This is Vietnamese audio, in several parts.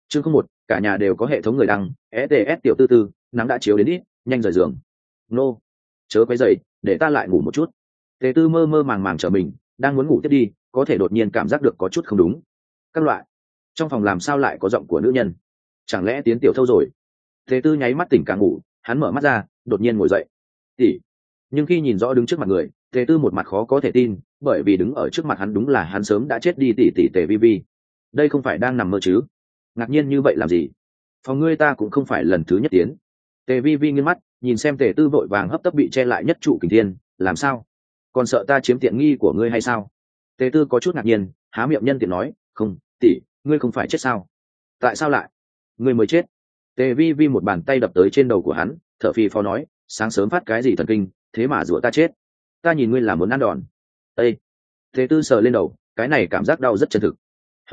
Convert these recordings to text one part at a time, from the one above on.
chương không một, cả nhà đều có hệ thống người đăng. STS tiểu tư tư, nắng đã chiếu đến ít, nhanh rời giường. Nô, chớ quấy dậy, để ta lại ngủ một chút. Tề tư mơ mơ màng màng trở mình, đang muốn ngủ tiếp đi, có thể đột nhiên cảm giác được có chút không đúng. Các loại, trong phòng làm sao lại có giọng của nữ nhân? Chẳng lẽ tiến tiểu thâu rồi? Tề tư nháy mắt tỉnh cả ngủ, hắn mở mắt ra, đột nhiên ngồi dậy. Tỷ. Nhưng khi nhìn rõ đứng trước mặt người, Tề tư một mặt khó có thể tin, bởi vì đứng ở trước mặt hắn đúng là hắn sớm đã chết đi tỷ tỷ Tề vi vi. Đây không phải đang nằm mơ chứ? Ngạc nhiên như vậy làm gì? Phòng ngươi ta cũng không phải lần thứ nhất tiến. Tề vi vi nghiêng mắt nhìn xem Tề tư vội vàng hấp tấp bị che lại nhất trụ kình thiên, làm sao? Còn sợ ta chiếm tiện nghi của ngươi hay sao? Tề tư có chút ngạc nhiên, há miệng nhân tiện nói, không, tỷ, ngươi không phải chết sao? Tại sao lại? Ngươi mới chết. Tề vi vi một bàn tay đập tới trên đầu của hắn, thở phì phò nói, sáng sớm phát cái gì thần kinh, thế mà rủa ta chết. Ta nhìn ngươi là muốn ăn đòn. Ê! Tề tư sờ lên đầu, cái này cảm giác đau rất chân thực.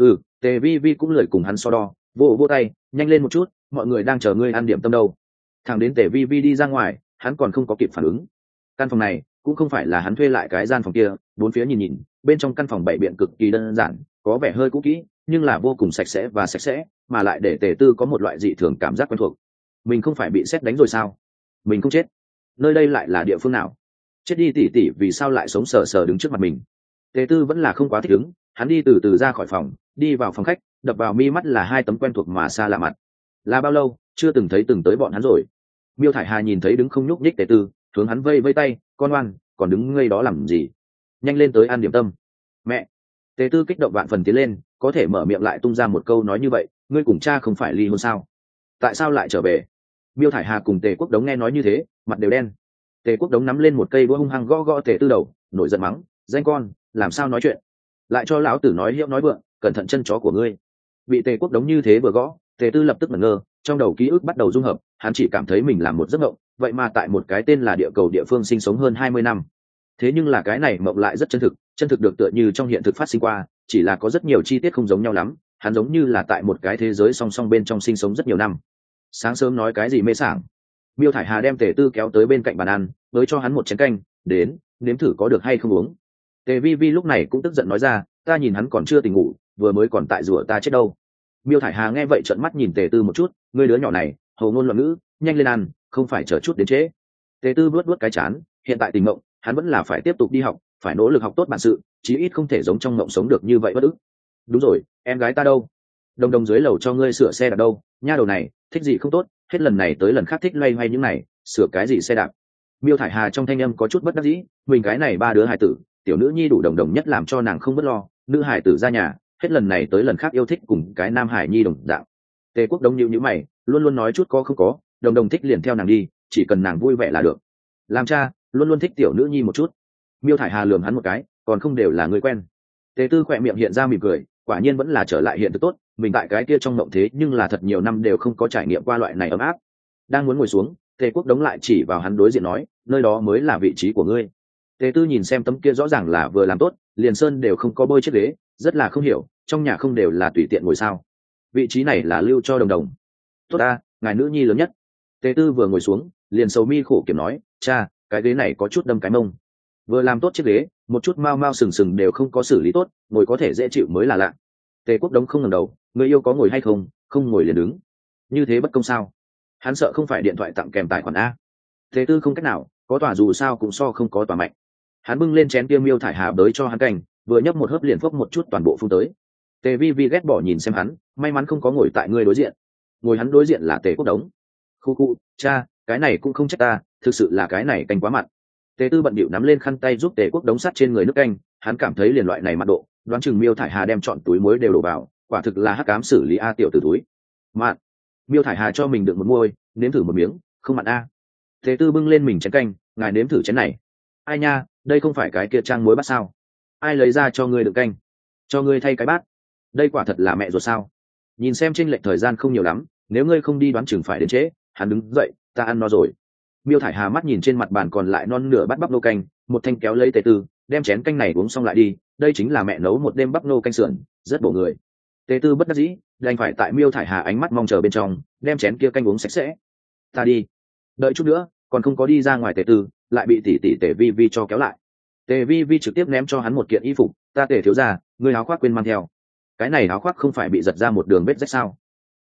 Tề vi vi cũng lười cùng hắn so đo, vô tay, nhanh lên một chút, mọi người đang chờ ngươi ăn điểm tâm đâu. Thằng đến Tề vi vi đi ra ngoài, hắn còn không có kịp phản ứng. Căn phòng này cũng không phải là hắn thuê lại cái gian phòng kia, bốn phía nhìn, bên trong căn phòng bày biện cực kỳ đơn giản, có vẻ hơi cũ kỹ, nhưng là vô cùng sạch sẽ và sạch sẽ, mà lại để Tề tư có một loại dị thường cảm giác quen thuộc. Mình không phải bị sét đánh rồi sao? Mình không chết. Nơi đây lại là địa phương nào? Chết đi tỷ tỷ vì sao lại sống sờ sờ đứng trước mặt mình? Tề tư vẫn là không quá thích ứng, hắn đi từ từ ra khỏi phòng, đi vào phòng khách, đập vào mi mắt là hai tấm quen thuộc mà xa lạ mặt. Là bao lâu chưa từng thấy từng tới bọn hắn rồi? Miêu thải hà nhìn thấy đứng không nhúc nhích Tề tư, hướng hắn vây tay, con oan, còn đứng ngây đó làm gì? Nhanh lên tới ăn điểm tâm. Mẹ. Tề tư kích động vạn phần tiến lên, có thể mở miệng lại tung ra một câu nói như vậy, ngươi cùng cha không phải ly hôn sao? Tại sao lại trở về? Miêu thải hà cùng Tề quốc đống nghe nói như thế, mặt đều đen. Tề quốc đống nắm lên một cây đũa hung hăng gõ Tề tư đầu, nổi giận mắng, danh con, làm sao nói chuyện? Lại cho lão tử nói hiệu nói vượng, cẩn thận chân chó của ngươi. Bị Tề quốc đống như thế vừa gõ, Tề tư lập tức ngẩn ngơ, trong đầu ký ức bắt đầu dung hợp, hắn chỉ cảm thấy mình làm một giấc mộng, vậy mà tại một cái tên là địa cầu địa phương sinh sống hơn 20 năm. Thế nhưng là cái này mộng lại rất chân thực được tựa như trong hiện thực phát sinh qua, chỉ là có rất nhiều chi tiết không giống nhau lắm, hắn giống như là tại một cái thế giới song song bên trong sinh sống rất nhiều năm. Sáng sớm nói cái gì mê sảng? Miêu thải hà đem Tề tư kéo tới bên cạnh bàn ăn, với cho hắn một chén canh, đến, nếm thử có được hay không uống. Tề vi vi lúc này cũng tức giận nói ra, ta nhìn hắn còn chưa tỉnh ngủ, vừa mới còn tại rủa ta chết đâu. Miêu thải hà nghe vậy trợn mắt nhìn Tề tư một chút, ngươi đứa nhỏ này hầu ngôn loạn ngữ, nhanh lên ăn, không phải chờ chút đến trễ. Tề tư vuốt vuốt cái chán, hiện tại tình mộng, hắn vẫn là phải tiếp tục đi học, phải nỗ lực học tốt bản sự, chí ít không thể giống trong mộng sống được như vậy bất ức. Đúng rồi, em gái ta đâu? Đồng đồng dưới lầu cho ngươi sửa xe đạp đâu, nha đầu này thích gì không tốt, hết lần này tới lần khác thích loay hoay những này, sửa cái gì xe đạp? Miêu thải hà trong thanh âm có chút bất đắc dĩ, mình cái này ba đứa hài tử, tiểu nữ nhi đủ đồng đồng nhất làm cho nàng không bất lo, nữ hài tử ra nhà, hết lần này tới lần khác yêu thích cùng cái nam hài nhi đồng dạng. Tề quốc đống nhíu mày, luôn luôn nói chút có không có, đồng đồng thích liền theo nàng đi, chỉ cần nàng vui vẻ là được. Làm cha luôn luôn thích tiểu nữ nhi một chút. Miêu thải hà lườm hắn một cái, còn không đều là người quen. Tề tư khỏe miệng hiện ra mỉm cười, quả nhiên vẫn là trở lại hiện thực tốt, mình tại cái kia trong mộng thế nhưng là thật nhiều năm đều không có trải nghiệm qua loại này ấm áp. Đang muốn ngồi xuống, Tề quốc đống lại chỉ vào hắn đối diện nói, nơi đó mới là vị trí của ngươi. Tề tư nhìn xem tấm kia rõ ràng là vừa làm tốt, liền sơn đều không có bôi chiếc ghế, rất là không hiểu, trong nhà không đều là tùy tiện ngồi sao? Vị trí này là lưu cho đồng đồng. Tốt ta, ngài nữ nhi lớn nhất. Tề tư vừa ngồi xuống, liền sầu mi khổ kiểm nói, cha, cái ghế này có chút đâm cái mông. Vừa làm tốt chiếc ghế, một chút mau sừng sừng đều không có xử lý tốt, ngồi có thể dễ chịu mới là lạ. Tề quốc đống không ngẩng đầu, người yêu có ngồi hay không, không ngồi liền đứng. Như thế bất công sao? Hắn sợ không phải điện thoại tặng kèm tài khoản a. Tề tư không cách nào, có tòa dù sao cũng so không có tòa mạnh. Hắn bưng lên chén tiêu miêu thải hà bới cho hắn canh, vừa nhấp một hớp liền phốc một chút toàn bộ phun tới. Tề vi vi ghét bỏ nhìn xem hắn, may mắn không có ngồi tại ngươi đối diện. Ngồi hắn đối diện là Tề quốc đống. Khu, cha, cái này cũng không trách ta, thực sự là cái này canh quá mặn. Tề tư bận bịu nắm lên khăn tay giúp Tề quốc đống sắt trên người nước canh, hắn cảm thấy liền loại này mặn độ, đoán chừng miêu thải hà đem chọn túi muối đều đổ vào, quả thực là hắc ám xử lý a tiểu tử túi. Mặn. Miêu thải hà cho mình đựng một muôi, nếm thử một miếng, không mặn a. Tề tư bưng lên mình chén canh, ngài nếm thử chén này. Ai nha, đây không phải cái kia trang muối bát sao? Ai lấy ra cho ngươi đựng canh? Cho ngươi thay cái bát. Đây quả thật là mẹ ruột sao? Nhìn xem chênh lệch thời gian không nhiều lắm, nếu ngươi không đi đoán chừng phải đến trễ. Hắn đứng dậy, ta ăn no rồi. Miêu thải hà mắt nhìn trên mặt bàn còn lại non nửa bát bắp nô canh, một thanh kéo lấy Tề tư, đem chén canh này uống xong lại đi, đây chính là mẹ nấu một đêm bắp nô canh sườn, rất bổ người. Tề tư bất đắc dĩ, đành phải tại miêu thải hà ánh mắt mong chờ bên trong, đem chén kia canh uống sạch sẽ. Ta đi. Đợi chút nữa, còn không có đi ra ngoài Tề tư, lại bị tỷ tỷ Tề vi vi cho kéo lại. Tề vi vi trực tiếp ném cho hắn một kiện y phục, ta Tề thiếu gia, ngươi áo khoác quên mang theo. Cái này áo khoác không phải bị giật ra một đường vết rách sao?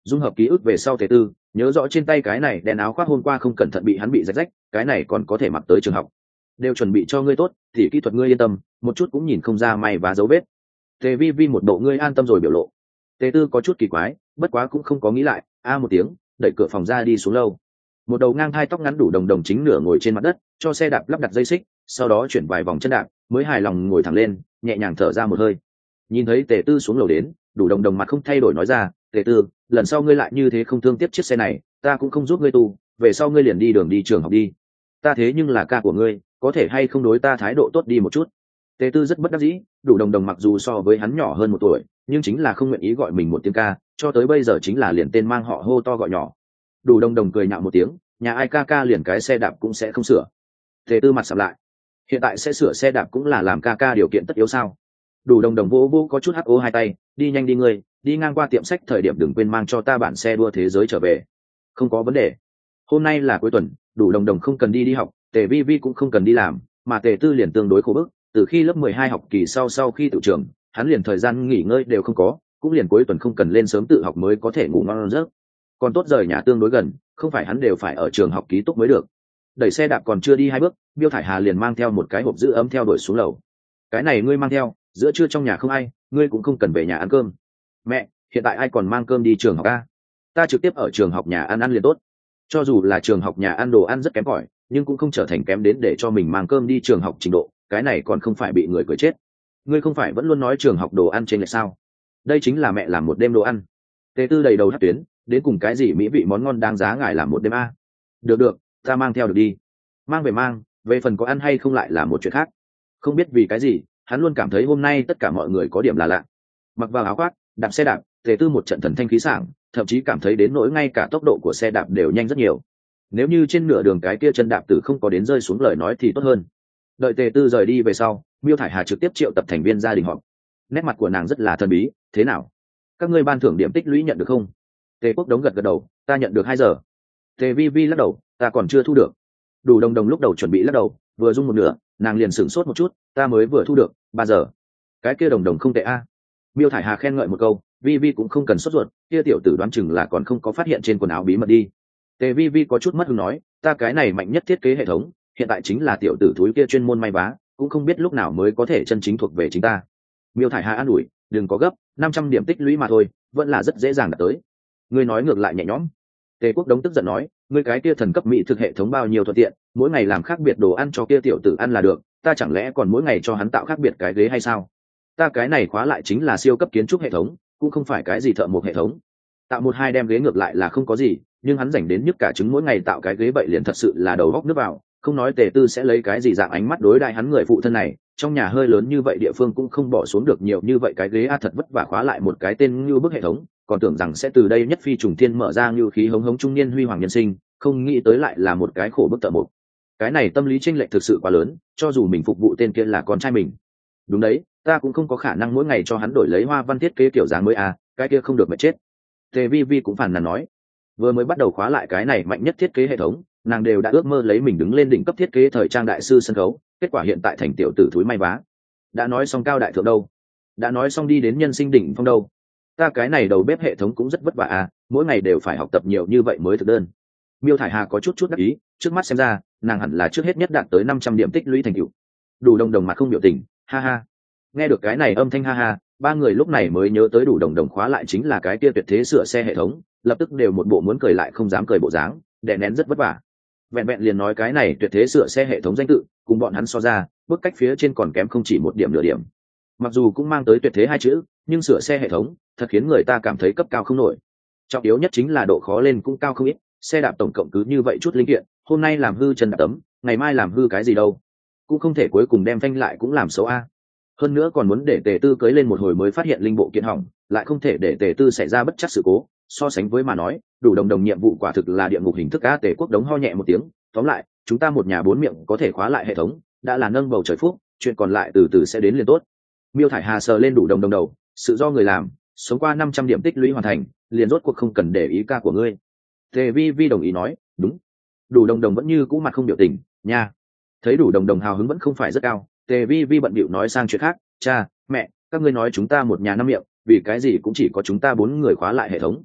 dung hợp ký ức về sau Tề Tư nhớ rõ trên tay cái này đen áo khoác hôm qua không cẩn thận bị hắn bị rách rách, cái này còn có thể mặc tới trường học. Đều chuẩn bị cho ngươi tốt thì kỹ thuật ngươi yên tâm, một chút cũng nhìn không ra may và dấu vết. Tề Vi Vi một bộ ngươi an tâm rồi biểu lộ. Tề Tư có chút kỳ quái, bất quá cũng không có nghĩ lại, một tiếng đẩy cửa phòng ra đi xuống lâu. Một đầu ngang hai tóc ngắn đủ đồng đồng chính nửa ngồi trên mặt đất, cho xe đạp lắp đặt dây xích, sau đó chuyển vài vòng chân đạp mới hài lòng ngồi thẳng lên, nhẹ nhàng thở ra một hơi. Nhìn thấy Tề Tư xuống lầu đến, đủ đồng đồng mặt không thay đổi nói ra, Tề Tư, lần sau ngươi lại như thế không thương tiếc chiếc xe này, ta cũng không giúp ngươi tu, về sau ngươi liền đi đường đi trường học đi. Ta thế nhưng là ca của ngươi, có thể hay không đối ta thái độ tốt đi một chút. Tề Tư rất bất đắc dĩ, đủ đồng đồng mặc dù so với hắn nhỏ hơn 1 tuổi, nhưng chính là không nguyện ý gọi mình một tiếng ca, cho tới bây giờ chính là liền tên mang họ hô to gọi nhỏ. Đủ đồng đồng cười nhạo một tiếng, nhà ai ca ca liền cái xe đạp cũng sẽ không sửa. Tề Tư mặt sầm lại, hiện tại sẽ sửa xe đạp cũng là làm ca ca điều kiện tất yếu sao? Đủ đồng đồng vô vô có chút hắc ô hai tay, đi nhanh đi ngươi, đi ngang qua tiệm sách thời điểm đừng quên mang cho ta bản xe đua thế giới trở về. Không có vấn đề. Hôm nay là cuối tuần, đủ đồng đồng không cần đi học, Tề Vi Vi cũng không cần đi làm, mà Tề Tư liền tương đối khổ bức, từ khi lớp 12 học kỳ sau khi tự trường, hắn liền thời gian nghỉ ngơi đều không có, cũng liền cuối tuần không cần lên sớm tự học mới có thể ngủ ngon giấc. Còn tốt rời nhà tương đối gần, không phải hắn đều phải ở trường học ký túc mới được. Đẩy xe đạp còn chưa đi 2 bước, Miêu Thải Hà liền mang theo một cái hộp giữ ấm theo đuổi xuống lầu. Cái này ngươi mang theo, giữa trưa trong nhà không ai, ngươi cũng không cần về nhà ăn cơm. Mẹ, hiện tại ai còn mang cơm đi trường học a? Ta trực tiếp ở trường học nhà ăn liền tốt. Cho dù là trường học nhà ăn đồ ăn rất kém cỏi, nhưng cũng không trở thành kém đến để cho mình mang cơm đi trường học trình độ, cái này còn không phải bị người cười chết. Ngươi không phải vẫn luôn nói trường học đồ ăn trên lệch sao? Đây chính là mẹ làm một đêm đồ ăn. Tề Tư đầy đầu hát tuyến, đến cùng cái gì mỹ vị món ngon đáng giá ngài làm một đêm a? Được được, ta mang theo được đi. Mang về phần có ăn hay không lại là một chuyện khác. Không biết vì cái gì, hắn luôn cảm thấy hôm nay tất cả mọi người có điểm là lạ. Mặc vào áo khoác, đạp xe đạp, Tề Tư một trận thần thanh khí sảng, thậm chí cảm thấy đến nỗi ngay cả tốc độ của xe đạp đều nhanh rất nhiều. Nếu như trên nửa đường cái kia chân đạp tử không có đến rơi xuống lời nói thì tốt hơn. Đợi Tề Tư rời đi về sau, Miêu Thải Hà trực tiếp triệu tập thành viên gia đình họp. Nét mặt của nàng rất là thần bí, thế nào? Các ngươi ban thưởng điểm tích lũy nhận được không? Tề Quốc Đống gật gật đầu, ta nhận được 2 giờ. Tề Vi Vi lắc đầu, ta còn chưa thu được. Đủ đồng đồng lúc đầu chuẩn bị lắc đầu, vừa rung một nửa, nàng liền sửng sốt một chút, ta mới vừa thu được 3 giờ. Cái kia đồng đồng không tệ a. Miêu Thải Hà khen ngợi một câu, Vi Vi cũng không cần sốt ruột, kia tiểu tử đoán chừng là còn không có phát hiện trên quần áo bí mật đi. Tề Vi Vi có chút mất hứng nói, ta cái này mạnh nhất thiết kế hệ thống, hiện tại chính là tiểu tử thúi kia chuyên môn may vá, cũng không biết lúc nào mới có thể chân chính thuộc về chính ta. Miêu Thải Hà an ủi, đừng có gấp, 500 điểm tích lũy mà thôi, vẫn là rất dễ dàng đạt tới. Ngươi nói ngược lại nhẹ nhõm. Tề Quốc Đống tức giận nói, ngươi cái kia thần cấp mỹ thực hệ thống bao nhiêu thuận tiện, mỗi ngày làm khác biệt đồ ăn cho kia tiểu tử ăn là được, ta chẳng lẽ còn mỗi ngày cho hắn tạo khác biệt cái ghế hay sao? Ta cái này khóa lại chính là siêu cấp kiến trúc hệ thống, cũng không phải cái gì thợ mộc hệ thống. Tạo 1-2 đem ghế ngược lại là không có gì, nhưng hắn rảnh đến nhức cả trứng mỗi ngày tạo cái ghế vậy liền thật sự là đầu góc nước vào, không nói Tề Tư sẽ lấy cái gì dạng ánh mắt đối đãi hắn người phụ thân này, trong nhà hơi lớn như vậy địa phương cũng không bỏ xuống được nhiều như vậy cái ghế thật vất vả khóa lại một cái tên như bức hệ thống, còn tưởng rằng sẽ từ đây nhất phi trùng thiên mở ra như khí hống hống trung niên huy hoàng nhân sinh, không nghĩ tới lại là một cái khổ bức thợ mộc. Cái này tâm lý chênh lệch thực sự quá lớn, cho dù mình phục vụ tên kia là con trai mình. Đúng đấy, ta cũng không có khả năng mỗi ngày cho hắn đổi lấy hoa văn thiết kế kiểu dáng mới cái kia không được mà chết. Tề Vi Vi cũng phản nàn nói, vừa mới bắt đầu khóa lại cái này mạnh nhất thiết kế hệ thống, nàng đều đã ước mơ lấy mình đứng lên đỉnh cấp thiết kế thời trang đại sư sân khấu, kết quả hiện tại thành tiểu tử thúi may vá. Đã nói xong cao đại thượng đâu, đã nói xong đi đến nhân sinh đỉnh phong đâu. Ta cái này đầu bếp hệ thống cũng rất vất vả mỗi ngày đều phải học tập nhiều như vậy mới thực đơn. Miêu Thải Hà có chút đắc ý, trước mắt xem ra nàng hẳn là trước hết nhất đạt tới 500 điểm tích lũy thành tựu. Đủ đồng đồng mặt không biểu tình, ha ha. Nghe được cái này âm thanh ha ha, 3 người lúc này mới nhớ tới đủ đồng đồng khóa lại chính là cái kia tuyệt thế sửa xe hệ thống, lập tức đều một bộ muốn cười lại không dám cười bộ dáng, đè nén rất vất vả. Vẹn vẹn liền nói cái này tuyệt thế sửa xe hệ thống danh tự, cùng bọn hắn so ra, bước cách phía trên còn kém không chỉ 1 điểm nửa điểm. Mặc dù cũng mang tới tuyệt thế 2 chữ, nhưng sửa xe hệ thống thật khiến người ta cảm thấy cấp cao không nổi. Trọng yếu nhất chính là độ khó lên cũng cao không ít, xe đạp tổng cộng cứ như vậy chút linh kiện, hôm nay làm hư chân đạp tấm, ngày mai làm hư cái gì đâu, cũng không thể cuối cùng đem phanh lại cũng làm xấu hơn nữa còn muốn để Tề Tư cưới lên một hồi mới phát hiện linh bộ kiện hỏng, lại không thể để Tề Tư xảy ra bất chắc sự cố, so sánh với mà nói, đủ đồng đồng nhiệm vụ quả thực là địa ngục hình thức Tề Quốc Đống ho nhẹ một tiếng, tóm lại, chúng ta một nhà 4 miệng có thể khóa lại hệ thống, đã là nâng bầu trời phúc, chuyện còn lại từ từ sẽ đến liền tốt. Miêu Thải Hà sờ lên đủ đồng đồng đầu, sự do người làm, sống qua 500 điểm tích lũy hoàn thành, liền rốt cuộc không cần để ý ca của ngươi. Tề Vi Vi đồng ý nói, đúng. Đủ đồng đồng vẫn như cũ mặt không biểu tình, nha. Thấy đủ đồng đồng hào hứng vẫn không phải rất cao, Tề Vi Vi bận bịu nói sang chuyện khác, cha, mẹ, các ngươi nói chúng ta một nhà 5 miệng, vì cái gì cũng chỉ có chúng ta 4 người khóa lại hệ thống.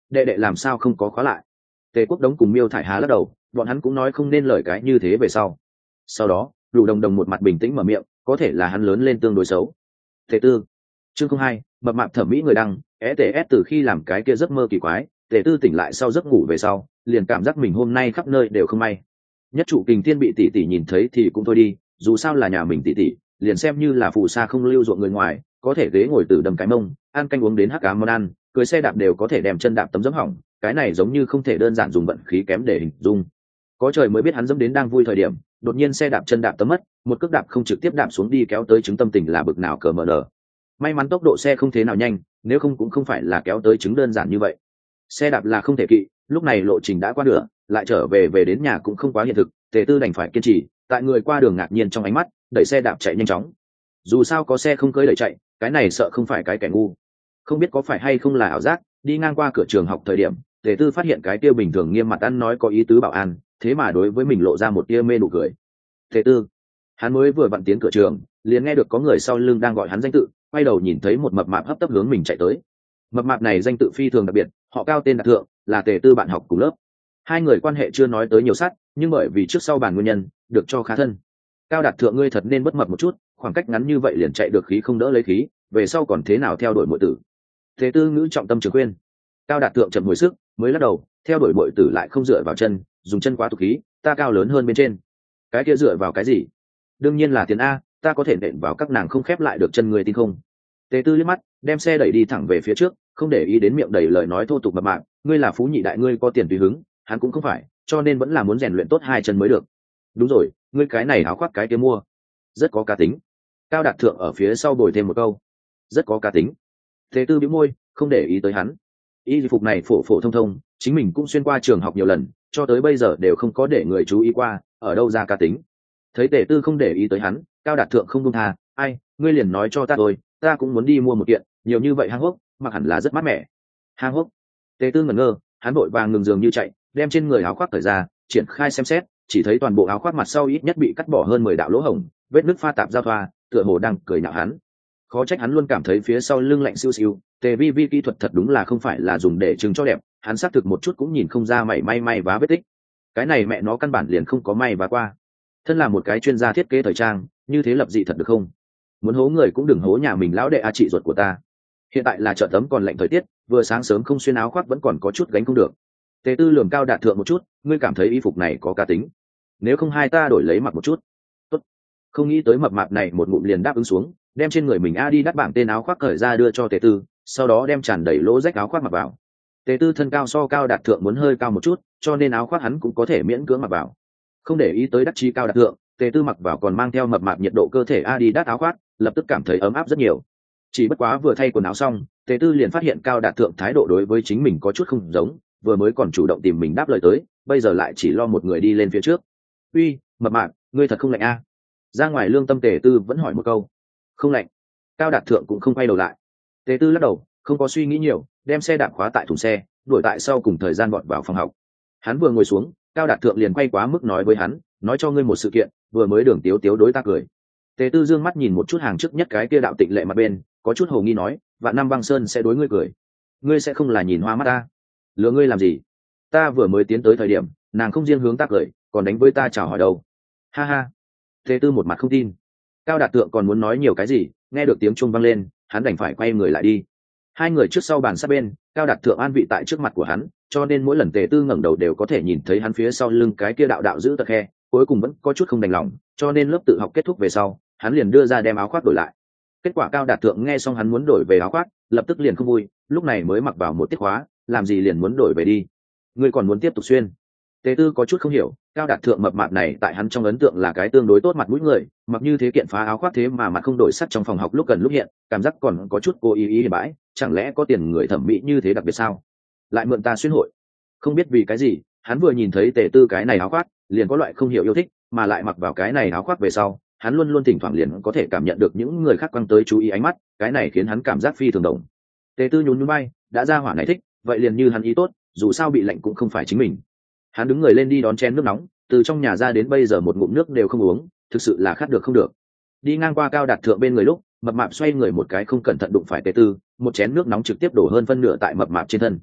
đệ đệ làm sao không có khóa lại? Tề Quốc Đống cùng Miêu Thải Hà lắc đầu, bọn hắn cũng nói không nên lời cái như thế về sau đó Đủ Đồng Đồng một mặt bình tĩnh mở miệng, có thể là hắn lớn lên tương đối xấu. Tề Tư, chương 02, mập mạp thẩm mỹ người đăng, ETS từ khi làm cái kia giấc mơ kỳ quái, Tề Tư tỉnh lại sau giấc ngủ về sau, liền cảm giác mình hôm nay khắp nơi đều không may. Nhất trụ Kình Thiên bị tỷ tỷ nhìn thấy thì cũng thôi đi, dù sao là nhà mình tỷ tỷ, liền xem như là phù sa không lưu ruộng người ngoài, có thể ghế ngồi từ đầm cái mông, ăn canh uống đến hắc cá món ăn, cưới xe đạp đều có thể đem chân đạp tấm dẫm hỏng, cái này giống như không thể đơn giản dùng vận khí kém để hình dung. Có trời mới biết hắn dẫm đến đang vui thời điểm, đột nhiên xe đạp chân đạp tấm mất, một cước đạp không trực tiếp đạp xuống đi kéo tới chứng tâm tình là bực nào cờ mờ nở. May mắn tốc độ xe không thế nào nhanh, nếu không cũng không phải là kéo tới chứng đơn giản như vậy. Xe đạp là không thể kỵ, lúc này lộ trình đã qua nửa, lại trở về đến nhà cũng không quá hiện thực, Tề Tư đành phải kiên trì, tại người qua đường ngạc nhiên trong ánh mắt, đẩy xe đạp chạy nhanh chóng. Dù sao có xe không cưỡi đẩy chạy, cái này sợ không phải cái kẻ ngu. Không biết có phải hay không là ảo giác, đi ngang qua cửa trường học thời điểm, Tề Tư phát hiện cái kia bình thường nghiêm mặt ăn nói có ý tứ bảo an, thế mà đối với mình lộ ra một tia mê nụ cười. Tề Tư, hắn mới vừa vặn tiến cửa trường, liền nghe được có người sau lưng đang gọi hắn danh tự, quay đầu nhìn thấy một mập mạp hấp tấp hướng mình chạy tới. Mập mạp này danh tự phi thường đặc biệt, họ Cao tên Đạt Thượng, là Tề Tư bạn học cùng lớp. Hai người quan hệ chưa nói tới nhiều sát, nhưng bởi vì trước sau bàn nguyên nhân, được cho khá thân. Cao Đạt Thượng ngươi thật nên bất mập một chút, khoảng cách ngắn như vậy liền chạy được khí không đỡ lấy khí, về sau còn thế nào theo đuổi muội tử. Tề Tư ngữ trọng tâm trường khuyên. Cao Đạt Thượng chậm hồi sức, mới lắc đầu, theo đuổi muội tử lại không dựa vào chân, dùng chân quá tục khí, ta cao lớn hơn bên trên. Cái kia dựa vào cái gì? Đương nhiên là tiền a, ta có thể nện vào các nàng không khép lại được chân người tin không? Tề Tư liếc mắt, đem xe đẩy đi thẳng về phía trước, không để ý đến miệng đầy lời nói thô tục mập mạp, ngươi là phú nhị đại ngươi có tiền tùy hứng, hắn cũng không phải, cho nên vẫn là muốn rèn luyện tốt hai chân mới được. Đúng rồi, ngươi cái này áo khoác cái kia mua, rất có cá tính. Cao Đạt Thượng ở phía sau bồi thêm một câu, rất có cá tính. Tề Tư bĩu môi, không để ý tới hắn. Y phục này phổ phổ thông thông, chính mình cũng xuyên qua trường học nhiều lần, cho tới bây giờ đều không có để người chú ý qua, ở đâu ra cá tính. Thấy Tề Tư không để ý tới hắn, Cao Đạt Thượng không buông tha, ai, ngươi liền nói cho ta thôi, ta cũng muốn đi mua một kiện, nhiều như vậy hang hốc, mặc hẳn là rất mát mẻ. Hang hốc. Tề Tư ngẩn ngơ, hắn vội vàng ngừng giường như chạy, đem trên người áo khoác cởi ra, triển khai xem xét, chỉ thấy toàn bộ áo khoác mặt sau ít nhất bị cắt bỏ hơn 10 đạo lỗ hổng, vết nứt pha tạp giao thoa, tựa hồ đang cười nhạo hắn. Khó trách hắn luôn cảm thấy phía sau lưng lạnh siêu siêu, Tề Vi Vi kỹ thuật thật đúng là không phải là dùng để trưng cho đẹp, hắn xác thực một chút cũng nhìn không ra mảy may vá vết tích. Cái này mẹ nó căn bản liền không có may vá qua. Thân là một cái chuyên gia thiết kế thời trang, như thế lập dị thật được không? Muốn hố người cũng đừng hố nhà mình lão đệ a chị ruột của ta. Hiện tại là chợ tấm còn lạnh thời tiết, vừa sáng sớm không xuyên áo khoác vẫn còn có chút gánh không được. Tề Tư lườm Cao Đạt Thượng một chút, ngươi cảm thấy y phục này có cá tính, nếu không hai ta đổi lấy mặc một chút. Tốt. Không nghĩ tới mập mạp này một ngụm liền đáp ứng xuống, đem trên người mình đi đắt bảng tên áo khoác cởi ra đưa cho Tề Tư, sau đó đem tràn đầy lỗ rách áo khoác mặc vào. Tề Tư thân cao so Cao Đạt Thượng muốn hơi cao một chút, cho nên áo khoác hắn cũng có thể miễn cưỡng mặc vào. Không để ý tới đắc chí Cao Đạt Thượng, Tề Tư mặc vào còn mang theo mập mạp nhiệt độ cơ thể đi đắt áo khoác, lập tức cảm thấy ấm áp rất nhiều. Chỉ bất quá vừa thay quần áo xong, Tề Tư liền phát hiện Cao Đạt Thượng thái độ đối với chính mình có chút không giống, vừa mới còn chủ động tìm mình đáp lời tới, bây giờ lại chỉ lo một người đi lên phía trước. Uy, mập mạp, ngươi thật không lạnh a? Ra ngoài lương tâm Tề Tư vẫn hỏi một câu. Không lạnh. Cao Đạt Thượng cũng không quay đầu lại. Tề Tư lắc đầu, không có suy nghĩ nhiều, đem xe đạp khóa tại thùng xe, đuổi tại sau cùng thời gian vọt vào phòng học. Hắn vừa ngồi xuống, Cao Đạt Thượng liền quay quá mức nói với hắn, nói cho ngươi một sự kiện, vừa mới Đường Tiếu Tiếu đối ta cười. Tề Tư dương mắt nhìn một chút hàng trước nhất cái kia đạo tịnh lệ mặt bên, có chút hồ nghi nói, Vạn Năm Băng Sơn sẽ đối ngươi cười. Ngươi sẽ không là nhìn hoa mắt ta? Lừa ngươi làm gì? Ta vừa mới tiến tới thời điểm, nàng không riêng hướng ta cười, còn đánh với ta chào hỏi đâu. Ha ha. Tề Tư một mặt không tin. Cao Đạt Thượng còn muốn nói nhiều cái gì, nghe được tiếng chuông vang lên, hắn đành phải quay người lại đi. Hai người trước sau bàn sát bên, Cao Đạt Thượng an vị tại trước mặt của hắn, cho nên mỗi lần Tề Tư ngẩng đầu đều có thể nhìn thấy hắn phía sau lưng cái kia đạo đạo giữ tật khe, cuối cùng vẫn có chút không đành lòng, cho nên lớp tự học kết thúc về sau, hắn liền đưa ra đem áo khoác đổi lại. Kết quả Cao Đạt Thượng nghe xong hắn muốn đổi về áo khoác, lập tức liền không vui, lúc này mới mặc vào một tiết khóa, làm gì liền muốn đổi về đi. Ngươi còn muốn tiếp tục xuyên? Tề Tư có chút không hiểu, Cao Đạt Thượng mập mạp này tại hắn trong ấn tượng là cái tương đối tốt mặt mũi người, mặc như thế kiện phá áo khoác thế mà mặt không đổi sắc trong phòng học lúc gần lúc hiện, cảm giác còn có chút cố ý bãi, chẳng lẽ có tiền người thẩm mỹ như thế đặc biệt sao? Lại mượn ta xuyên hội? Không biết vì cái gì, hắn vừa nhìn thấy Tề Tư cái này áo khoác, liền có loại không hiểu yêu thích, mà lại mặc vào cái này áo khoác về sau, hắn luôn luôn thỉnh thoảng liền có thể cảm nhận được những người khác quăng tới chú ý ánh mắt, cái này khiến hắn cảm giác phi thường đồng. Tề Tư nhún nhún vai, đã ra hỏa này thích, vậy liền như hắn ý tốt, dù sao bị lạnh cũng không phải chính mình. Hắn đứng người lên đi đón chén nước nóng, từ trong nhà ra đến bây giờ một ngụm nước đều không uống, thực sự là khát được không được. Đi ngang qua Cao Đạt Thượng bên người lúc, mập mạp xoay người một cái không cẩn thận đụng phải Tề Tư, một chén nước nóng trực tiếp đổ hơn phân nửa tại mập mạp trên thân.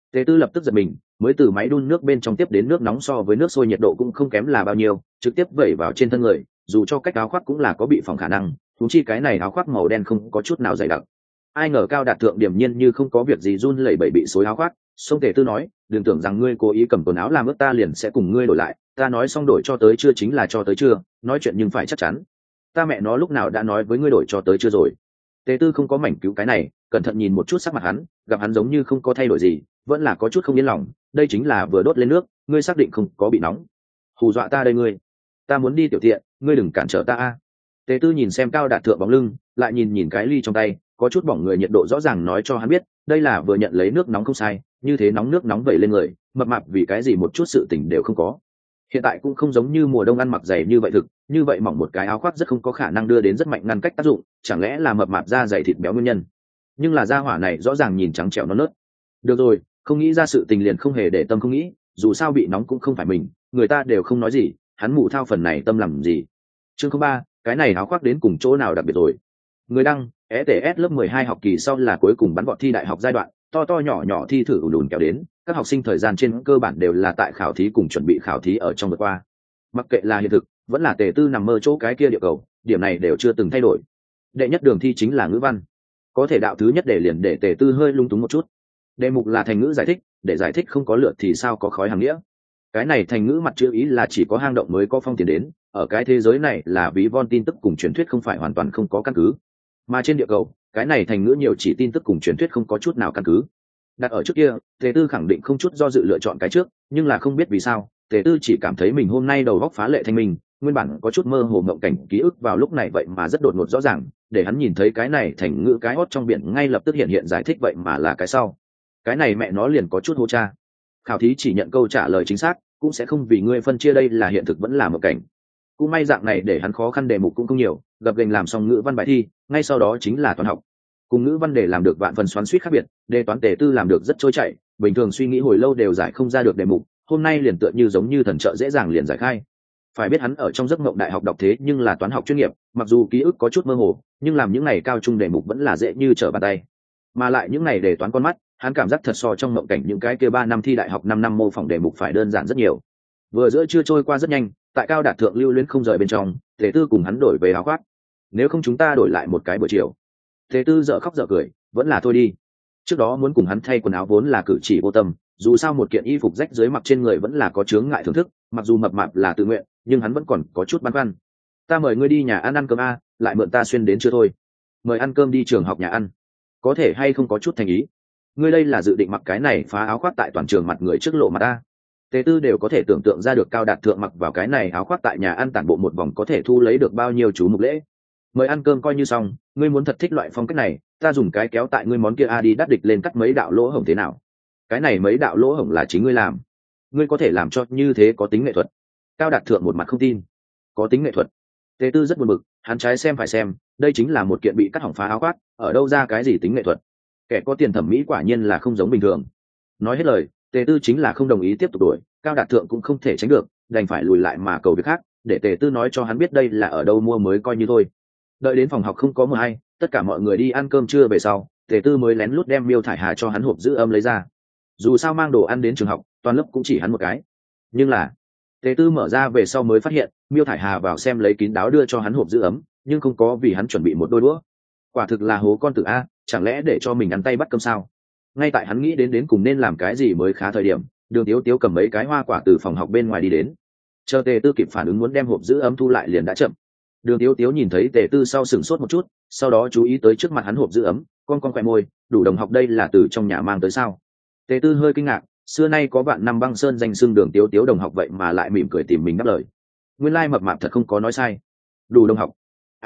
Tề Tư lập tức giật mình, mới từ máy đun nước bên trong tiếp đến nước nóng so với nước sôi nhiệt độ cũng không kém là bao nhiêu, trực tiếp vẩy vào trên thân người, dù cho cách áo khoác cũng là có bị phỏng khả năng, thú chi cái này áo khoác màu đen không có chút nào dày đặc. Ai ngờ Cao Đạt Thượng điềm nhiên như không có việc gì run lẩy bẩy bị xối áo khoác, xong Tề Tư nói, đừng tưởng rằng ngươi cố ý cầm quần áo làm ướt ta liền sẽ cùng ngươi đổi lại, ta nói xong đổi cho tới chưa chính là cho tới chưa, nói chuyện nhưng phải chắc chắn. Ta mẹ nó lúc nào đã nói với ngươi đổi cho tới chưa rồi. Tề Tư không có mảnh cứu cái này, cẩn thận nhìn một chút sắc mặt hắn, gặp hắn giống như không có thay đổi gì, vẫn là có chút không yên lòng, đây chính là vừa đốt lên nước, ngươi xác định không có bị nóng. Hù dọa ta đây ngươi. Ta muốn đi tiểu tiện, ngươi đừng cản trở ta a. Tề Tư nhìn xem Cao Đạt Thượng bóng lưng, lại nhìn nhìn cái ly trong tay, có chút bỏng người nhiệt độ rõ ràng nói cho hắn biết, đây là vừa nhận lấy nước nóng không sai, như thế nóng nước nóng vẩy lên người, mập mạp vì cái gì một chút sự tình đều không có. Hiện tại cũng không giống như mùa đông ăn mặc dày như vậy thực, như vậy mỏng một cái áo khoác rất không có khả năng đưa đến rất mạnh ngăn cách tác dụng, chẳng lẽ là mập mạp da dày thịt béo nguyên nhân. Nhưng là da hỏa này rõ ràng nhìn trắng trẻo non nớt. Được rồi, không nghĩ ra sự tình liền không hề để tâm không nghĩ, dù sao bị nóng cũng không phải mình, người ta đều không nói gì, hắn mụ thao phần này tâm làm gì. Chương 03, cái này áo khoác đến cùng chỗ nào đặc biệt rồi. Người đăng, ETS lớp 12 học kỳ sau là cuối cùng bắn vọt thi đại học giai đoạn, to to nhỏ nhỏ thi thử ùn ùn kéo đến, các học sinh thời gian trên cơ bản đều là tại khảo thí cùng chuẩn bị khảo thí ở trong vượt qua. Mặc kệ là hiện thực, vẫn là Tề Tư nằm mơ chỗ cái kia địa cầu, điểm này đều chưa từng thay đổi. Đệ nhất đường thi chính là ngữ văn, có thể đạo thứ nhất để liền để Tề Tư hơi lung túng một chút. Đề mục là thành ngữ giải thích, để giải thích không có lượt thì sao có khói hàng nghĩa. Cái này thành ngữ mặt chữ ý là chỉ có hang động mới có phong tiền đến, ở cái thế giới này là ví von tin tức cùng truyền thuyết không phải hoàn toàn không có căn cứ, mà trên địa cầu cái này thành ngữ nhiều chỉ tin tức cùng truyền thuyết không có chút nào căn cứ. Đặt ở trước kia, Tề Tư khẳng định không chút do dự lựa chọn cái trước, nhưng là không biết vì sao, Tề Tư chỉ cảm thấy mình hôm nay đầu óc phá lệ thanh minh, nguyên bản có chút mơ hồ mộng cảnh ký ức vào lúc này vậy mà rất đột ngột rõ ràng, để hắn nhìn thấy cái này thành ngữ cái hót trong biển ngay lập tức hiện hiện giải thích vậy mà là cái sau. Cái này mẹ nó liền có chút hô cha. Khảo thí chỉ nhận câu trả lời chính xác, cũng sẽ không vì ngươi phân chia đây là hiện thực vẫn là mộng cảnh. Cũng may dạng này để hắn khó khăn đề mục cũng không nhiều, gập ghềnh làm xong ngữ văn bài thi, ngay sau đó chính là toán học. Cùng ngữ văn để làm được vạn phần xoắn xuýt khác biệt, đề toán Tề Tư làm được rất trôi chảy, bình thường suy nghĩ hồi lâu đều giải không ra được đề mục, hôm nay liền tựa như giống như thần trợ dễ dàng liền giải khai. Phải biết hắn ở trong giấc mộng đại học đọc thế nhưng là toán học chuyên nghiệp, mặc dù ký ức có chút mơ hồ, nhưng làm những ngày cao trung đề mục vẫn là dễ như trở bàn tay. Mà lại những ngày đề toán con mắt, hắn cảm giác thật so trong mộng cảnh những cái kia 3 năm thi đại học 5 năm mô phỏng đề mục phải đơn giản rất nhiều. Vừa giữa trưa trôi qua rất nhanh, tại Cao Đạt Thượng lưu luyến không rời bên trong, Tề Tư cùng hắn đổi về áo khoác. Nếu không chúng ta đổi lại một cái buổi chiều. Tề Tư dở khóc dở cười, vẫn là thôi đi. Trước đó muốn cùng hắn thay quần áo vốn là cử chỉ vô tâm, dù sao một kiện y phục rách dưới mặc trên người vẫn là có chướng ngại thưởng thức, mặc dù mập mạp là tự nguyện, nhưng hắn vẫn còn có chút băn khoăn. Ta mời ngươi đi nhà ăn cơm a, lại mượn ta xuyên đến chưa thôi. Mời ăn cơm đi trường học nhà ăn. Có thể hay không có chút thành ý. Ngươi đây là dự định mặc cái này phá áo khoác tại toàn trường mặt người trước lộ mặt ta. Tề Tư đều có thể tưởng tượng ra được Cao Đạt Thượng mặc vào cái này áo khoác tại nhà ăn tản bộ một vòng có thể thu lấy được bao nhiêu chú mục lễ. Mời ăn cơm coi như xong, ngươi muốn thật thích loại phong cách này, ta dùng cái kéo tại ngươi món kia a đi đắt địch lên cắt mấy đạo lỗ hổng thế nào? Cái này mấy đạo lỗ hổng là chính ngươi làm, ngươi có thể làm cho như thế có tính nghệ thuật. Cao Đạt Thượng một mặt không tin. Có tính nghệ thuật? Tề Tư rất buồn bực, hắn trái xem phải xem, đây chính là một kiện bị cắt hỏng phá áo khoác, ở đâu ra cái gì tính nghệ thuật? Kẻ có tiền thẩm mỹ quả nhiên là không giống bình thường. Nói hết lời, Tề Tư chính là không đồng ý tiếp tục đuổi, Cao Đạt Thượng cũng không thể tránh được, đành phải lùi lại mà cầu việc khác, để Tề Tư nói cho hắn biết đây là ở đâu mua mới coi như thôi. Đợi đến phòng học không có mờ hay, tất cả mọi người đi ăn cơm trưa về sau, Tề Tư mới lén lút đem Miêu Thải Hà cho hắn hộp giữ ấm lấy ra. Dù sao mang đồ ăn đến trường học, toàn lớp cũng chỉ hắn một cái. Nhưng là, Tề Tư mở ra về sau mới phát hiện, Miêu Thải Hà vào xem lấy kín đáo đưa cho hắn hộp giữ ấm, nhưng không có vì hắn chuẩn bị một đôi đũa. Quả thực là hố con tử a, chẳng lẽ để cho mình ăn tay bắt cơm sao? Ngay tại hắn nghĩ đến cùng nên làm cái gì mới khá thời điểm, Đường Tiếu Tiếu cầm mấy cái hoa quả từ phòng học bên ngoài đi đến. Chờ Tề Tư kịp phản ứng muốn đem hộp giữ ấm thu lại liền đã chậm. Đường Tiếu Tiếu nhìn thấy Tề Tư sau sửng sốt một chút, sau đó chú ý tới trước mặt hắn hộp giữ ấm, con khỏe môi, đủ đồng học đây là từ trong nhà mang tới sao? Tề Tư hơi kinh ngạc, xưa nay có bạn năm băng sơn danh xưng Đường Tiếu Tiếu đồng học vậy mà lại mỉm cười tìm mình đáp lời. Nguyên lai mập mạp thật không có nói sai. Đủ đồng học.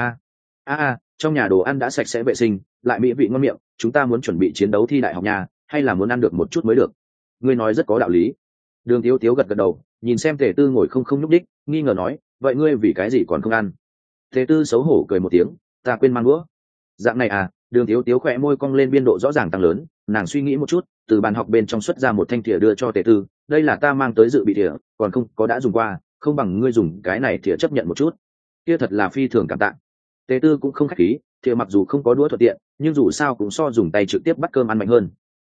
Trong nhà đồ ăn đã sạch sẽ vệ sinh, lại mỹ vị ngon miệng, chúng ta muốn chuẩn bị chiến đấu thi đại học nhà, hay là muốn ăn được một chút mới được? Ngươi nói rất có đạo lý. Đường Tiếu Tiếu gật gật đầu, nhìn xem Tề Tư ngồi không nhúc đích, nghi ngờ nói, vậy ngươi vì cái gì còn không ăn? Tề Tư xấu hổ cười một tiếng, ta quên mang đũa. Dạng này à? Đường Tiếu Tiếu khỏe môi cong lên biên độ rõ ràng tăng lớn, nàng suy nghĩ một chút, từ bàn học bên trong xuất ra một thanh thìa đưa cho Tề Tư, đây là ta mang tới dự bị thìa, còn không có đã dùng qua, không bằng ngươi dùng cái này thìa chấp nhận một chút. Kia thật là phi thường cảm tạ. Tề Tư cũng không khách khí, thìa mặc dù không có đũa thuận tiện, nhưng dù sao cũng so dùng tay trực tiếp bắt cơm ăn mạnh hơn.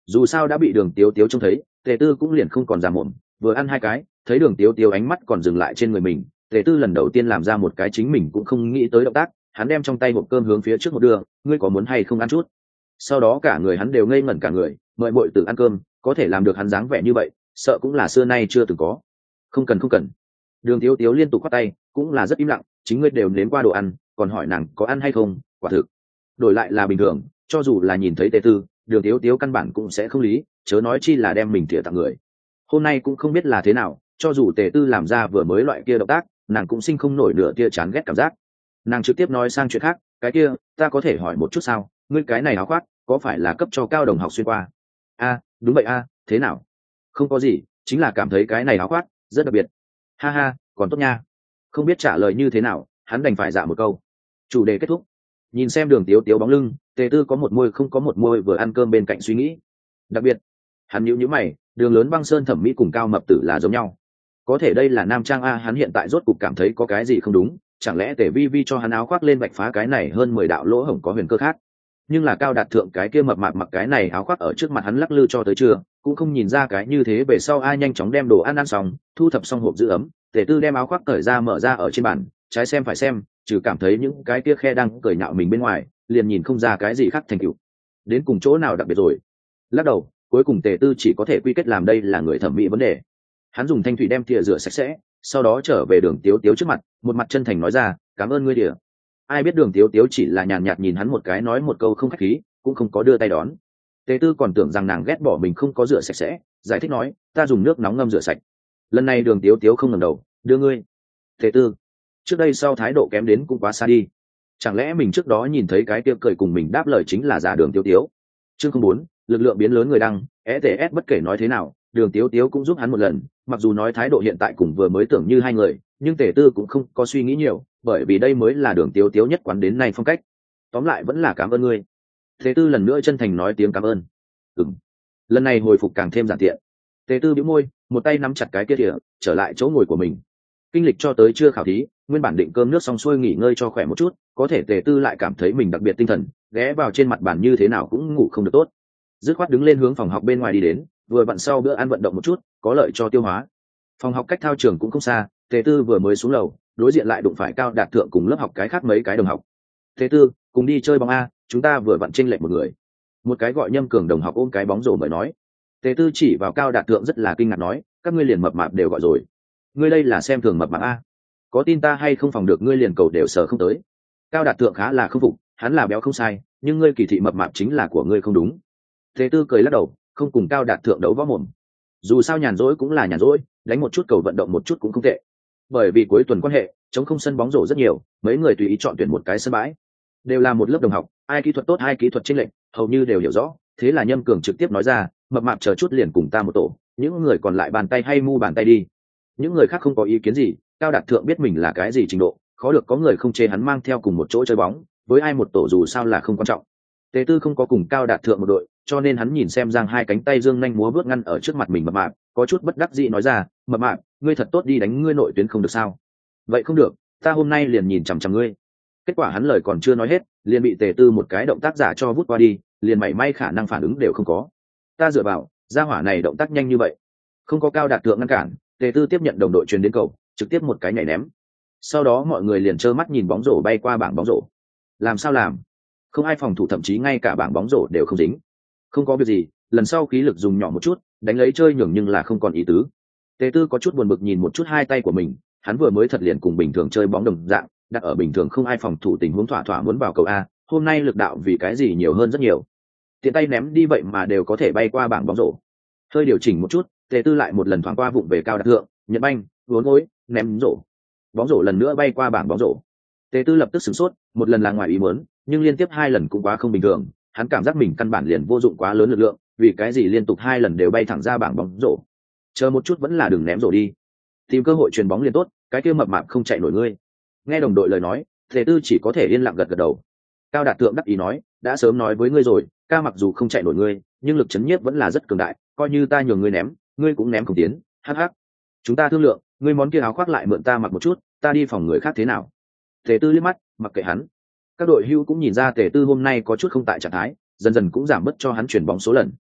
Dù sao đã bị Đường Tiếu Tiếu trông thấy, Tề Tư cũng liền không còn giả mồm, vừa ăn hai cái, thấy Đường Tiếu Tiếu ánh mắt còn dừng lại trên người mình, Tề Tư lần đầu tiên làm ra một cái chính mình cũng không nghĩ tới động tác, hắn đem trong tay hộp cơm hướng phía trước một đưa, ngươi có muốn hay không ăn chút? Sau đó cả người hắn đều ngây ngẩn cả người, mời muội tử ăn cơm, có thể làm được hắn dáng vẻ như vậy, sợ cũng là xưa nay chưa từng có. Không cần không cần. Đường Tiếu Tiếu liên tục khoát tay, cũng là rất im lặng, chính ngươi đều nếm qua đồ ăn, còn hỏi nàng có ăn hay không, quả thực. Đổi lại là bình thường, cho dù là nhìn thấy Tề Tư, Đường Tiếu Tiếu căn bản cũng sẽ không lý, chớ nói chi là đem mình tỉa tặng người. Hôm nay cũng không biết là thế nào, cho dù Tề Tư làm ra vừa mới loại kia động tác, nàng cũng sinh không nổi nửa tia chán ghét cảm giác. Nàng trực tiếp nói sang chuyện khác, cái kia, ta có thể hỏi một chút sao, ngươi cái này áo khoác, có phải là cấp cho cao đồng học xuyên qua? A, đúng vậy a, thế nào? Không có gì, chính là cảm thấy cái này áo khoác rất đặc biệt. Ha ha, còn tốt nha. Không biết trả lời như thế nào, hắn đành phải dạ một câu. Chủ đề kết thúc. Nhìn xem Đường Tiếu Tiếu bóng lưng, Tề Tư có một môi không có một môi vừa ăn cơm bên cạnh suy nghĩ. Đặc biệt, hắn nhíu mày, Đường Lớn Băng Sơn thẩm mỹ cùng Cao Mập Tử là giống nhau. Có thể đây là nam trang a, hắn hiện tại rốt cục cảm thấy có cái gì không đúng, chẳng lẽ Tề Vi Vi cho hắn áo khoác lên vạch phá cái này hơn 10 đạo lỗ hổng có huyền cơ khác. Nhưng là Cao Đạt Thượng cái kia mập mạp mặc cái này áo khoác ở trước mặt hắn lắc lư cho tới trưa, cũng không nhìn ra cái như thế. Về sau ai nhanh chóng đem đồ ăn xong, thu thập xong hộp giữ ấm, Tề Tư đem áo khoác cởi ra mở ra ở trên bàn, trái xem phải xem, trừ cảm thấy những cái kia khe đang cởi nhạo mình bên ngoài, liền nhìn không ra cái gì khác thành tựu. Đến cùng chỗ nào đặc biệt rồi? Lắc đầu, cuối cùng Tề Tư chỉ có thể quy kết làm đây là người thẩm mỹ vấn đề. Hắn dùng thanh thủy đem thìa rửa sạch sẽ, sau đó trở về Đường Tiếu Tiếu trước mặt, một mặt chân thành nói ra, cảm ơn ngươi đỉa. Ai biết Đường Tiếu Tiếu chỉ là nhàn nhạt nhìn hắn một cái, nói một câu không khách khí, cũng không có đưa tay đón. Tề Tư còn tưởng rằng nàng ghét bỏ mình không có rửa sạch sẽ, giải thích nói, ta dùng nước nóng ngâm rửa sạch. Lần này Đường Tiếu Tiếu không ngẩng đầu, đưa ngươi. Tề Tư, trước đây sau thái độ kém đến cũng quá xa đi. Chẳng lẽ mình trước đó nhìn thấy cái kia cười cùng mình đáp lời chính là giả Đường Tiếu Tiếu? Chương 04, lực lượng biến lớn người đăng, ETS bất kể nói thế nào, Đường Tiếu Tiếu cũng giúp hắn một lần, mặc dù nói thái độ hiện tại cùng vừa mới tưởng như hai người, nhưng Tề Tư cũng không có suy nghĩ nhiều, bởi vì đây mới là Đường Tiếu Tiếu nhất quán đến nay phong cách. Tóm lại vẫn là cảm ơn ngươi. Tề Tư lần nữa chân thành nói tiếng cảm ơn. Lần này hồi phục càng thêm giản tiện. Tề Tư bĩu môi, một tay nắm chặt cái kia thìa, trở lại chỗ ngồi của mình. Kinh lịch cho tới chưa khảo thí, nguyên bản định cơm nước xong xuôi nghỉ ngơi cho khỏe một chút, có thể Tề Tư lại cảm thấy mình đặc biệt tinh thần, ghé vào trên mặt bàn như thế nào cũng ngủ không được tốt. Dứt khoát đứng lên hướng phòng học bên ngoài đi đến, vừa vặn sau bữa ăn vận động một chút, có lợi cho tiêu hóa. Phòng học cách thao trường cũng không xa, Tề Tư vừa mới xuống lầu, đối diện lại đụng phải Cao Đạt Thượng cùng lớp học cái khác mấy cái đồng học. Tề Tư, cùng đi chơi bóng a, chúng ta vừa vặn chênh lệch một người. Một cái gọi Nhâm Cường đồng học ôm cái bóng rổ mới nói. Tề Tư chỉ vào Cao Đạt Thượng rất là kinh ngạc nói, các ngươi liền mập mạp đều gọi rồi. Ngươi đây là xem thường mập mạp a? Có tin ta hay không phòng được ngươi liền cầu đều sờ không tới. Cao Đạt Thượng khá là không phục, hắn là béo không sai, nhưng ngươi kỳ thị mập mạp chính là của ngươi không đúng. Tề Tư cười lắc đầu, không cùng Cao Đạt Thượng đấu võ mồm. Dù sao nhàn rỗi cũng là nhàn rỗi, đánh một chút cầu vận động một chút cũng không tệ. Bởi vì cuối tuần quan hệ, chống không sân bóng rổ rất nhiều, mấy người tùy ý chọn tuyển một cái sân bãi. Đều là một lớp đồng học, ai kỹ thuật tốt ai kỹ thuật chênh lệch, hầu như đều hiểu rõ. Thế là Nhâm Cường trực tiếp nói ra, mập mạp chờ chút liền cùng ta một tổ, những người còn lại bàn tay hay mu bàn tay đi. Những người khác không có ý kiến gì, Cao Đạt Thượng biết mình là cái gì trình độ, khó được có người không chê hắn mang theo cùng một chỗ chơi bóng, với ai một tổ dù sao là không quan trọng. Tề Tư không có cùng Cao Đạt Thượng một đội, cho nên hắn nhìn xem Giang hai cánh tay dương nhanh múa bước ngăn ở trước mặt mình mập mạp, có chút bất đắc dĩ nói ra, mập mạp, ngươi thật tốt đi đánh ngươi nội tuyến không được sao? Vậy không được, ta hôm nay liền nhìn chằm chằm ngươi. Kết quả hắn lời còn chưa nói hết, liền bị Tề Tư một cái động tác giả cho vút qua đi, liền mảy may khả năng phản ứng đều không có. Ta dựa vào, gia hỏa này động tác nhanh như vậy. Không có Cao Đạt Thượng ngăn cản, Tề Tư tiếp nhận đồng đội truyền đến cầu, trực tiếp một cái nhảy ném. Sau đó mọi người liền trơ mắt nhìn bóng rổ bay qua bảng bóng rổ. Làm sao làm? Không ai phòng thủ, thậm chí ngay cả bảng bóng rổ đều không dính. Không có việc gì, lần sau khí lực dùng nhỏ một chút, đánh lấy chơi nhường nhưng là không còn ý tứ. Tề Tư có chút buồn bực nhìn một chút hai tay của mình, hắn vừa mới thật liền cùng bình thường chơi bóng đồng dạng, đặt ở bình thường không ai phòng thủ tình huống thỏa thỏa muốn vào cầu a, hôm nay lực đạo vì cái gì nhiều hơn rất nhiều. Tiện tay ném đi vậy mà đều có thể bay qua bảng bóng rổ. Hơi điều chỉnh một chút, Tề Tư lại một lần thoáng qua vụng về Cao Đạt Thượng, nhật banh, vốn gối, ném rổ. Bóng rổ lần nữa bay qua bảng bóng rổ. Tề Tư lập tức sửng sốt, một lần là ngoài ý muốn, nhưng liên tiếp hai lần cũng quá không bình thường, hắn cảm giác mình căn bản liền vô dụng quá lớn lực lượng, vì cái gì liên tục hai lần đều bay thẳng ra bảng bóng rổ. Chờ một chút vẫn là đừng ném rổ đi, tìm cơ hội chuyền bóng liền tốt, cái kia mập mạp không chạy nổi ngươi. Nghe đồng đội lời nói, Tề Tư chỉ có thể yên lặng gật gật đầu. Cao Đạt Thượng đắc ý nói, đã sớm nói với ngươi rồi, ca mặc dù không chạy nổi ngươi, nhưng lực chấn nhiếp vẫn là rất cường đại, coi như ta nhường ngươi ném, ngươi cũng ném không tiến. Hắc hắc, chúng ta thương lượng, ngươi món kia áo khoác lại mượn ta mặc một chút, ta đi phòng người khác thế nào? Tề Tư liếc mắt, mặc kệ hắn. Các đội hưu cũng nhìn ra Tề Tư hôm nay có chút không tại trạng thái, dần dần cũng giảm bớt cho hắn chuyển bóng số lần.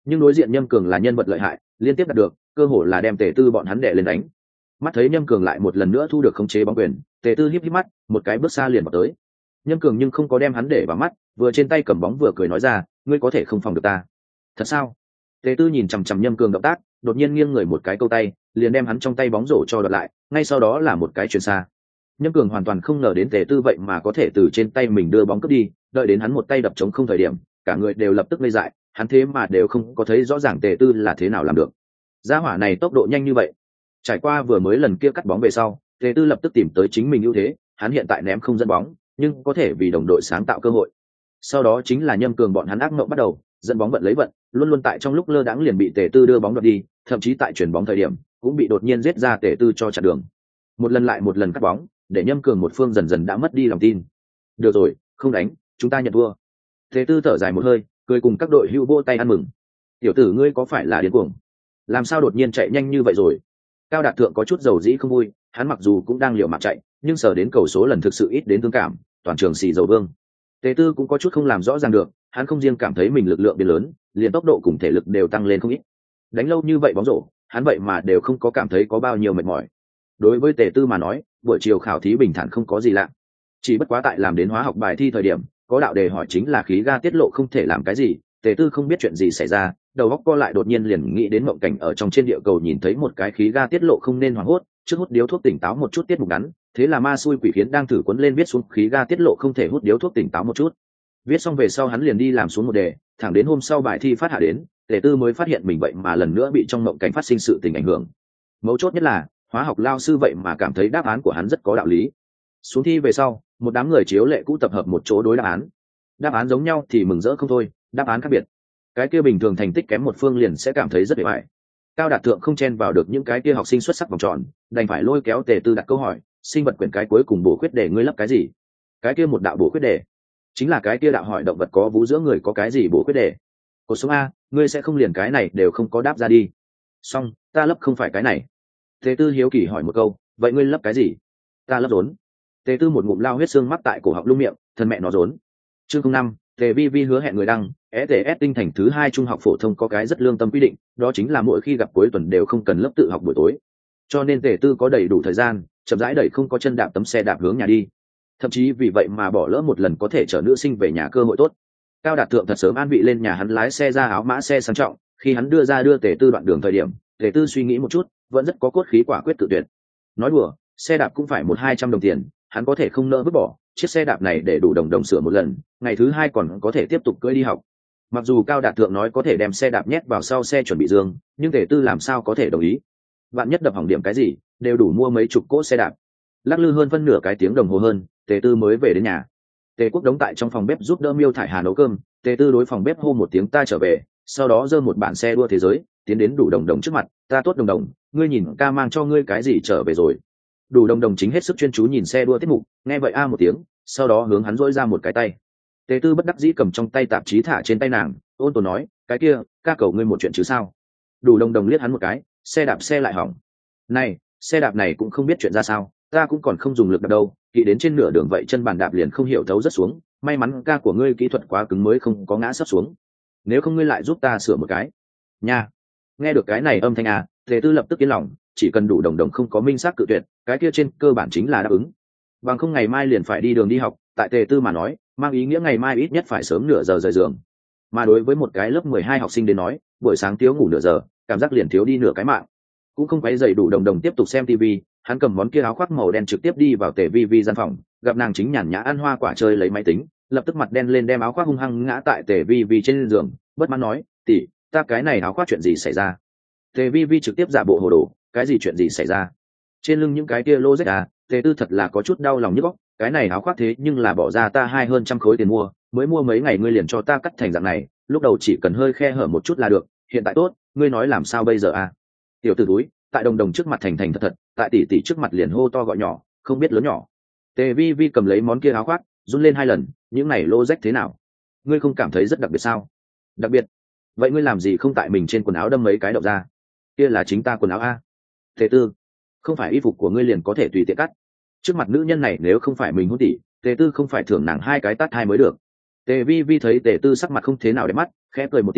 nhưng đối diện Nhâm Cường là nhân vật lợi hại, liên tiếp đạt được cơ hội là đem Tề Tư bọn hắn đè lên đánh. Mắt thấy Nhâm Cường lại một lần nữa thu được khống chế bóng quyền, Tề Tư híp híp mắt, một cái bước xa liền vào tới. Nhâm Cường nhưng không có đem hắn để vào mắt, vừa trên tay cầm bóng vừa cười nói ra, ngươi có thể không phòng được ta. Thật sao? Tề Tư nhìn chằm chằm Nhâm Cường động tác, đột nhiên nghiêng người một cái câu tay, liền đem hắn trong tay bóng rổ cho đoạt lại, ngay sau đó là một cái chuyền xa. Nhâm Cường hoàn toàn không ngờ đến Tề Tư vậy mà có thể từ trên tay mình đưa bóng cướp đi, đợi đến hắn một tay đập trống không thời điểm, cả người đều lập tức ngây dại, hắn thế mà đều không có thấy rõ ràng Tề Tư là thế nào làm được. Gia hỏa này tốc độ nhanh như vậy. Trải qua vừa mới lần kia cắt bóng về sau, Tề Tư lập tức tìm tới chính mình ưu thế, hắn hiện tại ném không dẫn bóng, nhưng có thể vì đồng đội sáng tạo cơ hội. Sau đó chính là Nhâm Cường bọn hắn ác mộng bắt đầu, dẫn bóng vận lấy vận, luôn luôn tại trong lúc lơ đãng liền bị Tề Tư đưa bóng đoạt đi, thậm chí tại chuyển bóng thời điểm cũng bị đột nhiên giết ra Tề Tư cho chặn đường. Một lần lại một lần cắt bóng, để Nhâm Cường một phương dần dần đã mất đi lòng tin. Được rồi, không đánh, chúng ta nhận thua. Tề Tư thở dài một hơi, cười cùng các đội hữu vỗ tay ăn mừng. Tiểu tử ngươi có phải là điên cuồng? Làm sao đột nhiên chạy nhanh như vậy rồi? Cao Đạt Thượng có chút dầu dĩ không vui, hắn mặc dù cũng đang liều mạng chạy, nhưng sở đến cầu số lần thực sự ít đến thương cảm, toàn trường xì dầu vương. Tề Tư cũng có chút không làm rõ ràng được, hắn không riêng cảm thấy mình lực lượng biến lớn, liền tốc độ cùng thể lực đều tăng lên không ít. Đánh lâu như vậy bóng rổ, hắn vậy mà đều không có cảm thấy có bao nhiêu mệt mỏi. Đối với Tề Tư mà nói, buổi chiều khảo thí bình thản không có gì lạ. Chỉ bất quá tại làm đến hóa học bài thi thời điểm, có đạo đề hỏi chính là khí ga tiết lộ không thể làm cái gì, Tề Tư không biết chuyện gì xảy ra, đầu óc co lại đột nhiên liền nghĩ đến mộng cảnh ở trong trên địa cầu nhìn thấy một cái khí ga tiết lộ không nên hoảng hốt, trước hút điếu thuốc tỉnh táo một chút tiết mục ngắn, thế là ma xui quỷ khiến đang thử cuốn lên viết xuống khí ga tiết lộ không thể hút điếu thuốc tỉnh táo một chút. Viết xong về sau hắn liền đi làm xuống một đề, thẳng đến hôm sau bài thi phát hạ đến, Tề Tư mới phát hiện mình vậy mà lần nữa bị trong mộng cảnh phát sinh sự tình ảnh hưởng. Mấu chốt nhất là hóa học lao sư vậy mà cảm thấy đáp án của hắn rất có đạo lý. Xuống thi về sau, một đám người chiếu lệ cũ tập hợp một chỗ đối đáp án giống nhau thì mừng rỡ không thôi, đáp án khác biệt, cái kia bình thường thành tích kém một phương liền sẽ cảm thấy rất bề bại. Cao Đạt Thượng không chen vào được những cái kia học sinh xuất sắc vòng tròn, đành phải lôi kéo Tề Tư đặt câu hỏi, sinh vật quyển cái cuối cùng bổ khuyết đề ngươi lấp cái gì? Cái kia một đạo bổ khuyết đề chính là cái kia đạo hỏi động vật có vú giữa người có cái gì bổ khuyết đề. Cột sống A, ngươi sẽ không liền cái này đều không có đáp ra đi. Xong, ta lấp không phải cái này. Tề Tư hiếu kỳ hỏi một câu, vậy ngươi lấp cái gì? Ta lấp rốn. Tề Tư một ngụm lao huyết xương mắc tại cổ họng lung miệng, thân mẹ nó rốn. Chương 05, Tề Vi Vi hứa hẹn người đăng, ETS tinh thành thứ 2 trung học phổ thông có cái rất lương tâm quy định, đó chính là mỗi khi gặp cuối tuần đều không cần lớp tự học buổi tối. Cho nên Tề Tư có đầy đủ thời gian, chậm rãi đẩy không có chân đạp tấm xe đạp hướng nhà đi. Thậm chí vì vậy mà bỏ lỡ một lần có thể chở nữ sinh về nhà cơ hội tốt. Cao Đạt Thượng thật sớm an vị lên nhà hắn lái xe ra áo mã xe sang trọng, khi hắn đưa Tề Tư đoạn đường thời điểm, Tề Tư suy nghĩ một chút, vẫn rất có cốt khí quả quyết tự tuyệt. Nói đùa, xe đạp cũng phải 100-200 đồng tiền, hắn có thể không nỡ vứt bỏ, chiếc xe đạp này để đủ đồng sửa một lần, ngày thứ 2 còn có thể tiếp tục cưỡi đi học. Mặc dù Cao Đạt Thượng nói có thể đem xe đạp nhét vào sau xe chuẩn bị dương, nhưng Tề Tư làm sao có thể đồng ý? Bạn nhất đập hỏng điểm cái gì, đều đủ mua mấy chục cỗ xe đạp. Lắc lư hơn phân nửa cái tiếng đồng hồ hơn, Tề Tư mới về đến nhà. Tề Quốc đóng tại trong phòng bếp giúp đỡ Miêu Thải Hà nấu cơm, Tề Tư đối phòng bếp hô một tiếng ta trở về, sau đó giơ một bản xe đua thế giới, tiến đến đủ đồng trước mặt, ta tốt đồng, ngươi nhìn ca mang cho ngươi cái gì trở về rồi. Đủ đồng chính hết sức chuyên chú nhìn xe đua tiết mục, nghe vậy a một tiếng, sau đó hướng hắn dỗi ra một cái tay. Tề Tư bất đắc dĩ cầm trong tay tạp chí thả trên tay nàng, ôn tồn nói, cái kia, ca cầu ngươi một chuyện chứ sao? Đủ đồng liếc hắn một cái, xe đạp xe lại hỏng. Này, xe đạp này cũng không biết chuyện ra sao, ta cũng còn không dùng lực đạp đâu, kỵ đến trên nửa đường vậy chân bàn đạp liền không hiểu thấu rất xuống, may mắn ca của ngươi kỹ thuật quá cứng mới không có ngã sấp xuống. Nếu không ngươi lại giúp ta sửa một cái. Nha. Nghe được cái này âm thanh à, Tề Tư lập tức yên lòng, chỉ cần đủ đồng không có minh xác cự tuyệt, cái kia trên cơ bản chính là đáp ứng. Bằng không ngày mai liền phải đi đường đi học, tại Tề Tư mà nói, mang ý nghĩa ngày mai ít nhất phải sớm nửa giờ rời giường. Mà đối với một cái lớp 12 học sinh đến nói, buổi sáng thiếu ngủ nửa giờ, cảm giác liền thiếu đi nửa cái mạng. Cũng không quấy rầy đủ đồng tiếp tục xem TV, hắn cầm món kia áo khoác màu đen trực tiếp đi vào Tề Vi Vi gian phòng, gặp nàng chính nhàn nhã ăn hoa quả chơi lấy máy tính, lập tức mặt đen lên đem áo khoác hung hăng ngã tại Tề Vi Vi trên giường, bất mãn nói, tỷ, ta cái này áo khoác chuyện gì xảy ra? Tề Vi Vi trực tiếp giả bộ hồ đồ, cái gì chuyện gì xảy ra? Trên lưng những cái kia lô rách à, Tề Tư thật là có chút đau lòng nhức óc, cái này áo khoác thế nhưng là bỏ ra ta hơn trăm khối tiền mua, mới mua mấy ngày ngươi liền cho ta cắt thành dạng này, lúc đầu chỉ cần hơi khe hở một chút là được, hiện tại tốt, ngươi nói làm sao bây giờ à? Tiểu tử túi, tại đồng trước mặt thành thật, tại tỷ tỷ trước mặt liền hô to gọi nhỏ, không biết lớn nhỏ. Tề Vi Vi cầm lấy món kia áo khoác, run lên 2 lần, những này lô rách thế nào? Ngươi không cảm thấy rất đặc biệt sao? Đặc biệt? Vậy ngươi làm gì không tại mình trên quần áo đâm mấy cái đậu ra? Kia là chính ta quần áo a. Tề Tư, không phải y phục của ngươi liền có thể tùy tiện cắt. Trước mặt nữ nhân này nếu không phải mình hôn tỷ, Tề Tư không phải thưởng nàng 2 cái tát hai mới được. Tề Vi Vi thấy Tề Tư sắc mặt không thế nào đẹp mắt, khẽ cười một tiếng,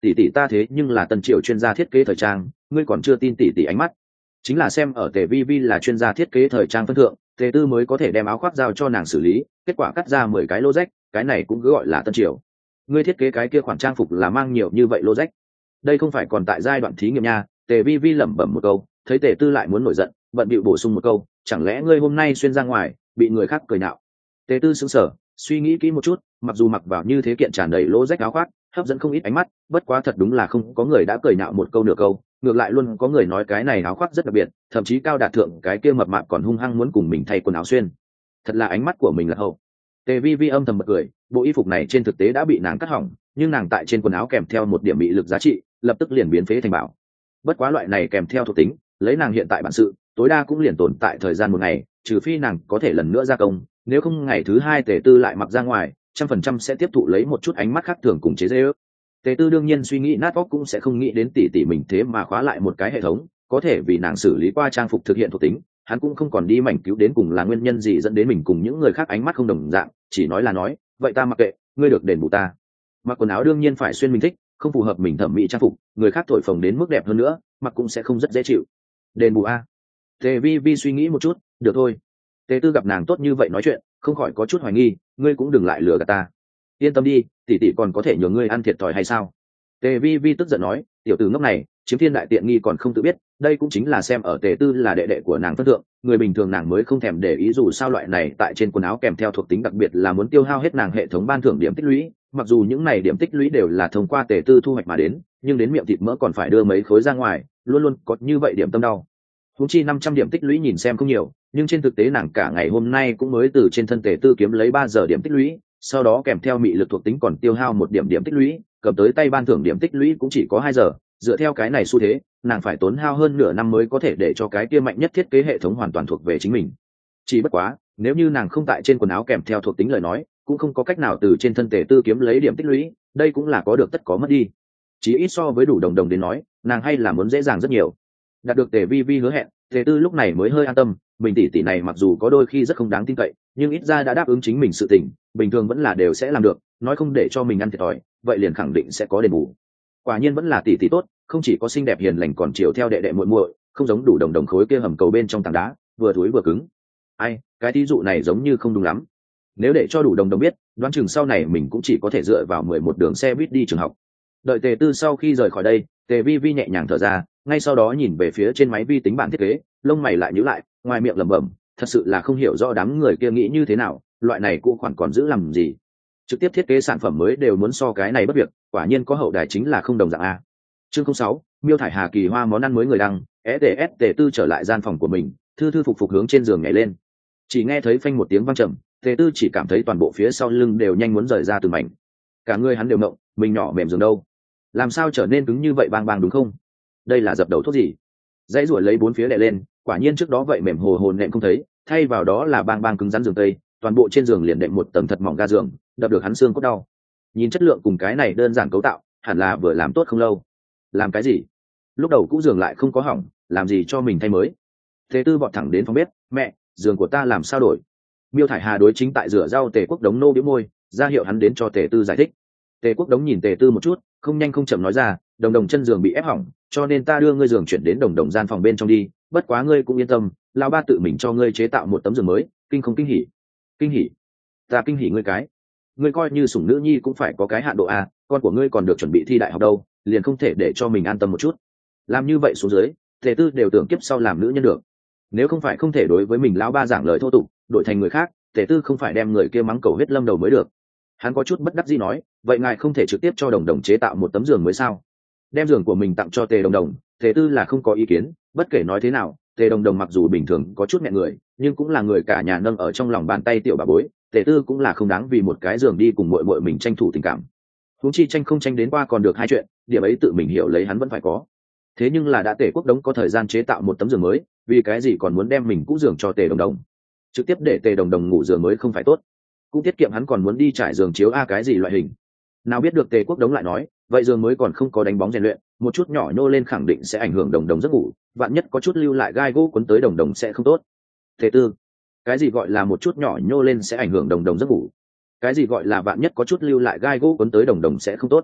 tỷ tỷ ta thế nhưng là tân triều chuyên gia thiết kế thời trang, ngươi còn chưa tin tỷ tỷ ánh mắt. Chính là xem ở Tề Vi Vi là chuyên gia thiết kế thời trang phân thượng, Tề Tư mới có thể đem áo khoác giao cho nàng xử lý, kết quả cắt ra 10 cái lô rách, cái này cũng cứ gọi là tân triều. Ngươi thiết kế cái kia khoản trang phục là mang nhiều như vậy lô rách. Đây không phải còn tại giai đoạn thí nghiệm nha. Tề Vi Vi lẩm bẩm một câu, thấy Tề Tư lại muốn nổi giận, bận bịu bổ sung một câu, chẳng lẽ ngươi hôm nay xuyên ra ngoài bị người khác cười nhạo. Tề Tư sững sờ, suy nghĩ kỹ một chút, mặc dù mặc vào như thế kiện tràn đầy lỗ rách áo khoác, hấp dẫn không ít ánh mắt, bất quá thật đúng là không có người đã cười nhạo một câu nửa câu, ngược lại luôn có người nói cái này áo khoác rất đặc biệt, thậm chí cao đạt thượng cái kia mập mạp còn hung hăng muốn cùng mình thay quần áo xuyên. Thật là ánh mắt của mình là hậu. Tề Vi Vi âm thầm bật cười, bộ y phục này trên thực tế đã bị nàng cắt hỏng, nhưng nàng tại trên quần áo kèm theo một điểm bị lực giá trị, lập tức liền biến phế thành bảo. Bất quá loại này kèm theo thuộc tính, lấy nàng hiện tại bản sự, tối đa cũng liền tồn tại thời gian một ngày, trừ phi nàng có thể lần nữa gia công, nếu không ngày thứ hai Tề Tư lại mặc ra ngoài, 100% sẽ tiếp thụ lấy một chút ánh mắt khác thường cùng chế giễu. Tề Tư đương nhiên suy nghĩ nát óc cũng sẽ không nghĩ đến tỷ tỷ mình thế mà khóa lại một cái hệ thống, có thể vì nàng xử lý qua trang phục thực hiện thuộc tính, hắn cũng không còn đi mảnh cứu đến cùng là nguyên nhân gì dẫn đến mình cùng những người khác ánh mắt không đồng dạng, chỉ nói là nói, vậy ta mặc kệ, ngươi được đền bù ta. Mặc quần áo đương nhiên phải xuyên mình thích, không phù hợp mình thẩm mỹ trang phục, người khác thổi phồng đến mức đẹp hơn nữa, mặc cũng sẽ không rất dễ chịu. Đền bù a. Tề Vi Vi suy nghĩ một chút, được thôi. Tề Tư gặp nàng tốt như vậy nói chuyện, không khỏi có chút hoài nghi, ngươi cũng đừng lại lừa gạt ta. Yên tâm đi, tỷ tỷ còn có thể nhường ngươi ăn thiệt thòi hay sao? Tề Vi Vi tức giận nói, tiểu tử ngốc này, chiếm thiên đại tiện nghi còn không tự biết, đây cũng chính là xem ở Tề Tư là đệ đệ của nàng phân thượng, người bình thường nàng mới không thèm để ý dù sao loại này tại trên quần áo kèm theo thuộc tính đặc biệt là muốn tiêu hao hết nàng hệ thống ban thưởng điểm tích lũy, mặc dù những này điểm tích lũy đều là thông qua Tề Tư thu hoạch mà đến, nhưng đến miệng thịt mỡ còn phải đưa mấy khối ra ngoài, luôn luôn có như vậy điểm tâm đau. Huống chi 500 điểm tích lũy nhìn xem không nhiều, nhưng trên thực tế nàng cả ngày hôm nay cũng mới từ trên thân Tề Tư kiếm lấy 3 giờ điểm tích lũy, sau đó kèm theo mị lực thuộc tính còn tiêu hao một điểm điểm tích lũy, cầm tới tay ban thưởng điểm tích lũy cũng chỉ có 2 giờ, dựa theo cái này xu thế, nàng phải tốn hao hơn nửa năm mới có thể để cho cái kia mạnh nhất thiết kế hệ thống hoàn toàn thuộc về chính mình. Chỉ bất quá, nếu như nàng không tại trên quần áo kèm theo thuộc tính lời nói, cũng không có cách nào từ trên thân Tề Tư kiếm lấy điểm tích lũy, đây cũng là có được tất có mất đi. Chỉ ít so với đủ đồng đồng đến nói, nàng hay là muốn dễ dàng rất nhiều. Đạt được Tề Vi Vi hứa hẹn, Tề Tư lúc này mới hơi an tâm, mình tỷ này mặc dù có đôi khi rất không đáng tin cậy, nhưng ít ra đã đáp ứng chính mình sự tình, bình thường vẫn là đều sẽ làm được, nói không để cho mình ăn thiệt thòi, vậy liền khẳng định sẽ có đền bù. Quả nhiên vẫn là tỷ tốt, không chỉ có xinh đẹp hiền lành còn chiều theo đệ đệ muội muội, không giống đủ đồng đồng khối kia hầm cầu bên trong tảng đá, vừa thúi vừa cứng. Ai, cái thí dụ này giống như không đúng lắm. Nếu để cho đủ đồng đồng biết, đoán chừng sau này mình cũng chỉ có thể dựa vào 11 đường xe buýt đi trường học. Đợi Tề Tư sau khi rời khỏi đây, Tề Vi Vi nhẹ nhàng thở ra, ngay sau đó nhìn về phía trên máy vi tính bản thiết kế, lông mày lại nhíu lại, ngoài miệng lẩm bẩm, thật sự là không hiểu rõ đám người kia nghĩ như thế nào, loại này cũ khoản còn giữ làm gì? Trực tiếp thiết kế sản phẩm mới đều muốn so cái này bất việc, quả nhiên có hậu đài chính là không đồng dạng a. Chương 06, miêu thải hà kỳ hoa món ăn mới người đăng, STS Tề Tư trở lại gian phòng của mình, thư thư phục phục hướng trên giường nhảy lên. Chỉ nghe thấy phanh một tiếng vang trầm, Tề Tư chỉ cảm thấy toàn bộ phía sau lưng đều nhanh muốn rời ra từng mảnh. Cả người hắn đều ngộng, mình nhỏ mềm giường đâu? Làm sao trở nên cứng như vậy bang bang đúng không? Đây là dập đầu thuốc gì? Dãy ruổi lấy bốn phía đè lên, quả nhiên trước đó vậy mềm hồ hồn nệm không thấy, thay vào đó là bang bang cứng rắn giường tây, toàn bộ trên giường liền đệm một tầng thật mỏng ga giường, đập được hắn xương cốt đau. Nhìn chất lượng cùng cái này đơn giản cấu tạo, hẳn là vừa làm tốt không lâu. Làm cái gì? Lúc đầu cũ giường lại không có hỏng, làm gì cho mình thay mới? Thế Tư vọt thẳng đến phòng bếp, mẹ, giường của ta làm sao đổi? Miêu Thải Hà đối chính tại rửa rau Tề Quốc Đống nô bĩu môi, ra hiệu hắn đến cho Tề Tư giải thích. Tề Quốc Đống nhìn Tề Tư một chút, không nhanh không chậm nói ra, đồng đồng chân giường bị ép hỏng, cho nên ta đưa ngươi giường chuyển đến đồng đồng gian phòng bên trong đi, bất quá ngươi cũng yên tâm, lão ba tự mình cho ngươi chế tạo một tấm giường mới, kinh không kinh hỉ? Kinh hỉ? Ta kinh hỉ ngươi cái? Ngươi coi như sủng nữ nhi cũng phải có cái hạn độ a, con của ngươi còn được chuẩn bị thi đại học đâu, liền không thể để cho mình an tâm một chút? Làm như vậy xuống dưới, Tề Tư đều tưởng kiếp sau làm nữ nhân được. Nếu không phải không thể đối với mình lão ba giảng lời thô tục, đổi thành người khác, Tề Tư không phải đem người kia mắng cầu huyết lâm đầu mới được. Hắn có chút bất đắc dĩ nói, vậy ngài không thể trực tiếp cho đồng đồng chế tạo một tấm giường mới sao? Đem giường của mình tặng cho Tề đồng đồng, Tề Tư là không có ý kiến, bất kể nói thế nào, Tề đồng đồng mặc dù bình thường có chút nghẹn người, nhưng cũng là người cả nhà nâng ở trong lòng bàn tay tiểu bà bối, Tề Tư cũng là không đáng vì một cái giường đi cùng muội muội mình tranh thủ tình cảm. Huống chi tranh không tranh đến qua còn được hai chuyện, điểm ấy tự mình hiểu lấy hắn vẫn phải có. Thế nhưng là đã Tề Quốc Đống có thời gian chế tạo một tấm giường mới, vì cái gì còn muốn đem mình cũ giường cho Tề đồng đồng? Trực tiếp để Tề đồng đồng ngủ giường mới không phải tốt? Cũng tiết kiệm hắn còn muốn đi trải giường chiếu a cái gì loại hình. Nào biết được Tề Quốc Đống lại nói, vậy giường mới còn không có đánh bóng rèn luyện, một chút nhỏ nhô lên khẳng định sẽ ảnh hưởng đồng đồng giấc ngủ, vạn nhất có chút lưu lại gai gỗ quấn tới đồng đồng sẽ không tốt. Thế Tư, cái gì gọi là một chút nhỏ nhô lên sẽ ảnh hưởng đồng đồng giấc ngủ? Cái gì gọi là vạn nhất có chút lưu lại gai gỗ quấn tới đồng đồng sẽ không tốt?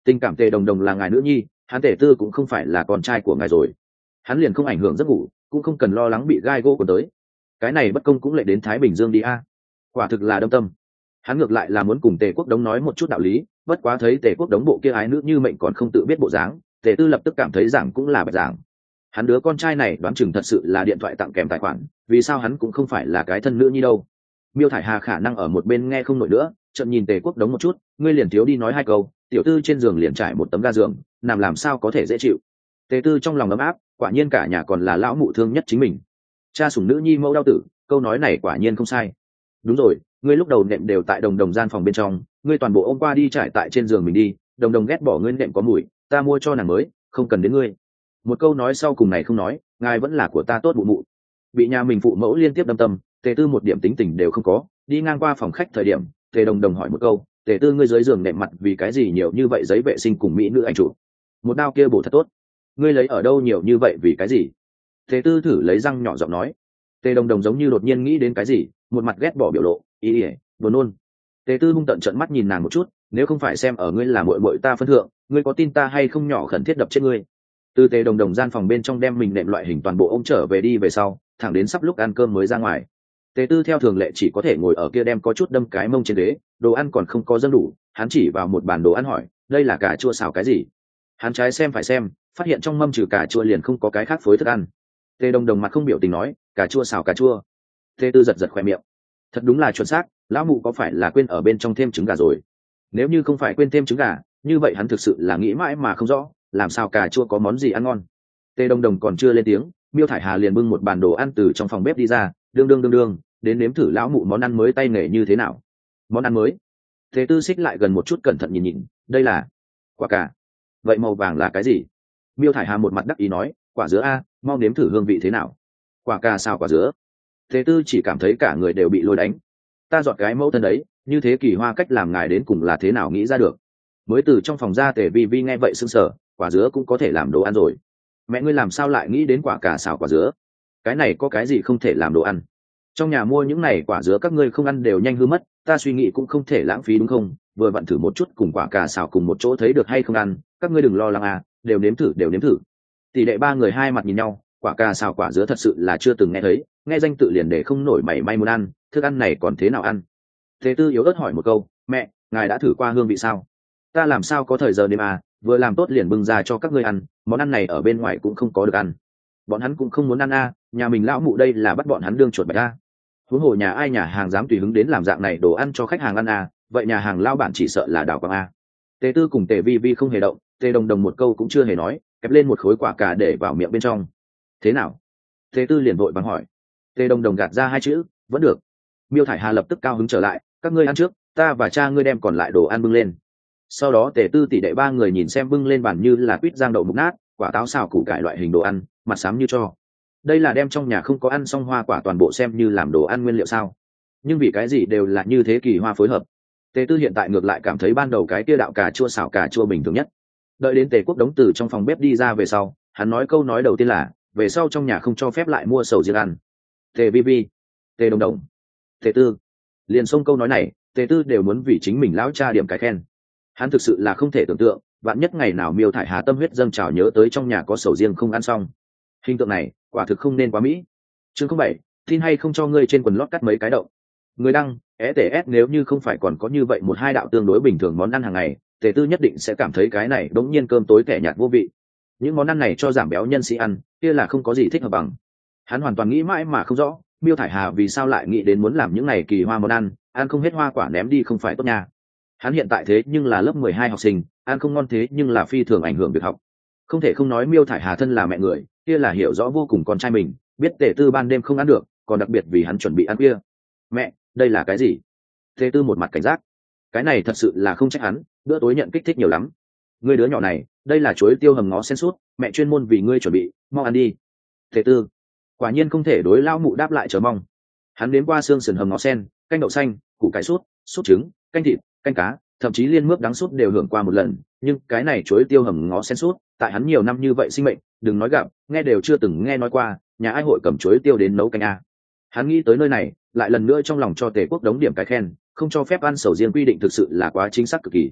tình cảm Tề Đồng Đồng là ngài nữ nhi, hắn Tề Tư cũng không phải là con trai của ngài rồi, hắn liền không ảnh hưởng giấc ngủ, cũng không cần lo lắng bị gai gỗ còn tới. Cái này bất công cũng lại đến Thái Bình Dương đi a. Quả thực là đâm tâm. Hắn ngược lại là muốn cùng Tề Quốc Đống nói một chút đạo lý, bất quá thấy Tề Quốc Đống bộ kia ái nữ như mệnh còn không tự biết bộ dáng, Tề Tư lập tức cảm thấy giảng cũng là bạch giảng. Hắn đứa con trai này đoán chừng thật sự là điện thoại tặng kèm tài khoản, vì sao hắn cũng không phải là cái thân nữ nhi đâu. Miêu Thải Hà khả năng ở một bên nghe không nổi nữa, chợt nhìn Tề Quốc Đống một chút, ngươi liền thiếu đi nói hai câu, tiểu tư trên giường liền trải một tấm ga giường, nằm làm sao có thể dễ chịu. Tề Tư trong lòng ấm áp, quả nhiên cả nhà còn là lão mụ thương nhất chính mình. Cha sủng nữ nhi mẫu đau tử, câu nói này quả nhiên không sai. Đúng rồi, ngươi lúc đầu nệm đều tại Đồng Đồng gian phòng bên trong, ngươi toàn bộ ôm qua đi trải tại trên giường mình đi, Đồng Đồng ghét bỏ ngươi nệm có mùi, ta mua cho nàng mới, không cần đến ngươi. Một câu nói sau cùng này không nói, ngài vẫn là của ta tốt mụ mụ. Bị nhà mình phụ mẫu liên tiếp đâm tâm, Tề Tư một điểm tính tình đều không có, đi ngang qua phòng khách thời điểm, Tề Đồng Đồng hỏi một câu, Tề Tư ngươi dưới giường nệm mặt vì cái gì nhiều như vậy giấy vệ sinh cùng mỹ nữ anh chủ, một đao kia bổ thật tốt, ngươi lấy ở đâu nhiều như vậy vì cái gì? Tề Tư thử lấy răng nhỏ giọng nói. Tề Đồng Đồng giống như đột nhiên nghĩ đến cái gì, một mặt ghét bỏ biểu lộ, ý buồn nôn. Tề Tư hung tợn trợn mắt nhìn nàng một chút, nếu không phải xem ở ngươi là muội muội ta phân thượng, ngươi có tin ta hay không nhỏ khẩn thiết đập chết ngươi. Từ Tề Đồng Đồng gian phòng bên trong đem mình nệm loại hình toàn bộ ôm trở về đi về sau, thẳng đến sắp lúc ăn cơm mới ra ngoài. Tề Tư theo thường lệ chỉ có thể ngồi ở kia đem có chút đâm cái mông trên ghế, đồ ăn còn không có dâng đủ, hắn chỉ vào một bàn đồ ăn hỏi, đây là cà chua xào cái gì? Hắn trái xem phải xem, phát hiện trong mâm trừ cà chua liền không có cái khác phối thức ăn. Tề Đồng Đồng mặt không biểu tình nói, cà chua xào cà chua. Tề Tư giật giật khoe miệng, thật đúng là chuẩn xác, lão mụ có phải là quên ở bên trong thêm trứng gà rồi? Nếu như không phải quên thêm trứng gà, như vậy hắn thực sự là nghĩ mãi mà không rõ, làm sao cà chua có món gì ăn ngon. Tề Đồng Đồng còn chưa lên tiếng, Miêu Thải Hà liền bưng một bàn đồ ăn từ trong phòng bếp đi ra, đương đến nếm thử lão mụ món ăn mới tay nghề như thế nào. Món ăn mới? Tề Tư xích lại gần một chút cẩn thận nhìn, đây là quả cà. Vậy màu vàng là cái gì? Miêu Thải Hà một mặt đắc ý nói, quả dứa a, mau nếm thử hương vị thế nào. Quả cà xào quả dứa. Tề Tư chỉ cảm thấy cả người đều bị lôi đánh. Ta dọn cái mẫu thân đấy, như thế kỳ hoa cách làm ngài đến cùng là thế nào nghĩ ra được? Mới từ trong phòng ra Tề Vi Vi nghe vậy sững sờ, quả dứa cũng có thể làm đồ ăn rồi. Mẹ ngươi làm sao lại nghĩ đến quả cà xào quả dứa? Cái này có cái gì không thể làm đồ ăn? Trong nhà mua những này quả dứa các ngươi không ăn đều nhanh hư mất, ta suy nghĩ cũng không thể lãng phí đúng không? Vừa vặn thử một chút cùng quả cà xào cùng một chỗ thấy được hay không ăn, các ngươi đừng lo lắng à, đều nếm thử. Tỷ đệ ba người hai mặt nhìn nhau, quả cà xào quả dứa thật sự là chưa từng nghe thấy, nghe danh tự liền để không nổi mảy may muốn ăn, thức ăn này còn thế nào ăn? Thế Tư yếu ớt hỏi một câu, mẹ, ngài đã thử qua hương vị sao? Ta làm sao có thời giờ đêm à, vừa làm tốt liền bưng ra cho các ngươi ăn, món ăn này ở bên ngoài cũng không có được ăn. Bọn hắn cũng không muốn ăn à, nhà mình lão mụ đây là bắt bọn hắn đương chuột bạch à. Huống hồ nhà ai nhà hàng dám tùy hứng đến làm dạng này đồ ăn cho khách hàng ăn à, vậy nhà hàng lao bản chỉ sợ là đảo quang à. Tề Tư cùng Tề Vi Vi không hề động, Tề Đồng Đồng một câu cũng chưa hề nói, kẹp lên một khối quả cà để vào miệng bên trong. Thế nào? Tề Tư liền vội vàng hỏi. Tề Đồng Đồng gạt ra hai chữ, vẫn được. Miêu Thải Hà lập tức cao hứng trở lại, các ngươi ăn trước, ta và cha ngươi đem còn lại đồ ăn bưng lên. Sau đó Tề Tư tỷ đệ ba người nhìn xem bưng lên bàn như là quýt rang đậu mục nát, quả táo xào củ cải loại hình đồ ăn, mặt xám như cho. Đây là đem trong nhà không có ăn xong hoa quả toàn bộ xem như làm đồ ăn nguyên liệu sao? Nhưng vì cái gì đều là như thế kỳ hoa phối hợp. Tề Tư hiện tại ngược lại cảm thấy ban đầu cái kia đạo cà chua xào cà chua bình thường nhất. Đợi đến Tề Quốc Đống từ trong phòng bếp đi ra về sau, hắn nói câu nói đầu tiên là, về sau trong nhà không cho phép lại mua sầu riêng ăn. Tề Vi Vi, Tề Đồng Đồng, Tề Tư, liền xông câu nói này, Tề Tư đều muốn vì chính mình lão cha điểm cái khen. Hắn thực sự là không thể tưởng tượng, vạn nhất ngày nào Miêu Thải Hà tâm huyết dâng trào nhớ tới trong nhà có sầu riêng không ăn xong. Hình tượng này, quả thực không nên quá mỹ. Chương 07, tin hay không cho ngươi trên quần lót cắt mấy cái động. Người đăng, ETS nếu như không phải còn có như vậy một hai đạo tương đối bình thường món ăn hàng ngày, Tề Tư nhất định sẽ cảm thấy cái này đống nhiên cơm tối kẻ nhạt vô vị. Những món ăn này cho giảm béo nhân sĩ ăn, kia là không có gì thích hợp bằng. Hắn hoàn toàn nghĩ mãi mà không rõ, Miêu Thải Hà vì sao lại nghĩ đến muốn làm những này kỳ hoa món ăn không hết hoa quả ném đi không phải tốt nha. Hắn hiện tại thế nhưng là lớp 12 học sinh, ăn không ngon thế nhưng là phi thường ảnh hưởng việc học. Không thể không nói Miêu Thải Hà thân là mẹ người, kia là hiểu rõ vô cùng con trai mình, biết Tề Tư ban đêm không ăn được, còn đặc biệt vì hắn chuẩn bị ăn khuya. Mẹ, đây là cái gì? Tề Tư một mặt cảnh giác. Cái này thật sự là không trách hắn, bữa tối nhận kích thích nhiều lắm. Ngươi đứa nhỏ này, đây là chuối tiêu hầm ngó sen sút, mẹ chuyên môn vì ngươi chuẩn bị, mau ăn đi. Tề Tư, quả nhiên không thể đối lao mụ đáp lại chờ mong. Hắn đến qua xương sườn hầm ngó sen, canh đậu xanh, củ cải sút, sút trứng, canh thịt, canh cá, thậm chí liên mướp đắng sút đều hưởng qua một lần, nhưng cái này chuối tiêu hầm ngó sen sút, tại hắn nhiều năm như vậy sinh mệnh, đừng nói gặp, nghe đều chưa từng nghe nói qua, nhà ai hội cầm chuối tiêu đến nấu canh a. Hắn nghĩ tới nơi này, lại lần nữa trong lòng cho Tề Quốc Đống điểm cái khen, không cho phép ăn sầu riêng quy định thực sự là quá chính xác cực kỳ.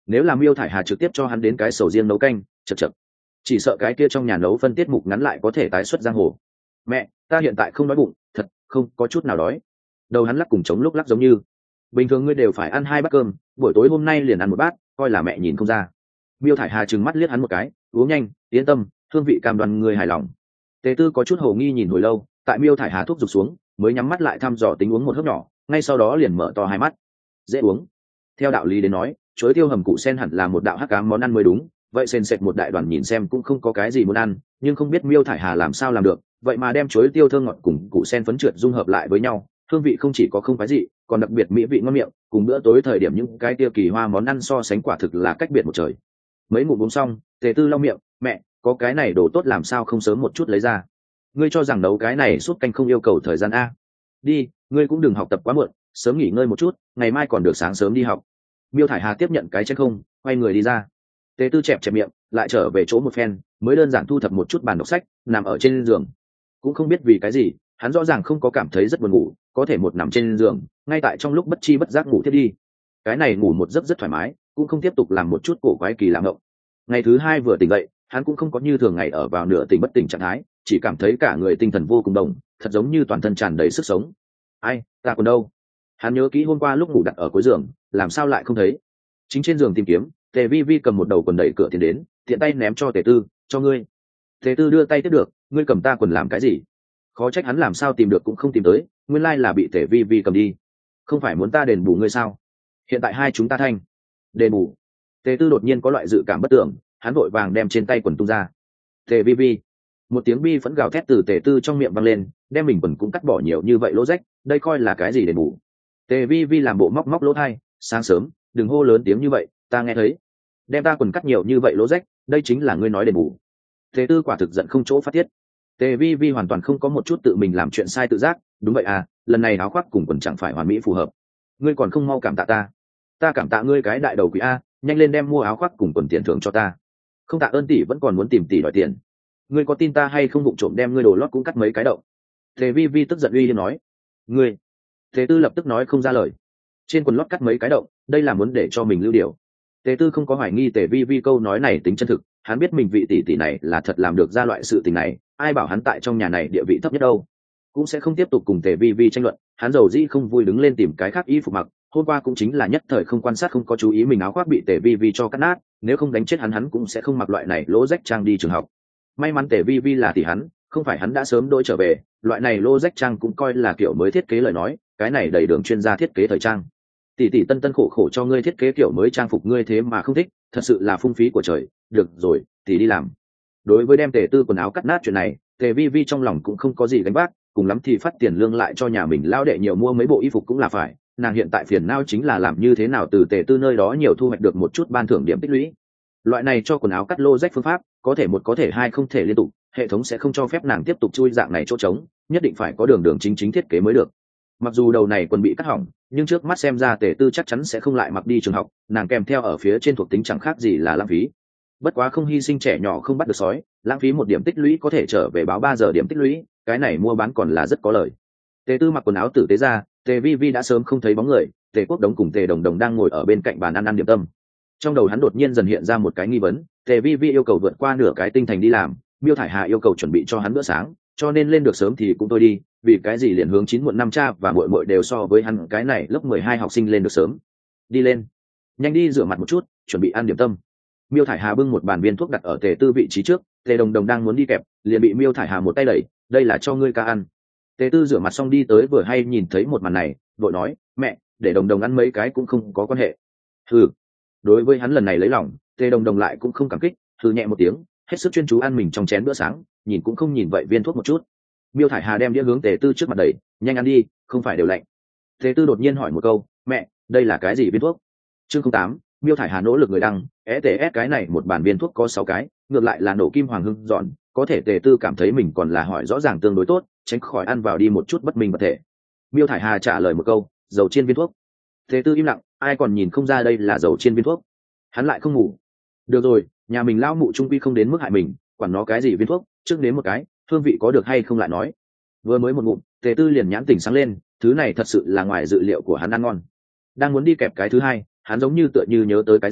nếu làm Miêu Thải Hà trực tiếp cho hắn đến cái sầu riêng nấu canh, chật chật, chỉ sợ cái kia trong nhà nấu phân tiết mục ngắn lại có thể tái xuất giang hồ. Mẹ, ta hiện tại không đói bụng, thật không có chút nào đói. Đầu hắn lắc cùng chống lúc lắc giống như bình thường ngươi đều phải ăn 2 bát cơm, buổi tối hôm nay liền ăn 1 bát, coi là mẹ nhìn không ra. Miêu Thải Hà trừng mắt liếc hắn một cái, uống nhanh, yên tâm, hương vị cam đoan người hài lòng. Tề Tư có chút hồ nghi nhìn hồi lâu, tại Miêu Thải Hà thuốc giục xuống, mới nhắm mắt lại thăm dò tính uống một hớp nhỏ, ngay sau đó liền mở to 2 mắt. Dễ uống. Theo đạo lý đến nói, chuối tiêu hầm củ sen hẳn là một đạo hắc ám món ăn mới đúng, vậy sền sệt một đại đoàn nhìn xem cũng không có cái gì muốn ăn, nhưng không biết Miêu Thải Hà làm sao làm được, vậy mà đem chuối tiêu thơm ngọt cùng củ sen phấn trượt dung hợp lại với nhau, hương vị không chỉ có không phái dị, còn đặc biệt mỹ vị ngon miệng, cùng bữa tối thời điểm những cái tiêu kỳ hoa món ăn so sánh quả thực là cách biệt một trời. Mấy ngụm uống xong, Tề Tư lau miệng, mẹ, có cái này đồ tốt làm sao không sớm một chút lấy ra? Ngươi cho rằng nấu cái này suốt canh không yêu cầu thời gian a? Đi, ngươi cũng đừng học tập quá muộn, sớm nghỉ ngơi một chút, ngày mai còn được sáng sớm đi học. Miêu Thải Hà tiếp nhận cái chén không, quay người đi ra. Tề Tư chẹp chẹp miệng, lại trở về chỗ một phen, mới đơn giản thu thập một chút bàn đọc sách, nằm ở trên giường. Cũng không biết vì cái gì, hắn rõ ràng không có cảm thấy rất buồn ngủ, có thể một nằm trên giường, ngay tại trong lúc bất chi bất giác ngủ thiết đi. Cái này ngủ một giấc rất thoải mái, cũng không tiếp tục làm một chút cổ quái kỳ lạ ngộng. Ngày thứ 2 vừa tỉnh dậy, hắn cũng không có như thường ngày ở vào nửa tỉnh bất tỉnh trạng thái, chỉ cảm thấy cả người tinh thần vô cùng đồng, thật giống như toàn thân tràn đầy sức sống. Ai, ta còn đâu? Hắn nhớ kỹ hôm qua lúc ngủ đặt ở cuối giường, làm sao lại không thấy? Chính trên giường tìm kiếm, Tề Vi Vi cầm một đầu quần đẩy cửa tiến đến, tiện tay ném cho Tề Tư, cho ngươi. Tề Tư đưa tay tiếp được, ngươi cầm ta quần làm cái gì? Khó trách hắn làm sao tìm được cũng không tìm tới, nguyên lai là bị Tề Vi Vi cầm đi. Không phải muốn ta đền bù ngươi sao? Hiện tại hai chúng ta thanh đền bù. Tề Tư đột nhiên có loại dự cảm bất tưởng, hắn vội vàng đem trên tay quần tung ra. Tề Vi Vi, một tiếng bi phẫn gào thét từ Tề Tư trong miệng vang lên, đem mình quần cũng cắt bỏ nhiều như vậy lỗ rách, đây coi là cái gì đền bù? Tề Vi Vi làm bộ móc móc lỗ tai, sáng sớm, đừng hô lớn tiếng như vậy, ta nghe thấy. Đem ta quần cắt nhiều như vậy lỗ rách, đây chính là ngươi nói đền bù. Tề Tư quả thực giận không chỗ phát tiết. Tề Vi Vi hoàn toàn không có một chút tự mình làm chuyện sai tự giác, đúng vậy à, lần này áo khoác cùng quần chẳng phải hoàn mỹ phù hợp. Ngươi còn không mau cảm tạ ta. Ta cảm tạ ngươi cái đại đầu quỷ a, nhanh lên đem mua áo khoác cùng quần tiền thưởng cho ta. Không tạ ơn tỷ vẫn còn muốn tìm tỷ đòi tiền. Ngươi có tin ta hay không vụng trộm đem ngươi đồ lót cũng cắt mấy cái đậu. Tề Vi Vi tức giận uy hiếp nói. Ngươi. Tề Tư lập tức nói không ra lời. Trên quần lót cắt mấy cái đậu, đây là muốn để cho mình lưu điều. Tề Tư không có hoài nghi Tề Vi Vi câu nói này tính chân thực, hắn biết mình vị tỷ tỷ này là thật làm được ra loại sự tình này, ai bảo hắn tại trong nhà này địa vị thấp nhất đâu. Cũng sẽ không tiếp tục cùng Tề Vi Vi tranh luận, hắn dầu dĩ không vui đứng lên tìm cái khác y phục mặc. Hôm qua cũng chính là nhất thời không quan sát không có chú ý mình áo khoác bị Tề Vi Vi cho cắt nát, nếu không đánh chết hắn cũng sẽ không mặc loại này lỗ rách trang đi trường học. May mắn Tề Vi Vi là tỷ hắn, không phải hắn đã sớm đôi trở về, loại này lỗ rách trang cũng coi là kiểu mới thiết kế lời nói, cái này đầy đường chuyên gia thiết kế thời trang. Tỷ tỷ tân tân khổ khổ cho ngươi thiết kế kiểu mới trang phục ngươi thế mà không thích, thật sự là phung phí của trời. Được rồi, tỷ đi làm. Đối với đem Tề Tư quần áo cắt nát chuyện này, Tề Vi Vi trong lòng cũng không có gì gánh vác, cùng lắm thì phát tiền lương lại cho nhà mình lao đệ nhiều mua mấy bộ y phục cũng là phải. Nàng hiện tại phiền não chính là làm như thế nào từ Tề Tư nơi đó nhiều thu hoạch được một chút ban thưởng điểm tích lũy. Loại này cho quần áo cắt lô rách phương pháp, có thể một có thể hai không thể liên tục, hệ thống sẽ không cho phép nàng tiếp tục chui dạng này chỗ trống, nhất định phải có đường đường chính chính thiết kế mới được. Mặc dù đầu này quần bị cắt hỏng, nhưng trước mắt xem ra Tề Tư chắc chắn sẽ không lại mặc đi trường học, nàng kèm theo ở phía trên thuộc tính chẳng khác gì là lãng phí. Bất quá không hy sinh trẻ nhỏ không bắt được sói, lãng phí 1 điểm tích lũy có thể trở về báo 3 giờ điểm tích lũy, cái này mua bán còn là rất có lời. Tề Tư mặc quần áo tử tế ra, Tề Vi Vi đã sớm không thấy bóng người, Tề Quốc Đống cùng Tề Đồng Đồng đang ngồi ở bên cạnh bàn ăn điểm tâm. Trong đầu hắn đột nhiên dần hiện ra một cái nghi vấn, Tề Vi Vi yêu cầu vượt qua nửa cái tinh thành đi làm, Miêu Thải Hà yêu cầu chuẩn bị cho hắn bữa sáng, cho nên lên được sớm thì cũng tôi đi, vì cái gì liền hướng 9 muộn 5 cha và muội muội đều so với hắn cái này lớp 12 học sinh lên được sớm. Đi lên, nhanh đi rửa mặt một chút, chuẩn bị ăn điểm tâm. Miêu Thải Hà bưng một bàn viên thuốc đặt ở Tề Tư vị trí trước, Tề Đồng Đồng đang muốn đi kẹp, liền bị Miêu Thải Hà một tay đẩy, đây là cho ngươi ca ăn. Tề Tư rửa mặt xong đi tới vừa hay nhìn thấy một màn này, vội nói, mẹ, để Đồng Đồng ăn mấy cái cũng không có quan hệ. Hừ. Đối với hắn lần này lấy lòng, Tề Đồng Đồng lại cũng không cảm kích, hừ nhẹ một tiếng, hết sức chuyên chú ăn mình trong chén bữa sáng, nhìn cũng không nhìn vậy viên thuốc một chút. Miêu Thải Hà đem đĩa hướng Tề Tư trước mặt đẩy, nhanh ăn đi, không phải đều lạnh. Tề Tư đột nhiên hỏi một câu, mẹ, đây là cái gì viên thuốc? Chương 08, Miêu Thải Hà nỗ lực người đăng, ETS cái này một bản viên thuốc có 6 cái, ngược lại là nổ kim hoàng hưng dọn, có thể Tề Tư cảm thấy mình còn là hỏi rõ ràng tương đối tốt, tránh khỏi ăn vào đi một chút bất minh vật thể. Miêu Thải Hà trả lời một câu, dầu chiên viên thuốc. Tề Tư im lặng, ai còn nhìn không ra đây là dầu chiên viên thuốc. Hắn lại không ngủ. Được rồi, nhà mình lão mụ trung quy không đến mức hại mình, quản nó cái gì viên thuốc, trước đến một cái, hương vị có được hay không lại nói. Vừa mới một ngụm, Tề Tư liền nhãn tỉnh sáng lên, thứ này thật sự là ngoài dự liệu của hắn ăn ngon. Đang muốn đi kẹp cái thứ hai, hắn giống như tựa như nhớ tới cái gì,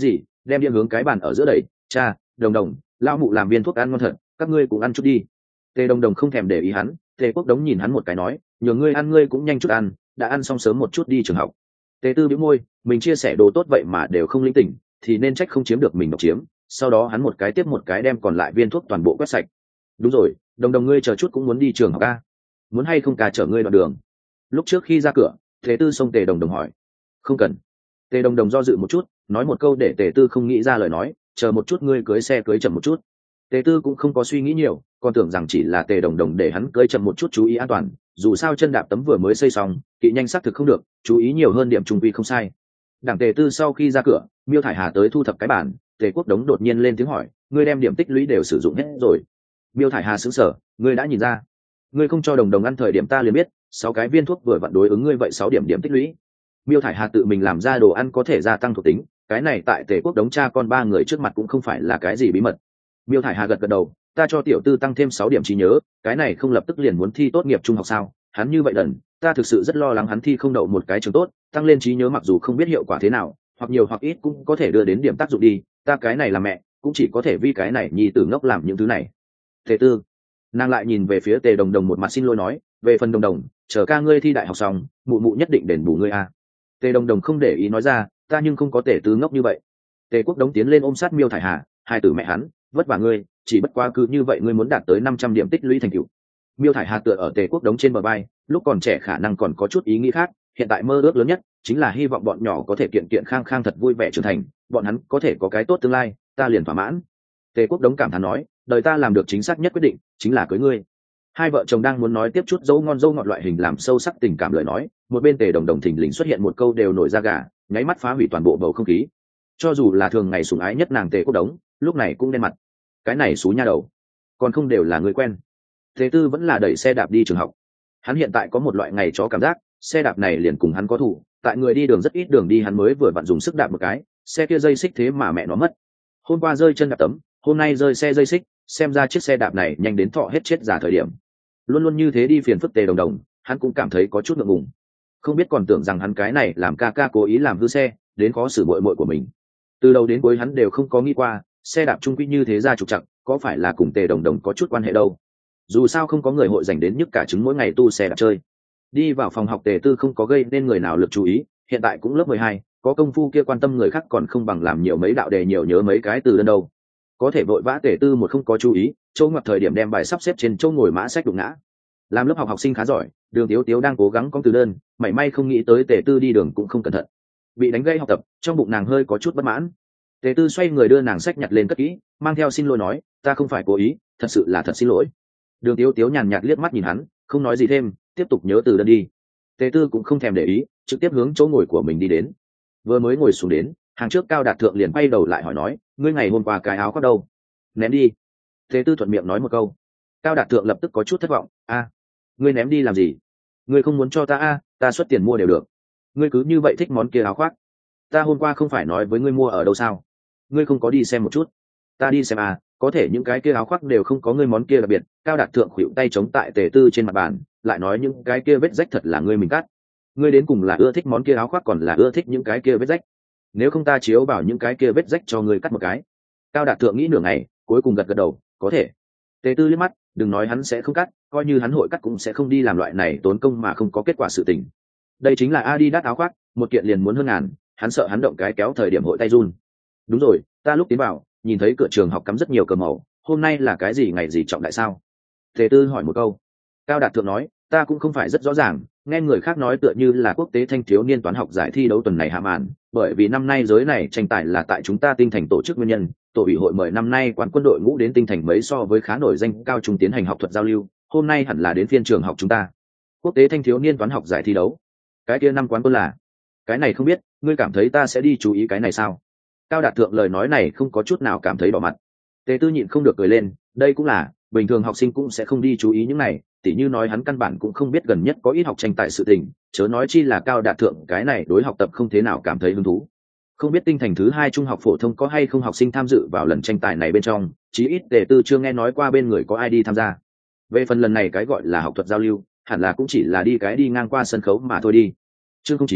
đem đĩa hướng cái bàn ở giữa đẩy. Cha, Đồng Đồng, lão mụ làm viên thuốc ăn ngon thật, các ngươi cũng ăn chút đi. Tề Đồng Đồng không thèm để ý hắn. Tề Quốc Đống nhìn hắn một cái nói, nhờ ngươi ăn ngươi cũng nhanh chút ăn, đã ăn xong sớm một chút đi trường học. Tề Tư bĩu môi, mình chia sẻ đồ tốt vậy mà đều không linh tỉnh, thì nên trách không chiếm được mình độc chiếm. Sau đó hắn một cái tiếp một cái đem còn lại viên thuốc toàn bộ quét sạch. Đúng rồi, Đồng Đồng ngươi chờ chút cũng muốn đi trường học a, muốn hay không cả chở ngươi đoạn đường? Lúc trước khi ra cửa, Tề Tư xông Tề Đồng Đồng hỏi. Không cần. Tề Đồng Đồng do dự một chút, nói một câu để Tề Tư không nghĩ ra lời nói, chờ một chút ngươi cưới xe cưới chậm một chút. Tề Tư cũng không có suy nghĩ nhiều, còn tưởng rằng chỉ là Tề Đồng Đồng để hắn cưới chậm một chút chú ý an toàn, dù sao chân đạp tấm vừa mới xây xong, kỵ nhanh xác thực không được, chú ý nhiều hơn điểm trung quy không sai. Đảng Tề Tư sau khi ra cửa, Miêu Thải Hà tới thu thập cái bản, Tề Quốc Đống đột nhiên lên tiếng hỏi, ngươi đem điểm tích lũy đều sử dụng hết rồi? Miêu Thải Hà sững sờ, ngươi đã nhìn ra? Ngươi không cho Đồng Đồng ăn thời điểm ta liền biết, 6 cái viên thuốc vừa vặn đối ứng ngươi vậy 6 điểm điểm tích lũy. Miêu Thải Hà tự mình làm ra đồ ăn có thể gia tăng thuộc tính, cái này tại Tề Quốc Đống cha con 3 người trước mặt cũng không phải là cái gì bí mật. Miêu Thải Hà gật gật đầu, ta cho tiểu tư tăng thêm 6 điểm trí nhớ, cái này không lập tức liền muốn thi tốt nghiệp trung học sao? Hắn như vậy đần, ta thực sự rất lo lắng hắn thi không đậu một cái trường tốt, tăng lên trí nhớ mặc dù không biết hiệu quả thế nào, hoặc nhiều hoặc ít cũng có thể đưa đến điểm tác dụng đi, ta cái này là mẹ, cũng chỉ có thể vì cái này nhi tử ngốc làm những thứ này. Tề Tư, nàng lại nhìn về phía Tề Đồng Đồng một mặt xin lỗi nói, về phần Đồng Đồng, chờ ca ngươi thi đại học xong, mụ mụ nhất định đền bù ngươi a. Tề Đồng Đồng không để ý nói ra, ta nhưng không có Tề Tư ngốc như vậy. Tề Quốc Đống tiến lên ôm sát Miêu Thải Hà, hai tử mẹ hắn, vất vả ngươi, chỉ bất quá cứ như vậy ngươi muốn đạt tới 500 điểm tích lũy thành tựu. Miêu Thải Hà tựa ở Tề Quốc Đống trên bờ vai, lúc còn trẻ khả năng còn có chút ý nghĩ khác, hiện tại mơ ước lớn nhất chính là hy vọng bọn nhỏ có thể kiện kiện khang khang thật vui vẻ trưởng thành, bọn hắn có thể có cái tốt tương lai, ta liền thỏa mãn. Tề Quốc Đống cảm thán nói, đời ta làm được chính xác nhất quyết định, chính là cưới ngươi. Hai vợ chồng đang muốn nói tiếp chút dấu ngon dấu ngọt loại hình làm sâu sắc tình cảm lời nói, một bên Tề Đồng Đồng thình lình xuất hiện một câu đều nổi da gà, nháy mắt phá hủy toàn bộ bầu không khí. Cho dù là thường ngày sủng ái nhất nàng Tề Quốc Đống, lúc này cũng đen mặt. Cái này xú nha đầu, còn không đều là người quen. Tề Tư vẫn là đẩy xe đạp đi trường học. Hắn hiện tại có một loại ngày chó cảm giác, xe đạp này liền cùng hắn có thủ, tại người đi đường rất ít đường đi hắn mới vừa vặn dùng sức đạp một cái, xe kia dây xích thế mà mẹ nó mất. Hôm qua rơi chân đạp tấm, hôm nay rơi xe dây xích, xem ra chiếc xe đạp này nhanh đến thọ hết chết giả thời điểm. Luôn luôn như thế đi phiền phức Tề Đồng Đồng, hắn cũng cảm thấy có chút ngượng ngùng. Không biết còn tưởng rằng hắn cái này làm ca ca cố ý làm hư xe, đến khó xử muội muội của mình. Từ đầu đến cuối hắn đều không có nghĩ qua, xe đạp trung quy như thế ra trục trặc, có phải là cùng Tề Đồng Đồng có chút quan hệ đâu. Dù sao không có người hội dành đến nhức cả trứng mỗi ngày tu xe đạp chơi. Đi vào phòng học Tề Tư không có gây nên người nào lực chú ý, hiện tại cũng lớp 12, có công phu kia quan tâm người khác còn không bằng làm nhiều mấy đạo đề nhiều nhớ mấy cái từ đơn đâu. Có thể vội vã Tề Tư một không có chú ý, chỗ ngoặt thời điểm đem bài sắp xếp trên chỗ ngồi mã sách đụng ngã. Làm lớp học học sinh khá giỏi, Đường Tiếu Tiếu đang cố gắng con từ đơn, mảy may không nghĩ tới Tề Tư đi đường cũng không cẩn thận, bị đánh gây học tập, trong bụng nàng hơi có chút bất mãn. Tề Tư xoay người đưa nàng sách nhặt lên cất kỹ, mang theo xin lỗi nói, ta không phải cố ý, thật sự là thật xin lỗi. Đường Tiếu Tiếu nhàn nhạt liếc mắt nhìn hắn, không nói gì thêm, tiếp tục nhớ từ đơn đi. Tề Tư cũng không thèm để ý, trực tiếp hướng chỗ ngồi của mình đi đến. Vừa mới ngồi xuống đến, hàng trước Cao Đạt Thượng liền quay đầu lại hỏi nói, ngươi ngày hôm qua cái áo khoác đâu? Ném đi. Tề Tư thuận miệng nói một câu. Cao Đạt Thượng lập tức có chút thất vọng, a, ngươi ném đi làm gì? Ngươi không muốn cho ta a, ta xuất tiền mua đều được. Ngươi cứ như vậy thích món kia áo khoác? Ta hôm qua không phải nói với ngươi mua ở đâu sao? Ngươi không có đi xem một chút? Ta đi xem à, có thể những cái kia áo khoác đều không có ngươi món kia đặc biệt. Cao Đạt Thượng khuỵu tay chống tại Tề Tư trên mặt bàn, lại nói những cái kia vết rách thật là ngươi mình cắt. Ngươi đến cùng là ưa thích món kia áo khoác còn là ưa thích những cái kia vết rách? Nếu không ta chiếu vào những cái kia vết rách cho ngươi cắt một cái. Cao Đạt Thượng nghĩ nửa ngày, cuối cùng gật gật đầu, có thể. Tề Tư liếc mắt, đừng nói hắn sẽ không cắt, coi như hắn hội cắt cũng sẽ không đi làm loại này tốn công mà không có kết quả sự tình. Đây chính là Adidas áo khoác, một kiện liền muốn hơn ngàn, hắn sợ hắn động cái kéo thời điểm hội tay run. Đúng rồi, ta lúc tiến vào, nhìn thấy cửa trường học cắm rất nhiều cờ màu, hôm nay là cái gì ngày gì trọng đại sao? Tề Tư hỏi một câu. Cao Đạt Thượng nói, ta cũng không phải rất rõ ràng, nghe người khác nói tựa như là quốc tế thanh thiếu niên toán học giải thi đấu tuần này hạ màn, bởi vì năm nay giới này tranh tài là tại chúng ta Tinh Thành tổ chức nguyên nhân, tổ ủy hội mời năm nay quán quân đội ngũ đến Tinh Thành mấy so với khá nổi danh cao trung tiến hành học thuật giao lưu, hôm nay hẳn là đến phiên trường học chúng ta. Quốc tế thanh thiếu niên toán học giải thi đấu, cái kia năm quán quân là? Cái này không biết, ngươi cảm thấy ta sẽ đi chú ý cái này sao? Cao Đạt Thượng lời nói này không có chút nào cảm thấy đỏ mặt. Tề Tư nhịn không được cười lên, đây cũng là, bình thường học sinh cũng sẽ không đi chú ý những này, tỉ như nói hắn căn bản cũng không biết gần nhất có ít học tranh tài sự tình, chớ nói chi là Cao Đạt Thượng cái này đối học tập không thế nào cảm thấy hứng thú. Không biết Tinh Thành thứ 2 trung học phổ thông có hay không học sinh tham dự vào lần tranh tài này bên trong, chí ít Tề Tư chưa nghe nói qua bên người có ai đi tham gia. Về phần lần này cái gọi là học thuật giao lưu, hẳn là cũng chỉ là đi ngang qua sân khấu mà thôi đi. Chương 09,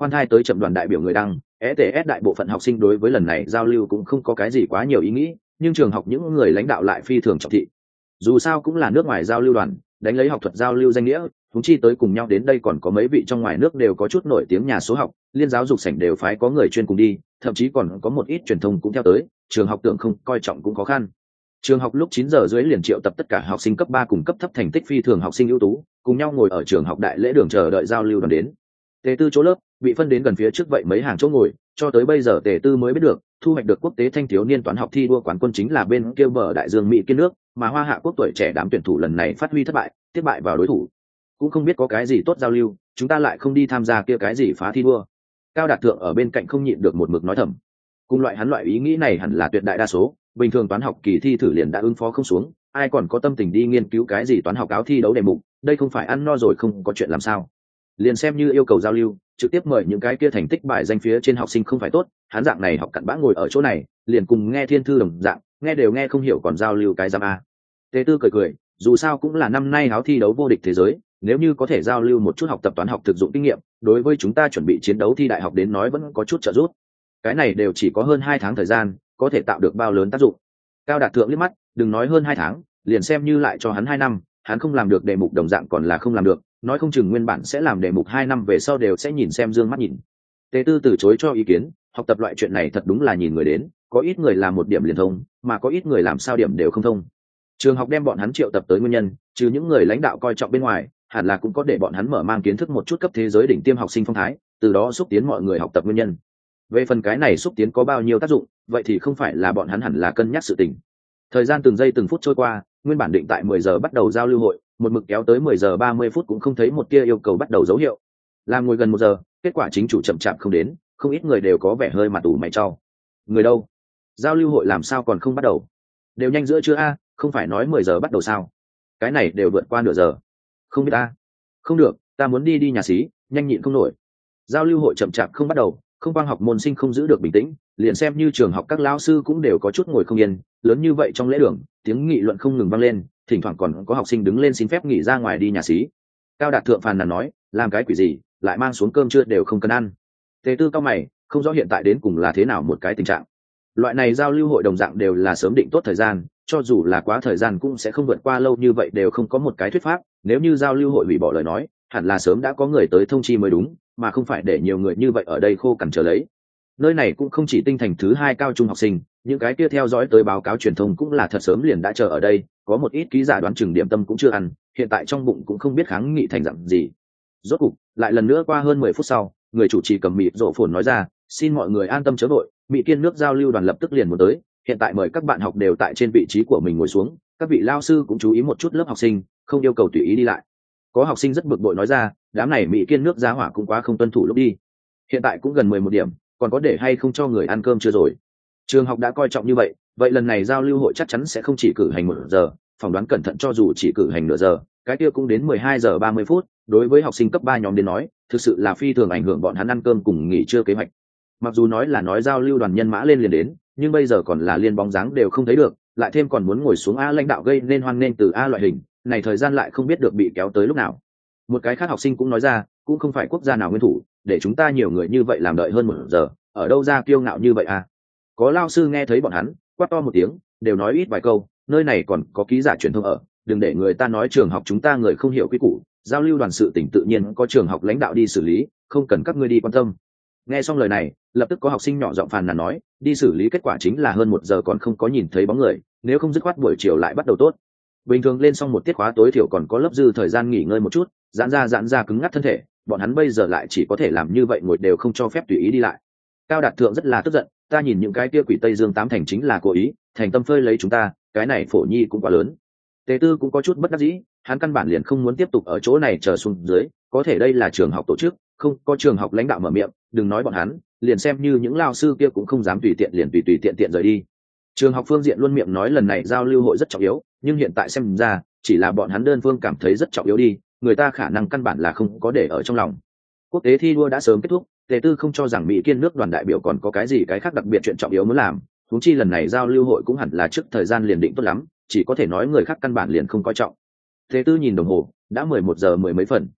khoan thai tới chậm đoàn đại biểu người đăng ETS đại bộ phận học sinh đối với lần này giao lưu cũng không có cái gì quá nhiều ý nghĩ, nhưng trường học những người lãnh đạo lại phi thường trọng thị. Dù sao cũng là nước ngoài giao lưu đoàn, đánh lấy học thuật giao lưu danh nghĩa, chúng chi tới cùng nhau đến đây còn có mấy vị trong ngoài nước đều có chút nổi tiếng nhà số học, liên giáo dục sảnh đều phái có người chuyên cùng đi, thậm chí còn có một ít truyền thông cũng theo tới, trường học tưởng không coi trọng cũng khó khăn. Trường học lúc 9 giờ dưới liền triệu tập tất cả học sinh cấp 3 cùng cấp thấp thành tích phi thường học sinh ưu tú, cùng nhau ngồi ở trường học đại lễ đường chờ đợi giao lưu đoàn đến. Tề Tư chỗ lớp bị phân đến gần phía trước vậy mấy hàng chỗ ngồi, cho tới bây giờ Tề Tư mới biết được, thu hoạch được quốc tế thanh thiếu niên toán học thi đua quán quân chính là bên kia bờ đại dương Mỹ kiên nước, mà Hoa Hạ quốc tuổi trẻ đám tuyển thủ lần này phát huy thất bại, tiếp bại vào đối thủ. Cũng không biết có cái gì tốt giao lưu, chúng ta lại không đi tham gia kia cái gì phá thi đua. Cao Đạt Thượng ở bên cạnh không nhịn được một mực nói thầm. Cùng loại ý nghĩ này hẳn là tuyệt đại đa số, bình thường toán học kỳ thi thử liền đã ứng phó không xuống, ai còn có tâm tình đi nghiên cứu cái gì toán học áo thi đấu đề mục, đây không phải ăn no rồi không có chuyện làm sao. Liền xem như yêu cầu giao lưu, trực tiếp mời những cái kia thành tích bài danh phía trên học sinh không phải tốt, hắn dạng này học cặn bã ngồi ở chỗ này, liền cùng nghe thiên thư đồng dạng, nghe đều nghe không hiểu còn giao lưu cái giám a. Tề Tư cười, dù sao cũng là năm nay áo thi đấu vô địch thế giới, nếu như có thể giao lưu một chút học tập toán học thực dụng kinh nghiệm, đối với chúng ta chuẩn bị chiến đấu thi đại học đến nói vẫn có chút trợ giúp. Cái này đều chỉ có hơn 2 tháng thời gian, có thể tạo được bao lớn tác dụng. Cao Đạt Thượng liếc mắt, đừng nói hơn 2 tháng, liền xem như lại cho hắn 2 năm, hắn không làm được đề mục đồng dạng còn là không làm được, nói không chừng nguyên bản sẽ làm đề mục 2 năm về sau đều sẽ nhìn xem dương mắt nhìn. Tề Tư từ chối cho ý kiến, học tập loại chuyện này thật đúng là nhìn người đến, có ít người làm một điểm liền thông, mà có ít người làm sao điểm đều không thông. Trường học đem bọn hắn triệu tập tới nguyên nhân, trừ những người lãnh đạo coi trọng bên ngoài, hẳn là cũng có để bọn hắn mở mang kiến thức một chút cấp thế giới đỉnh tiêm học sinh phong thái, từ đó xúc tiến mọi người học tập nguyên nhân. Về phần cái này xúc tiến có bao nhiêu tác dụng, vậy thì không phải là bọn hắn hẳn là cân nhắc sự tình. Thời gian từng giây từng phút trôi qua, nguyên bản định tại 10 giờ bắt đầu giao lưu hội, một mực kéo tới 10 giờ 30 phút cũng không thấy một tia yêu cầu bắt đầu dấu hiệu. Làm ngồi gần 1 giờ, kết quả chính chủ chậm chạp không đến, không ít người đều có vẻ hơi mặt ủ mày chau. Người đâu? Giao lưu hội làm sao còn không bắt đầu? Đều nhanh giữa trưa a, không phải nói 10 giờ bắt đầu sao? Cái này đều vượt qua nửa giờ. Không biết a. Không được, ta muốn đi nhà xí, nhanh nhịn không nổi. Giao lưu hội chậm chạp không bắt đầu, không quang học môn sinh không giữ được bình tĩnh, liền xem như trường học các lão sư cũng đều có chút ngồi không yên, lớn như vậy trong lễ đường, tiếng nghị luận không ngừng vang lên, thỉnh thoảng còn có học sinh đứng lên xin phép nghỉ ra ngoài đi nhà xí. Cao Đạt Thượng phàn nàn nói, làm cái quỷ gì, lại mang xuống cơm trưa đều không cần ăn. Tề Tư cao mày, không rõ hiện tại đến cùng là thế nào một cái tình trạng. Loại này giao lưu hội đồng dạng đều là sớm định tốt thời gian, cho dù là quá thời gian cũng sẽ không vượt qua lâu như vậy đều không có một cái thuyết pháp, nếu như giao lưu hội hủy bỏ lời nói, hẳn là sớm đã có người tới thông chi mới đúng, mà không phải để nhiều người như vậy ở đây khô cằn chờ lấy. Nơi này cũng không chỉ tinh thành thứ 2 cao trung học sinh, những cái kia theo dõi tới báo cáo truyền thông cũng là thật sớm liền đã chờ ở đây, có một ít ký giả đoán chừng điểm tâm cũng chưa ăn, hiện tại trong bụng cũng không biết kháng nghị thành dặn gì. Rốt cục, lại lần nữa qua hơn 10 phút sau, người chủ trì cầm mịt rộ phồn nói ra, xin mọi người an tâm chớ vội, Mỹ Kiên nước giao lưu đoàn lập tức liền muốn tới, hiện tại mời các bạn học đều tại trên vị trí của mình ngồi xuống, các vị lao sư cũng chú ý một chút lớp học sinh, không yêu cầu tùy ý đi lại. Có học sinh rất bực bội nói ra, đám này Mỹ Kiên nước giá hỏa cũng quá không tuân thủ lúc đi. Hiện tại cũng gần 11 điểm, còn có để hay không cho người ăn cơm chưa rồi. Trường học đã coi trọng như vậy, vậy lần này giao lưu hội chắc chắn sẽ không chỉ cử hành 1 giờ, phỏng đoán cẩn thận cho dù chỉ cử hành nửa giờ, cái kia cũng đến 12 giờ 30 phút, đối với học sinh cấp 3 nhóm đến nói, thực sự là phi thường ảnh hưởng bọn hắn ăn cơm cùng nghỉ trưa kế hoạch. Mặc dù nói là nói giao lưu đoàn nhân mã lên liền đến, nhưng bây giờ còn là liên bóng dáng đều không thấy được, lại thêm còn muốn ngồi xuống A lãnh đạo gây nên hoan nghênh từ A loại hình, này thời gian lại không biết được bị kéo tới lúc nào. Một cái khác học sinh cũng nói ra, cũng không phải quốc gia nào nguyên thủ, để chúng ta nhiều người như vậy làm đợi hơn 1 giờ, ở đâu ra kiêu ngạo như vậy à? Có lao sư nghe thấy bọn hắn quát to một tiếng, đều nói ít vài câu, nơi này còn có ký giả truyền thông ở, đừng để người ta nói trường học chúng ta người không hiểu quy củ, giao lưu đoàn sự tỉnh tự nhiên có trường học lãnh đạo đi xử lý, không cần các ngươi đi quan tâm. Nghe xong lời này, lập tức có học sinh nhỏ giọng phàn nàn nói, đi xử lý kết quả chính là hơn 1 giờ còn không có nhìn thấy bóng người, nếu không dứt khoát buổi chiều lại bắt đầu tốt. Bình thường lên xong một tiết khóa tối thiểu còn có lớp dư thời gian nghỉ ngơi một chút, giãn ra cứng ngắc thân thể, bọn hắn bây giờ lại chỉ có thể làm như vậy, ngồi đều không cho phép tùy ý đi lại. Cao Đạt Thượng rất là tức giận, ta nhìn những cái kia quỷ Tây Dương tám thành chính là cố ý, thành tâm phơi lấy chúng ta, cái này phổ nhi cũng quá lớn. Tề Tư cũng có chút bất đắc dĩ, hắn căn bản liền không muốn tiếp tục ở chỗ này chờ xuống dưới, có thể đây là trường học tổ chức, không có trường học lãnh đạo mở miệng, đừng nói bọn hắn, liền xem như những lao sư kia cũng không dám tùy tiện liền tùy tiện rời đi. Trường học phương diện luôn miệng nói lần này giao lưu hội rất trọng yếu, nhưng hiện tại xem ra chỉ là bọn hắn đơn phương cảm thấy rất trọng yếu đi, người ta khả năng căn bản là không có để ở trong lòng. Quốc tế thi đua đã sớm kết thúc, Tề Tư không cho rằng Mỹ Kiên nước đoàn đại biểu còn có cái gì cái khác đặc biệt chuyện trọng yếu muốn làm, huống chi lần này giao lưu hội cũng hẳn là trước thời gian liền định tốt lắm, chỉ có thể nói người khác căn bản liền không coi trọng. Tề Tư nhìn đồng hồ, đã 11 giờ 10 mấy phần.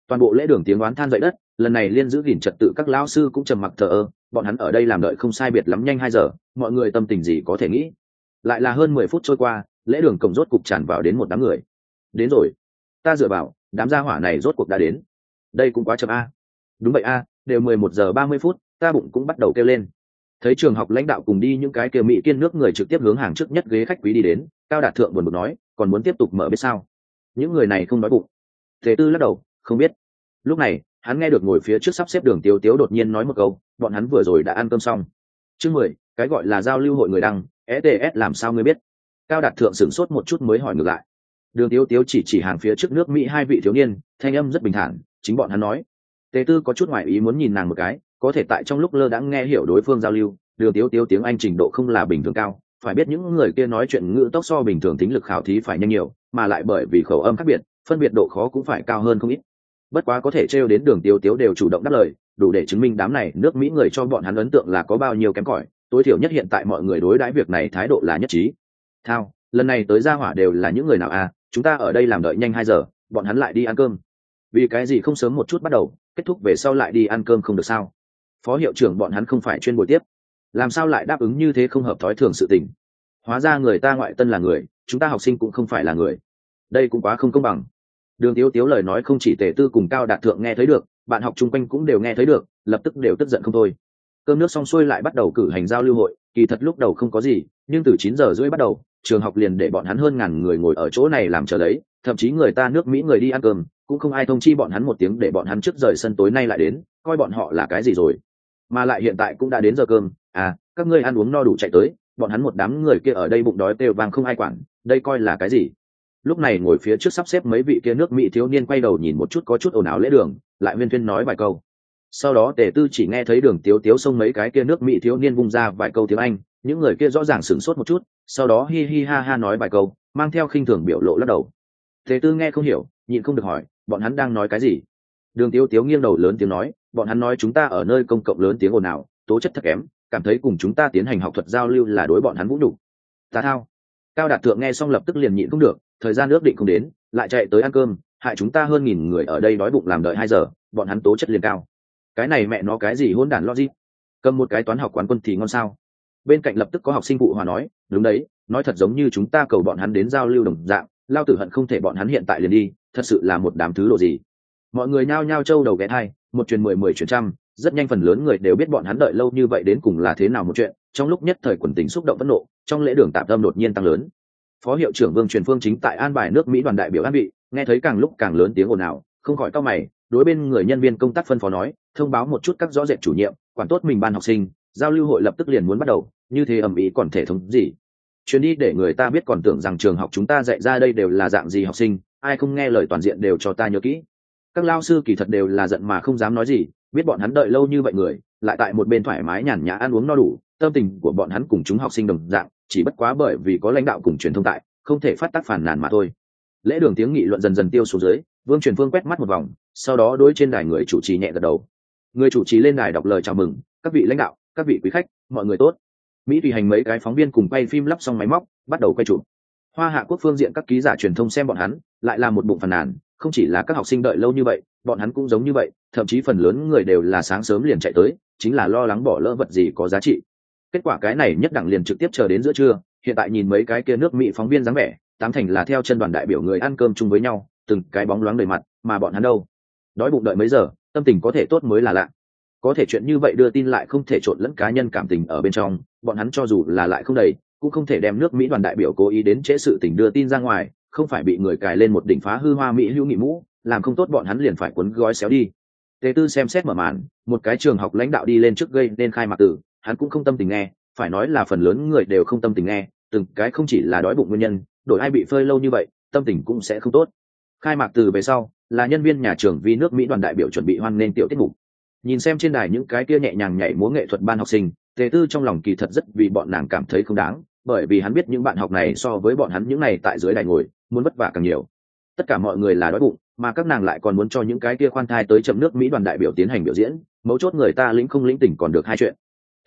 Toàn bộ lễ đường tiếng oán than dậy đất, lần này liên giữ gìn trật tự các lão sư cũng trầm mặc thờ ơ, bọn hắn ở đây làm đợi không sai biệt lắm nhanh 2 giờ, mọi người tâm tình gì có thể nghĩ. Lại là hơn 10 phút trôi qua, lễ đường cổng rốt cục tràn vào đến một đám người. Đến rồi. Ta dựa vào, đám gia hỏa này rốt cuộc đã đến. Đây cũng quá chậm a. Đúng vậy a, đều 11 giờ 30 phút, ta bụng cũng bắt đầu kêu lên. Thấy trường học lãnh đạo cùng đi những cái kia mỹ kiên nước người trực tiếp hướng hàng trước nhất ghế khách quý đi đến, Cao Đạt Thượng buồn bực nói, còn muốn tiếp tục mở biết sao? Những người này không đói bụng. Thế Tư lắc đầu, không biết. Lúc này, hắn nghe được ngồi phía trước sắp xếp Đường Tiếu Tiếu đột nhiên nói một câu, bọn hắn vừa rồi đã ăn cơm xong. Chương 10, cái gọi là giao lưu hội người đăng, ETS làm sao ngươi biết? Cao Đạt Thượng sửng sốt một chút mới hỏi ngược lại. Đường Tiếu Tiếu chỉ hàng phía trước nước Mỹ hai vị thiếu niên, thanh âm rất bình thản, chính bọn hắn nói. Tề Tư có chút ngoại ý muốn nhìn nàng một cái, có thể tại trong lúc lơ đãng nghe hiểu đối phương giao lưu, Đường Tiếu Tiếu tiếng Anh trình độ không là bình thường cao, phải biết những người kia nói chuyện ngữ tốc so bình thường tính lực khảo thí phải nhanh nhiều, mà lại bởi vì khẩu âm khác biệt, phân biệt độ khó cũng phải cao hơn không ít. Bất quá có thể trêu đến Đường Tiếu Tiếu đều chủ động đáp lời, đủ để chứng minh đám này nước Mỹ người cho bọn hắn ấn tượng là có bao nhiêu kém cỏi, tối thiểu nhất hiện tại mọi người đối đãi việc này thái độ là nhất trí. Thao, lần này tới gia hỏa đều là những người nào à, chúng ta ở đây làm đợi nhanh 2 giờ, bọn hắn lại đi ăn cơm. Vì cái gì không sớm một chút bắt đầu, kết thúc về sau lại đi ăn cơm không được sao? Phó hiệu trưởng bọn hắn không phải chuyên buổi tiếp, làm sao lại đáp ứng như thế không hợp thói thường sự tình? Hóa ra người ta ngoại tân là người, chúng ta học sinh cũng không phải là người, đây cũng quá không công bằng. Đường Tiếu Tiếu lời nói không chỉ Tề Tư cùng Cao Đạt Thượng nghe thấy được, bạn học chung quanh cũng đều nghe thấy được, lập tức đều tức giận không thôi. Cơm nước xong xuôi lại bắt đầu cử hành giao lưu hội, kỳ thật lúc đầu không có gì, nhưng từ 9 giờ rưỡi bắt đầu, trường học liền để bọn hắn hơn ngàn người ngồi ở chỗ này làm chờ đấy, thậm chí người ta nước Mỹ người đi ăn cơm, cũng không ai thông chi bọn hắn một tiếng để bọn hắn trước rời sân tối nay lại đến, coi bọn họ là cái gì rồi. Mà lại hiện tại cũng đã đến giờ cơm, à, các ngươi ăn uống no đủ chạy tới, bọn hắn một đám người kia ở đây bụng đói kêu vang không ai quản, đây coi là cái gì? Lúc này ngồi phía trước sắp xếp mấy vị kia nước Mỹ thiếu niên quay đầu nhìn một chút có chút ồn ào lễ đường, lại viên thuyên nói vài câu. Sau đó Tề Tư chỉ nghe thấy Đường Tiếu Tiếu xông mấy cái kia nước Mỹ thiếu niên vung ra vài câu tiếng Anh, những người kia rõ ràng sửng sốt một chút, sau đó hi hi ha ha nói vài câu, mang theo khinh thường biểu lộ lắc đầu. Tề Tư nghe không hiểu, nhịn không được hỏi, bọn hắn đang nói cái gì? Đường Tiếu Tiếu nghiêng đầu lớn tiếng nói, bọn hắn nói chúng ta ở nơi công cộng lớn tiếng ồn ào, tố chất thật kém, cảm thấy cùng chúng ta tiến hành học thuật giao lưu là đối bọn hắn vũ nhục. Ta thao. Cao Đạt Thượng nghe xong lập tức liền nhịn không được, thời gian ước định không đến, lại chạy tới ăn cơm, hại chúng ta hơn 1000 người ở đây đói bụng làm đợi 2 giờ, bọn hắn tố chất liền cao. Cái này mẹ nó cái gì hỗn đản logic, cầm một cái toán học quán quân thì ngon sao? Bên cạnh lập tức có học sinh phụ hòa nói, đúng đấy, nói thật giống như chúng ta cầu bọn hắn đến giao lưu đồng dạng, lao tử hận không thể bọn hắn hiện tại liền đi, thật sự là một đám thứ độ gì. Mọi người nhao nhao trâu đầu ghé thai, một truyền 10 10 truyền trăm, rất nhanh phần lớn người đều biết bọn hắn đợi lâu như vậy đến cùng là thế nào một chuyện. Trong lúc nhất thời quần tình xúc động phẫn nộ, trong lễ đường tạm tâm đột nhiên tăng lớn. Phó hiệu trưởng Vương Truyền Phương chính tại an bài nước Mỹ đoàn đại biểu an vị, nghe thấy càng lúc càng lớn tiếng ồn ào, không khỏi cau mày, đối bên người nhân viên công tác phân phó nói, thông báo một chút các rõ rệt chủ nhiệm, quản tốt mình ban học sinh, giao lưu hội lập tức liền muốn bắt đầu, như thế ầm ĩ còn thể thống gì? Chuyến đi để người ta biết còn tưởng rằng trường học chúng ta dạy ra đây đều là dạng gì học sinh, ai không nghe lời toàn diện đều cho ta nhớ kỹ. Các lao sư kỳ thật đều là giận mà không dám nói gì, biết bọn hắn đợi lâu như vậy người, lại tại một bên thoải mái nhàn nhã ăn uống no đủ, tâm tình của bọn hắn cùng chúng học sinh đồng dạng, chỉ bất quá bởi vì có lãnh đạo cùng truyền thông tại, không thể phát tác phản nàn mà thôi. Lễ đường tiếng nghị luận dần dần tiêu xuống dưới, Vương Truyền Phương quét mắt một vòng, sau đó đối trên đài người chủ trì nhẹ gật đầu. Người chủ trì lên đài đọc lời chào mừng, các vị lãnh đạo, các vị quý khách, mọi người tốt. Mỹ tùy hành mấy cái phóng viên cùng quay phim lắp xong máy móc, bắt đầu quay chụp. Hoa Hạ Quốc phương diện các ký giả truyền thông xem bọn hắn, lại là một bụng phàn nàn, không chỉ là các học sinh đợi lâu như vậy, bọn hắn cũng giống như vậy, thậm chí phần lớn người đều là sáng sớm liền chạy tới, chính là lo lắng bỏ lỡ vật gì có giá trị. Kết quả cái này nhất đẳng liền trực tiếp chờ đến giữa trưa, hiện tại nhìn mấy cái kia nước Mỹ phóng viên dáng vẻ, tám thành là theo chân đoàn đại biểu người ăn cơm chung với nhau, từng cái bóng loáng đầy mặt, mà bọn hắn đâu? Đói bụng đợi mấy giờ, tâm tình có thể tốt mới là lạ. Có thể chuyện như vậy đưa tin lại không thể trộn lẫn cá nhân cảm tình ở bên trong, bọn hắn cho dù là lại không đầy, cũng không thể đem nước Mỹ đoàn đại biểu cố ý đến trễ sự tình đưa tin ra ngoài, không phải bị người cài lên một đỉnh phá hư hoa Mỹ hữu nghị mũ, làm không tốt bọn hắn liền phải cuốn gói xéo đi. Tề Tư xem xét mở màn, một cái trường học lãnh đạo đi lên trước gây nên khai mạc từ, hắn cũng không tâm tình nghe, phải nói là phần lớn người đều không tâm tình nghe, từng cái không chỉ là đói bụng nguyên nhân, đổi ai bị phơi lâu như vậy, tâm tình cũng sẽ không tốt. Khai mạc từ về sau, là nhân viên nhà trường vì nước Mỹ đoàn đại biểu chuẩn bị hoan nghênh tiểu tiết mục. Nhìn xem trên đài những cái kia nhẹ nhàng nhảy múa nghệ thuật ban học sinh, Tề Tư trong lòng kỳ thật rất vì bọn nàng cảm thấy không đáng, bởi vì hắn biết những bạn học này so với bọn hắn những này tại dưới đài ngồi, muốn vất vả càng nhiều. Tất cả mọi người là đói bụng, mà các nàng lại còn muốn cho những cái kia khoan thai tới chậm nước Mỹ đoàn đại biểu tiến hành biểu diễn, mấu chốt người ta lĩnh không lĩnh tỉnh còn được hai chuyện.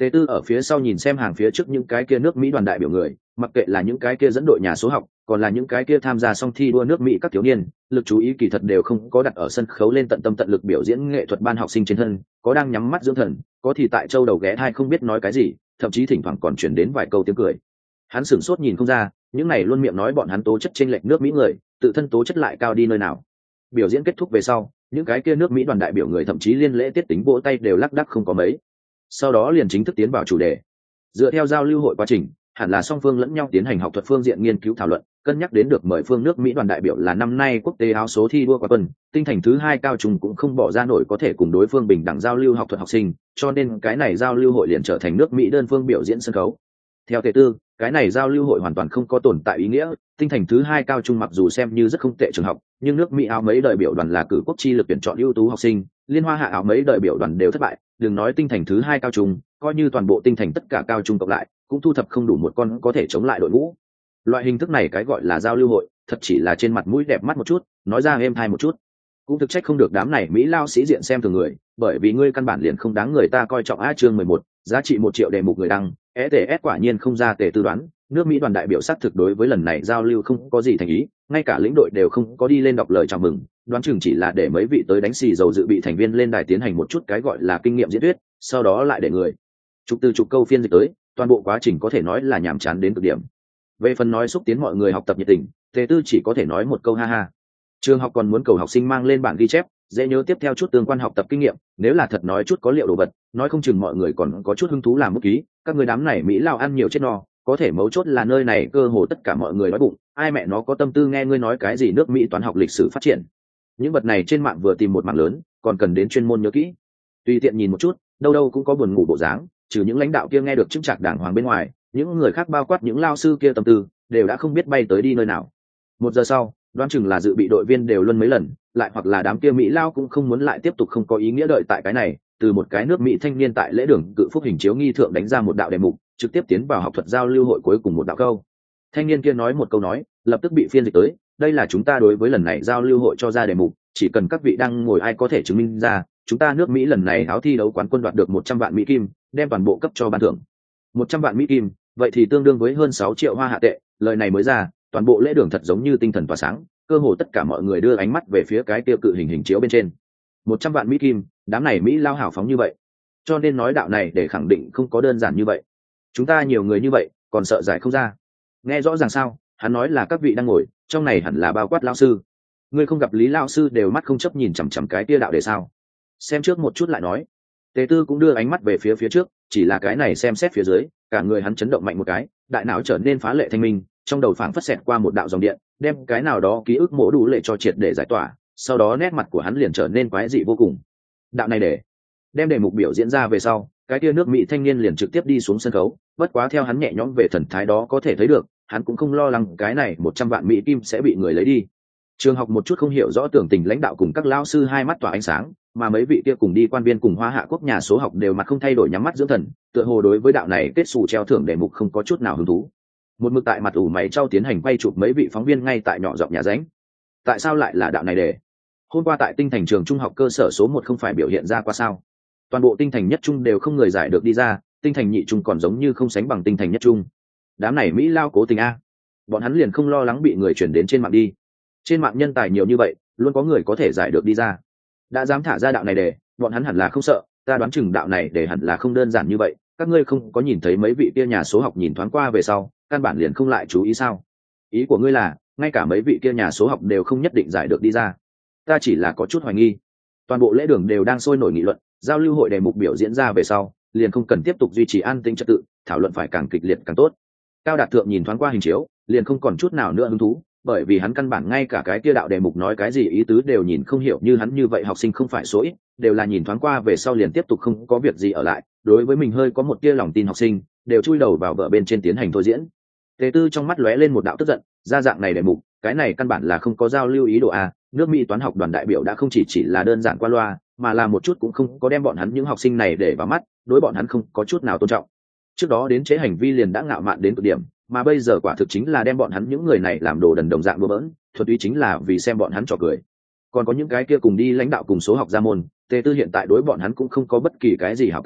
Tề Tư ở phía sau nhìn xem hàng phía trước những cái kia nước Mỹ đoàn đại biểu người, mặc kệ là những cái kia dẫn đội nhà số học, còn là những cái kia tham gia song thi đua nước Mỹ các thiếu niên, lực chú ý kỳ thật đều không có đặt ở sân khấu lên tận tâm tận lực biểu diễn nghệ thuật ban học sinh trên thân, có đang nhắm mắt dưỡng thần, có thì tại châu đầu ghé thai không biết nói cái gì, thậm chí thỉnh thoảng còn truyền đến vài câu tiếng cười. Hắn sửng sốt nhìn không ra, những này luôn miệng nói bọn hắn tố chất chênh lệch nước Mỹ người, tự thân tố chất lại cao đi nơi nào. Biểu diễn kết thúc về sau, những cái kia nước Mỹ đoàn đại biểu người thậm chí liên lễ tiết tính vỗ tay đều lắc đắc không có mấy. Sau đó liền chính thức tiến vào chủ đề. Dựa theo giao lưu hội quá trình, hẳn là song phương lẫn nhau tiến hành học thuật phương diện nghiên cứu thảo luận, cân nhắc đến được mời phương nước Mỹ đoàn đại biểu là năm nay quốc tế áo số thi đua quán quân, tinh thành thứ 2 cao trung cũng không bỏ ra nổi có thể cùng đối phương bình đẳng giao lưu học thuật học sinh, cho nên cái này giao lưu hội liền trở thành nước Mỹ đơn phương biểu diễn sân khấu. Theo Tề Tư, cái này giao lưu hội hoàn toàn không có tồn tại ý nghĩa, tinh thành thứ 2 cao trung mặc dù xem như rất không tệ trường học, nhưng nước Mỹ áo mấy đại biểu đoàn là cử quốc chi lực tuyển chọn ưu tú học sinh, liên hoa hạ áo mấy đại biểu đoàn đều thất bại, đừng nói tinh thành thứ 2 cao trung, coi như toàn bộ tinh thành tất cả cao trung cộng lại, cũng thu thập không đủ một con có thể chống lại đội ngũ. Loại hình thức này cái gọi là giao lưu hội, thật chỉ là trên mặt mũi đẹp mắt một chút, nói ra êm thai một chút. Cũng thực trách không được đám này Mỹ lao sĩ diện xem thường người, bởi vì ngươi căn bản liền không đáng người ta coi trọng. Chương 11, giá trị 1 triệu đề mục người đăng, ETS quả nhiên không ra Tề Tư đoán, nước Mỹ đoàn đại biểu xác thực đối với lần này giao lưu không có gì thành ý, ngay cả lĩnh đội đều không có đi lên đọc lời chào mừng, đoán chừng chỉ là để mấy vị tới đánh xì dầu dự bị thành viên lên đài tiến hành một chút cái gọi là kinh nghiệm diễn thuyết, sau đó lại để người chục câu phiên dịch tới, toàn bộ quá trình có thể nói là nhàm chán đến cực điểm. Về phần nói xúc tiến mọi người học tập nhiệt tình, Tề Tư chỉ có thể nói một câu ha ha. Trường học còn muốn cầu học sinh mang lên bản ghi chép, dễ nhớ tiếp theo chút tương quan học tập kinh nghiệm, nếu là thật nói chút có liệu đồ vật, nói không chừng mọi người còn có chút hứng thú làm bút ký, các người đám này Mỹ lao ăn nhiều chết no, có thể mấu chốt là nơi này cơ hồ tất cả mọi người đói bụng, ai mẹ nó có tâm tư nghe ngươi nói cái gì nước Mỹ toán học lịch sử phát triển. Những vật này trên mạng vừa tìm một mạng lớn, còn cần đến chuyên môn nhớ kỹ. Tùy tiện nhìn một chút, đâu đâu cũng có buồn ngủ bộ dáng, trừ những lãnh đạo kia nghe được chứng trạc đàng hoàng bên ngoài, những người khác bao quát những lao sư kia tâm tư, đều đã không biết bay tới đi nơi nào. 1 giờ sau, đoán chừng là dự bị đội viên đều luân mấy lần, lại hoặc là đám kia Mỹ lao cũng không muốn lại tiếp tục không có ý nghĩa đợi tại cái này, từ một cái nước Mỹ thanh niên tại lễ đường cự phúc hình chiếu nghi thượng đánh ra một đạo đề mục, trực tiếp tiến vào học thuật giao lưu hội cuối cùng một đạo câu. Thanh niên kia nói một câu nói, lập tức bị phiên dịch tới, đây là chúng ta đối với lần này giao lưu hội cho ra đề mục, chỉ cần các vị đang ngồi ai có thể chứng minh ra, chúng ta nước Mỹ lần này áo thi đấu quán quân đoạt được 100 vạn Mỹ kim, đem toàn bộ cấp cho ban thưởng. 100 vạn Mỹ kim, vậy thì tương đương với hơn 6 triệu hoa hạ tệ, lời này mới ra, toàn bộ lễ đường thật giống như tinh thần tỏa sáng, cơ hồ tất cả mọi người đưa ánh mắt về phía cái tiêu cự hình chiếu bên trên. 100 vạn Mỹ kim, đám này Mỹ lao hào phóng như vậy, cho nên nói đạo này để khẳng định không có đơn giản như vậy. Chúng ta nhiều người như vậy, còn sợ giải không ra. Nghe rõ ràng sao? Hắn nói là các vị đang ngồi, trong này hẳn là bao quát lao sư. Ngươi không gặp Lý lao sư đều mắt không chấp nhìn chằm chằm cái kia đạo để sao? Xem trước một chút lại nói. Tề Tư cũng đưa ánh mắt về phía trước, chỉ là cái này xem xét phía dưới, cả người hắn chấn động mạnh một cái, đại não trở nên phá lệ thanh minh, trong đầu phảng phất xẹt qua một đạo dòng điện, đem cái nào đó ký ức mổ đủ lệ cho triệt để giải tỏa, sau đó nét mặt của hắn liền trở nên quái dị vô cùng. Đạo này để đem đề mục biểu diễn ra về sau, cái kia nước Mỹ thanh niên liền trực tiếp đi xuống sân khấu, bất quá theo hắn nhẹ nhõm về thần thái đó có thể thấy được, hắn cũng không lo lắng cái này 100 vạn Mỹ kim sẽ bị người lấy đi. Trường học một chút không hiểu rõ tưởng tình lãnh đạo cùng các lão sư hai mắt tỏa ánh sáng, mà mấy vị kia cùng đi quan viên cùng Hoa Hạ quốc nhà số học đều mặt không thay đổi nhắm mắt dưỡng thần, tựa hồ đối với đạo này kết xù treo thưởng đề mục không có chút nào hứng thú. Một mực tại mặt ủ mày trao tiến hành quay chụp mấy vị phóng viên ngay tại nhỏ giọng nhà ránh. Tại sao lại là đạo này để? Hôm qua tại tinh thành trường trung học cơ sở số 1 không phải biểu hiện ra qua sao? Toàn bộ tinh thành nhất trung đều không người giải được đi ra, tinh thành nhị trung còn giống như không sánh bằng tinh thành nhất trung. Đám này Mỹ lao cố tình a. Bọn hắn liền không lo lắng bị người chuyển đến trên mạng đi. Trên mạng nhân tài nhiều như vậy, luôn có người có thể giải được đi ra. Đã dám thả ra đạo này để, bọn hắn hẳn là không sợ, ta đoán chừng đạo này để hẳn là không đơn giản như vậy, các ngươi không có nhìn thấy mấy vị kia nhà số học nhìn thoáng qua về sau, căn bản liền không lại chú ý sao? Ý của ngươi là, ngay cả mấy vị kia nhà số học đều không nhất định giải được đi ra. Ta chỉ là có chút hoài nghi. Toàn bộ lễ đường đều đang sôi nổi nghị luận, giao lưu hội đề mục biểu diễn ra về sau, liền không cần tiếp tục duy trì an tĩnh trật tự, thảo luận phải càng kịch liệt càng tốt. Cao Đạt Thượng nhìn thoáng qua hình chiếu, liền không còn chút nào nữa hứng thú, bởi vì hắn căn bản ngay cả cái kia đạo đề mục nói cái gì ý tứ đều nhìn không hiểu, như hắn như vậy học sinh không phải số ít, đều là nhìn thoáng qua về sau liền tiếp tục không có việc gì ở lại, đối với mình hơi có một tia lòng tin học sinh, đều chui đầu vào vở bên trên tiến hành thôi diễn. Tề Tư trong mắt lóe lên một đạo tức giận, ra dạng này đề mục, cái này căn bản là không có giao lưu ý đồ a, nước Mỹ toán học đoàn đại biểu đã không chỉ là đơn giản qua loa, mà là một chút cũng không có đem bọn hắn những học sinh này để vào mắt, đối bọn hắn không có chút nào tôn trọng. Trước đó đến chế hành vi liền đã ngạo mạn đến cực điểm, mà bây giờ quả thực chính là đem bọn hắn những người này làm đồ đần đồng dạng đùa bỡn, thuật ý chính là vì xem bọn hắn trò cười. Còn có những cái kia cùng đi lãnh đạo cùng số học gia môn, Tề Tư hiện tại đối bọn hắn cũng không có bất kỳ cái gì hảo cảm,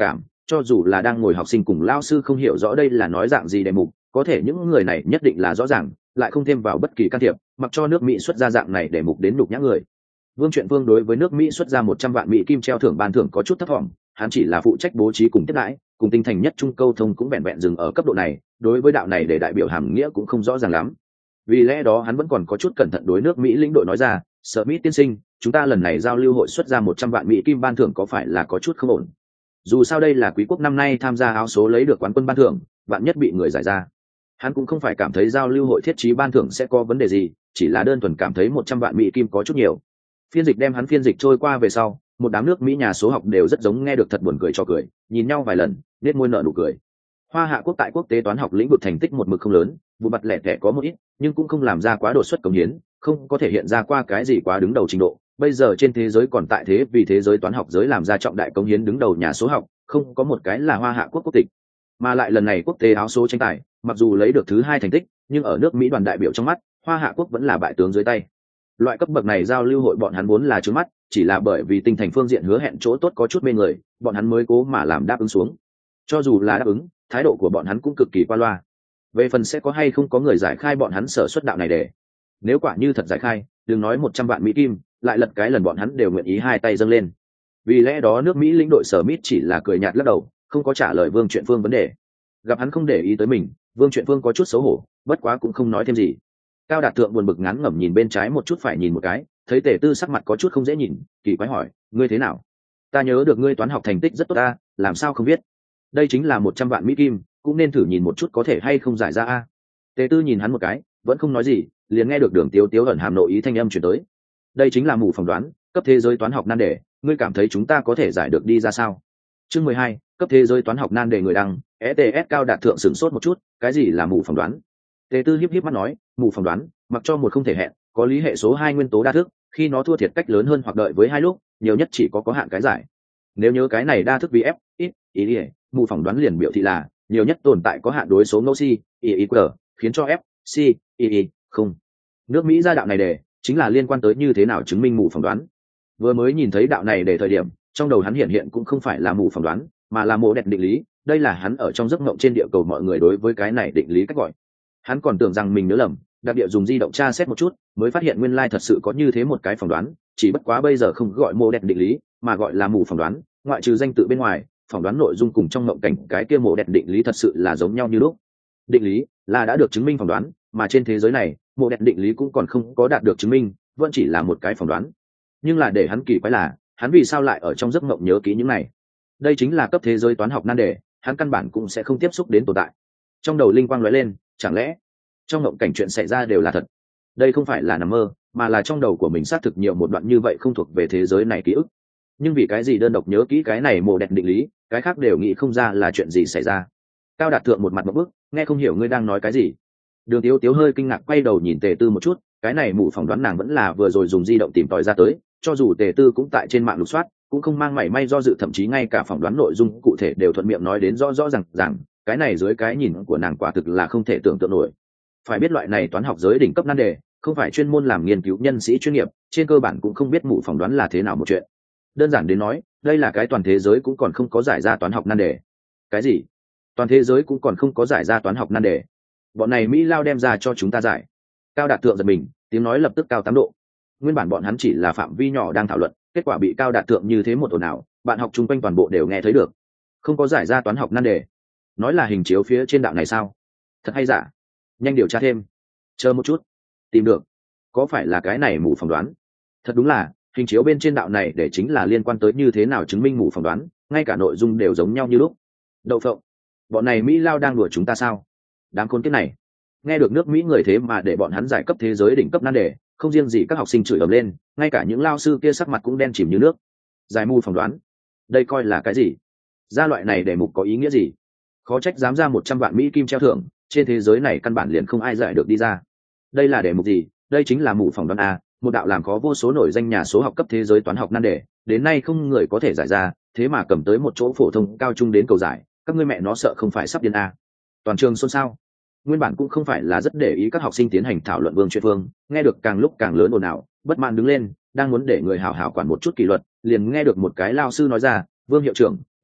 cho dù là đang ngồi học sinh cùng lao sư không hiểu rõ đây là nói dạng gì đề mục, có thể những người này nhất định là rõ ràng, lại không thêm vào bất kỳ can thiệp, mặc cho nước Mỹ xuất ra dạng này đề mục đến nhục nhã người. Vương Truyện Vương đối với nước Mỹ xuất ra 100 vạn Mỹ kim treo thưởng ban thưởng có chút thất vọng, hắn chỉ là phụ trách bố trí cùng tiếp đãi, cùng tinh thành nhất trung câu thông cũng vẹn vẹn dừng ở cấp độ này, đối với đạo này để đại biểu hàm nghĩa cũng không rõ ràng lắm. Vì lẽ đó hắn vẫn còn có chút cẩn thận đối nước Mỹ lĩnh đội nói ra, Smith tiên sinh, chúng ta lần này giao lưu hội xuất ra 100 vạn Mỹ kim ban thưởng có phải là có chút không ổn? Dù sao đây là quý quốc năm nay tham gia áo số lấy được quán quân ban thưởng, vạn nhất bị người giải ra. Hắn cũng không phải cảm thấy giao lưu hội thiết trí ban thưởng sẽ có vấn đề gì, chỉ là đơn thuần cảm thấy 100 vạn Mỹ kim có chút nhiều. Phiên dịch đem hắn phiên dịch trôi qua về sau, một đám nước Mỹ nhà số học đều rất giống nghe được thật buồn cười cho cười, nhìn nhau vài lần, nét môi nở nụ cười. Hoa Hạ quốc tại quốc tế toán học lĩnh vực thành tích một mực không lớn, vụ mặt lẻ tẻ có một ít, nhưng cũng không làm ra quá đột xuất cống hiến, không có thể hiện ra qua cái gì quá đứng đầu trình độ. Bây giờ trên thế giới còn tại thế vì thế giới toán học giới làm ra trọng đại cống hiến đứng đầu nhà số học, không có một cái là Hoa Hạ quốc quốc tịch. Mà lại lần này quốc tế áo số tranh tài, mặc dù lấy được thứ 2 thành tích, nhưng ở nước Mỹ đoàn đại biểu trong mắt, Hoa Hạ quốc vẫn là bại tướng dưới tay. Loại cấp bậc này giao lưu hội bọn hắn vốn là trướng mắt, chỉ là bởi vì tinh thành phương diện hứa hẹn chỗ tốt có chút mê người, bọn hắn mới cố mà làm đáp ứng xuống. Cho dù là đáp ứng, thái độ của bọn hắn cũng cực kỳ qua loa. Về phần sẽ có hay không có người giải khai bọn hắn sở xuất đạo này để, nếu quả như thật giải khai, đừng nói 100 vạn Mỹ kim, lại lật cái lần bọn hắn đều nguyện ý hai tay dâng lên. Vì lẽ đó nước Mỹ lĩnh đội sở Smith chỉ là cười nhạt lắc đầu, không có trả lời Vương Truyện Phương vấn đề. Gặp hắn không để ý tới mình, Vương Truyện Phương có chút xấu hổ, bất quá cũng không nói thêm gì. Cao Đạt Thượng buồn bực ngán ngẩm nhìn bên trái một chút phải nhìn một cái, thấy Tề Tư sắc mặt có chút không dễ nhìn, kỳ quái hỏi, ngươi thế nào? Ta nhớ được ngươi toán học thành tích rất tốt ta, làm sao không biết? Đây chính là 100 vạn Mỹ kim, cũng nên thử nhìn một chút có thể hay không giải ra a. Tề Tư nhìn hắn một cái, vẫn không nói gì, liền nghe được Đường Tiếu Tiếu ẩn hàm nội ý thanh âm truyền tới. Đây chính là mù phỏng đoán, cấp thế giới toán học nan đề, ngươi cảm thấy chúng ta có thể giải được đi ra sao? Chương 12, cấp thế giới toán học nan đề người đăng, ETS. Cao Đạt Thượng sửng sốt một chút, cái gì là mù phỏng đoán? Tề Tư híp híp mắt nói, mù phỏng đoán, mặc cho một không thể hẹn, có lý hệ số 2 nguyên tố đa thức, khi nó thua thiệt cách lớn hơn hoặc đợi với 2 lúc, nhiều nhất chỉ có hạn cái giải. Nếu nhớ cái này đa thức VF, ít, ý, mù phỏng đoán liền biểu thị là nhiều nhất tồn tại có hạn đối số ngẫu si, IQ, khiến cho F, C, I, không. Nước Mỹ ra đạo này để chính là liên quan tới như thế nào chứng minh mù phỏng đoán. Vừa mới nhìn thấy đạo này để thời điểm, trong đầu hắn hiện cũng không phải là mù phỏng đoán, mà là mô đẹp định lý, đây là hắn ở trong giấc mộng trên địa cầu mọi người đối với cái này định lý cách gọi. Hắn còn tưởng rằng mình nhớ lầm, đặc địa dùng di động tra xét một chút, mới phát hiện nguyên lai thật sự có như thế một cái phỏng đoán, chỉ bất quá bây giờ không gọi mô đẹp định lý, mà gọi là mù phỏng đoán, ngoại trừ danh tự bên ngoài, phỏng đoán nội dung cùng trong mộng cảnh cái kia mô đẹp định lý thật sự là giống nhau như lúc. Định lý là đã được chứng minh phỏng đoán, mà trên thế giới này, mô đẹp định lý cũng còn không có đạt được chứng minh, vẫn chỉ là một cái phỏng đoán. Nhưng là để hắn kỳ quái là, hắn vì sao lại ở trong giấc mộng nhớ kỹ những này? Đây chính là cấp thế giới toán học nan đề, hắn căn bản cũng sẽ không tiếp xúc đến tồn tại. Trong đầu linh quang lóe lên, chẳng lẽ trong mộng cảnh chuyện xảy ra đều là thật? Đây không phải là nằm mơ, mà là trong đầu của mình xác thực nhiều một đoạn như vậy không thuộc về thế giới này ký ức. Nhưng vì cái gì đơn độc nhớ kỹ cái này mô đẹp định lý, cái khác đều nghĩ không ra là chuyện gì xảy ra. Cao Đạt Thượng một mặt một bức, nghe không hiểu ngươi đang nói cái gì. Đường Tiếu Tiếu hơi kinh ngạc quay đầu nhìn Tề Tư một chút, cái này mụ phỏng đoán nàng vẫn là vừa rồi dùng di động tìm tòi ra tới, cho dù Tề Tư cũng tại trên mạng lục soát, cũng không mang mảy may do dự, thậm chí ngay cả phỏng đoán nội dung cụ thể đều thuận miệng nói đến rõ ràng, cái này dưới cái nhìn của nàng quả thực là không thể tưởng tượng nổi. Phải biết loại này toán học giới đỉnh cấp nan đề, không phải chuyên môn làm nghiên cứu nhân sĩ chuyên nghiệp, trên cơ bản cũng không biết mụ phỏng đoán là thế nào một chuyện. Đơn giản đến nói, đây là cái toàn thế giới cũng còn không có giải ra toán học nan đề. Cái gì? Toàn thế giới cũng còn không có giải ra toán học nan đề? Bọn này Mỹ lao đem ra cho chúng ta giải. Cao Đạt Thượng giật mình, tiếng nói lập tức cao 8 độ. Nguyên bản bọn hắn chỉ là phạm vi nhỏ đang thảo luận, kết quả bị Cao Đạt Thượng như thế một ồn ào, bạn học chung quanh toàn bộ đều nghe thấy được. Không có giải ra toán học nan đề? Nói là hình chiếu phía trên đạo này sao? Thật hay giả? Nhanh điều tra thêm. Chờ một chút. Tìm được. Có phải là cái này mù phỏng đoán? Thật đúng là, hình chiếu bên trên đạo này để chính là liên quan tới như thế nào chứng minh mù phỏng đoán, ngay cả nội dung đều giống nhau như lúc. Đậu phộng. Bọn này Mỹ lao đang đùa chúng ta sao? Đám khốn kiếp này. Nghe được nước Mỹ người thế mà để bọn hắn giải cấp thế giới đỉnh cấp nan đề, không riêng gì các học sinh chửi ầm lên, ngay cả những lao sư kia sắc mặt cũng đen chìm như nước. Giải mù phỏng đoán, đây coi là cái gì? Ra loại này đề mục có ý nghĩa gì? Khó trách dám ra 100 vạn Mỹ kim treo thưởng, trên thế giới này căn bản liền không ai giải được đi ra. Đây là đề mục gì? Đây chính là mù phỏng đoán a, một đạo làm khó vô số nổi danh nhà số học cấp thế giới toán học nan đề, đến nay không người có thể giải ra, thế mà cầm tới một chỗ phổ thông cao trung đến cầu giải, các ngươi mẹ nó sợ không phải sắp điên a. Toàn trường xôn xao. Nguyên bản cũng không phải là rất để ý các học sinh tiến hành thảo luận Vương Truyện Phương, nghe được càng lúc càng lớn ồn ào, bất mãn đứng lên, đang muốn để người hảo hảo quản một chút kỷ luật, liền nghe được một cái lao sư nói ra, Vương hiệu trưởng,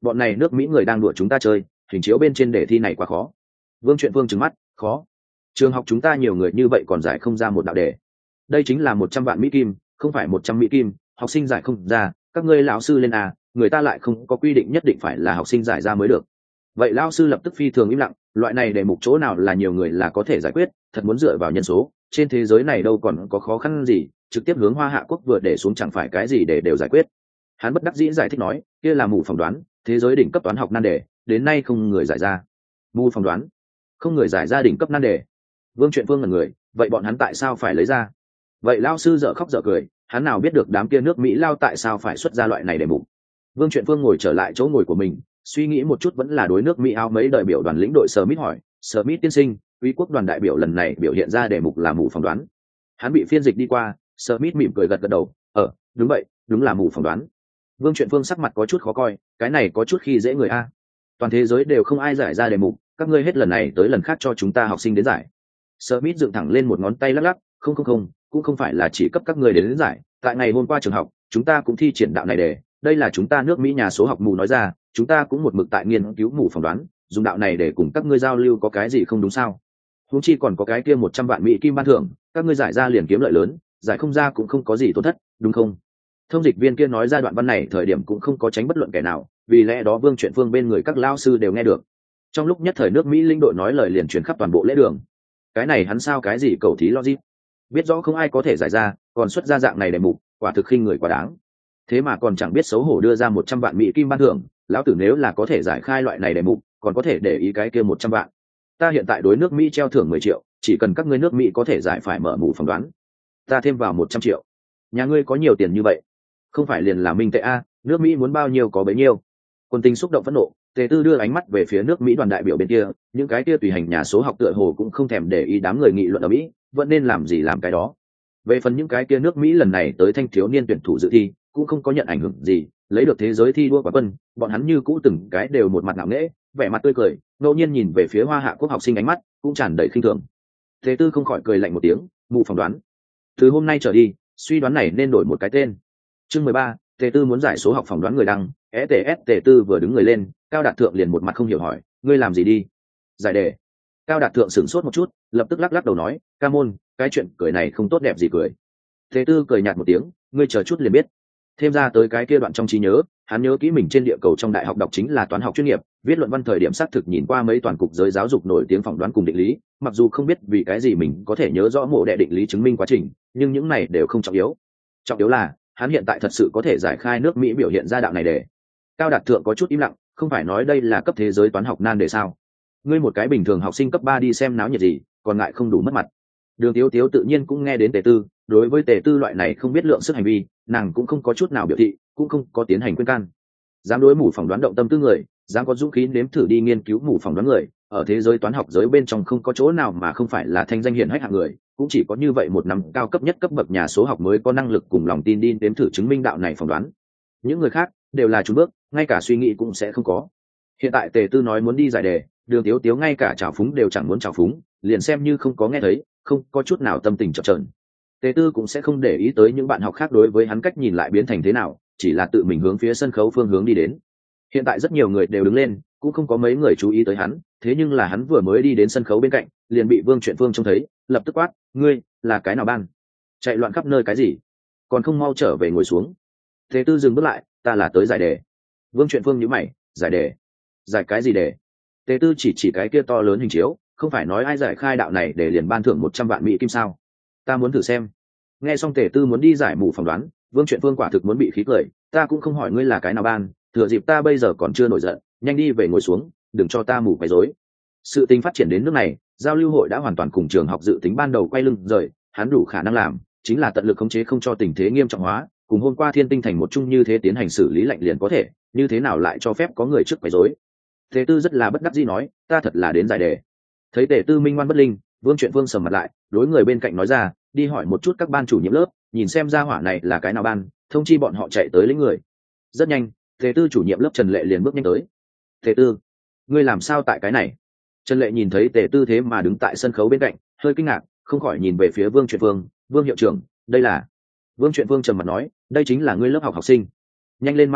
bọn này nước Mỹ người đang đùa chúng ta chơi, hình chiếu bên trên đề thi này quá khó. Vương Truyện Vương trừng mắt, khó? Trường học chúng ta nhiều người như vậy còn giải không ra một đạo đề. Đây chính là 100 vạn Mỹ kim, không phải 100 Mỹ kim, học sinh giải không ra, các ngươi lão sư lên à, người ta lại không có quy định nhất định phải là học sinh giải ra mới được. Vậy lão sư lập tức phi thường im lặng, loại này đề mục chỗ nào là nhiều người là có thể giải quyết, thật muốn dựa vào nhân số, trên thế giới này đâu còn có khó khăn gì, trực tiếp hướng Hoa Hạ quốc vừa để xuống chẳng phải cái gì để đều giải quyết. Hắn bất đắc dĩ giải thích nói, kia là mù phỏng đoán, thế giới đỉnh cấp toán học nan đề, đến nay không người giải ra. Mù phỏng đoán, không người giải ra đỉnh cấp nan đề. Vương Truyện Vương là người, vậy bọn hắn tại sao phải lấy ra? Vậy lao sư dở khóc dở cười, hắn nào biết được đám kia nước Mỹ lao tại sao phải xuất ra loại này để mục. Vương Truyện Vương ngồi trở lại chỗ ngồi của mình, suy nghĩ một chút vẫn là đối nước Mỹ ao mấy đại biểu đoàn lĩnh đội Smith hỏi, Smith tiên sinh, quý quốc đoàn đại biểu lần này biểu hiện ra đề mục là mù phỏng đoán. Hắn bị phiên dịch đi qua, Smith mỉm cười gật gật đầu, đúng vậy, đúng là mù phỏng đoán. Vương Truyện Vương sắc mặt có chút khó coi, cái này có chút khi dễ người a. Toàn thế giới đều không ai giải ra đề mục, các ngươi hết lần này tới lần khác cho chúng ta học sinh đến giải. Smith dựng thẳng lên một ngón tay lắc lắc, không, cũng không phải là chỉ cấp các ngươi đến giải, tại ngày hôm qua trường học, chúng ta cũng thi triển đạo này để, đây là chúng ta nước Mỹ nhà số học mù nói ra, chúng ta cũng một mực tại nghiên cứu mù phỏng đoán, dùng đạo này để cùng các ngươi giao lưu có cái gì không đúng sao? Huống chi còn có cái kia 100 vạn Mỹ kim ban thưởng, các ngươi giải ra liền kiếm lợi lớn, giải không ra cũng không có gì tổn thất, đúng không? Thông dịch viên kia nói ra đoạn văn này thời điểm cũng không có tránh bất luận kẻ nào, vì lẽ đó Vương Truyện Vương bên người các lao sư đều nghe được. Trong lúc nhất thời nước Mỹ linh đội nói lời liền truyền khắp toàn bộ lễ đường. Cái này hắn sao cái gì cầu thí logic, biết rõ không ai có thể giải ra, còn xuất ra dạng này để mục, quả thực khinh người quá đáng. Thế mà còn chẳng biết xấu hổ đưa ra 100 vạn Mỹ kim ban thưởng, lão tử nếu là có thể giải khai loại này đề mục, còn có thể để ý cái kia 100 vạn. Ta hiện tại đối nước Mỹ treo thưởng 10 triệu, chỉ cần các ngươi nước Mỹ có thể giải phải mở mù phỏng đoán, ta thêm vào 100 triệu. Nhà ngươi có nhiều tiền như vậy, không phải liền là minh tệ a, nước Mỹ muốn bao nhiêu có bấy nhiêu. Quân tình xúc động phẫn nộ, Tề Tư đưa ánh mắt về phía nước Mỹ đoàn đại biểu bên kia, những cái kia tùy hành nhà số học tựa hồ cũng không thèm để ý đám người nghị luận ở Mỹ, vẫn nên làm gì làm cái đó. Về phần những cái kia nước Mỹ lần này tới thanh thiếu niên tuyển thủ dự thi, cũng không có nhận ảnh hưởng gì, lấy được thế giới thi đua quán quân, bọn hắn như cũ từng cái đều một mặt ngạo nghễ, vẻ mặt tươi cười, ngẫu nhiên nhìn về phía Hoa Hạ quốc học sinh ánh mắt cũng tràn đầy khinh thường. Tề Tư không khỏi cười lạnh một tiếng, mù phỏng đoán. Từ hôm nay trở đi, suy đoán này nên đổi một cái tên. Chương 13, Tề Tư muốn giải số học phỏng đoán người đăng, ETS. Tề Tư vừa đứng người lên, Cao Đạt Thượng liền một mặt không hiểu hỏi, ngươi làm gì đi? Giải đề. Cao Đạt Thượng sửng sốt một chút, lập tức lắc lắc đầu nói, ca môn, cái chuyện cười này không tốt đẹp gì cười. Tề Tư cười nhạt một tiếng, ngươi chờ chút liền biết. Thêm ra tới cái kia đoạn trong trí nhớ, hắn nhớ kỹ mình trên địa cầu trong đại học đọc chính là toán học chuyên nghiệp, viết luận văn thời điểm xác thực nhìn qua mấy toàn cục giới giáo dục nổi tiếng phỏng đoán cùng định lý, mặc dù không biết vì cái gì mình có thể nhớ rõ mộ đệ định lý chứng minh quá trình, nhưng những này đều không trọng yếu. Trọng yếu là hắn hiện tại thật sự có thể giải khai nước Mỹ biểu hiện ra đạo này để. Cao Đạt Thượng có chút im lặng, không phải nói đây là cấp thế giới toán học nan đề sao? Ngươi một cái bình thường học sinh cấp 3 đi xem náo nhiệt gì, còn ngại không đủ mất mặt. Đường Tiếu Tiếu tự nhiên cũng nghe đến Tề Tư, đối với Tề Tư loại này không biết lượng sức hành vi, nàng cũng không có chút nào biểu thị, cũng không có tiến hành khuyên can. Dám đối mù phỏng đoán động tâm tư người, dám có dũng khí nếm thử đi nghiên cứu mù phỏng đoán người, ở thế giới toán học giới bên trong không có chỗ nào mà không phải là thanh danh hiển hách hạng người, cũng chỉ có như vậy một năm cao cấp nhất cấp bậc nhà số học mới có năng lực cùng lòng tin đi nếm thử chứng minh đạo này phỏng đoán. Những người khác đều là chùn bước, ngay cả suy nghĩ cũng sẽ không có. Hiện tại Tề Tư nói muốn đi giải đề, Đường Tiếu Tiếu ngay cả trào phúng đều chẳng muốn trào phúng, liền xem như không có nghe thấy, không có chút nào tâm tình chập chờn. Tề Tư cũng sẽ không để ý tới những bạn học khác đối với hắn cách nhìn lại biến thành thế nào, chỉ là tự mình hướng phía sân khấu phương hướng đi đến. Hiện tại rất nhiều người đều đứng lên, cũng không có mấy người chú ý tới hắn, thế nhưng là hắn vừa mới đi đến sân khấu bên cạnh, liền bị Vương Truyện Phương trông thấy, lập tức quát, ngươi là cái nào ban? Chạy loạn khắp nơi cái gì? Còn không mau trở về ngồi xuống. Tề Tư dừng bước lại, ta là tới giải đề. Vương Truyện Phương nhíu mày, giải đề? Giải cái gì đề? Tề Tư chỉ cái kia to lớn hình chiếu, không phải nói ai giải khai đạo này để liền ban thưởng 100 vạn Mỹ kim sao? Ta muốn thử xem. Nghe xong Tề Tư muốn đi giải mù phỏng đoán, Vương Truyện Phương quả thực muốn bị khí cười, ta cũng không hỏi ngươi là cái nào ban, thừa dịp ta bây giờ còn chưa nổi giận, nhanh đi về ngồi xuống, đừng cho ta mù quấy rối. Sự tình phát triển đến nước này, giao lưu hội đã hoàn toàn cùng trường học dự tính ban đầu quay lưng rời, hắn đủ khả năng làm, chính là tận lực khống chế không cho tình thế nghiêm trọng hóa, cùng hôm qua Thiên Tinh thành một chung như thế tiến hành xử lý lạnh liền có thể, như thế nào lại cho phép có người trước quấy rối. Tề Tư rất là bất đắc dĩ nói, ta thật là đến giải đề. Thấy Tề Tư minh ngoan bất linh, Vương Truyện Vương sầm mặt lại, đối người bên cạnh nói ra, đi hỏi một chút các ban chủ nhiệm lớp, nhìn xem gia hỏa này là cái nào ban, thông chi bọn họ chạy tới lấy người. Rất nhanh, Tề Tư chủ nhiệm lớp Trần Lệ liền bước nhanh tới. Tề Tư, ngươi làm sao tại cái này? Trần Lệ nhìn thấy Tề Tư thế mà đứng tại sân khấu bên cạnh, hơi kinh ngạc, không khỏi nhìn về phía Vương Truyện Vương, Vương hiệu trưởng, đây là. Vương Truyện Vương trầm mặt nói, đây chính là ngươi lớp học học sinh, nhanh lên mang về,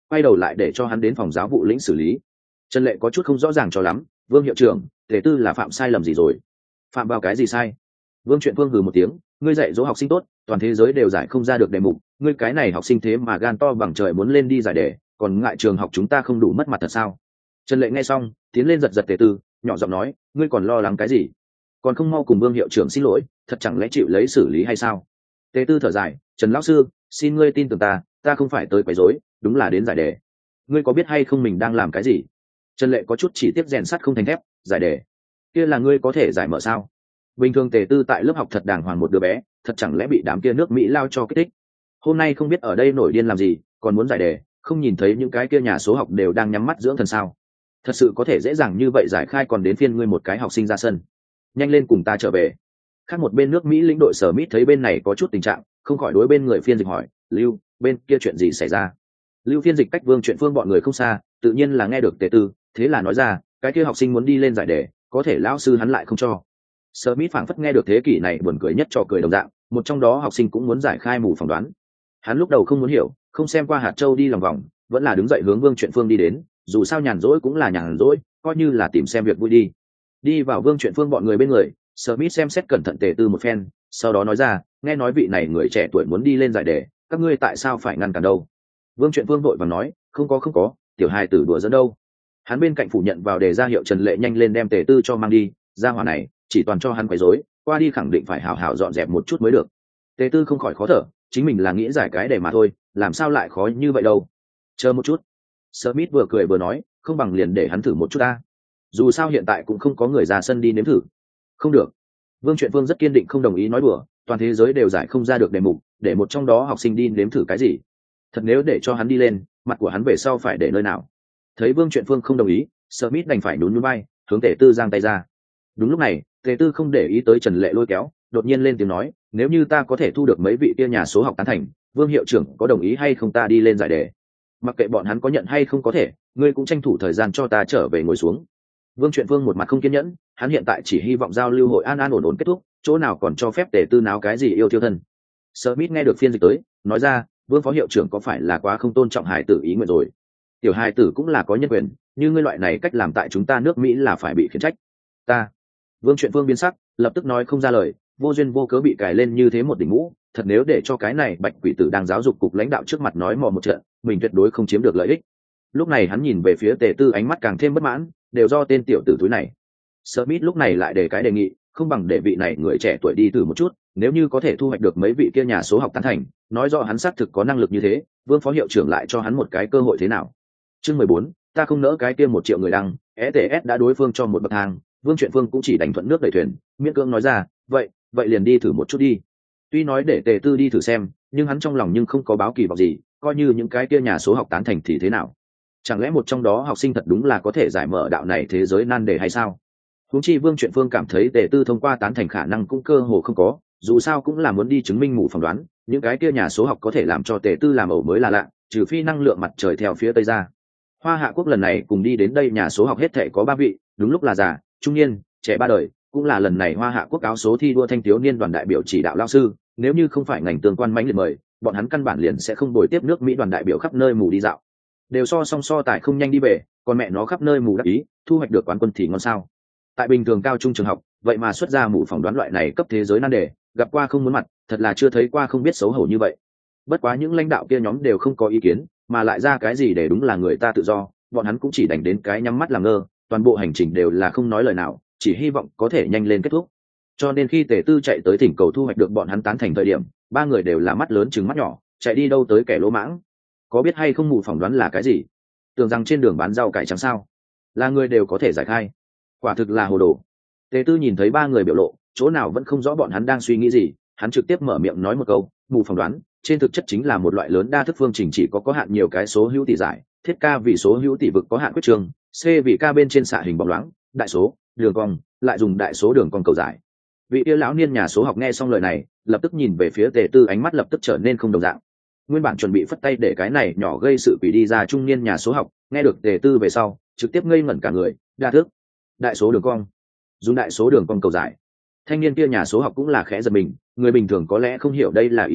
quay đầu lại để cho hắn đến phòng giáo vụ lĩnh xử lý. Trần Lệ có chút không rõ ràng cho lắm. Vương hiệu trưởng, Tề Tư là phạm sai lầm gì rồi? Phạm vào cái gì sai? Vương Chuyện Vương hừ một tiếng, ngươi dạy dỗ học sinh tốt, toàn thế giới đều giải không ra được đề mục, ngươi cái này học sinh thế mà gan to bằng trời muốn lên đi giải đề, còn ngại trường học chúng ta không đủ mất mặt thật sao? Trần Lệ nghe xong, tiến lên giật giật Tề Tư, nhỏ giọng nói, ngươi còn lo lắng cái gì? Còn không mau cùng Vương hiệu trưởng xin lỗi, thật chẳng lẽ chịu lấy xử lý hay sao? Tề Tư thở dài, Trần lão sư, xin ngươi tin tưởng ta không phải tới quấy rối, đúng là đến giải đề. Ngươi có biết hay không mình đang làm cái gì? Trần Lệ có chút chỉ tiếp rèn sắt không thành thép, giải đề kia là ngươi có thể giải mở sao? Bình thường Tề Tư tại lớp học thật đàng hoàng một đứa bé, thật chẳng lẽ bị đám kia nước Mỹ lao cho kích thích? Hôm nay không biết ở đây nổi điên làm gì, còn muốn giải đề, không nhìn thấy những cái kia nhà số học đều đang nhắm mắt dưỡng thần sao? Thật sự có thể dễ dàng như vậy giải khai, còn đến phiên ngươi một cái học sinh ra sân? Nhanh lên cùng ta trở về. Khác một bên nước Mỹ lĩnh đội Sở Mít thấy bên này có chút tình trạng, không khỏi đối bên người phiên dịch hỏi, Lưu, bên kia chuyện gì xảy ra? Lưu phiên dịch cách Vương Chuyện Phương bọn người không xa, tự nhiên là nghe được Tề Tư, thế là nói ra, cái kia học sinh muốn đi lên giải đề, có thể lão sư hắn lại không cho. Smith phảng phất nghe được thế kỷ này buồn cười nhất trò cười đồng dạng, một trong đó học sinh cũng muốn giải khai mù phỏng đoán. Hắn lúc đầu không muốn hiểu, không xem qua hạt châu đi lòng vòng, vẫn là đứng dậy hướng Vương Chuyện Phương đi đến, dù sao nhàn rỗi cũng là nhàn rỗi, coi như là tìm xem việc vui đi. Đi vào Vương Chuyện Phương bọn người bên người, Smith xem xét cẩn thận Tề Tư một phen, sau đó nói ra, nghe nói vị này người trẻ tuổi muốn đi lên giải đề, các ngươi tại sao phải ngăn cản đâu? Vương Chuyện Phương vội vàng nói, không có, tiểu hài tử đùa dẫn đâu. Hắn bên cạnh phủ nhận vào đề ra hiệu Trần Lệ nhanh lên đem Tề Tư cho mang đi, ra hỏa này chỉ toàn cho hắn quấy rối, qua đi khẳng định phải hào hào dọn dẹp một chút mới được. Tề Tư không khỏi khó thở, chính mình là nghĩ giải cái đề mà thôi, làm sao lại khó như vậy đâu. Chờ một chút. Smith vừa cười vừa nói, không bằng liền để hắn thử một chút ta. Dù sao hiện tại cũng không có người ra sân đi nếm thử. Không được. Vương Chuyện Vương rất kiên định không đồng ý nói đùa, toàn thế giới đều giải không ra được đề mục, để một trong đó học sinh đi nếm thử cái gì? Thật nếu để cho hắn đi lên, mặt của hắn về sau phải để nơi nào? Thấy Vương Chuyện Phương không đồng ý, Smith đành phải nhún nhún vai, hướng Tề Tư giang tay ra. Đúng lúc này, Tề Tư không để ý tới Trần Lệ lôi kéo, đột nhiên lên tiếng nói, nếu như ta có thể thu được mấy vị kia nhà số học tán thành, Vương hiệu trưởng có đồng ý hay không ta đi lên giải đề? Mặc kệ bọn hắn có nhận hay không có thể, ngươi cũng tranh thủ thời gian cho ta trở về ngồi xuống. Vương Chuyện Phương một mặt không kiên nhẫn, hắn hiện tại chỉ hy vọng giao lưu hội an an ổn ổn kết thúc, chỗ nào còn cho phép Tề Tư náo cái gì yêu thiêu thân. Smith nghe được phiên dịch tới, nói ra, Vương phó hiệu trưởng có phải là quá không tôn trọng hài tử ý nguyện rồi? Tiểu hài tử cũng là có nhân quyền, như ngươi loại này cách làm tại chúng ta nước Mỹ là phải bị khiển trách. Ta. Vương Chuyện Vương biến sắc, lập tức nói không ra lời, vô duyên vô cớ bị cài lên như thế một đỉnh mũ, thật nếu để cho cái này Bạch Quỷ Tử đang giáo dục cục lãnh đạo trước mặt nói mò một trận, mình tuyệt đối không chiếm được lợi ích. Lúc này hắn nhìn về phía Tề Tư ánh mắt càng thêm bất mãn, đều do tên tiểu tử túi này. Smith lúc này lại để cái đề nghị, không bằng để vị này người trẻ tuổi đi thử một chút, nếu như có thể thu hoạch được mấy vị kia nhà số học tán thành, nói rõ hắn xác thực có năng lực như thế, Vương phó hiệu trưởng lại cho hắn một cái cơ hội thế nào? Chương 14, ta không nỡ cái kia 1 triệu người đăng, ETS đã đối phương cho một bậc thang, Vương Chuyện Phương cũng chỉ đành thuận nước đẩy thuyền, miễn cưỡng nói ra, vậy liền đi thử một chút đi. Tuy nói để Tề Tư đi thử xem, nhưng hắn trong lòng nhưng không có báo kỳ vọng gì, coi như những cái kia nhà số học tán thành thì thế nào? Chẳng lẽ một trong đó học sinh thật đúng là có thể giải mở đạo này thế giới nan đề hay sao? Huống chi Vương Chuyện Phương cảm thấy Tề Tư thông qua tán thành khả năng cũng cơ hồ không có, dù sao cũng là muốn đi chứng minh mù phỏng đoán, những cái kia nhà số học có thể làm cho Tề Tư làm ẩu mới là lạ, trừ phi năng lượng mặt trời theo phía tây ra. Hoa Hạ Quốc lần này cùng đi đến đây nhà số học hết thể có 3 vị, đúng lúc là già, trung niên, trẻ 3 đời, cũng là lần này Hoa Hạ Quốc áo số thi đua thanh thiếu niên đoàn đại biểu chỉ đạo lao sư, nếu như không phải ngành tương quan mãnh liệt mời, bọn hắn căn bản liền sẽ không bồi tiếp nước Mỹ đoàn đại biểu khắp nơi mù đi dạo. Đều so tài không nhanh đi về, còn mẹ nó khắp nơi mù đắc ý, thu hoạch được quán quân thì ngon sao? Tại bình thường cao trung trường học, vậy mà xuất ra mù phỏng đoán loại này cấp thế giới nan đề, gặp qua không muốn mặt, thật là chưa thấy qua không biết xấu hổ như vậy. Bất quá những lãnh đạo kia nhóm đều không có ý kiến, mà lại ra cái gì để đúng là người ta tự do, bọn hắn cũng chỉ đành đến cái nhắm mắt làm ngơ, toàn bộ hành trình đều là không nói lời nào, chỉ hy vọng có thể nhanh lên kết thúc. Cho nên khi Tề Tư chạy tới thỉnh cầu thu hoạch được bọn hắn tán thành thời điểm, 3 người đều là mắt lớn trừng mắt nhỏ, chạy đi đâu tới kẻ lỗ mãng. Có biết hay không mù phỏng đoán là cái gì? Tưởng rằng trên đường bán rau cải trắng sao? Là người đều có thể giải khai. Quả thực là hồ đồ. Tề Tư nhìn thấy 3 người biểu lộ, chỗ nào vẫn không rõ bọn hắn đang suy nghĩ gì, hắn trực tiếp mở miệng nói một câu, mù phỏng đoán, trên thực chất chính là một loại lớn đa thức phương trình chỉ có hạn nhiều cái số hữu tỷ giải, thiết k vì số hữu tỷ vực có hạn quyết trường, c vì k bên trên xạ hình bóng loáng, đại số, đường cong, lại dùng đại số đường cong cầu giải. Vị yêu lão niên nhà số học nghe xong lời này, lập tức nhìn về phía Tề Tư, ánh mắt lập tức trở nên không đồng dạng. Nguyên bản chuẩn bị phất tay để cái này nhỏ gây sự quỷ đi ra trung niên nhà số học, nghe được Tề Tư về sau, trực tiếp ngây ngẩn cả người, đa thức, đại số đường cong, dùng đại số đường cong cầu giải. Thanh niên kia nhà số học cũng là khẽ giật mình, người bình thường có lẽ không hiểu đây là ý gì,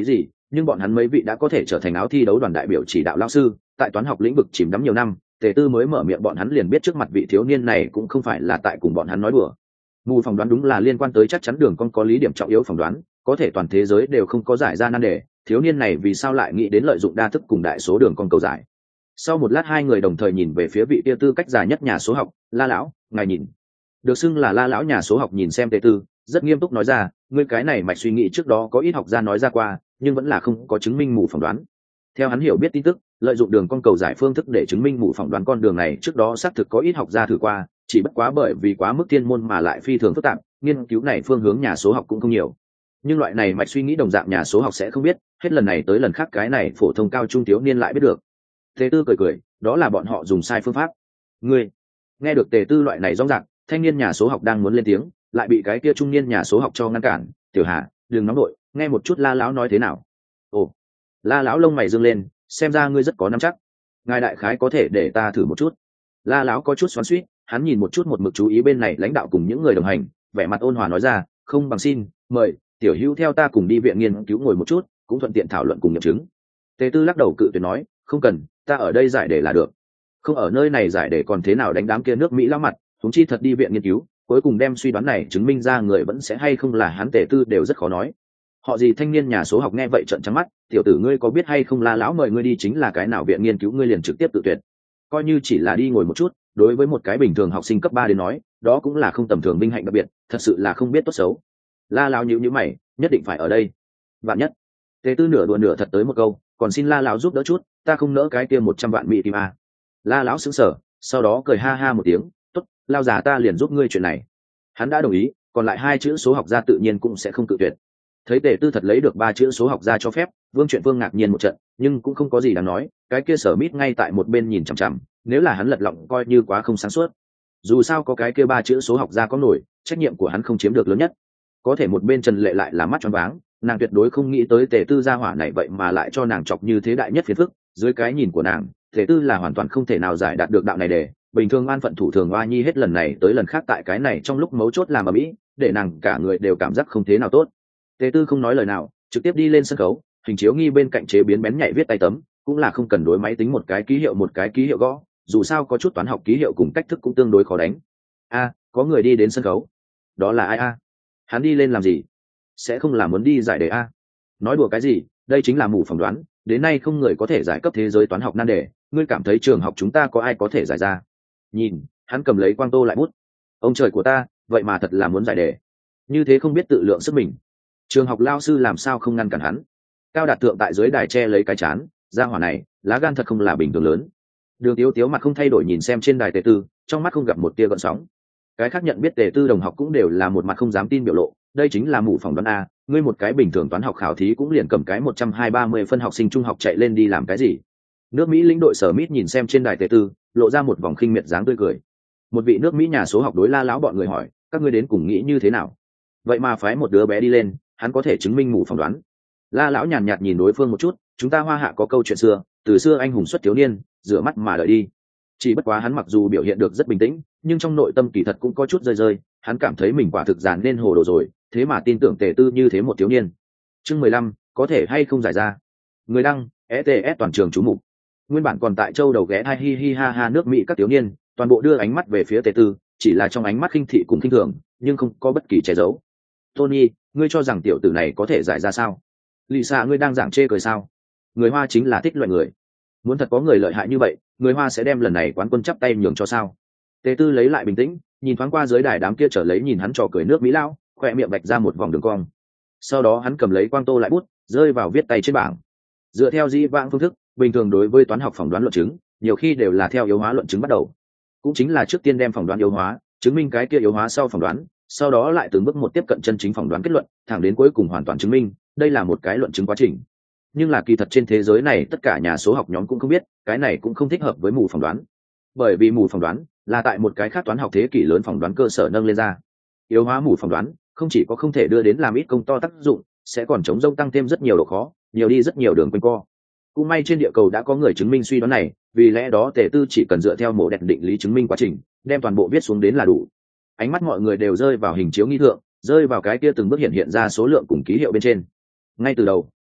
nhưng bọn hắn mấy vị đã có thể trở thành áo thi đấu đoàn đại biểu chỉ đạo lao sư, tại toán học lĩnh vực chìm đắm nhiều năm. Tề Tư mới mở miệng bọn hắn liền biết trước mặt vị thiếu niên này cũng không phải là tại cùng bọn hắn nói đùa. Mù phỏng đoán đúng là liên quan tới chắc chắn đường con có lý điểm trọng yếu phỏng đoán, có thể toàn thế giới đều không có giải ra nan đề, thiếu niên này vì sao lại nghĩ đến lợi dụng đa thức cùng đại số đường con cầu giải. Sau một lát hai người đồng thời nhìn về phía vị tia tư cách già nhất nhà số học, La lão, ngài nhìn. Được xưng là La lão nhà số học nhìn xem Tề Tư, rất nghiêm túc nói ra, ngươi cái này mạch suy nghĩ trước đó có ít học gia nói ra qua, nhưng vẫn là không có chứng minh mù phỏng đoán. Theo hắn hiểu biết tin tức, lợi dụng đường con cầu giải phương thức để chứng minh mù phỏng đoán con đường này trước đó xác thực có ít học gia thử qua, chỉ bất quá bởi vì quá mức thiên môn mà lại phi thường phức tạp, nghiên cứu này phương hướng nhà số học cũng không nhiều. Nhưng loại này mạch suy nghĩ đồng dạng nhà số học sẽ không biết, hết lần này tới lần khác cái này phổ thông cao trung thiếu niên lại biết được. Tề Tư cười cười, đó là bọn họ dùng sai phương pháp. Ngươi nghe được Tề Tư loại này rõ ràng, thanh niên nhà số học đang muốn lên tiếng, lại bị cái kia trung niên nhà số học cho ngăn cản. Tiểu Hà, đừng nóng đội, nghe một chút La lão nói thế nào. Ồ, La lão lông mày dương lên, xem ra ngươi rất có nắm chắc. Ngài đại khái có thể để ta thử một chút. La lão có chút xoắn xuýt, hắn nhìn một chút một mực chú ý bên này lãnh đạo cùng những người đồng hành, vẻ mặt ôn hòa nói ra, không bằng xin mời tiểu hữu theo ta cùng đi viện nghiên cứu ngồi một chút, cũng thuận tiện thảo luận cùng nghiệm chứng. Tề Tư lắc đầu cự tuyệt nói, không cần, ta ở đây giải đề là được. Không ở nơi này giải đề còn thế nào đánh đám kia nước Mỹ lão mặt, chúng chi thật đi viện nghiên cứu, cuối cùng đem suy đoán này chứng minh ra người vẫn sẽ hay không là hắn. Tề Tư đều rất khó nói. Họ gì thanh niên nhà số học nghe vậy trợn trắng mắt, tiểu tử ngươi có biết hay không La lão mời ngươi đi chính là cái nào viện nghiên cứu ngươi liền trực tiếp tự tuyệt. Coi như chỉ là đi ngồi một chút, đối với một cái bình thường học sinh cấp 3 đến nói, đó cũng là không tầm thường vinh hạnh đặc biệt, thật sự là không biết tốt xấu. La lão nhíu mày, nhất định phải ở đây. Vạn nhất. Tề Tư nửa đùa nửa thật tới một câu, còn xin La lão giúp đỡ chút, ta không nỡ cái kia 100 vạn mỹ kim a. La lão sững sờ, sau đó cười ha ha một tiếng, tốt, lao già ta liền giúp ngươi chuyện này. Hắn đã đồng ý, còn lại hai chữ số học gia tự nhiên cũng sẽ không cự tuyệt. Thấy Tề Tư thật lấy được 3 chữ số học gia cho phép, Vương Truyện Vương ngạc nhiên một trận, nhưng cũng không có gì đáng nói, cái kia Sở Mít ngay tại một bên nhìn chằm chằm, nếu là hắn lật lọng coi như quá không sáng suốt. Dù sao có cái kia 3 chữ số học gia có nổi, trách nhiệm của hắn không chiếm được lớn nhất. Có thể một bên Trần Lệ lại là mắt choáng váng, nàng tuyệt đối không nghĩ tới Tề Tư gia hỏa này vậy mà lại cho nàng chọc như thế đại nhất phiền phức, dưới cái nhìn của nàng, Tề Tư là hoàn toàn không thể nào giải đạt được đạo này để, bình thường an phận thủ thường oa nhi hết lần này tới lần khác tại cái này trong lúc mấu chốt làm ở mỹ, để nàng cả người đều cảm giác không thế nào tốt. Tề Tư không nói lời nào, trực tiếp đi lên sân khấu, hình chiếu nghi bên cạnh chế biến bén nhạy viết tay tấm, cũng là không cần đối máy tính một cái ký hiệu gõ, dù sao có chút toán học ký hiệu cùng cách thức cũng tương đối khó đánh. A, có người đi đến sân khấu. Đó là ai a? Hắn đi lên làm gì? Sẽ không là muốn đi giải đề a? Nói đùa cái gì, đây chính là mù phỏng đoán, đến nay không người có thể giải cấp thế giới toán học nan đề, ngươi cảm thấy trường học chúng ta có ai có thể giải ra? Nhìn, hắn cầm lấy quang tô lại bút. Ông trời của ta, vậy mà thật là muốn giải đề. Như thế không biết tự lượng sức mình. Trường học lao sư làm sao không ngăn cản hắn? Cao Đạt Thượng tại dưới đài che lấy cái chán, gia hỏa này, lá gan thật không là bình thường lớn. Đường Tiếu Tiếu mặt không thay đổi nhìn xem trên đài Tề Tư, trong mắt không gặp một tia gợn sóng. Cái khác nhận biết Tề Tư đồng học cũng đều là một mặt không dám tin biểu lộ, đây chính là mù phỏng đoán a, ngươi một cái bình thường toán học khảo thí cũng liền cầm cái 120-130 phân học sinh trung học chạy lên đi làm cái gì? Nước Mỹ lĩnh đội Sở Mít nhìn xem trên đài Tề Tư, lộ ra một vòng khinh miệt dáng tươi cười. Một vị nước Mỹ nhà số học đối La lão bọn người hỏi, các ngươi đến cùng nghĩ như thế nào? Vậy mà phái một đứa bé đi lên, hắn có thể chứng minh mù phỏng đoán. La lão nhàn nhạt nhìn đối phương một chút, chúng ta Hoa Hạ có câu chuyện xưa, từ xưa anh hùng xuất thiếu niên, rửa mắt mà đợi đi. Chỉ bất quá hắn mặc dù biểu hiện được rất bình tĩnh, nhưng trong nội tâm kỳ thật cũng có chút rơi rơi, hắn cảm thấy mình quả thực giàn nên hồ đồ rồi, thế mà tin tưởng Tề Tư như thế một thiếu niên. Chương 15, có thể hay không giải ra. Người đăng, ETS toàn trường chú mục. Nguyên bản còn tại châu đầu ghé hai hi hi ha ha nước Mỹ các thiếu niên, toàn bộ đưa ánh mắt về phía Tề Tư, chỉ là trong ánh mắt khinh thị cùng khinh thường, nhưng không có bất kỳ che giấu. Tony, ngươi cho rằng tiểu tử này có thể giải ra sao? Lisa, ngươi đang giảng chê cười sao? Người Hoa chính là thích loại người. Muốn thật có người lợi hại như vậy, người Hoa sẽ đem lần này quán quân chắp tay nhường cho sao? Tề Tư lấy lại bình tĩnh, nhìn thoáng qua dưới đài đám kia trở lấy nhìn hắn trò cười nước Mỹ lao, khoe miệng bạch ra một vòng đường cong. Sau đó hắn cầm lấy quang tô lại bút, rơi vào viết tay trên bảng. Dựa theo dĩ vãng phương thức, bình thường đối với toán học phỏng đoán luận chứng, nhiều khi đều là theo yếu hóa luận chứng bắt đầu. Cũng chính là trước tiên đem phỏng đoán yếu hóa, chứng minh cái kia yếu hóa sau phỏng đoán, sau đó lại từng bước một tiếp cận chân chính phỏng đoán kết luận, thẳng đến cuối cùng hoàn toàn chứng minh, đây là một cái luận chứng quá trình. Nhưng là kỳ thật trên thế giới này tất cả nhà số học nhóm cũng không biết, cái này cũng không thích hợp với mù phỏng đoán. Bởi vì mù phỏng đoán là tại một cái khác toán học thế kỷ lớn phỏng đoán cơ sở nâng lên ra. Yếu hóa mù phỏng đoán không chỉ có không thể đưa đến làm ít công to tác dụng, sẽ còn chống rông tăng thêm rất nhiều độ khó, nhiều đi rất nhiều đường quanh co. Cũng may trên địa cầu đã có người chứng minh suy đoán này, vì lẽ đó Tề Tư chỉ cần dựa theo mổ đẹp định lý chứng minh quá trình, đem toàn bộ viết xuống đến là đủ. Ánh mắt mọi người đều rơi vào hình chiếu nghi thượng, rơi vào cái kia từng bước hiện hiện ra số lượng cùng ký hiệu bên trên. Ngay từ đầu,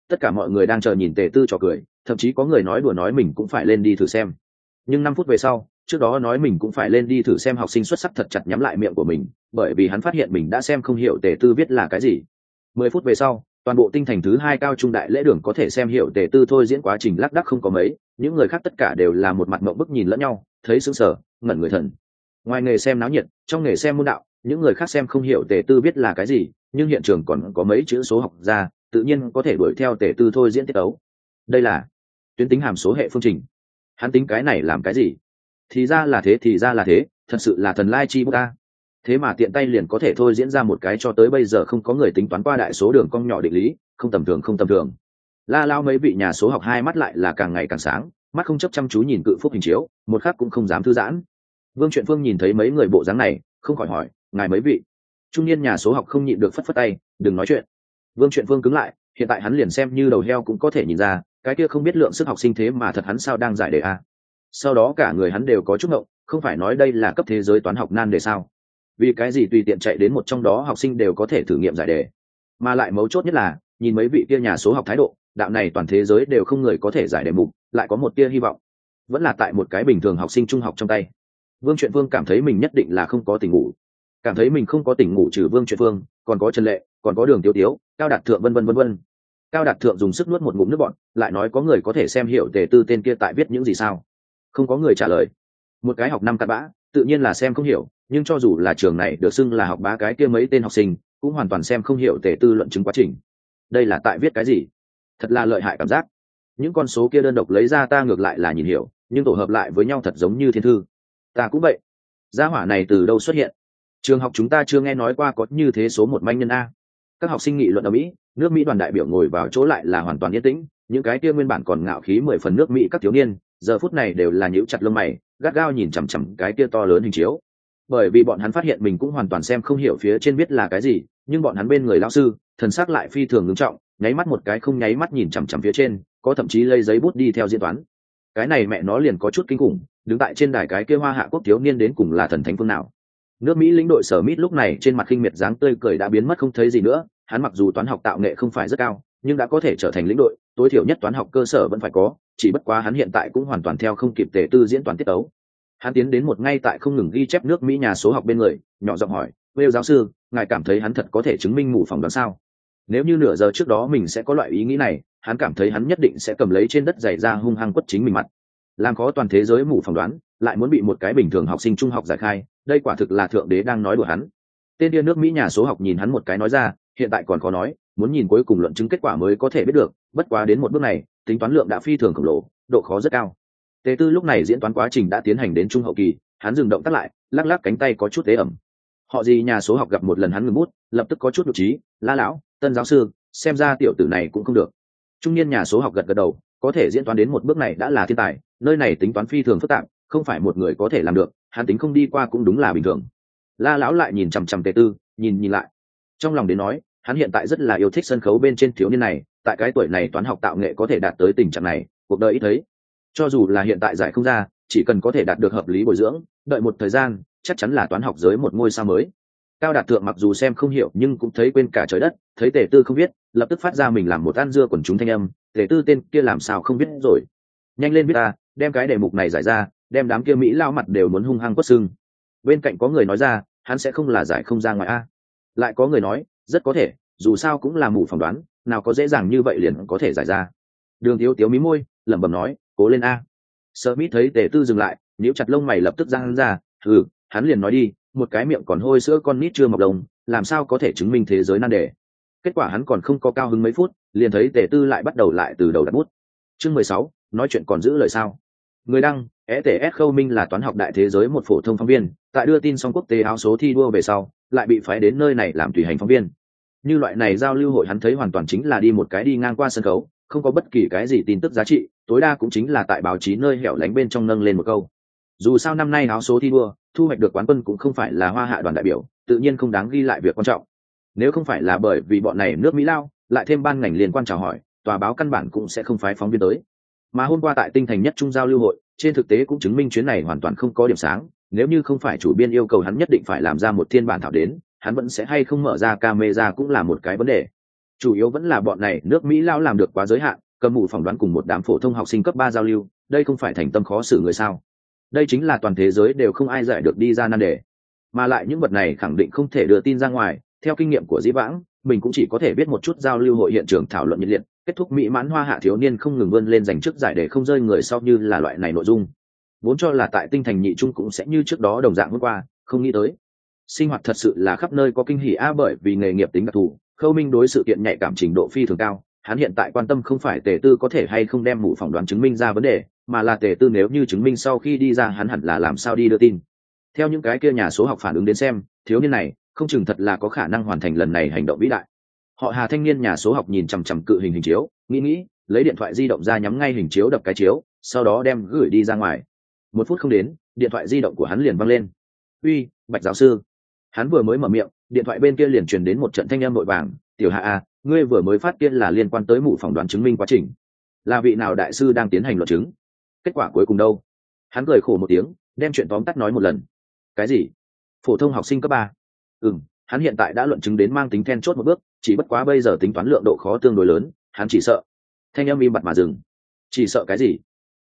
tất cả mọi người đang chờ nhìn Tề Tư trò cười, thậm chí có người nói đùa nói mình cũng phải lên đi thử xem. Nhưng 5 phút về sau, trước đó nói mình cũng phải lên đi thử xem học sinh xuất sắc thật chặt nhắm lại miệng của mình, bởi vì hắn phát hiện mình đã xem không hiểu Tề Tư viết là cái gì. 10 phút về sau, toàn bộ tinh thành thứ 2 cao trung đại lễ đường có thể xem hiểu Tề Tư thôi diễn quá trình lác đác không có mấy, những người khác tất cả đều là một mặt mộng bức nhìn lẫn nhau, thấy sững sờ, ngẩn người thần. Ngoài nghề xem náo nhiệt, trong nghề xem môn đạo, những người khác xem không hiểu Tề Tư viết là cái gì, nhưng hiện trường còn có mấy chữ số học ra, tự nhiên có thể đuổi theo Tề Tư thôi diễn tiết tấu. Đây là tuyến tính hàm số hệ phương trình. Hắn tính cái này làm cái gì? Thì ra là thế, thì ra là thế, thật sự là thần lai chi bút ta. Thế mà tiện tay liền có thể thôi diễn ra một cái cho tới bây giờ không có người tính toán qua đại số đường cong nhỏ định lý, không tầm thường, không tầm thường. La Lao mấy vị nhà số học hai mắt lại là càng ngày càng sáng, mắt không chấp chăm chú nhìn cự phúc hình chiếu, một khắc cũng không dám thư giãn. Vương Truyện Phương nhìn thấy mấy người bộ dáng này, không khỏi hỏi, ngài mấy vị? Trung niên nhà số học không nhịn được phất phất tay, đừng nói chuyện. Vương Truyện Phương cứng lại, hiện tại hắn liền xem như đầu heo cũng có thể nhìn ra, cái kia không biết lượng sức học sinh thế mà thật hắn sao đang giải đề a. Sau đó cả người hắn đều có chút ngộng, không phải nói đây là cấp thế giới toán học nan đề sao? Vì cái gì tùy tiện chạy đến một trong đó học sinh đều có thể thử nghiệm giải đề? Mà lại mấu chốt nhất là, nhìn mấy vị kia nhà số học thái độ, đạo này toàn thế giới đều không người có thể giải đề mục, lại có một tia hy vọng. Vẫn là tại một cái bình thường học sinh trung học trong tay. Vương Truyện Phương cảm thấy mình nhất định là không có tỉnh ngủ, cảm thấy mình không có tỉnh ngủ trừ Vương Truyện Phương, còn có Trần Lệ, còn có Đường Tiếu Tiếu, Cao Đạt Thượng vân vân vân vân. Cao Đạt Thượng dùng sức nuốt một ngụm nước bọt, lại nói có người có thể xem hiểu Tề Tư tên kia tại viết những gì sao? Không có người trả lời. Một cái học năm cặn bã, tự nhiên là xem không hiểu, nhưng cho dù là trường này được xưng là học bá cái kia mấy tên học sinh, cũng hoàn toàn xem không hiểu Tề Tư luận chứng quá trình. Đây là tại viết cái gì? Thật là lợi hại cảm giác. Những con số kia đơn độc lấy ra ta ngược lại là nhìn hiểu, nhưng tổ hợp lại với nhau thật giống như thiên thư. Ta cũng vậy. Gia hỏa này từ đâu xuất hiện? Trường học chúng ta chưa nghe nói qua có như thế số một manh nhân a. Các học sinh nghị luận ở Mỹ, nước Mỹ đoàn đại biểu ngồi vào chỗ lại là hoàn toàn yên tĩnh, những cái kia nguyên bản còn ngạo khí 10 phần nước Mỹ các thiếu niên, giờ phút này đều là nhíu chặt lông mày, gắt gao nhìn chằm chằm cái kia to lớn hình chiếu. Bởi vì bọn hắn phát hiện mình cũng hoàn toàn xem không hiểu phía trên viết là cái gì, nhưng bọn hắn bên người lão sư, thần sắc lại phi thường nghiêm trọng, nháy mắt một cái không nháy mắt nhìn chằm chằm phía trên, có thậm chí lấy giấy bút đi theo diễn toán. Cái này mẹ nó liền có chút kinh khủng, đứng tại trên đài cái kia Hoa Hạ quốc thiếu niên đến cùng là thần thánh phương nào? Nước Mỹ lĩnh đội Sở Mít lúc này trên mặt khinh miệt dáng tươi cười đã biến mất không thấy gì nữa, hắn mặc dù toán học tạo nghệ không phải rất cao, nhưng đã có thể trở thành lĩnh đội, tối thiểu nhất toán học cơ sở vẫn phải có, chỉ bất quá hắn hiện tại cũng hoàn toàn theo không kịp Tề Tư diễn toán tiết tấu. Hắn tiến đến một ngay tại không ngừng ghi chép nước Mỹ nhà số học bên người, nhỏ giọng hỏi, "Will giáo sư, ngài cảm thấy hắn thật có thể chứng minh mù phỏng đoán sao?" Nếu như nửa giờ trước đó mình sẽ có loại ý nghĩ này, hắn cảm thấy hắn nhất định sẽ cầm lấy trên đất giày ra hung hăng quất chính mình mặt. Làm khó toàn thế giới mù phỏng đoán, lại muốn bị một cái bình thường học sinh trung học giải khai, đây quả thực là thượng đế đang nói đùa hắn. Tên điên nước Mỹ nhà số học nhìn hắn một cái nói ra, hiện tại còn khó nói, muốn nhìn cuối cùng luận chứng kết quả mới có thể biết được, bất quá đến một bước này, tính toán lượng đã phi thường khổng lồ, độ khó rất cao. Tề Tư lúc này diễn toán quá trình đã tiến hành đến trung hậu kỳ, hắn dừng động tác lại, lắc lắc cánh tay có chút tế ẩm. Họ gì nhà số học gặp một lần hắn ngừng bút, lập tức có chút nhục trí, "La lão, Tân giáo sư, xem ra tiểu tử này cũng không được." Trung niên nhà số học gật gật đầu, có thể diễn toán đến một bước này đã là thiên tài, nơi này tính toán phi thường phức tạp, không phải một người có thể làm được, hắn tính không đi qua cũng đúng là bình thường. La lão lại nhìn chằm chằm Tề Tư, nhìn lại. Trong lòng đến nói, hắn hiện tại rất là yêu thích sân khấu bên trên thiếu niên này, tại cái tuổi này toán học tạo nghệ có thể đạt tới tình trạng này, cuộc đời ít thấy. Cho dù là hiện tại giải không ra, chỉ cần có thể đạt được hợp lý bồi dưỡng, đợi một thời gian, chắc chắn là toán học giới một ngôi sao mới. Cao Đạt Thượng mặc dù xem không hiểu nhưng cũng thấy quên cả trời đất, thấy Tề Tư không biết, lập tức phát ra mình làm một ăn dưa quần chúng thanh âm, Tề Tư tên kia làm sao không biết rồi. Nhanh lên viết ta, đem cái đề mục này giải ra, đem đám kia Mỹ lao mặt đều muốn hung hăng quất xương. Bên cạnh có người nói ra, hắn sẽ không là giải không ra ngoài a. Lại có người nói, rất có thể, dù sao cũng là mù phỏng đoán, nào có dễ dàng như vậy liền có thể giải ra. Đường Tiếu Tiếu mí môi, lẩm bẩm nói, cố lên a. Smith thấy Tề Tư dừng lại, nhíu chặt lông mày lập tức giang hắn ra, hắn liền nói đi, một cái miệng còn hôi sữa con nít chưa mọc đồng, làm sao có thể chứng minh thế giới nan đề. Kết quả hắn còn không có cao hứng mấy phút, liền thấy Tề Tư lại bắt đầu lại từ đầu đặt bút. Chương 16, nói chuyện còn giữ lời sao? Người đăng, ETS Khâu Minh là toán học đại thế giới một phổ thông phóng viên, tại đưa tin xong quốc tế áo số thi đua về sau, lại bị phái đến nơi này làm tùy hành phóng viên. Như loại này giao lưu hội hắn thấy hoàn toàn chính là đi một cái đi ngang qua sân khấu, không có bất kỳ cái gì tin tức giá trị, tối đa cũng chính là tại báo chí nơi hẻo lánh bên trong nâng lên một câu. Dù sao năm nay áo số thi đua, thu hoạch được quán quân cũng không phải là Hoa Hạ đoàn đại biểu, tự nhiên không đáng ghi lại việc quan trọng. Nếu không phải là bởi vì bọn này nước Mỹ lao, lại thêm ban ngành liên quan chào hỏi, tòa báo căn bản cũng sẽ không phái phóng viên tới. Mà hôm qua tại tinh thành nhất trung giao lưu hội, trên thực tế cũng chứng minh chuyến này hoàn toàn không có điểm sáng, nếu như không phải chủ biên yêu cầu hắn nhất định phải làm ra một thiên bản thảo đến, hắn vẫn sẽ hay không mở ra camera cũng là một cái vấn đề. Chủ yếu vẫn là bọn này nước Mỹ lao làm được quá giới hạn, cầm mù phỏng đoán cùng một đám phổ thông học sinh cấp 3 giao lưu, đây không phải thành tâm khó xử người sao? Đây chính là toàn thế giới đều không ai giải được đi ra nan đề. Mà lại những vật này khẳng định không thể đưa tin ra ngoài, theo kinh nghiệm của Dĩ Vãng, mình cũng chỉ có thể biết một chút giao lưu hội hiện trường thảo luận nhiệt liệt, kết thúc mỹ mãn hoa hạ thiếu niên không ngừng vươn lên giành chức giải để không rơi người sau như là loại này nội dung. Vốn cho là tại tinh thành nhị trung cũng sẽ như trước đó đồng dạng hôm qua, không nghĩ tới. Sinh hoạt thật sự là khắp nơi có kinh hỉ bởi vì nghề nghiệp tính đặc thù, Khâu Minh đối sự kiện nhạy cảm trình độ phi thường cao, hắn hiện tại quan tâm không phải Tề Tư có thể hay không đem mũ phỏng đoán chứng minh ra vấn đề, mà là Tề Tư nếu như chứng minh sau khi đi ra hắn hẳn là làm sao đi đưa tin. Theo những cái kia nhà số học phản ứng đến xem, thiếu niên này không chừng thật là có khả năng hoàn thành lần này hành động vĩ đại. Họ Hà thanh niên nhà số học nhìn chằm chằm cự hình chiếu, nghĩ, lấy điện thoại di động ra nhắm ngay hình chiếu đập cái chiếu, sau đó đem gửi đi ra ngoài. 1 phút không đến, điện thoại di động của hắn liền văng lên. "Uy, Bạch giáo sư." Hắn vừa mới mở miệng, điện thoại bên kia liền truyền đến một trận thanh âm vội vàng, "Tiểu Hạ à, ngươi vừa mới phát kia là liên quan tới mụ phỏng đoán chứng minh quá trình. Là vị nào đại sư đang tiến hành luận chứng? Kết quả cuối cùng đâu?" Hắn cười khổ một tiếng, đem chuyện tóm tắt nói một lần. "Cái gì? Phổ thông học sinh cấp 3?" Hắn hiện tại đã luận chứng đến mang tính then chốt một bước, chỉ bất quá bây giờ tính toán lượng độ khó tương đối lớn, hắn chỉ sợ. Thanh âm im bặt mà dừng. "Chỉ sợ cái gì?"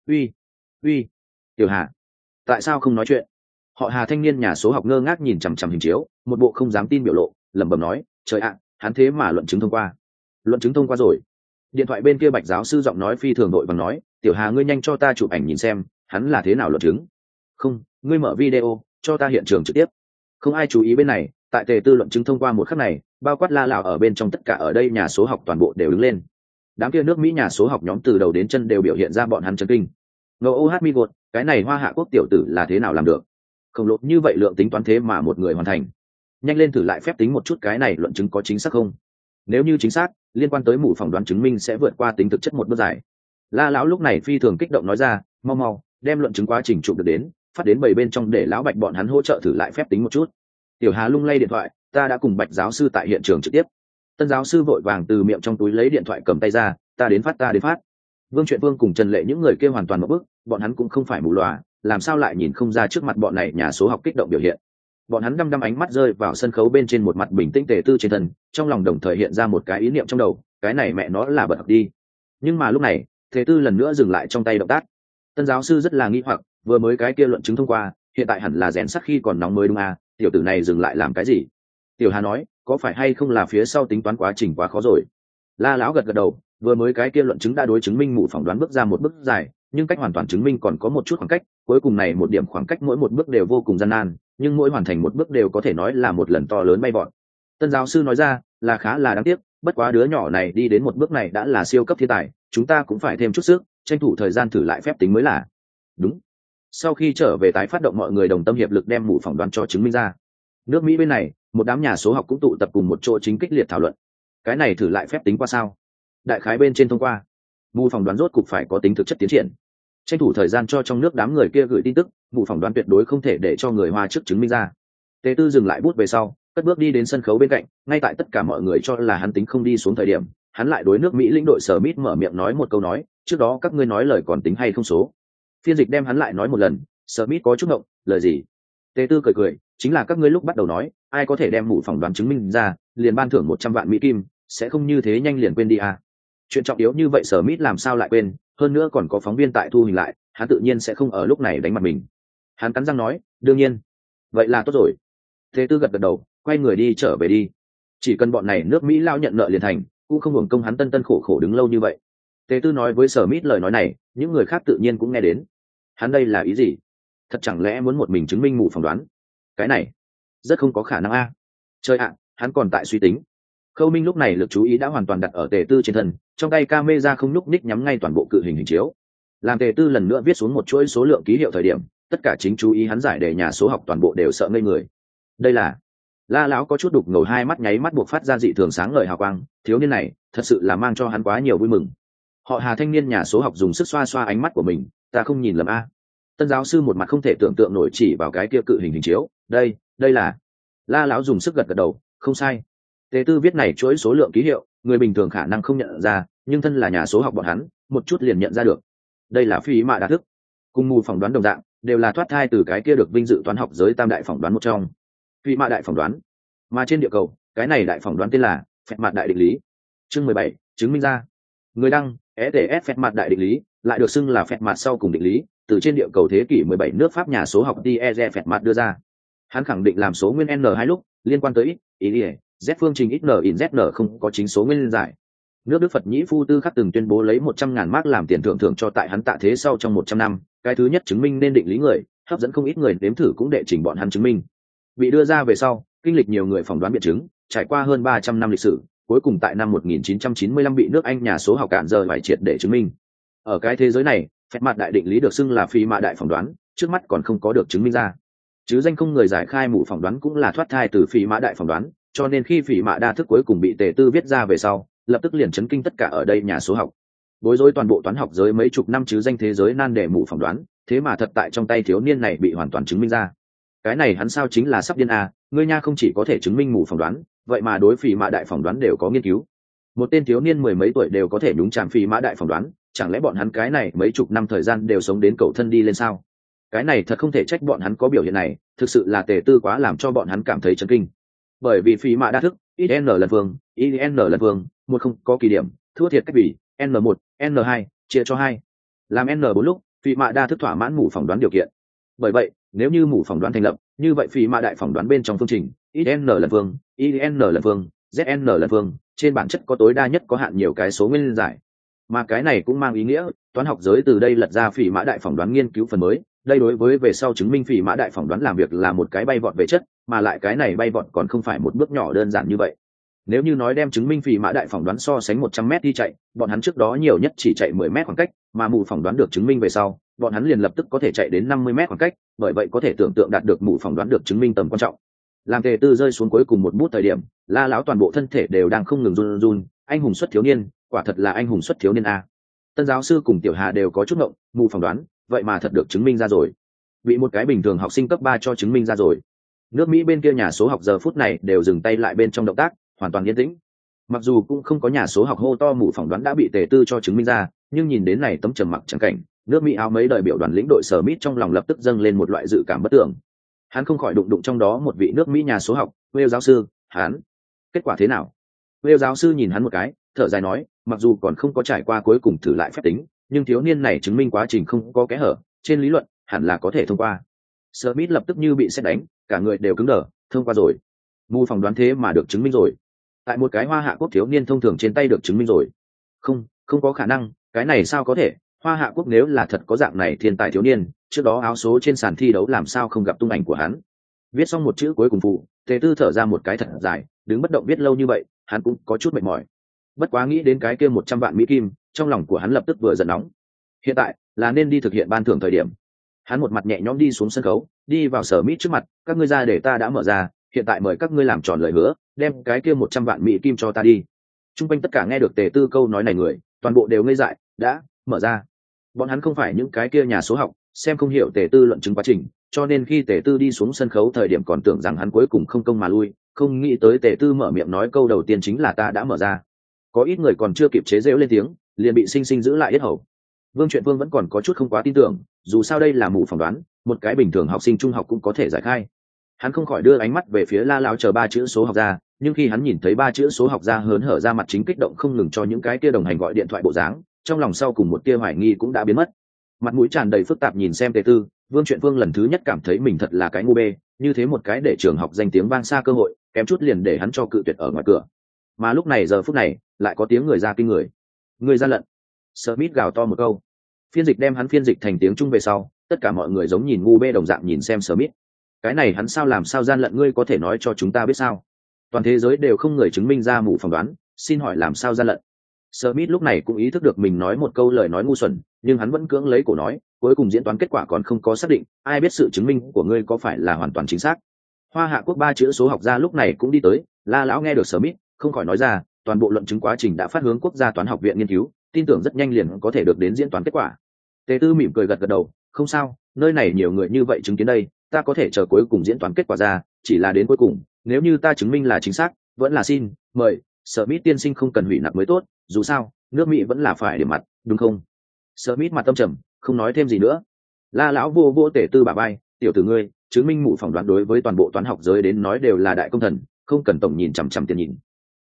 Uy, Tiểu Hà, tại sao không nói chuyện?" Họ Hà thanh niên nhà số học ngơ ngác nhìn chằm chằm hình chiếu, một bộ không dám tin biểu lộ, lẩm bẩm nói, "Trời ạ, hắn thế mà luận chứng thông qua." "Luận chứng thông qua rồi?" Điện thoại bên kia Bạch giáo sư giọng nói phi thường đội vàng nói, "Tiểu Hà ngươi nhanh cho ta chụp ảnh nhìn xem, hắn là thế nào luận chứng." "Không, ngươi mở video, cho ta hiện trường trực tiếp." Không ai chú ý bên này, tại Tề Tư luận chứng thông qua một khắc này, bao quát La Lão ở bên trong tất cả ở đây nhà số học toàn bộ đều đứng lên. Đám kia nước Mỹ nhà số học nhóm từ đầu đến chân đều biểu hiện ra bọn hắn chấn kinh. Ngô OH mi gột, cái này Hoa Hạ quốc tiểu tử là thế nào làm được? Khổng lồ như vậy lượng tính toán thế mà một người hoàn thành. Nhanh lên thử lại phép tính một chút cái này luận chứng có chính xác không? Nếu như chính xác, liên quan tới mũ phỏng đoán chứng minh sẽ vượt qua tính thực chất một bước dài. La Lão lúc này phi thường kích động nói ra, mau, đem luận chứng quá trình chụp được đến, phát đến 7 bên trong để lão Bạch bọn hắn hỗ trợ thử lại phép tính một chút. Tiểu Hà lung lay điện thoại, "Ta đã cùng Bạch giáo sư tại hiện trường trực tiếp." Tân giáo sư vội vàng từ miệng trong túi lấy điện thoại cầm tay ra, ta đến phát." Vương Truyện Vương cùng Trần Lệ những người kia hoàn toàn một bước, bọn hắn cũng không phải mù lòa, làm sao lại nhìn không ra trước mặt bọn này nhà số học kích động biểu hiện. Bọn hắn đăm ánh mắt rơi vào sân khấu bên trên một mặt bình tĩnh Tề Tư trên thân, trong lòng đồng thời hiện ra một cái ý niệm trong đầu, cái này mẹ nó là bật học đi. Nhưng mà lúc này, Tề Tư lần nữa dừng lại trong tay động tác. Tân giáo sư rất là nghi hoặc, vừa mới cái kia luận chứng thông qua, hiện tại hẳn là rèn sắt khi còn nóng mới đúng à, tiểu tử này dừng lại làm cái gì? Tiểu Hà nói, có phải hay không là phía sau tính toán quá trình quá khó rồi? La Lão gật đầu, vừa mới cái kia luận chứng đã đối chứng minh mụ phỏng đoán bước ra một bước dài, nhưng cách hoàn toàn chứng minh còn có một chút khoảng cách, cuối cùng này một điểm khoảng cách mỗi một bước đều vô cùng gian nan, nhưng mỗi hoàn thành một bước đều có thể nói là một lần to lớn bay vọt. Tân giáo sư nói ra, là khá là đáng tiếc, bất quá đứa nhỏ này đi đến một bước này đã là siêu cấp thiên tài, chúng ta cũng phải thêm chút sức, tranh thủ thời gian thử lại phép tính mới là. Đúng. Sau khi trở về tái phát động mọi người đồng tâm hiệp lực đem mụ phỏng đoán cho chứng minh ra. Nước Mỹ bên này, một đám nhà số học cũng tụ tập cùng một chỗ chính kích liệt thảo luận. Cái này thử lại phép tính qua sao? Đại khái bên trên thông qua. Mụ phỏng đoán rốt cục phải có tính thực chất tiến triển. Tranh thủ thời gian cho trong nước đám người kia gửi tin tức, mụ phỏng đoán tuyệt đối không thể để cho người Hoa trước chứng minh ra. Tề Tư dừng lại bút về sau, cất bước đi đến sân khấu bên cạnh, ngay tại tất cả mọi người cho là hắn tính không đi xuống thời điểm, hắn lại đối nước Mỹ lĩnh đội Smith mở miệng nói một câu nói, trước đó các ngươi nói lời còn tính hay không số. Phiên dịch đem hắn lại nói một lần, Smith có chút ngộng, lời gì? Tề Tư cười, chính là các ngươi lúc bắt đầu nói, ai có thể đem mụ phỏng đoán chứng minh ra, liền ban thưởng 100 vạn Mỹ kim, sẽ không như thế nhanh liền quên đi à? Chuyện trọng yếu như vậy Smith làm sao lại quên, hơn nữa còn có phóng viên tại thu hình lại, hắn tự nhiên sẽ không ở lúc này đánh mặt mình. Hắn cắn răng nói, đương nhiên. Vậy là tốt rồi. Tề Tư gật đầu, quay người đi trở về đi. Chỉ cần bọn này nước Mỹ lao nhận nợ liền thành, cũng không hưởng công hắn tân khổ đứng lâu như vậy. Tề Tư nói với Smith lời nói này, những người khác tự nhiên cũng nghe đến. Hắn đây là ý gì? Thật chẳng lẽ muốn một mình chứng minh mụ phỏng đoán? Cái này rất không có khả năng a. Trời ạ, hắn còn tại suy tính. Khâu Minh lúc này lực chú ý đã hoàn toàn đặt ở Tề Tư trên thân, trong tay camera không nhúc nhích nhắm ngay toàn bộ cự hình hình chiếu. Làm Tề Tư lần nữa viết xuống một chuỗi số lượng ký hiệu thời điểm, tất cả chính chú ý hắn giải đề nhà số học toàn bộ đều sợ ngây người. Đây là La Lão có chút đục ngầu, hai mắt nháy mắt buộc phát ra dị thường sáng ngời hào quang, thiếu niên này thật sự là mang cho hắn quá nhiều vui mừng. Họ Hà thanh niên nhà số học dùng sức xoa xoa ánh mắt của mình, ta không nhìn lầm a. Tân giáo sư một mặt không thể tưởng tượng nổi chỉ vào cái kia cự hình chiếu, đây là. La Lão dùng sức gật đầu, không sai. Tề Tư viết này chuỗi số lượng ký hiệu, người bình thường khả năng không nhận ra, nhưng thân là nhà số học bọn hắn, một chút liền nhận ra được. Đây là phi mã đa thức, cùng mù phỏng đoán đồng dạng, đều là thoát thai từ cái kia được vinh dự toán học giới tam đại phỏng đoán một trong. Phi mã đại phỏng đoán, mà trên địa cầu, cái này đại phỏng đoán tên là phẹt mạt đại định lý. Chương 17, chứng minh ra. Người đăng, ETF phẹt mặt đại định lý, lại được xưng là phẹt mặt sau cùng định lý, từ trên địa cầu thế kỷ 17 nước Pháp nhà số học Thierry phẹt mặt đưa ra. Hắn khẳng định làm số nguyên n hai lúc liên quan tới z phương trình x n in zn không có chính số nguyên giải. Nước Đức Phật Nhĩ Phu Tư Khắc từng tuyên bố lấy 100.000 mark làm tiền thưởng cho tại hắn tạ thế sau trong 100 năm, cái thứ nhất chứng minh nên định lý người, hấp dẫn không ít người nếm thử cũng đệ trình bọn hắn chứng minh. Bị đưa ra về sau, kinh lịch nhiều người phỏng đoán biện chứng, trải qua hơn 300 năm lịch sử, cuối cùng tại năm 1995 bị nước Anh nhà số học cạn giờ phải triệt để chứng minh. Ở cái thế giới này, phép mặt đại định lý được xưng là phi mã đại phỏng đoán, trước mắt còn không có được chứng minh ra. Chứ danh không người giải khai mụ phỏng đoán cũng là thoát thai từ phi mã đại phỏng đoán, cho nên khi phi mã đa thức cuối cùng bị Tề Tư viết ra về sau, lập tức liền chấn kinh tất cả ở đây nhà số học. Bối rối toàn bộ toán học giới mấy chục năm chứ danh thế giới nan đề mụ phỏng đoán, thế mà thật tại trong tay thiếu niên này bị hoàn toàn chứng minh ra. Cái này hắn sao chính là sắp điên à, ngươi nha không chỉ có thể chứng minh mụ phỏng đoán, vậy mà đối phi mã đại phỏng đoán đều có nghiên cứu. Một tên thiếu niên mười mấy tuổi đều có thể đúng chạm phi mã đại phỏng đoán, chẳng lẽ bọn hắn cái này mấy chục năm thời gian đều sống đến cầu thân đi lên sao? Cái này thật không thể trách bọn hắn có biểu hiện này, thực sự là Tề Tư quá làm cho bọn hắn cảm thấy chấn kinh. Bởi vì phi mã đa thức, n lần phương, n lần phương, một không có kỳ điểm, thua thiệt cách bỉ, n1, n2, chia cho 2. Làm n4 lúc, phi mã đa thức thỏa mãn mũ phỏng đoán điều kiện. Bởi vậy, nếu như mũ phỏng đoán thành lập, như vậy phi mã đại phỏng đoán bên trong phương trình, n lần phương, n lần phương, zn lần phương, trên bản chất có tối đa nhất có hạn nhiều cái số nguyên giải. Mà cái này cũng mang ý nghĩa, toán học giới từ đây lật ra phi mã đại phỏng đoán nghiên cứu phần mới. Đây đối với về sau chứng minh phi mã đại phỏng đoán làm việc là một cái bay vọt về chất, mà lại cái này bay vọt còn không phải một bước nhỏ đơn giản như vậy. Nếu như nói đem chứng minh phi mã đại phỏng đoán so sánh 100m đi chạy, bọn hắn trước đó nhiều nhất chỉ chạy 10m khoảng cách, mà mù phỏng đoán được chứng minh về sau, bọn hắn liền lập tức có thể chạy đến 50m khoảng cách, bởi vậy có thể tưởng tượng đạt được mù phỏng đoán được chứng minh tầm quan trọng. Làm Tề Tư rơi xuống cuối cùng một bút thời điểm, La Lão toàn bộ thân thể đều đang không ngừng run run, anh hùng xuất thiếu niên, quả thật là anh hùng xuất thiếu niên a. Tân giáo sư cùng Tiểu Hà đều có chút ngộng, mù phỏng đoán, vậy mà thật được chứng minh ra rồi. Bị một cái bình thường học sinh cấp 3 cho chứng minh ra rồi. Nước Mỹ bên kia nhà số học giờ phút này đều dừng tay lại bên trong động tác, hoàn toàn yên tĩnh. Mặc dù cũng không có nhà số học hô to mù phỏng đoán đã bị Tề Tư cho chứng minh ra, nhưng nhìn đến này tấm trầm mặc chẳng cảnh, nước Mỹ áo mấy đời biểu đoàn lĩnh đội Smith trong lòng lập tức dâng lên một loại dự cảm bất tưởng. Hắn không khỏi đụng trong đó một vị nước Mỹ nhà số học, Will giáo sư, hắn, kết quả thế nào? Will giáo sư nhìn hắn một cái, thở dài nói, mặc dù còn không có trải qua cuối cùng thử lại phép tính, nhưng thiếu niên này chứng minh quá trình không có kẽ hở, trên lý luận hẳn là có thể thông qua. Smith lập tức như bị sét đánh, cả người đều cứng đờ, thông qua rồi. Mù phỏng đoán thế mà được chứng minh rồi. Tại một cái Hoa Hạ quốc thiếu niên thông thường trên tay được chứng minh rồi. Không có khả năng, cái này sao có thể? Hoa Hạ quốc nếu là thật có dạng này thiên tài thiếu niên, trước đó áo số trên sàn thi đấu làm sao không gặp tung ảnh của hắn. Viết xong một chữ cuối cùng phụ, Tề Tư thở ra một cái thật dài, đứng bất động viết lâu như vậy, hắn cũng có chút mệt mỏi. Bất quá nghĩ đến cái kia 100 vạn mỹ kim, trong lòng của hắn lập tức vừa giận nóng. Hiện tại là nên đi thực hiện ban thưởng thời điểm. Hắn một mặt nhẹ nhõm đi xuống sân khấu, đi vào Smith trước mặt, các ngươi ra để ta đã mở ra, hiện tại mời các ngươi làm tròn lời hứa, đem cái kia 100 vạn mỹ kim cho ta đi. Trung quanh tất cả nghe được Tề Tư câu nói này người, toàn bộ đều ngây dại, đã mở ra. Bọn hắn không phải những cái kia nhà số học, xem không hiểu Tề Tư luận chứng quá trình, cho nên khi Tề Tư đi xuống sân khấu thời điểm còn tưởng rằng hắn cuối cùng không công mà lui, không nghĩ tới Tề Tư mở miệng nói câu đầu tiên chính là ta đã mở ra. Có ít người còn chưa kịp chế giễu lên tiếng, liền bị sinh sinh giữ lại yết hầu. Vương Truyện Vương vẫn còn có chút không quá tin tưởng, dù sao đây là mù phỏng đoán, một cái bình thường học sinh trung học cũng có thể giải khai. Hắn không khỏi đưa ánh mắt về phía La Lão chờ 3 chữ số học ra, nhưng khi hắn nhìn thấy 3 chữ số học ra hớn hở ra mặt chính kích động không ngừng cho những cái kia đồng hành gọi điện thoại bộ dáng, trong lòng sau cùng một tia hoài nghi cũng đã biến mất. Mặt mũi tràn đầy phức tạp nhìn xem Tề Tư, Vương Truyện Vương lần thứ nhất cảm thấy mình thật là cái ngu bê, như thế một cái để trường học danh tiếng vang xa cơ hội, kém chút liền để hắn cho cự tuyệt ở ngoài cửa. Mà lúc này giờ phút này, lại có tiếng người ra kinh người. Người gian lận. Smith gào to một câu. Phiên dịch đem hắn phiên dịch thành tiếng Trung về sau, tất cả mọi người giống nhìn ngu bê đồng dạng nhìn xem Smith. Cái này hắn sao làm sao gian lận, ngươi có thể nói cho chúng ta biết sao? Toàn thế giới đều không người chứng minh ra mù phỏng đoán, xin hỏi làm sao gian lận? Smith lúc này cũng ý thức được mình nói một câu lời nói ngu xuẩn, nhưng hắn vẫn cưỡng lấy cổ nói, cuối cùng diễn toán kết quả còn không có xác định, ai biết sự chứng minh của ngươi có phải là hoàn toàn chính xác. Hoa Hạ quốc 3 chữ số học gia lúc này cũng đi tới, La Lão nghe được Smith, không khỏi nói ra, toàn bộ luận chứng quá trình đã phát hướng quốc gia toán học viện nghiên cứu, tin tưởng rất nhanh liền có thể được đến diễn toán kết quả. Tề Tư mỉm cười gật gật đầu, không sao, nơi này nhiều người như vậy chứng kiến đây, ta có thể chờ cuối cùng diễn toán kết quả ra, chỉ là đến cuối cùng, nếu như ta chứng minh là chính xác, vẫn là xin mời Smith tiên sinh không cần hủy nạp mới tốt, dù sao nước Mỹ vẫn là phải điểm mặt, đúng không? Smith mặt tâm trầm, không nói thêm gì nữa. La Lão vô vô Tề Tư bả vai, tiểu tử ngươi, chứng minh mụ phỏng đoán đối với toàn bộ toán học giới đến nói đều là đại công thần, không cần tổng nhìn chằm chằm tiền nhìn.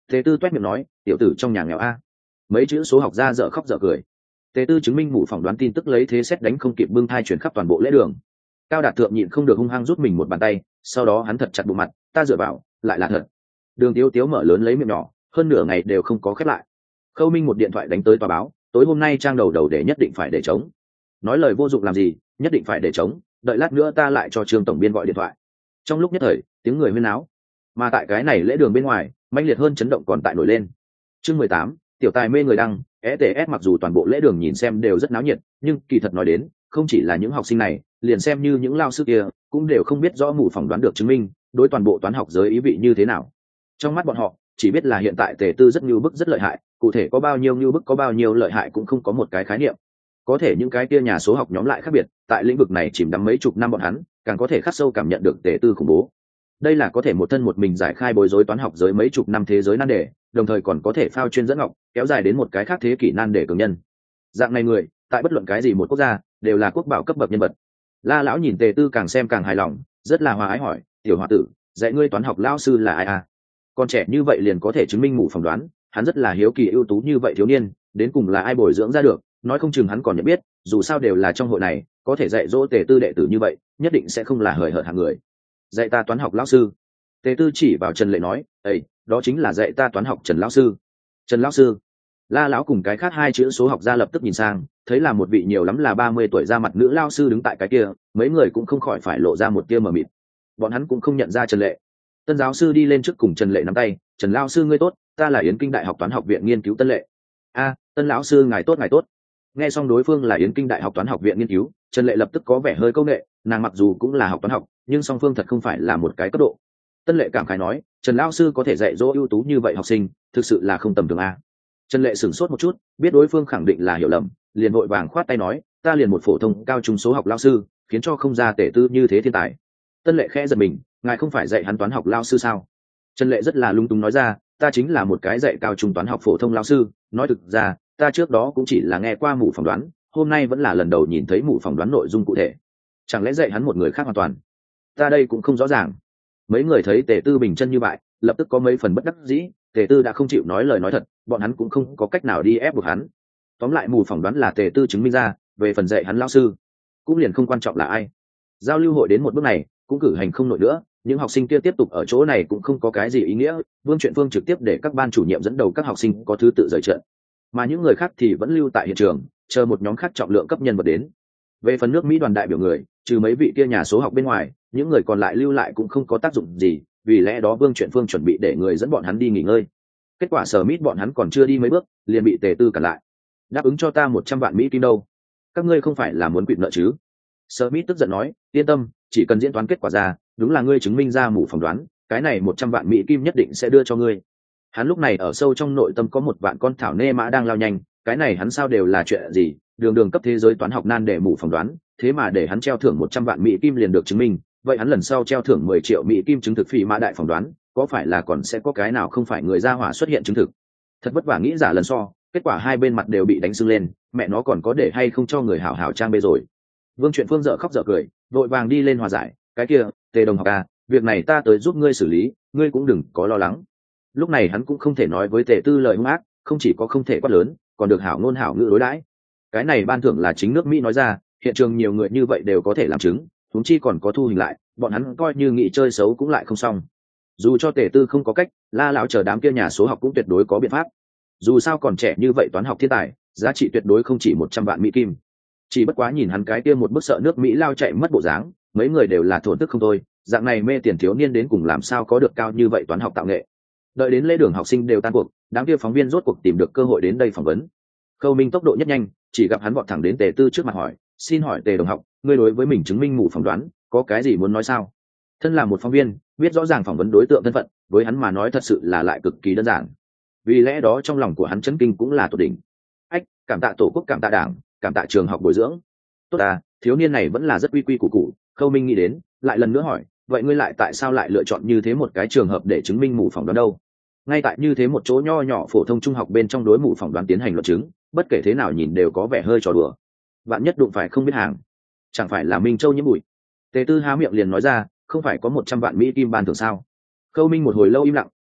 Tề Tư toét miệng nói, tiểu tử trong nhà nghèo a. Mấy chữ số học ra dở khóc dở cười. Tề Tư chứng minh mụ phỏng đoán tin tức lấy thế xét đánh không kịp bưng thai chuyển khắp toàn bộ lễ đường. Cao Đạt Thượng nhịn không được hung hăng rút mình một bàn tay, sau đó hắn thật chặt bộ mặt, ta dựa vào, lại là thật. Đường Tiếu Tiếu mở lớn lấy miệng nhỏ, hơn nửa ngày đều không có khép lại. Khâu Minh một điện thoại đánh tới tòa báo, tối hôm nay trang đầu để nhất định phải để trống. Nói lời vô dụng làm gì, nhất định phải để trống, đợi lát nữa ta lại cho Trương tổng biên gọi điện thoại. Trong lúc nhất thời, tiếng người huyên náo. Mà tại cái này lễ đường bên ngoài, mãnh liệt hơn chấn động còn tại nổi lên. Chương 18, tiểu tài mê người đăng, ETS mặc dù toàn bộ lễ đường nhìn xem đều rất náo nhiệt, nhưng kỳ thật nói đến, không chỉ là những học sinh này, liền xem như những lao sư kia, cũng đều không biết rõ mù phỏng đoán được chứng minh, đối toàn bộ toán học giới ý vị như thế nào. Trong mắt bọn họ, chỉ biết là hiện tại Tề Tư rất nhu bức rất lợi hại, cụ thể có bao nhiêu nhu bức có bao nhiêu lợi hại cũng không có một cái khái niệm. Có thể những cái kia nhà số học nhóm lại khác biệt, tại lĩnh vực này chìm đắm mấy chục năm bọn hắn, càng có thể khắc sâu cảm nhận được Tề Tư khủng bố. Đây là có thể một thân một mình giải khai bối rối toán học giới mấy chục năm thế giới nan đề, đồng thời còn có thể phao chuyên dẫn ngọc, kéo dài đến một cái khác thế kỷ nan đề cường nhân. Dạng này người, tại bất luận cái gì một quốc gia, đều là quốc bảo cấp bậc nhân vật. La lão nhìn Tề Tư càng xem càng hài lòng, rất là hòa ái hỏi, tiểu hòa tử, dạy ngươi toán học lão sư là ai à? Con trẻ như vậy liền có thể chứng minh mù phỏng đoán, hắn rất là hiếu kỳ ưu tú như vậy thiếu niên, đến cùng là ai bồi dưỡng ra được, nói không chừng hắn còn nhận biết, dù sao đều là trong hội này, có thể dạy dỗ Tề Tư đệ tử như vậy, nhất định sẽ không là hời hợt hạng người. Dạy ta toán học lão sư. Tề Tư chỉ vào Trần Lệ nói, "Ê, đó chính là dạy ta toán học Trần lão sư." Trần lão sư. La lão cùng cái khác hai chữ số học ra lập tức nhìn sang, thấy là một vị nhiều lắm là 30 tuổi ra mặt nữ lão sư đứng tại cái kia, mấy người cũng không khỏi phải lộ ra một tia mờ mịt. Bọn hắn cũng không nhận ra Trần Lệ. Tân giáo sư đi lên trước cùng Trần Lệ nắm tay, "Trần lão sư ngươi tốt, ta là Yến Kinh Đại học Toán học viện nghiên cứu Tân Lệ." "A, Tân lão sư ngài tốt ngài tốt." Nghe xong đối phương là Yến Kinh Đại học Toán học viện nghiên cứu, Trần Lệ lập tức có vẻ hơi câu nệ, nàng mặc dù cũng là học toán học, nhưng song phương thật không phải là một cái cấp độ. Tân Lệ cảm khái nói, Trần lão sư có thể dạy dỗ ưu tú như vậy học sinh, thực sự là không tầm thường a. Trần Lệ sửng sốt một chút, biết đối phương khẳng định là hiểu lầm, liền vội vàng khoát tay nói, ta liền một phổ thông cao trung số học lão sư, khiến cho không ra Tề Tư như thế thiên tài. Tân Lệ khẽ giật mình, ngài không phải dạy hắn toán học lão sư sao? Trần Lệ rất là lung tung nói ra, ta chính là một cái dạy cao trung toán học phổ thông lão sư, nói thực ra, ta trước đó cũng chỉ là nghe qua mù phỏng đoán, hôm nay vẫn là lần đầu nhìn thấy mù phỏng đoán nội dung cụ thể. Chẳng lẽ dạy hắn một người khác hoàn toàn? Ta đây cũng không rõ ràng. Mấy người thấy Tề Tư bình chân như vậy, lập tức có mấy phần bất đắc dĩ, Tề Tư đã không chịu nói lời nói thật, bọn hắn cũng không có cách nào đi ép buộc hắn. Tóm lại mù phỏng đoán là Tề Tư chứng minh ra, về phần dạy hắn lão sư, cũng liền không quan trọng là ai. Giao lưu hội đến một bước này, cũng cử hành không nổi nữa, những học sinh kia tiếp tục ở chỗ này cũng không có cái gì ý nghĩa, Vương Truyện Phương trực tiếp để các ban chủ nhiệm dẫn đầu các học sinh có thứ tự rời trận, mà những người khác thì vẫn lưu tại hiện trường, chờ một nhóm khác trọng lượng cấp nhân vật đến. Về phần nước Mỹ đoàn đại biểu người, trừ mấy vị kia nhà số học bên ngoài, những người còn lại lưu lại cũng không có tác dụng gì, vì lẽ đó Vương Truyện Phương chuẩn bị để người dẫn bọn hắn đi nghỉ ngơi. Kết quả Smith bọn hắn còn chưa đi mấy bước, liền bị Tề Tư cản lại. Đáp ứng cho ta 100 vạn Mỹ kim đâu? Các ngươi không phải là muốn quỵt nợ chứ? Smith tức giận nói, yên tâm, chỉ cần diễn toán kết quả ra, đúng là ngươi chứng minh ra mù phỏng đoán, cái này 100 vạn Mỹ kim nhất định sẽ đưa cho ngươi. Hắn lúc này ở sâu trong nội tâm có một vạn con thảo nê mã đang lao nhanh, cái này hắn sao đều là chuyện gì, đường cấp thế giới toán học nan để mù phỏng đoán, thế mà để hắn treo thưởng 100 vạn Mỹ kim liền được chứng minh, vậy hắn lần sau treo thưởng 10 triệu Mỹ kim chứng thực phi mã đại phỏng đoán, có phải là còn sẽ có cái nào không phải người ra hỏa xuất hiện chứng thực. Thật vất vả nghĩ giả lần so, kết quả hai bên mặt đều bị đánh sưng lên, mẹ nó còn có để hay không cho người hảo hảo trang bê rồi. Vương Truyện Phương dở khóc dở cười, vội vàng đi lên hòa giải, cái kia, Tề đồng học à, việc này ta tới giúp ngươi xử lý, ngươi cũng đừng có lo lắng. Lúc này hắn cũng không thể nói với Tề Tư lời hung ác, không chỉ có không thể quát lớn, còn được hảo ngôn hảo ngữ đối đãi. Cái này ban thưởng là chính nước Mỹ nói ra, hiện trường nhiều người như vậy đều có thể làm chứng, huống chi còn có thu hình lại, bọn hắn coi như nghị chơi xấu cũng lại không xong. Dù cho Tề Tư không có cách, La lão chờ đám kia nhà số học cũng tuyệt đối có biện pháp. Dù sao còn trẻ như vậy toán học thiên tài, giá trị tuyệt đối không chỉ 100 vạn Mỹ kim. Chỉ bất quá nhìn hắn cái kia một bức sợ nước Mỹ lao chạy mất bộ dáng, mấy người đều là thổn thức không thôi, dạng này mê tiền thiếu niên đến cùng làm sao có được cao như vậy toán học tạo nghệ. Đợi đến lễ đường học sinh đều tan cuộc, đám kia phóng viên rốt cuộc tìm được cơ hội đến đây phỏng vấn. Khâu Minh tốc độ nhất nhanh, chỉ gặp hắn vọt thẳng đến Tề Tư trước mặt hỏi, xin hỏi Tề đồng học, ngươi đối với mình chứng minh mù phỏng đoán, có cái gì muốn nói sao? Thân là một phóng viên, biết rõ ràng phỏng vấn đối tượng thân phận, với hắn mà nói thật sự là lại cực kỳ đơn giản. Vì lẽ đó trong lòng của hắn chấn kinh cũng là tột đỉnh. Ách, cảm tạ tổ quốc, cảm tạ đảng, cảm tạ trường học bồi dưỡng. Tốt à, thiếu niên này vẫn là rất quy quy củ củ. Khâu Minh nghĩ đến, lại lần nữa hỏi, vậy ngươi lại tại sao lại lựa chọn như thế một cái trường hợp để chứng minh mù phỏng đoán đâu? Ngay tại như thế một chỗ nho nhỏ phổ thông trung học bên trong đối mù phỏng đoán tiến hành luận chứng, bất kể thế nào nhìn đều có vẻ hơi trò đùa. Bạn nhất đụng phải không biết hàng, chẳng phải là Minh Châu nhiễm bụi. Tề Tư há miệng liền nói ra, không phải có 100 vạn Mỹ kim ban thưởng sao? Khâu Minh một hồi lâu im lặng,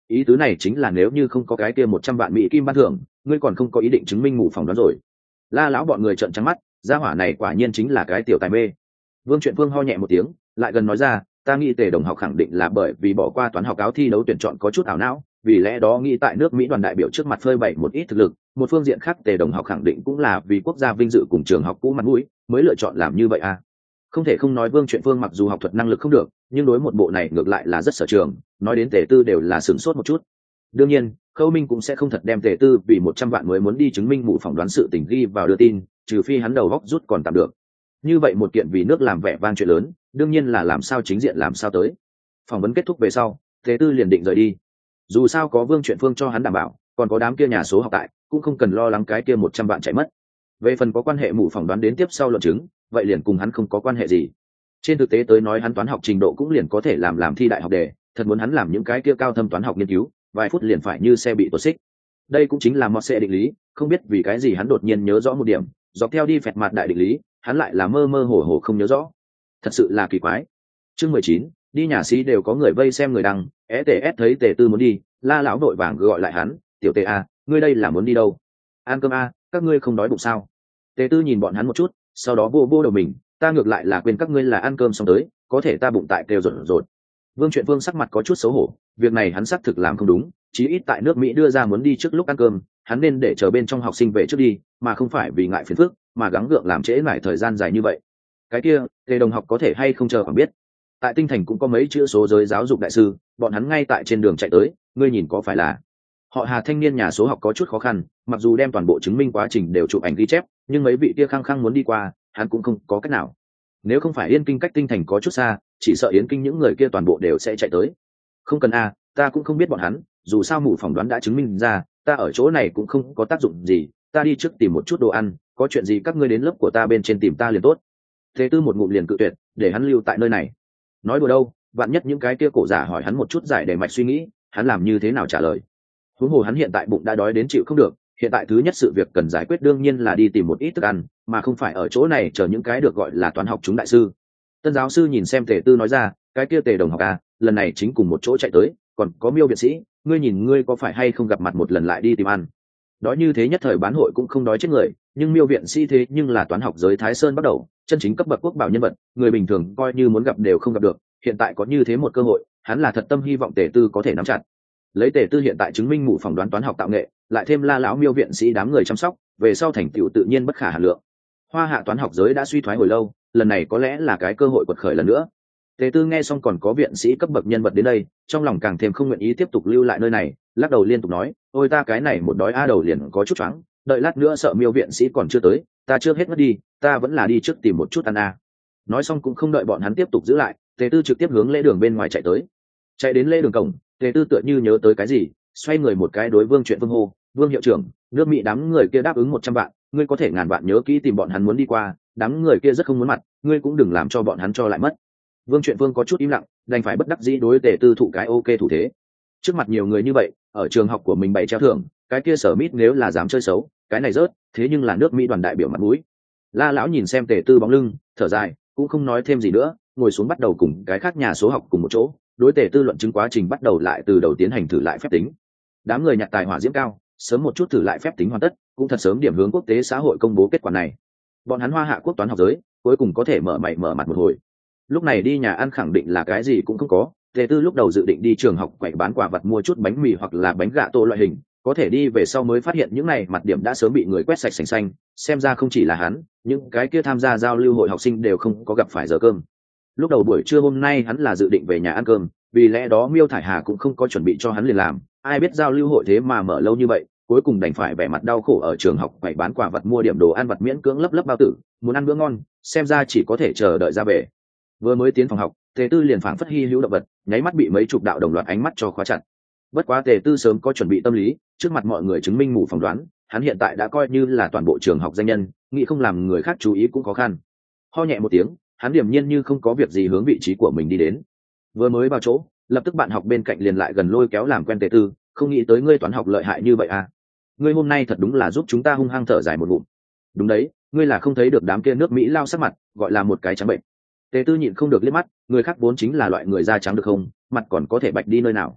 Ý tứ này chính là nếu như không có cái kia 100 vạn mỹ kim ban thưởng, ngươi còn không có ý định chứng minh mù phỏng đoán rồi. La lão bọn người trợn trắng mắt, gia hỏa này quả nhiên chính là cái tiểu tài mê. Vương Truyện Vương ho nhẹ một tiếng, lại gần nói ra, ta nghĩ Tề đồng học khẳng định là bởi vì bỏ qua toán học áo thi đấu tuyển chọn có chút ảo não, vì lẽ đó nghĩ tại nước Mỹ đoàn đại biểu trước mặt phơi bày một ít thực lực, một phương diện khác Tề đồng học khẳng định cũng là vì quốc gia vinh dự cùng trường học cũ mặt mũi, mới lựa chọn làm như vậy à. Không thể không nói Vương Truyện Vương mặc dù học thuật năng lực không được, nhưng đối một bộ này ngược lại là rất sở trường, nói đến Tề Tư đều là sửng sốt một chút. Đương nhiên, Khâu Minh cũng sẽ không thật đem Tề Tư vì 100 vạn mới muốn đi chứng minh mụ phỏng đoán sự tình ghi vào đưa tin, trừ phi hắn đầu góc rút còn tạm được. Như vậy một kiện vì nước làm vẻ vang chuyện lớn, đương nhiên là làm sao chính diện làm sao tới. Phỏng vấn kết thúc về sau, Tề Tư liền định rời đi. Dù sao có Vương Truyện Phương cho hắn đảm bảo, còn có đám kia nhà số học tại, cũng không cần lo lắng cái kia 100 vạn chạy mất. Về phần có quan hệ mụ phỏng đoán đến tiếp sau luận chứng, vậy liền cùng hắn không có quan hệ gì. Trên thực tế tới nói hắn toán học trình độ cũng liền có thể làm thi đại học đề, thật muốn hắn làm những cái kia cao thâm toán học nghiên cứu, vài phút liền phải như xe bị tuột xích. Đây cũng chính là một xe định lý, không biết vì cái gì hắn đột nhiên nhớ rõ một điểm, dọc theo đi phẹt mặt đại định lý, hắn lại là mơ mơ hồ hồ không nhớ rõ. Thật sự là kỳ quái. Chương 19, đi nhà sĩ đều có người vây xem người đăng, ETS thấy Tề Tư muốn đi, La lão đội vàng gọi lại hắn, "Tiểu Tề a, ngươi đây là muốn đi đâu? Ăn cơm a, các ngươi không đói bụng sao?" Tề Tư nhìn bọn hắn một chút, sau đó vô vô đầu mình, "Ta ngược lại là quên các ngươi là ăn cơm xong tới, có thể ta bụng tại kêu rột rột." Vương Truyện Vương sắc mặt có chút xấu hổ, việc này hắn xác thực làm không đúng, chí ít tại nước Mỹ đưa ra muốn đi trước lúc ăn cơm, hắn nên để chờ bên trong học sinh về trước đi, mà không phải vì ngại phiền phức, mà gắng gượng làm trễ lại thời gian dài như vậy. Cái kia, Tề đồng học có thể hay không chờ khoảng biết. Tại Tinh Thành cũng có mấy chữ số giới giáo dục đại sư, bọn hắn ngay tại trên đường chạy tới, ngươi nhìn có phải là họ Hà thanh niên nhà số học có chút khó khăn, mặc dù đem toàn bộ chứng minh quá trình đều chụp ảnh ghi chép, nhưng mấy vị kia khăng khăng muốn đi qua, hắn cũng không có cách nào. Nếu không phải Yên Kinh cách Tinh Thành có chút xa, chỉ sợ Yến Kinh những người kia toàn bộ đều sẽ chạy tới. Không cần a, ta cũng không biết bọn hắn, dù sao mụ phỏng đoán đã chứng minh ra, ta ở chỗ này cũng không có tác dụng gì, ta đi trước tìm một chút đồ ăn, có chuyện gì các ngươi đến lớp của ta bên trên tìm ta liền tốt. Thế Tư một ngụm liền cự tuyệt, để hắn lưu tại nơi này. Nói đùa đâu, vạn nhất những cái kia cổ giả hỏi hắn một chút giải để mạch suy nghĩ, hắn làm như thế nào trả lời. Huống hồ hắn hiện tại bụng đã đói đến chịu không được, hiện tại thứ nhất sự việc cần giải quyết đương nhiên là đi tìm một ít thức ăn, mà không phải ở chỗ này chờ những cái được gọi là toán học chúng đại sư. Tân giáo sư nhìn xem Tề Tư nói ra, cái kia Tề đồng học à, lần này chính cùng một chỗ chạy tới, còn có Miêu viện sĩ, ngươi nhìn ngươi có phải hay không gặp mặt một lần lại đi tìm ăn. Đói như thế nhất thời bán hội cũng không đói chết người, nhưng Miêu viện sĩ thế nhưng là toán học giới Thái Sơn bắt đầu, chân chính cấp bậc quốc bảo nhân vật, người bình thường coi như muốn gặp đều không gặp được, hiện tại có như thế một cơ hội, hắn là thật tâm hy vọng Tề Tư có thể nắm chặt. Lấy Tề Tư hiện tại chứng minh mụ phỏng đoán toán học tạo nghệ, lại thêm La lão Miêu viện sĩ đám người chăm sóc, về sau thành tựu tự nhiên bất khả hà lượng. Hoa hạ toán học giới đã suy thoái hồi lâu, lần này có lẽ là cái cơ hội quật khởi lần nữa. Tề Tư nghe xong còn có viện sĩ cấp bậc nhân vật đến đây, trong lòng càng thêm không nguyện ý tiếp tục lưu lại nơi này, lắc đầu liên tục nói, ôi ta cái này một đói a đầu liền có chút choáng, đợi lát nữa sợ Miêu viện sĩ còn chưa tới, ta chưa hết mất đi, ta vẫn là đi trước tìm một chút ăn a. Nói xong cũng không đợi bọn hắn tiếp tục giữ lại, Tề Tư trực tiếp hướng lễ đường bên ngoài chạy tới. Chạy đến lễ đường cổng, Tề Tư tựa như nhớ tới cái gì, xoay người một cái đối Vương Truyện Vương hô, Vương hiệu trưởng, nước Mỹ đám người kia đáp ứng 100 vạn, ngươi có thể ngàn vạn nhớ kỹ tìm bọn hắn muốn đi qua, đám người kia rất không muốn mặt, ngươi cũng đừng làm cho bọn hắn cho lại mất. Vương Truyện Vương có chút im lặng, đành phải bất đắc dĩ đối Tề Tư thụ cái ok thủ thế. Trước mặt nhiều người như vậy, ở trường học của mình bày treo thưởng, cái kia Sở Mít nếu là dám chơi xấu, cái này rớt, thế nhưng là nước Mỹ đoàn đại biểu mặt mũi. La lão nhìn xem Tề Tư bóng lưng, thở dài, cũng không nói thêm gì nữa, ngồi xuống bắt đầu cùng cái khác nhà số học cùng một chỗ, đối Tề Tư luận chứng quá trình bắt đầu lại từ đầu tiến hành thử lại phép tính. Đám người nhặt tài hỏa diễm cao, sớm một chút thử lại phép tính hoàn tất, cũng thật sớm điểm hướng quốc tế xã hội công bố kết quả này. Bọn hắn Hoa hạ quốc toán học giới, cuối cùng có thể mở mày mở mặt một hồi. Lúc này đi nhà ăn khẳng định là cái gì cũng không có, Tề Tư lúc đầu dự định đi trường học quậy bán quà vặt mua chút bánh mì hoặc là bánh gạ tô loại hình, có thể đi về sau mới phát hiện những này mặt điểm đã sớm bị người quét sạch sành xanh, xem ra không chỉ là hắn, những cái kia tham gia giao lưu hội học sinh đều không có gặp phải giờ cơm. Lúc đầu buổi trưa hôm nay hắn là dự định về nhà ăn cơm, vì lẽ đó Miêu Thải Hà cũng không có chuẩn bị cho hắn liền làm, ai biết giao lưu hội thế mà mở lâu như vậy, cuối cùng đành phải vẻ mặt đau khổ ở trường học quậy bán quà vặt mua điểm đồ ăn vặt miễn cưỡng lấp lấp bao tử, muốn ăn bữa ngon, xem ra chỉ có thể chờ đợi ra về. Vừa mới tiến phòng học, Tề Tư liền phảng phất hy hữu động vật, nháy mắt bị mấy chục đạo đồng loạt ánh mắt cho khóa chặt. Bất quá Tề Tư sớm có chuẩn bị tâm lý, trước mặt mọi người chứng minh mù phỏng đoán, hắn hiện tại đã coi như là toàn bộ trường học danh nhân, nghĩ không làm người khác chú ý cũng khó khăn. Ho nhẹ một tiếng, hắn điềm nhiên như không có việc gì hướng vị trí của mình đi đến. Vừa mới vào chỗ, lập tức bạn học bên cạnh liền lại gần lôi kéo làm quen Tề Tư, không nghĩ tới ngươi toán học lợi hại như vậy à? Ngươi hôm nay thật đúng là giúp chúng ta hung hăng thở dài một ngụm. Đúng đấy, ngươi là không thấy được đám kia nước Mỹ lao sắc mặt, gọi là một cái trắng bệnh. Tề Tư nhịn không được liếc mắt, người khác vốn chính là loại người da trắng được không, mặt còn có thể bạch đi nơi nào.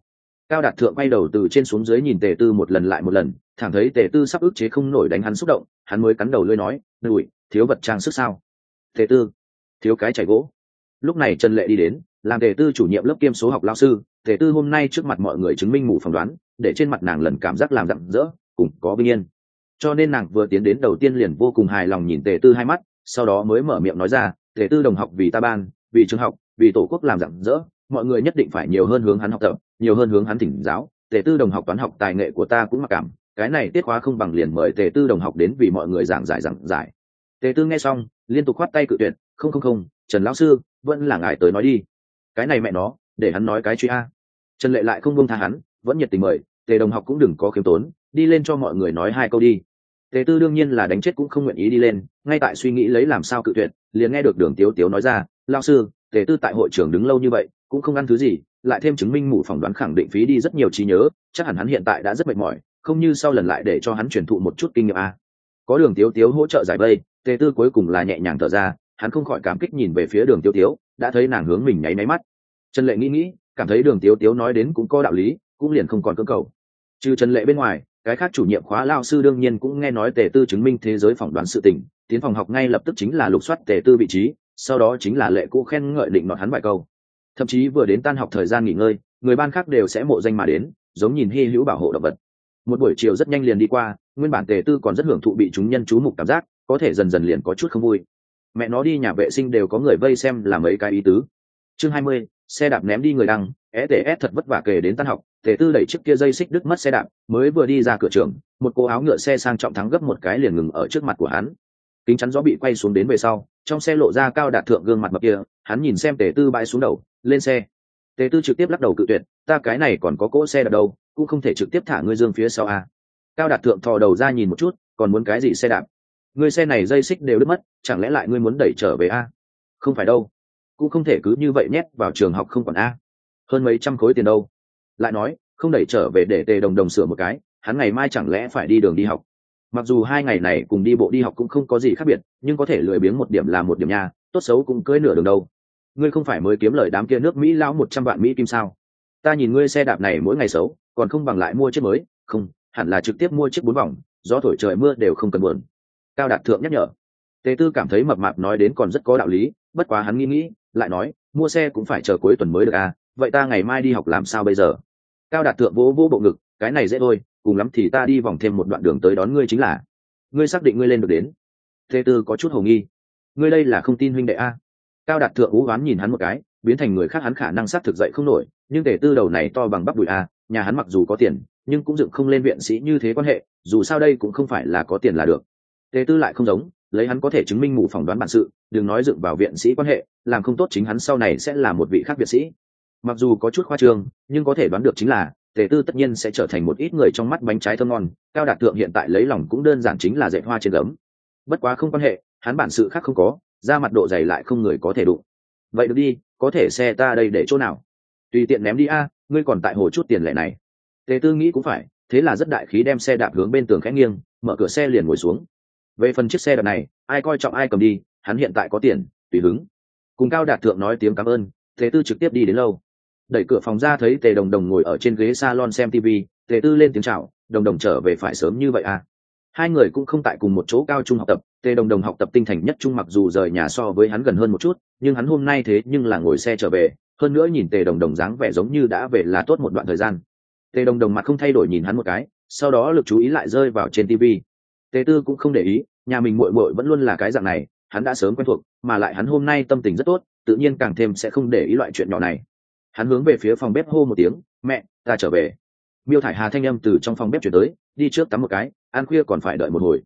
Cao Đạt Thượng quay đầu từ trên xuống dưới nhìn Tề Tư một lần lại một lần, thẳng thấy Tề Tư sắp ức chế không nổi đánh hắn xúc động, hắn mới cắn đầu lưỡi nói, "Đùi, thiếu vật trang sức sao?" "Tề Tư, thiếu cái chảy gỗ." Lúc này Trần Lệ đi đến, làm Tề Tư chủ nhiệm lớp kiêm số học lao sư, Tề Tư hôm nay trước mặt mọi người chứng minh mù phỏng đoán, để trên mặt nàng lần cảm giác làm rạng rỡ, cùng có vinh yên. Cho nên nàng vừa tiến đến đầu tiên liền vô cùng hài lòng nhìn Tề Tư hai mắt, sau đó mới mở miệng nói ra, "Tề Tư đồng học vì ta ban, vì trường học, vì tổ quốc làm rạng rỡ, mọi người nhất định phải nhiều hơn hướng hắn học tập, nhiều hơn hướng hắn thỉnh giáo. Tề Tư đồng học toán học tài nghệ của ta cũng mặc cảm, cái này tiết khóa không bằng liền mời Tề Tư đồng học đến vì mọi người giảng giải." Tề Tư nghe xong liên tục khoát tay cự tuyệt, "Không, Trần lão sư, vẫn là ngài tới nói đi." "Cái này mẹ nó, để hắn nói cái truy a." Trần Lệ lại không buông tha hắn, vẫn nhiệt tình mời, "Tề đồng học cũng đừng có khiêm tốn, đi lên cho mọi người nói hai câu đi." Tề Tư đương nhiên là đánh chết cũng không nguyện ý đi lên, ngay tại suy nghĩ lấy làm sao cự tuyệt, liền nghe được Đường Tiếu Tiếu nói ra, "Lão sư, Tề Tư tại hội trường đứng lâu như vậy, cũng không ăn thứ gì, lại thêm chứng minh mù phỏng đoán khẳng định phí đi rất nhiều trí nhớ, chắc hẳn hắn hiện tại đã rất mệt mỏi, không như sau lần lại để cho hắn truyền thụ một chút kinh nghiệm a." Có Đường Tiếu Tiếu hỗ trợ giải vây, Tề Tư cuối cùng là nhẹ nhàng thở ra, hắn không khỏi cảm kích nhìn về phía Đường Tiếu Tiếu, đã thấy nàng hướng mình nháy máy mắt. Trần Lệ nghĩ, cảm thấy Đường Tiếu Tiếu nói đến cũng có đạo lý, cũng liền không còn cưỡng cầu. Trừ Trần Lệ bên ngoài, cái khác chủ nhiệm khóa lao sư đương nhiên cũng nghe nói Tề Tư chứng minh thế giới phỏng đoán sự tình, tiến phòng học ngay lập tức chính là lục soát Tề Tư vị trí, sau đó chính là lệ cũ khen ngợi định nọt hắn vài câu. Thậm chí vừa đến tan học thời gian nghỉ ngơi, người ban khác đều sẽ mộ danh mà đến, giống nhìn hy hữu bảo hộ động vật. Một buổi chiều rất nhanh liền đi qua, nguyên bản Tề Tư còn rất hưởng thụ bị chúng nhân chú mục cảm giác, có thể dần dần liền có chút không vui. Mẹ nó đi nhà vệ sinh đều có người vây xem là mấy cái ý tứ. Chương 20, xe đạp ném đi người đăng, STS thật vất vả kể đến tan học, Tề Tư đẩy chiếc kia dây xích đứt mất xe đạp, mới vừa đi ra cửa trường, một cô áo ngựa xe sang trọng thắng gấp một cái liền ngừng ở trước mặt của hắn. Kính chắn gió bị quay xuống đến về sau, trong xe lộ ra Cao Đạt Thượng gương mặt mập kia, hắn nhìn xem Tề Tư bãi xuống đầu, lên xe. Tề Tư trực tiếp lắc đầu cự tuyệt, "Ta cái này còn có cỗ xe đạp đâu, cũng không thể trực tiếp thả ngươi dương phía sau a." Cao Đạt Thượng thò đầu ra nhìn một chút, "Còn muốn cái gì xe đạp? Ngươi xe này dây xích đều đứt mất, chẳng lẽ lại ngươi muốn đẩy trở về a?" "Không phải đâu, cũng không thể cứ như vậy nhét vào trường học không còn a. Hơn mấy trăm khối tiền đâu." Lại nói, không đẩy trở về để Tề Đồng Đồng sửa một cái, hắn ngày mai chẳng lẽ phải đi đường đi học. Mặc dù hai ngày này cùng đi bộ đi học cũng không có gì khác biệt, nhưng có thể lười biếng một điểm là một điểm nha, tốt xấu cũng cưỡi nửa đường đâu. Ngươi không phải mới kiếm lời đám kia nước Mỹ lão 100 vạn Mỹ kim sao? Ta nhìn ngươi xe đạp này mỗi ngày xấu, còn không bằng lại mua chiếc mới, không, hẳn là trực tiếp mua chiếc 4 vòng, gió thổi trời mưa đều không cần buồn. Cao Đạt Thượng nhắc nhở. Tề Tư cảm thấy mập mạp nói đến còn rất có đạo lý, bất quá hắn nghĩ, lại nói, mua xe cũng phải chờ cuối tuần mới được à, vậy ta ngày mai đi học làm sao bây giờ? Cao Đạt Thượng vỗ vỗ bộ ngực, cái này dễ thôi, cùng lắm thì ta đi vòng thêm một đoạn đường tới đón ngươi chính là. Ngươi xác định ngươi lên được đến? Tề Tư có chút hồ nghi. Ngươi đây là không tin huynh đệ a? Cao Đạt Thượng ú oán nhìn hắn một cái, biến thành người khác hắn khả năng xác thực dậy không nổi, nhưng Tề Tư đầu này to bằng bắp đùi a, nhà hắn mặc dù có tiền, nhưng cũng dựng không lên viện sĩ như thế quan hệ, dù sao đây cũng không phải là có tiền là được. Tề Tư lại không giống, lấy hắn có thể chứng minh mù phỏng đoán bản sự, đừng nói dựng vào viện sĩ quan hệ, làm không tốt chính hắn sau này sẽ là một vị khác viện sĩ. Mặc dù có chút khoa trương, nhưng có thể đoán được chính là Tề Tư tất nhiên sẽ trở thành một ít người trong mắt bánh trái thơm ngon. Cao Đạt Thượng hiện tại lấy lòng cũng đơn giản chính là dạy hoa trên gấm. Bất quá không quan hệ, hắn bản sự khác không có, ra mặt độ dày lại không người có thể đụng. Vậy được đi, có thể xe ta đây để chỗ nào? Tùy tiện ném đi a, ngươi còn tại hồ chút tiền lệ này. Tề Tư nghĩ cũng phải, thế là rất đại khí đem xe đạp hướng bên tường khẽ nghiêng, mở cửa xe liền ngồi xuống. Về phần chiếc xe đạp này, ai coi trọng ai cầm đi, hắn hiện tại có tiền, tùy hứng. Cùng Cao Đạt Thượng nói tiếng cảm ơn, Tề Tư trực tiếp đi đến lâu. Đẩy cửa phòng ra thấy Tề Đồng Đồng ngồi ở trên ghế salon xem TV, Tề Tư lên tiếng chào, "Đồng Đồng trở về phải sớm như vậy à?" Hai người cũng không tại cùng một chỗ cao trung học tập, Tề Đồng Đồng học tập tinh thành nhất trung mặc dù rời nhà so với hắn gần hơn một chút, nhưng hắn hôm nay thế nhưng là ngồi xe trở về, hơn nữa nhìn Tề Đồng Đồng dáng vẻ giống như đã về là tốt một đoạn thời gian. Tề Đồng Đồng mặt không thay đổi nhìn hắn một cái, sau đó lực chú ý lại rơi vào trên TV. Tề Tư cũng không để ý, nhà mình muội muội vẫn luôn là cái dạng này, hắn đã sớm quen thuộc, mà lại hắn hôm nay tâm tình rất tốt, tự nhiên càng thêm sẽ không để ý loại chuyện nhỏ này. Hắn hướng về phía phòng bếp hô một tiếng, "Mẹ, ta trở về." Miêu Thải Hà thanh âm từ trong phòng bếp chuyển tới, "Đi trước tắm một cái, ăn khuya còn phải đợi một hồi."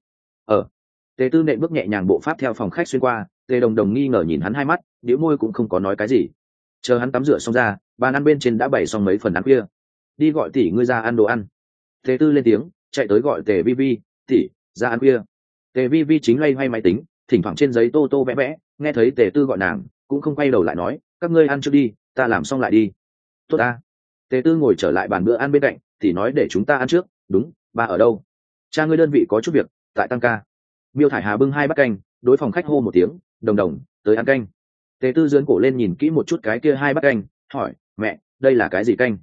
Tề Tư nện bước nhẹ nhàng bộ pháp theo phòng khách xuyên qua, Tề Đồng Đồng nghi ngờ nhìn hắn hai mắt, bĩu môi cũng không có nói cái gì. Chờ hắn tắm rửa xong ra, bàn ăn bên trên đã bày xong mấy phần ăn khuya. "Đi gọi tỷ ngươi ra ăn đồ ăn." Tề Tư lên tiếng, chạy tới gọi Tề Vi Vi, "Tỷ, ra ăn khuya." Tề Vi Vi chính loay hoay máy tính, thỉnh thoảng trên giấy tô tô vẽ vẽ, nghe thấy Tề Tư gọi nàng, cũng không quay đầu lại nói, "Các ngươi ăn trước đi, ta làm xong lại đi." "Tốt ta." Tề Tư ngồi trở lại bàn bữa ăn bên cạnh, thì nói, "Để chúng ta ăn trước." "Đúng, ba ở đâu?" "Cha ngươi đơn vị có chút việc, tại tăng ca." Miêu Thải Hà bưng hai bát canh, đối phòng khách hô một tiếng, "Đồng Đồng, tới ăn canh." Tề Tư giương cổ lên nhìn kỹ một chút cái kia hai bát canh, hỏi, "Mẹ, đây là cái gì canh?"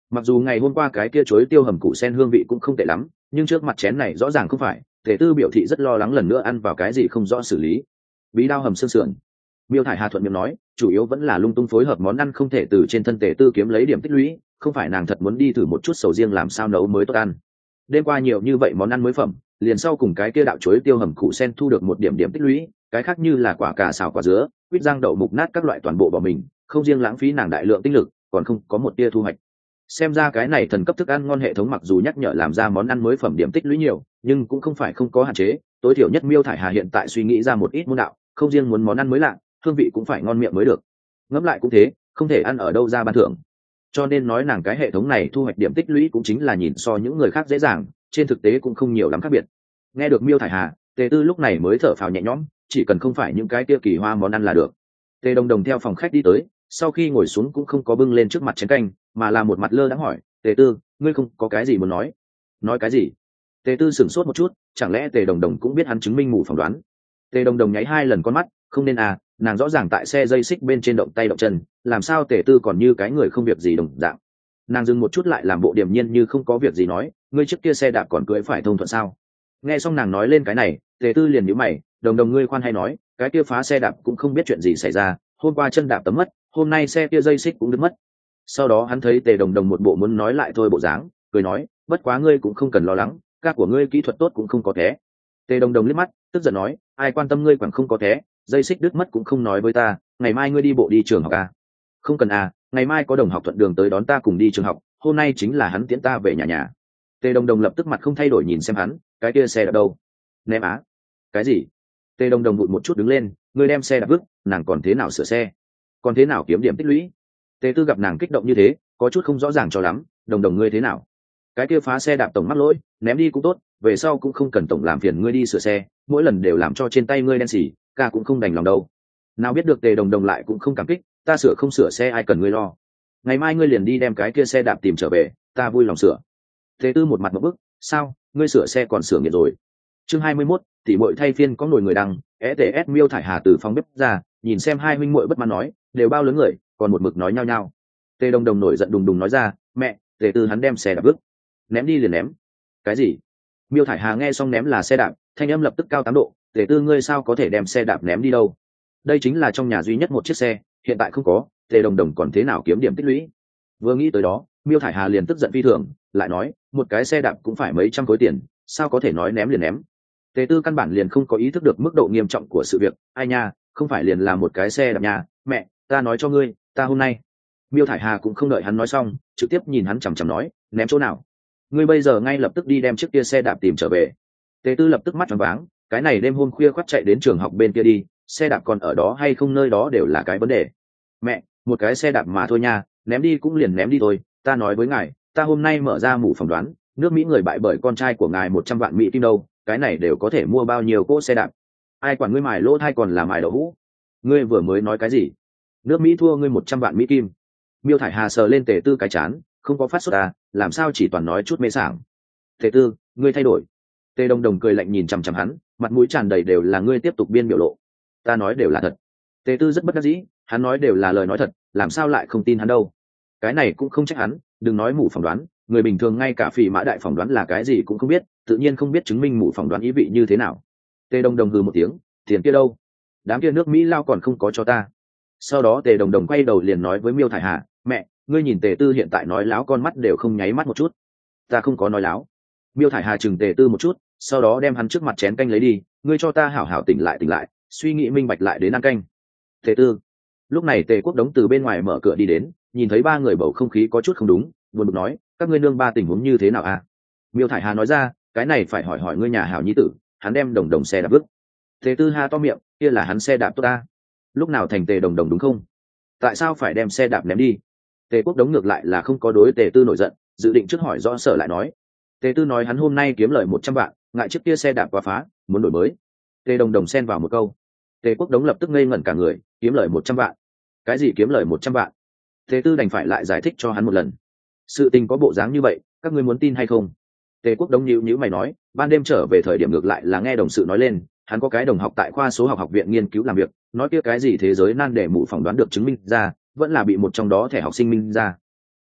Mặc dù ngày hôm qua cái kia chuối tiêu hầm củ sen hương vị cũng không tệ lắm, nhưng trước mặt chén này rõ ràng không phải. Tề Tư biểu thị rất lo lắng lần nữa ăn vào cái gì không rõ xử lý. Bí đao hầm xương sườn. Miêu Thải Hà thuận miệng nói, chủ yếu vẫn là lung tung phối hợp món ăn không thể từ trên thân Tề Tư kiếm lấy điểm tích lũy, không phải nàng thật muốn đi thử một chút sầu riêng làm sao nấu mới tốt ăn. Đêm qua nhiều như vậy món ăn mới phẩm, liền sau cùng cái kia đạo chuối tiêu hầm củ sen thu được một điểm điểm tích lũy, cái khác như là quả cà xào quả dứa, quýt rang đậu mục nát các loại toàn bộ bỏ mình, không riêng lãng phí nàng đại lượng tinh lực, còn không có một tia thu hoạch. Xem ra cái này thần cấp thức ăn ngon hệ thống mặc dù nhắc nhở làm ra món ăn mới phẩm điểm tích lũy nhiều, nhưng cũng không phải không có hạn chế. Tối thiểu nhất Miêu Thải Hà hiện tại suy nghĩ ra một ít môn đạo, không riêng muốn món ăn mới lạ, hương vị cũng phải ngon miệng mới được. Ngẫm lại cũng thế, không thể ăn ở đâu ra ban thưởng. Cho nên nói nàng cái hệ thống này thu hoạch điểm tích lũy cũng chính là nhìn so những người khác dễ dàng, trên thực tế cũng không nhiều lắm khác biệt. Nghe được Miêu Thải Hà, Tề Tư lúc này mới thở phào nhẹ nhõm, chỉ cần không phải những cái kia kỳ hoa món ăn là được. Tề Đồng Đồng theo phòng khách đi tới, sau khi ngồi xuống cũng không có bưng lên trước mặt chén canh, mà là một mặt lơ đãng hỏi, Tề Tư, ngươi không có cái gì muốn nói? Nói cái gì? Tề Tư sửng sốt một chút, chẳng lẽ Tề Đồng Đồng cũng biết hắn chứng minh mù phỏng đoán? Tề Đồng Đồng nháy 2 lần con mắt, không nên à, nàng rõ ràng tại xe dây xích bên trên động tay động chân, làm sao Tề Tư còn như cái người không việc gì đồng dạng. Nàng dừng một chút lại làm bộ điềm nhiên như không có việc gì nói, ngươi trước kia xe đạp còn cưỡi phải thông thuận sao? Nghe xong nàng nói lên cái này, Tề Tư liền nhíu mày, Đồng Đồng ngươi khoan hay nói, cái kia phá xe đạp cũng không biết chuyện gì xảy ra, hôm qua chân đạp tấm mất, hôm nay xe kia dây xích cũng đứt mất. Sau đó hắn thấy Tề Đồng Đồng một bộ muốn nói lại thôi bộ dáng, cười nói, bất quá ngươi cũng không cần lo lắng, ca của ngươi kỹ thuật tốt cũng không có thế. Tề Đồng Đồng liếc mắt, tức giận nói, ai quan tâm ngươi quẳng không có thế, dây xích đứt mất cũng không nói với ta, ngày mai ngươi đi bộ đi trường học à? Không cần à, ngày mai có đồng học thuận đường tới đón ta cùng đi trường học, hôm nay chính là hắn tiễn ta về nhà nhà. Tề Đồng Đồng lập tức mặt không thay đổi nhìn xem hắn, cái kia xe đạp đâu? Ném á? Cái gì? Tề Đồng Đồng vụt một chút đứng lên, ngươi đem xe đạp vứt, nàng còn thế nào sửa xe? Còn thế nào kiếm điểm tích lũy? Tề Tư gặp nàng kích động như thế, có chút không rõ ràng cho lắm, Đồng Đồng ngươi thế nào? Cái kia phá xe đạp tổng mắc lỗi, ném đi cũng tốt, về sau cũng không cần tổng làm phiền ngươi đi sửa xe, mỗi lần đều làm cho trên tay ngươi đen xỉ, ca cũng không đành lòng đâu. Nào biết được Tề Đồng Đồng lại cũng không cảm kích, ta sửa không sửa xe ai cần ngươi lo. Ngày mai ngươi liền đi đem cái kia xe đạp tìm trở về, ta vui lòng sửa. Tề Tư một mặt một bức, sao, ngươi sửa xe còn sửa nghiệt rồi. Chương 21, tỷ muội thay phiên có nồi người đăng, ETS Miêu Thải Hà từ phòng bếp ra, nhìn xem hai huynh muội bất mãn nói, đều bao lớn người, còn một mực nói nhau nhau. Tề Đồng Đồng nổi giận đùng đùng nói ra, mẹ, Tề Tư hắn đem xe đạp vứt, ném đi liền ném. Cái gì? Miêu Thải Hà nghe xong ném là xe đạp, thanh âm lập tức cao 8 độ, Tề Tư ngươi sao có thể đem xe đạp ném đi đâu? Đây chính là trong nhà duy nhất một chiếc xe, hiện tại không có, Tề Đồng Đồng còn thế nào kiếm điểm tích lũy? Vừa nghĩ tới đó, Miêu Thải Hà liền tức giận phi thường, lại nói, một cái xe đạp cũng phải mấy trăm khối tiền, sao có thể nói ném liền ném? Tề Tư căn bản liền không có ý thức được mức độ nghiêm trọng của sự việc, ai nha, không phải liền là một cái xe đạp nhà, mẹ, ta nói cho ngươi, ta hôm nay. Miêu Thải Hà cũng không đợi hắn nói xong, trực tiếp nhìn hắn chằm chằm nói, ném chỗ nào? Ngươi bây giờ ngay lập tức đi đem chiếc kia xe đạp tìm trở về. Tề Tư lập tức mắt tròn váng, cái này đêm hôm khuya khoắt chạy đến trường học bên kia đi, xe đạp còn ở đó hay không nơi đó đều là cái vấn đề. Mẹ, một cái xe đạp mà thôi nha, ném đi cũng liền ném đi thôi, ta nói với ngài, ta hôm nay mở ra mủ phỏng đoán, nước Mỹ người bại bởi con trai của ngài 100 vạn Mỹ kim đâu, cái này đều có thể mua bao nhiêu cỗ xe đạp. Ai quản ngươi mài lỗ thai còn là mài đậu hũ? Ngươi vừa mới nói cái gì? Nước Mỹ thua ngươi 100 vạn Mỹ kim? Miêu Thải Hà sờ lên Tề Tư cái chán, không có phát sốt à, làm sao chỉ toàn nói chút mê sảng. Tề Tư, ngươi thay đổi. Tề Đồng Đồng cười lạnh nhìn chằm chằm hắn, mặt mũi tràn đầy đều là ngươi tiếp tục biên biểu lộ. Ta nói đều là thật. Tề Tư rất bất đắc dĩ, hắn nói đều là lời nói thật, làm sao lại không tin hắn đâu? Cái này cũng không trách hắn, đừng nói mù phỏng đoán, người bình thường ngay cả Phỉ Mã Đại phỏng đoán là cái gì cũng không biết, tự nhiên không biết chứng minh mù phỏng đoán ý vị như thế nào. Tề Đồng Đồng hừ một tiếng, tiền kia đâu? Đám kia nước Mỹ lao còn không có cho ta. Sau đó Tề Đồng Đồng quay đầu liền nói với Miêu Thải Hà, mẹ, ngươi nhìn Tề Tư hiện tại nói láo con mắt đều không nháy mắt một chút. Ta không có nói láo. Miêu Thải Hà chừng Tề Tư một chút, sau đó đem hắn trước mặt chén canh lấy đi, ngươi cho ta hảo hảo tỉnh lại, suy nghĩ minh bạch lại đến ăn canh. Tề Tư. Lúc này Tề Quốc Đống từ bên ngoài mở cửa đi đến, nhìn thấy ba người bầu không khí có chút không đúng, buồn bực nói, các ngươi nương ba tình huống như thế nào à? Miêu Thải Hà nói ra, cái này phải hỏi hỏi ngươi nhà hảo nhi tử, hắn đem Đồng Đồng xe đạp vứt. Tề Tư ha to miệng, kia là hắn xe đạp tốt ta. Lúc nào thành Tề Đồng Đồng đúng không? Tại sao phải đem xe đạp ném đi? Tề Quốc Đống ngược lại là không có đối Tề Tư nổi giận, dự định trước hỏi rõ sở lại nói. Tề Tư nói hắn hôm nay kiếm lời 100 vạn, ngại chiếc kia xe đạp quá phá, muốn đổi mới. Tề Đồng Đồng xen vào một câu. Tề Quốc Đống lập tức ngây ngẩn cả người, kiếm lời 100 vạn? Cái gì kiếm lời 100 vạn? Tề Tư đành phải lại giải thích cho hắn một lần. Sự tình có bộ dáng như vậy, các ngươi muốn tin hay không? Tề Quốc Đống nhíu mày nói, ban đêm trở về thời điểm ngược lại là nghe đồng sự nói lên, hắn có cái đồng học tại khoa số học học viện nghiên cứu làm việc, nói kia cái gì thế giới nan đề mụ phỏng đoán được chứng minh ra, vẫn là bị một trong đó thẻ học sinh minh ra.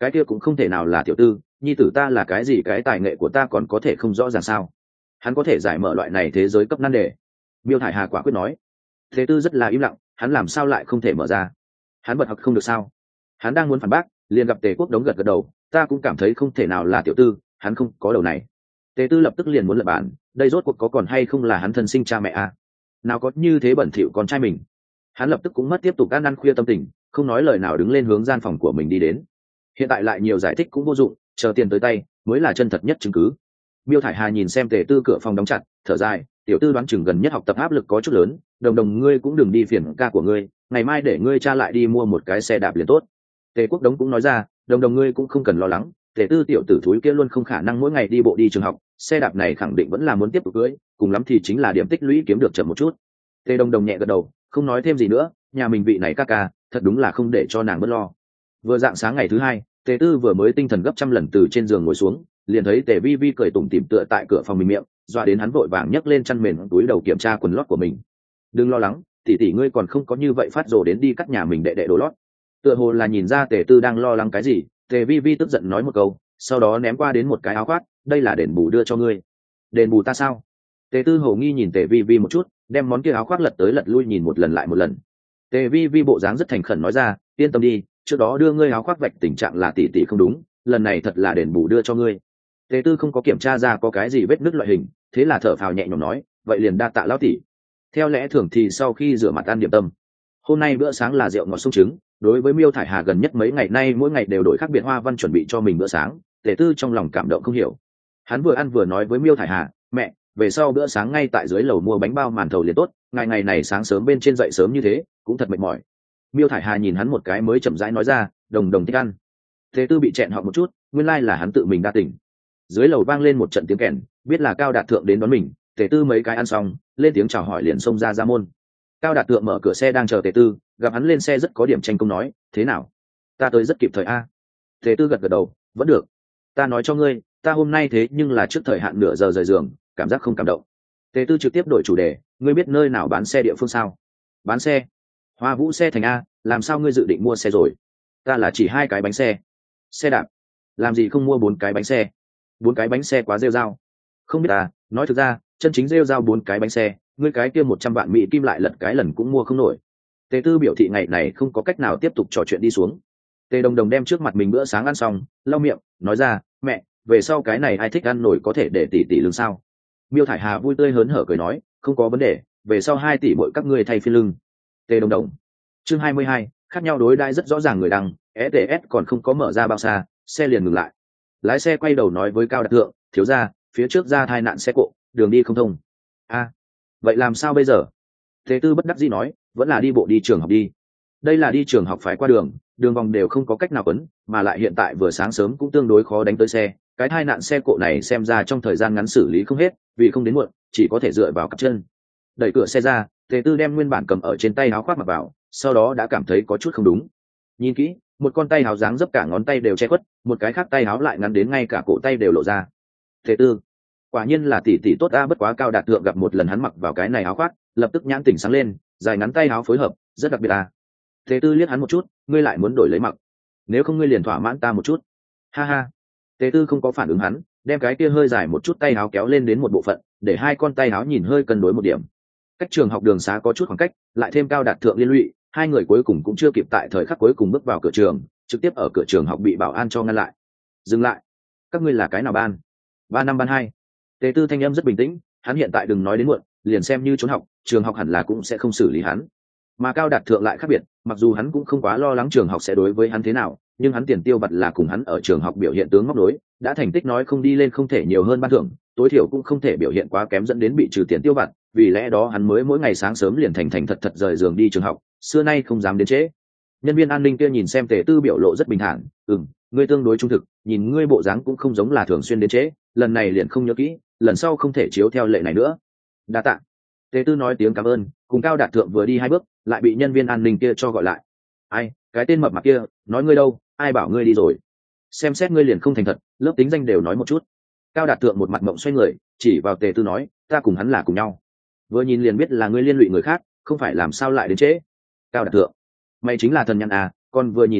cái kia cũng không thể nào là tiểu tư, nhi tử ta là cái gì, cái tài nghệ của ta còn có thể không rõ ràng sao? Hắn có thể giải mở loại này thế giới cấp nan đề. Miêu Thải Hà quả quyết nói. Thế tư rất là im lặng, hắn làm sao lại không thể mở ra? Hắn bật học không được sao? Hắn đang muốn phản bác, liền gặp Tề Quốc Đống gật gật đầu, ta cũng cảm thấy không thể nào là tiểu tư, hắn không có đầu này. Tề tư lập tức liền muốn lật bản, đây rốt cuộc có còn hay không là hắn thân sinh cha mẹ à? Nào có như thế bẩn thỉu con trai mình. Hắn lập tức cũng mất tiếp tục ăn khuya tâm tình, không nói lời nào đứng lên hướng gian phòng của mình đi đến. Hiện tại lại nhiều giải thích cũng vô dụng, chờ tiền tới tay mới là chân thật nhất chứng cứ. Miêu Thải Hà nhìn xem Tề tư cửa phòng đóng chặt, thở dài, tiểu tư đoán chừng gần nhất học tập áp lực có chút lớn, đồng đồng ngươi cũng đừng đi phiền ca của ngươi, ngày mai để ngươi cha lại đi mua một cái xe đạp liền tốt. Tề Quốc Đống cũng nói ra, đồng đồng ngươi cũng không cần lo lắng, Tề tư tiểu tử thúi kia luôn không khả năng mỗi ngày đi bộ đi trường học, xe đạp này khẳng định vẫn là muốn tiếp tục cưỡi, cùng lắm thì chính là điểm tích lũy kiếm được chậm một chút. Tề đồng đồng nhẹ gật đầu, không nói thêm gì nữa, nhà mình vị này ca ca thật đúng là không để cho nàng bớt lo. Vừa dạng sáng ngày thứ hai, Tề tư vừa mới tinh thần gấp trăm lần từ trên giường ngồi xuống, liền thấy Tề vi vi cười tủm tỉm tựa tại cửa phòng mình miệng, dọa đến hắn vội vàng nhấc lên chăn mền túi đầu kiểm tra quần lót của mình. Đừng lo lắng, tỷ tỷ ngươi còn không có như vậy phát rồ đến đi cắt nhà mình đệ đệ đồ lót. Tựa hồ là nhìn ra Tề tư đang lo lắng cái gì, Tề vi vi tức giận nói một câu, sau đó ném qua đến một cái áo khoác, đây là đền bù đưa cho ngươi. Đền bù ta sao? Tề tư hồ nghi nhìn Tề vi vi một chút, đem món kia áo khoác lật tới lật lui nhìn một lần lại một lần. Tề vi vi bộ dáng rất thành khẩn nói ra, yên tâm đi, trước đó đưa ngươi áo khoác vạch tình trạng là tỷ tỷ không đúng, lần này thật là đền bù đưa cho ngươi. Tề tư không có kiểm tra ra có cái gì vết nứt loại hình, thế là thở phào nhẹ nhõm nói, vậy liền đa tạ lão tỷ. Theo lẽ thường thì sau khi rửa mặt ăn điểm tâm, hôm nay bữa sáng là rượu ngọt sung trứng. Đối với Miêu Thải Hà gần nhất mấy ngày nay mỗi ngày đều đổi khác biệt hoa văn chuẩn bị cho mình bữa sáng, Tề tư trong lòng cảm động không hiểu. Hắn vừa ăn vừa nói với Miêu Thải Hà, mẹ, về sau bữa sáng ngay tại dưới lầu mua bánh bao màn thầu liền tốt, ngày này sáng sớm bên trên dậy sớm như thế cũng thật mệt mỏi. Miêu Thải Hà nhìn hắn một cái mới chậm rãi nói ra, đồng đồng thích ăn. Tề tư bị chẹn họ một chút, nguyên lai là hắn tự mình đa tỉnh. Dưới lầu vang lên một trận tiếng kèn, biết là Cao Đạt Thượng đến đón mình. Tề tư mấy cái ăn xong, lên tiếng chào hỏi liền xông ra môn. Cao Đạt Thượng mở cửa xe đang chờ Tề tư, gặp hắn lên xe rất có điểm tranh công nói, thế nào, ta tới rất kịp thời a? Tề tư gật gật đầu, vẫn được. Ta nói cho ngươi, ta hôm nay thế nhưng là trước thời hạn nửa giờ rời giường, cảm giác không cảm động. Tề tư trực tiếp đổi chủ đề, ngươi biết nơi nào bán xe địa phương sao? Bán xe? Hoa Vũ xe thành a, làm sao ngươi dự định mua xe rồi? Ta là chỉ 2 cái bánh xe. Xe đạp? Làm gì không mua 4 cái bánh xe? 4 cái bánh xe quá rêu rao. Không biết à, nói thực ra, chân chính rêu rao 4 cái bánh xe, ngươi cái kia 100 vạn Mỹ kim lại lật cái lần cũng mua không nổi. Tề tư biểu thị ngày này không có cách nào tiếp tục trò chuyện đi xuống. Tề đồng đồng đem trước mặt mình bữa sáng ăn xong, lau miệng, nói ra, mẹ, về sau cái này ai thích ăn nổi có thể để tỷ tỷ lương sao? Miêu Thải Hà vui tươi hớn hở cười nói, không có vấn đề, về sau 2 tỷ mỗi các ngươi thay phiên lưng. Tề đồng đồng. Chương 22, khác nhau đối đãi rất rõ ràng người đăng, STS còn không có mở ra bao xa, xe liền ngừng lại. Lái xe quay đầu nói với Cao Đạt Thượng, thiếu gia, phía trước ra tai nạn xe cộ, đường đi không thông. A, vậy làm sao bây giờ? Thế tư bất đắc dĩ nói, vẫn là đi bộ đi trường học đi. Đây là đi trường học phải qua đường, đường vòng đều không có cách nào quấn, mà lại hiện tại vừa sáng sớm cũng tương đối khó đánh tới xe. Cái tai nạn xe cộ này xem ra trong thời gian ngắn xử lý không hết, vì không đến muộn, chỉ có thể dựa vào cặp chân. Đẩy cửa xe ra, Tề tư đem nguyên bản cầm ở trên tay áo khoác mặc vào, sau đó đã cảm thấy có chút không đúng. Nhìn kỹ, một con tay áo dáng dấp cả ngón tay đều che khuất, một cái khác tay áo lại ngắn đến ngay cả cổ tay đều lộ ra. Tề tư, quả nhiên là tỷ tỷ tốt a, bất quá Cao Đạt Thượng gặp một lần hắn mặc vào cái này áo khoác, lập tức nhãn tỉnh sáng lên, dài ngắn tay áo phối hợp, rất đặc biệt a. Tề tư liếc hắn một chút, ngươi lại muốn đổi lấy mặc, nếu không ngươi liền thỏa mãn ta một chút. Ha ha. Tề tư không có phản ứng hắn, đem cái kia hơi dài một chút tay áo kéo lên đến một bộ phận, để 2 con tay áo nhìn hơi cân đối một điểm. Cách trường học đường xá có chút khoảng cách, lại thêm Cao Đạt Thượng liên lụy, 2 người cuối cùng cũng chưa kịp tại thời khắc cuối cùng bước vào cửa trường, trực tiếp ở cửa trường học bị bảo an cho ngăn lại. Dừng lại, các ngươi là cái nào ban? 3 năm ban 2. Tề tư thanh âm rất bình tĩnh, hắn hiện tại đừng nói đến muộn, liền xem như trốn học, trường học hẳn là cũng sẽ không xử lý hắn. Mà Cao Đạt Thượng lại khác biệt, mặc dù hắn cũng không quá lo lắng trường học sẽ đối với hắn thế nào, nhưng hắn tiền tiêu vặt là cùng hắn ở trường học biểu hiện tướng móc đối, đã thành tích nói không đi lên không thể nhiều hơn ban thưởng, tối thiểu cũng không thể biểu hiện quá kém dẫn đến bị trừ tiền tiêu vặt, vì lẽ đó hắn mới mỗi ngày sáng sớm liền thành thật thật rời giường đi trường học, xưa nay không dám đến trễ. Nhân viên an ninh kia nhìn xem Tề tư biểu lộ rất bình thản, ngươi tương đối trung thực, nhìn ngươi bộ dáng cũng không giống là thường xuyên đến trễ, lần này liền không nhớ kỹ, lần sau không thể chiếu theo lệ này nữa. Đa tạ. Tề tư nói tiếng cảm ơn, cùng Cao Đạt Thượng vừa đi 2 bước, lại bị nhân viên an ninh kia cho gọi lại. Ai, cái tên mập mạp kia, nói ngươi đâu, ai bảo ngươi đi rồi? Xem xét ngươi liền không thành thật, lớp tính danh đều nói một chút. Cao Đạt Thượng một mặt mộng xoay người, chỉ vào Tề tư nói, ta cùng hắn là cùng nhau. Vừa nhìn liền biết là ngươi liên lụy người khác, không phải làm sao lại đến trễ. Cao Đạt Thượng, mày chính là thần nhăn à, còn vừa nhìn liền biết,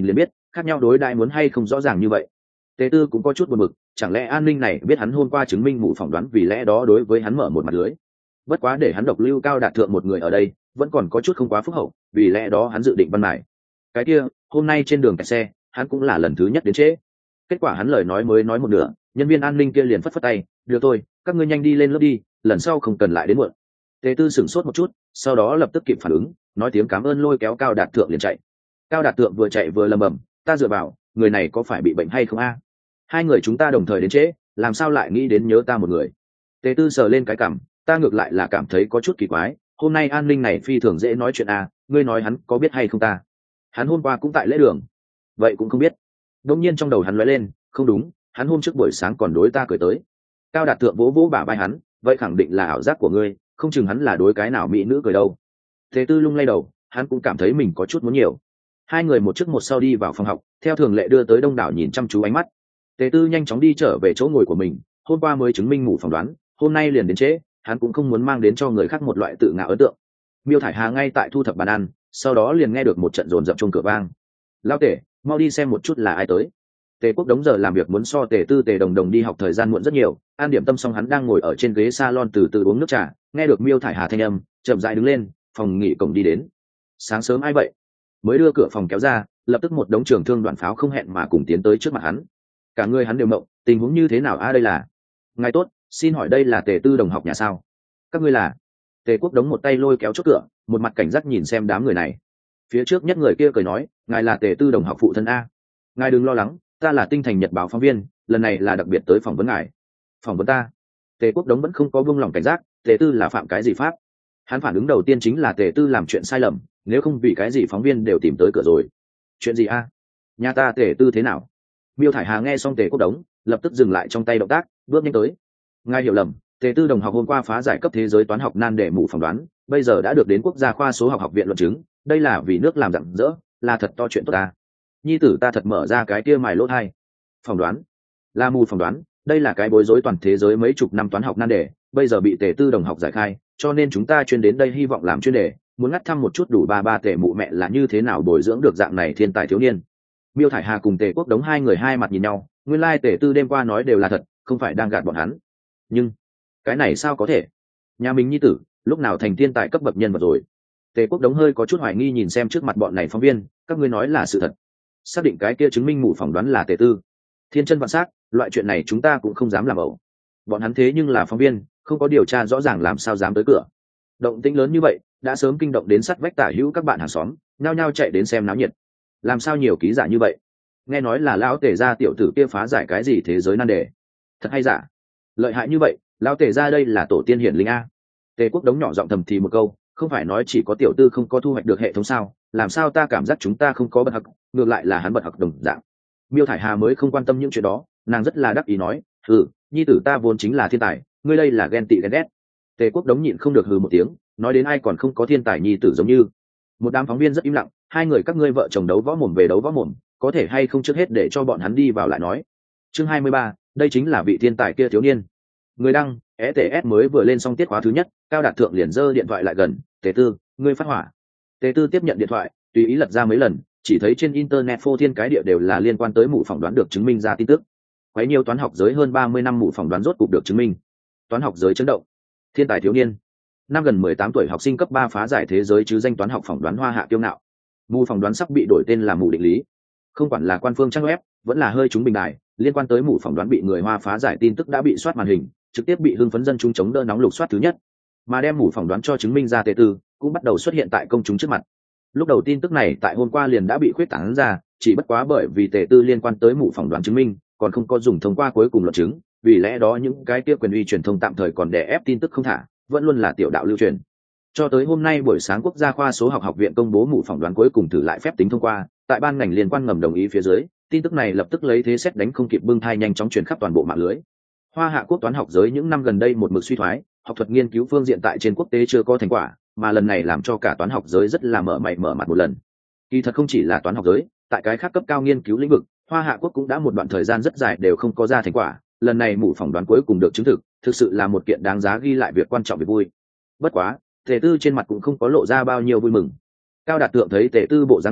khác nhau đối đãi muốn hay không rõ ràng như vậy. Tề Tư cũng có chút buồn bực, chẳng lẽ an ninh này biết hắn hôm qua chứng minh mụ phỏng đoán, vì lẽ đó đối với hắn mở một mặt lưới. Bất quá để hắn độc lưu Cao Đạt Thượng một người ở đây vẫn còn có chút không quá phúc hậu, vì lẽ đó hắn dự định văn mải. Cái kia hôm nay trên đường kẹt xe, hắn cũng là lần thứ nhất đến trễ. Kết quả hắn lời nói mới nói một nửa, nhân viên an ninh kia liền phất phất tay, được thôi, các ngươi nhanh đi lên lớp đi, lần sau không cần lại đến muộn. Tề Tư sửng sốt một chút, sau đó lập tức kịp phản ứng, nói tiếng cảm ơn lôi kéo Cao Đạt Thượng liền chạy. Cao Đạt Thượng vừa chạy vừa lầm bầm, ta dựa vào, người này có phải bị bệnh hay không a? Hai người chúng ta đồng thời đến trễ, làm sao lại nghĩ đến nhớ ta một người? Tề Tư sờ lên cái cằm, ta ngược lại là cảm thấy có chút kỳ quái, hôm nay an ninh này phi thường dễ nói chuyện a, ngươi nói hắn có biết hay không ta? Hắn hôm qua cũng tại lễ đường. Vậy cũng không biết. Đột nhiên trong đầu hắn lóe lên, không đúng, hắn hôm trước buổi sáng còn đối ta cười tới. Cao Đạt Thượng vỗ vỗ bả vai hắn, vậy khẳng định là ảo giác của ngươi, không chừng hắn là đối cái nào mỹ nữ cười đâu. Tề Tư lung lay đầu, hắn cũng cảm thấy mình có chút muốn nhiều. Hai người một trước một sau đi vào phòng học, theo thường lệ đưa tới đông đảo nhìn chăm chú ánh mắt. Tề Tư nhanh chóng đi trở về chỗ ngồi của mình, hôm qua mới chứng minh ngủ phỏng đoán, hôm nay liền đến trễ, hắn cũng không muốn mang đến cho người khác một loại tự ngạo ấn tượng. Miêu Thải Hà ngay tại thu thập bàn ăn, sau đó liền nghe được một trận rồn rập chuông cửa vang. Lão Tề, mau đi xem một chút là ai tới. Tề Quốc Đống giờ làm việc muốn so Tề Tư Tề Đồng Đồng đi học thời gian muộn rất nhiều, an điểm tâm xong hắn đang ngồi ở trên ghế salon từ từ uống nước trà, nghe được Miêu Thải Hà thanh âm, chậm rãi đứng lên, phòng nghỉ cổng đi đến. Sáng sớm ai vậy? Mới đưa cửa phòng kéo ra, lập tức một đống trường thương đoàn pháo không hẹn mà cùng tiến tới trước mặt hắn. Cả người hắn đều mộng, tình huống như thế nào a đây là? Ngài tốt, xin hỏi đây là Tề Tư đồng học nhà sao? Các ngươi là? Tề Quốc Đống một tay lôi kéo chốt cửa, một mặt cảnh giác nhìn xem đám người này. Phía trước nhất người kia cười nói, ngài là Tề Tư đồng học phụ thân a. Ngài đừng lo lắng, ta là Tinh Thành Nhật báo phóng viên, lần này là đặc biệt tới phỏng vấn ngài. Phỏng vấn ta? Tề Quốc Đống vẫn không có buông lòng cảnh giác, Tề Tư là phạm cái gì pháp? Hắn phản ứng đầu tiên chính là Tề Tư làm chuyện sai lầm, nếu không vì cái gì phóng viên đều tìm tới cửa rồi. Chuyện gì a? Nhà ta Tề Tư thế nào? Miêu Thải Hà nghe xong Tề Quốc Đống, lập tức dừng lại trong tay động tác, bước nhanh tới. Ngài hiểu lầm, Tề Tư đồng học hôm qua phá giải cấp thế giới toán học nan đề mù phỏng đoán, bây giờ đã được đến quốc gia khoa số học học viện luận chứng, đây là vì nước làm rạng rỡ, là thật to chuyện tốt ta. Nhi tử ta thật mở ra cái kia mài lỗ thai. Phỏng đoán? Là mù phỏng đoán, đây là cái bối rối toàn thế giới mấy chục năm toán học nan đề, bây giờ bị Tề Tư đồng học giải khai, cho nên chúng ta chuyên đến đây hy vọng làm chuyên đề, muốn ngắt thăm một chút đủ ba Tề mụ mẹ là như thế nào bồi dưỡng được dạng này thiên tài thiếu niên. Miêu Thải Hà cùng Tề Quốc Đống hai người hai mặt nhìn nhau, nguyên lai Tề Tư đêm qua nói đều là thật, không phải đang gạt bọn hắn. Nhưng cái này sao có thể? Nhà mình nhi tử lúc nào thành thiên tài cấp bậc nhân vật rồi? Tề Quốc Đống hơi có chút hoài nghi nhìn xem trước mặt bọn này phóng viên, các ngươi nói là sự thật, xác định cái kia chứng minh mù phỏng đoán là Tề Tư. Thiên chân vạn s á c, loại chuyện này chúng ta cũng không dám làm ẩu. Bọn hắn thế nhưng là phóng viên, không có điều tra rõ ràng làm sao dám tới cửa. Động tĩnh lớn như vậy đã sớm kinh động đến sắt vách tả hữu các bạn hàng xóm, nhao nhao chạy đến xem náo nhiệt. Làm sao nhiều ký giả như vậy? Nghe nói là lão Tề gia tiểu tử kia phá giải cái gì thế giới nan đề, thật hay giả? Lợi hại như vậy, lão Tề gia đây là tổ tiên hiển linh a. Tề Quốc Đống nhỏ giọng thầm thì một câu, không phải nói chỉ có tiểu tư không có thu hoạch được hệ thống sao? Làm sao ta cảm giác chúng ta không có bật học, ngược lại là hắn bật học đồng dạng. Miêu Thải Hà mới không quan tâm những chuyện đó, nàng rất là đắc ý nói, nhi tử ta vốn chính là thiên tài, ngươi đây là ghen tị ghen ghét. Tề Quốc Đống nhịn không được hừ một tiếng, nói đến ai còn không có thiên tài nhi tử giống như. Một đám phóng viên rất im lặng, hai người các ngươi vợ chồng đấu võ mồm về đấu võ mồm, có thể hay không trước hết để cho bọn hắn đi vào lại nói. Chương 23, đây chính là vị thiên tài kia thiếu niên. Người đăng, ETS mới vừa lên xong tiết khóa thứ nhất, Cao Đạt Thượng liền giơ điện thoại lại gần, Tề Tư, ngươi phát hỏa. Tề Tư tiếp nhận điện thoại, tùy ý lật ra mấy lần, chỉ thấy trên internet phô thiên cái địa đều là liên quan tới mụ phỏng đoán được chứng minh ra tin tức. Quấy nhiều toán học giới hơn 30 năm mụ phỏng đoán rốt cục được chứng minh. Toán học giới chấn động. Thiên tài thiếu niên. Năm gần 18 tuổi học sinh cấp 3 phá giải thế giới chứ danh toán học phỏng đoán hoa hạ kiêu ngạo. Mụ phỏng đoán sắp bị đổi tên là mụ định lý. Không quản là quan phương trang web, vẫn là hơi chúng bình đài, liên quan tới mụ phỏng đoán bị người Hoa phá giải tin tức đã bị soát màn hình, trực tiếp bị hưng phấn dân chúng chống đỡ nóng lục soát thứ nhất. Mà đem mụ phỏng đoán cho chứng minh ra Tề Tư, cũng bắt đầu xuất hiện tại công chúng trước mặt. Lúc đầu tin tức này tại hôm qua liền đã bị khuyết tán ra, chỉ bất quá bởi vì Tề Tư liên quan tới mụ phỏng đoán chứng minh, còn không có dùng thông qua cuối cùng luận chứng, vì lẽ đó những cái kia quyền uy truyền thông tạm thời còn đè ép tin tức không thả, vẫn luôn là tiểu đạo lưu truyền. Cho tới hôm nay buổi sáng quốc gia khoa số học học viện công bố mụ phỏng đoán cuối cùng thử lại phép tính thông qua, tại ban ngành liên quan ngầm đồng ý phía dưới, tin tức này lập tức lấy thế xét đánh không kịp bưng thai nhanh chóng truyền khắp toàn bộ mạng lưới. Hoa hạ quốc toán học giới những năm gần đây một mực suy thoái, học thuật nghiên cứu phương diện tại trên quốc tế chưa có thành quả, mà lần này làm cho cả toán học giới rất là mở mày mở mặt một lần. Kỳ thật không chỉ là toán học giới, tại cái khác cấp cao nghiên cứu lĩnh vực, Hoa hạ quốc cũng đã một đoạn thời gian rất dài đều không có ra thành quả, lần này mụ phỏng đoán cuối cùng được chứng thực, thực sự là một kiện đáng giá ghi lại việc quan trọng việc vui. Bất quá, Tề Tư trên mặt cũng không có lộ ra bao nhiêu vui mừng. Cao Đạt Tượng thấy Tề Tư bộ dáng này,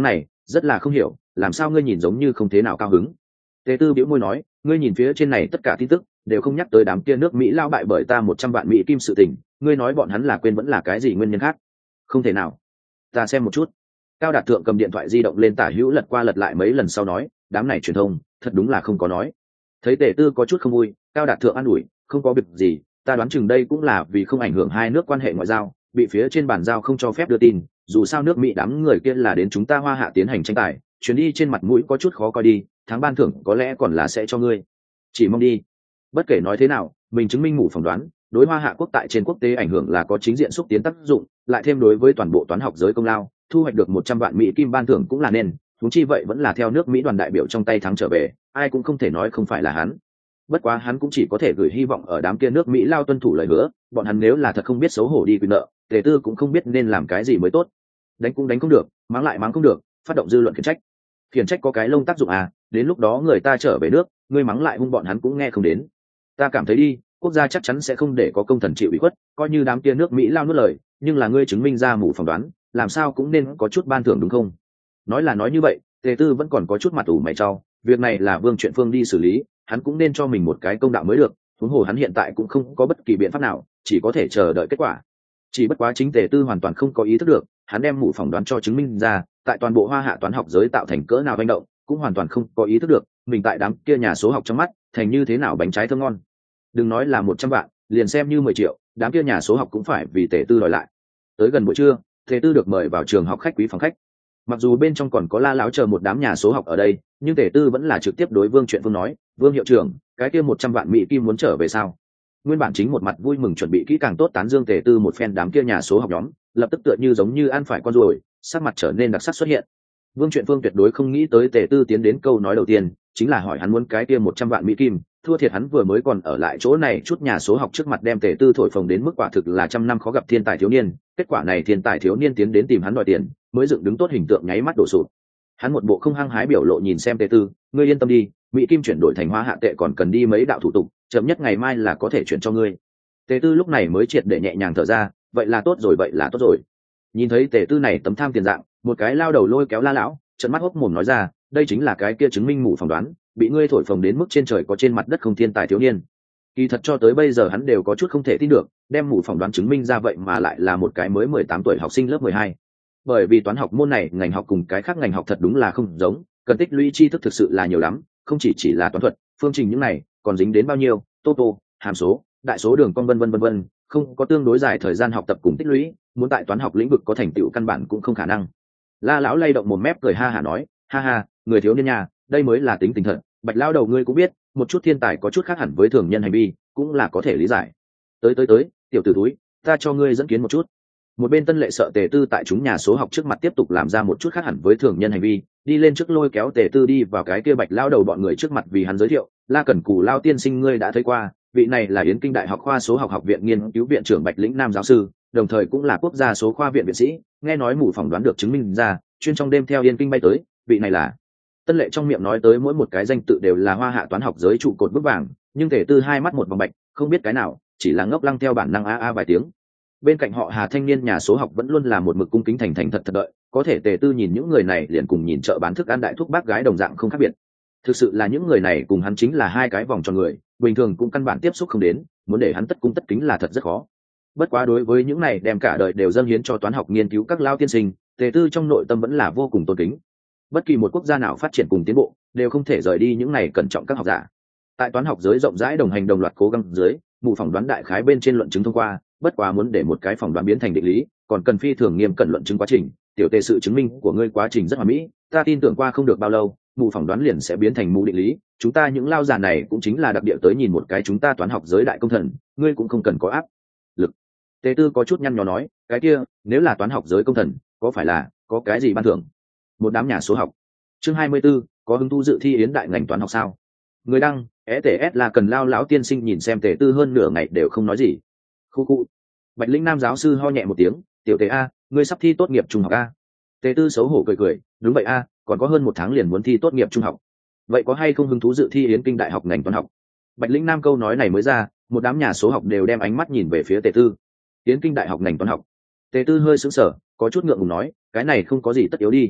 rất là không hiểu làm sao ngươi nhìn giống như không thế nào cao hứng. Tề Tư bĩu môi nói, ngươi nhìn phía trên này tất cả tin tức đều không nhắc tới đám kia nước Mỹ lao bại bởi ta 100 vạn Mỹ kim sự tình, ngươi nói bọn hắn là quên vẫn là cái gì nguyên nhân khác? Không thể nào. Ta xem một chút. Cao Đạt Thượng cầm điện thoại di động lên tả hữu lật qua lật lại mấy lần sau nói, đám này truyền thông, thật đúng là không có nói. Thấy Tề Tư có chút không vui, Cao Đạt Thượng an ủi, không có việc gì, ta đoán chừng đây cũng là vì không ảnh hưởng hai nước quan hệ ngoại giao, bị phía trên bàn giao không cho phép đưa tin, dù sao nước Mỹ đám người kia là đến chúng ta Hoa Hạ tiến hành tranh tài, chuyến đi trên mặt mũi có chút khó coi đi, tháng ban thưởng có lẽ còn là sẽ cho ngươi. Chỉ mong đi. Bất kể nói thế nào, mình chứng minh mù phỏng đoán, đối Hoa Hạ quốc tại trên quốc tế ảnh hưởng là có chính diện xúc tiến tác dụng, lại thêm đối với toàn bộ toán học giới công lao, thu hoạch được 100 vạn Mỹ kim ban thưởng cũng là nên, huống chi vậy vẫn là theo nước Mỹ đoàn đại biểu trong tay thắng trở về, ai cũng không thể nói không phải là hắn. Bất quá hắn cũng chỉ có thể gửi hy vọng ở đám kia nước Mỹ lao tuân thủ lời hứa, bọn hắn nếu là thật không biết xấu hổ đi quyền nợ, Tề Tư cũng không biết nên làm cái gì mới tốt. Đánh cũng đánh không được, mắng lại mắng không được, phát động dư luận khiển trách. Khiển trách có cái lông tác dụng à, đến lúc đó người ta trở về nước, ngươi mắng lại hung bọn hắn cũng nghe không đến. Ta cảm thấy đi, quốc gia chắc chắn sẽ không để có công thần chịu ủy khuất, coi như đám kia nước Mỹ lao nuốt lời, nhưng là ngươi chứng minh ra mù phỏng đoán, làm sao cũng nên có chút ban thưởng đúng không? Nói là nói như vậy, Tề Tư vẫn còn có chút mặt ủ mày trao, việc này là Vương Chuyện Phương đi xử lý, hắn cũng nên cho mình một cái công đạo mới được, huống hồ hắn hiện tại cũng không có bất kỳ biện pháp nào, chỉ có thể chờ đợi kết quả. Chỉ bất quá chính Tề Tư hoàn toàn không có ý thức được, hắn đem mù phỏng đoán cho chứng minh ra, tại toàn bộ Hoa Hạ toán học giới tạo thành cỡ nào hành động, cũng hoàn toàn không có ý thức được, mình tại đám kia nhà số học trong mắt, thành như thế nào bánh trái thơm ngon. Đừng nói là 100 vạn, liền xem như 10 triệu, đám kia nhà số học cũng phải vì Tề Tư đòi lại. Tới gần buổi trưa, Tề Tư được mời vào trường học khách quý phòng khách. Mặc dù bên trong còn có La Láo chờ một đám nhà số học ở đây, nhưng Tề Tư vẫn là trực tiếp đối Vương Chuyện Phương nói, Vương hiệu trưởng, cái kia 100 vạn Mỹ kim muốn trở về sao? Nguyên bản chính một mặt vui mừng chuẩn bị kỹ càng tốt tán dương Tề Tư một phen đám kia nhà số học nhóm, lập tức tựa như giống như ăn phải con ruồi, sắc mặt trở nên đặc sắc xuất hiện. Vương Chuyện Phương tuyệt đối không nghĩ tới Tề Tư tiến đến câu nói đầu tiên, chính là hỏi hắn muốn cái kia 100 vạn Mỹ kim, thua thiệt hắn vừa mới còn ở lại chỗ này chút nhà số học trước mặt đem Tề Tư thổi phồng đến mức quả thực là trăm năm khó gặp thiên tài thiếu niên, kết quả này thiên tài thiếu niên tiến đến tìm hắn đòi tiền, mới dựng đứng tốt hình tượng nháy mắt đổ sụp. Hắn một bộ không hăng hái biểu lộ nhìn xem Tề Tư, ngươi yên tâm đi, Mỹ kim chuyển đổi thành Hoa Hạ tệ còn cần đi mấy đạo thủ tục, chậm nhất ngày mai là có thể chuyển cho ngươi. Tề Tư lúc này mới triệt để nhẹ nhàng thở ra, vậy là tốt rồi, vậy là tốt rồi. Nhìn thấy Tề Tư này tấm tham tiền dạng, một cái lao đầu lôi kéo La lão, trợn mắt hốc mồm nói ra, đây chính là cái kia chứng minh mù phỏng đoán, bị ngươi thổi phồng đến mức trên trời có trên mặt đất không thiên tài thiếu niên. Kỳ thật cho tới bây giờ hắn đều có chút không thể tin được, đem mù phỏng đoán chứng minh ra vậy mà lại là một cái mới 18 tuổi học sinh lớp 12. Bởi vì toán học môn này ngành học cùng cái khác ngành học thật đúng là không giống, cần tích lũy tri thức thực sự là nhiều lắm, không chỉ là toán thuật, phương trình những này, còn dính đến bao nhiêu, tô, hàm số, đại số đường cong vân vân, không có tương đối dài thời gian học tập cùng tích lũy, muốn tại toán học lĩnh vực có thành tựu căn bản cũng không khả năng. La lão lay động một mép cười ha hả nói, ha ha, người thiếu niên nhà, đây mới là tính tình thật, Bạch lão đầu ngươi cũng biết, một chút thiên tài có chút khác hẳn với thường nhân hành vi, cũng là có thể lý giải. Tới, tiểu tử túi, ta cho ngươi dẫn kiến một chút. Một bên Tân Lệ sợ Tề Tư tại chúng nhà số học trước mặt tiếp tục làm ra một chút khác hẳn với thường nhân hành vi, đi lên trước lôi kéo Tề Tư đi vào cái kia Bạch lão đầu bọn người trước mặt vì hắn giới thiệu, La Cẩn Cù lao tiên sinh ngươi đã thấy qua, vị này là Yến Kinh Đại học khoa số học học viện nghiên cứu viện trưởng Bạch Lĩnh Nam giáo sư, đồng thời cũng là quốc gia số khoa viện viện sĩ, nghe nói mù phỏng đoán được chứng minh ra, chuyên trong đêm theo Yên Kinh bay tới, vị này là. Tân Lệ trong miệng nói tới mỗi một cái danh tự đều là Hoa Hạ toán học giới trụ cột vững vàng, nhưng Tề Tư hai mắt một vòng bạch, không biết cái nào, chỉ là ngốc lăng theo bản năng a vài tiếng. Bên cạnh họ Hà thanh niên nhà số học vẫn luôn là một mực cung kính thành thật đợi, có thể Tề Tư nhìn những người này liền cùng nhìn chợ bán thức ăn đại thúc bác gái đồng dạng không khác biệt. Thực sự là những người này cùng hắn chính là hai cái vòng tròn người, bình thường cũng căn bản tiếp xúc không đến, muốn để hắn tất cung tất kính là thật rất khó. Bất quá đối với những này đem cả đời đều dâng hiến cho toán học nghiên cứu các lao tiên sinh, Tề Tư trong nội tâm vẫn là vô cùng tôn kính. Bất kỳ một quốc gia nào phát triển cùng tiến bộ đều không thể rời đi những này cẩn trọng các học giả. Tại toán học giới rộng rãi đồng hành đồng loạt cố gắng dưới, mù phỏng đoán đại khái bên trên luận chứng thông qua, bất quá muốn để một cái phỏng đoán biến thành định lý, còn cần phi thường nghiêm cẩn luận chứng quá trình. Tiểu Tề sự chứng minh của ngươi quá trình rất hoàn mỹ, ta tin tưởng qua không được bao lâu, mù phỏng đoán liền sẽ biến thành mù định lý. Chúng ta những lao giả này cũng chính là đặc địa tới nhìn một cái chúng ta toán học giới đại công thần, ngươi cũng không cần có áp lực. Tề Tư có chút nhăn nhó nói, cái kia, nếu là toán học giới công thần, có phải là có cái gì ban thưởng? Một đám nhà số học. Chương 24, có hứng thú dự thi yến đại ngành toán học sao? Người đăng, ETS là cần lao lão tiên sinh nhìn xem Tề Tư hơn nửa ngày đều không nói gì. Khu. Bạch Lĩnh Nam giáo sư ho nhẹ một tiếng, tiểu Tề a, ngươi sắp thi tốt nghiệp trung học a. Tề Tư xấu hổ cười, đúng vậy a, còn có hơn một tháng liền muốn thi tốt nghiệp trung học. Vậy có hay không hứng thú dự thi yến kinh đại học ngành toán học? Bạch Lĩnh Nam câu nói này mới ra, một đám nhà số học đều đem ánh mắt nhìn về phía Tề Tư. Yến kinh đại học ngành toán học. Tề Tư hơi sững sờ, có chút ngượng ngùng nói, cái này không có gì tất yếu đi.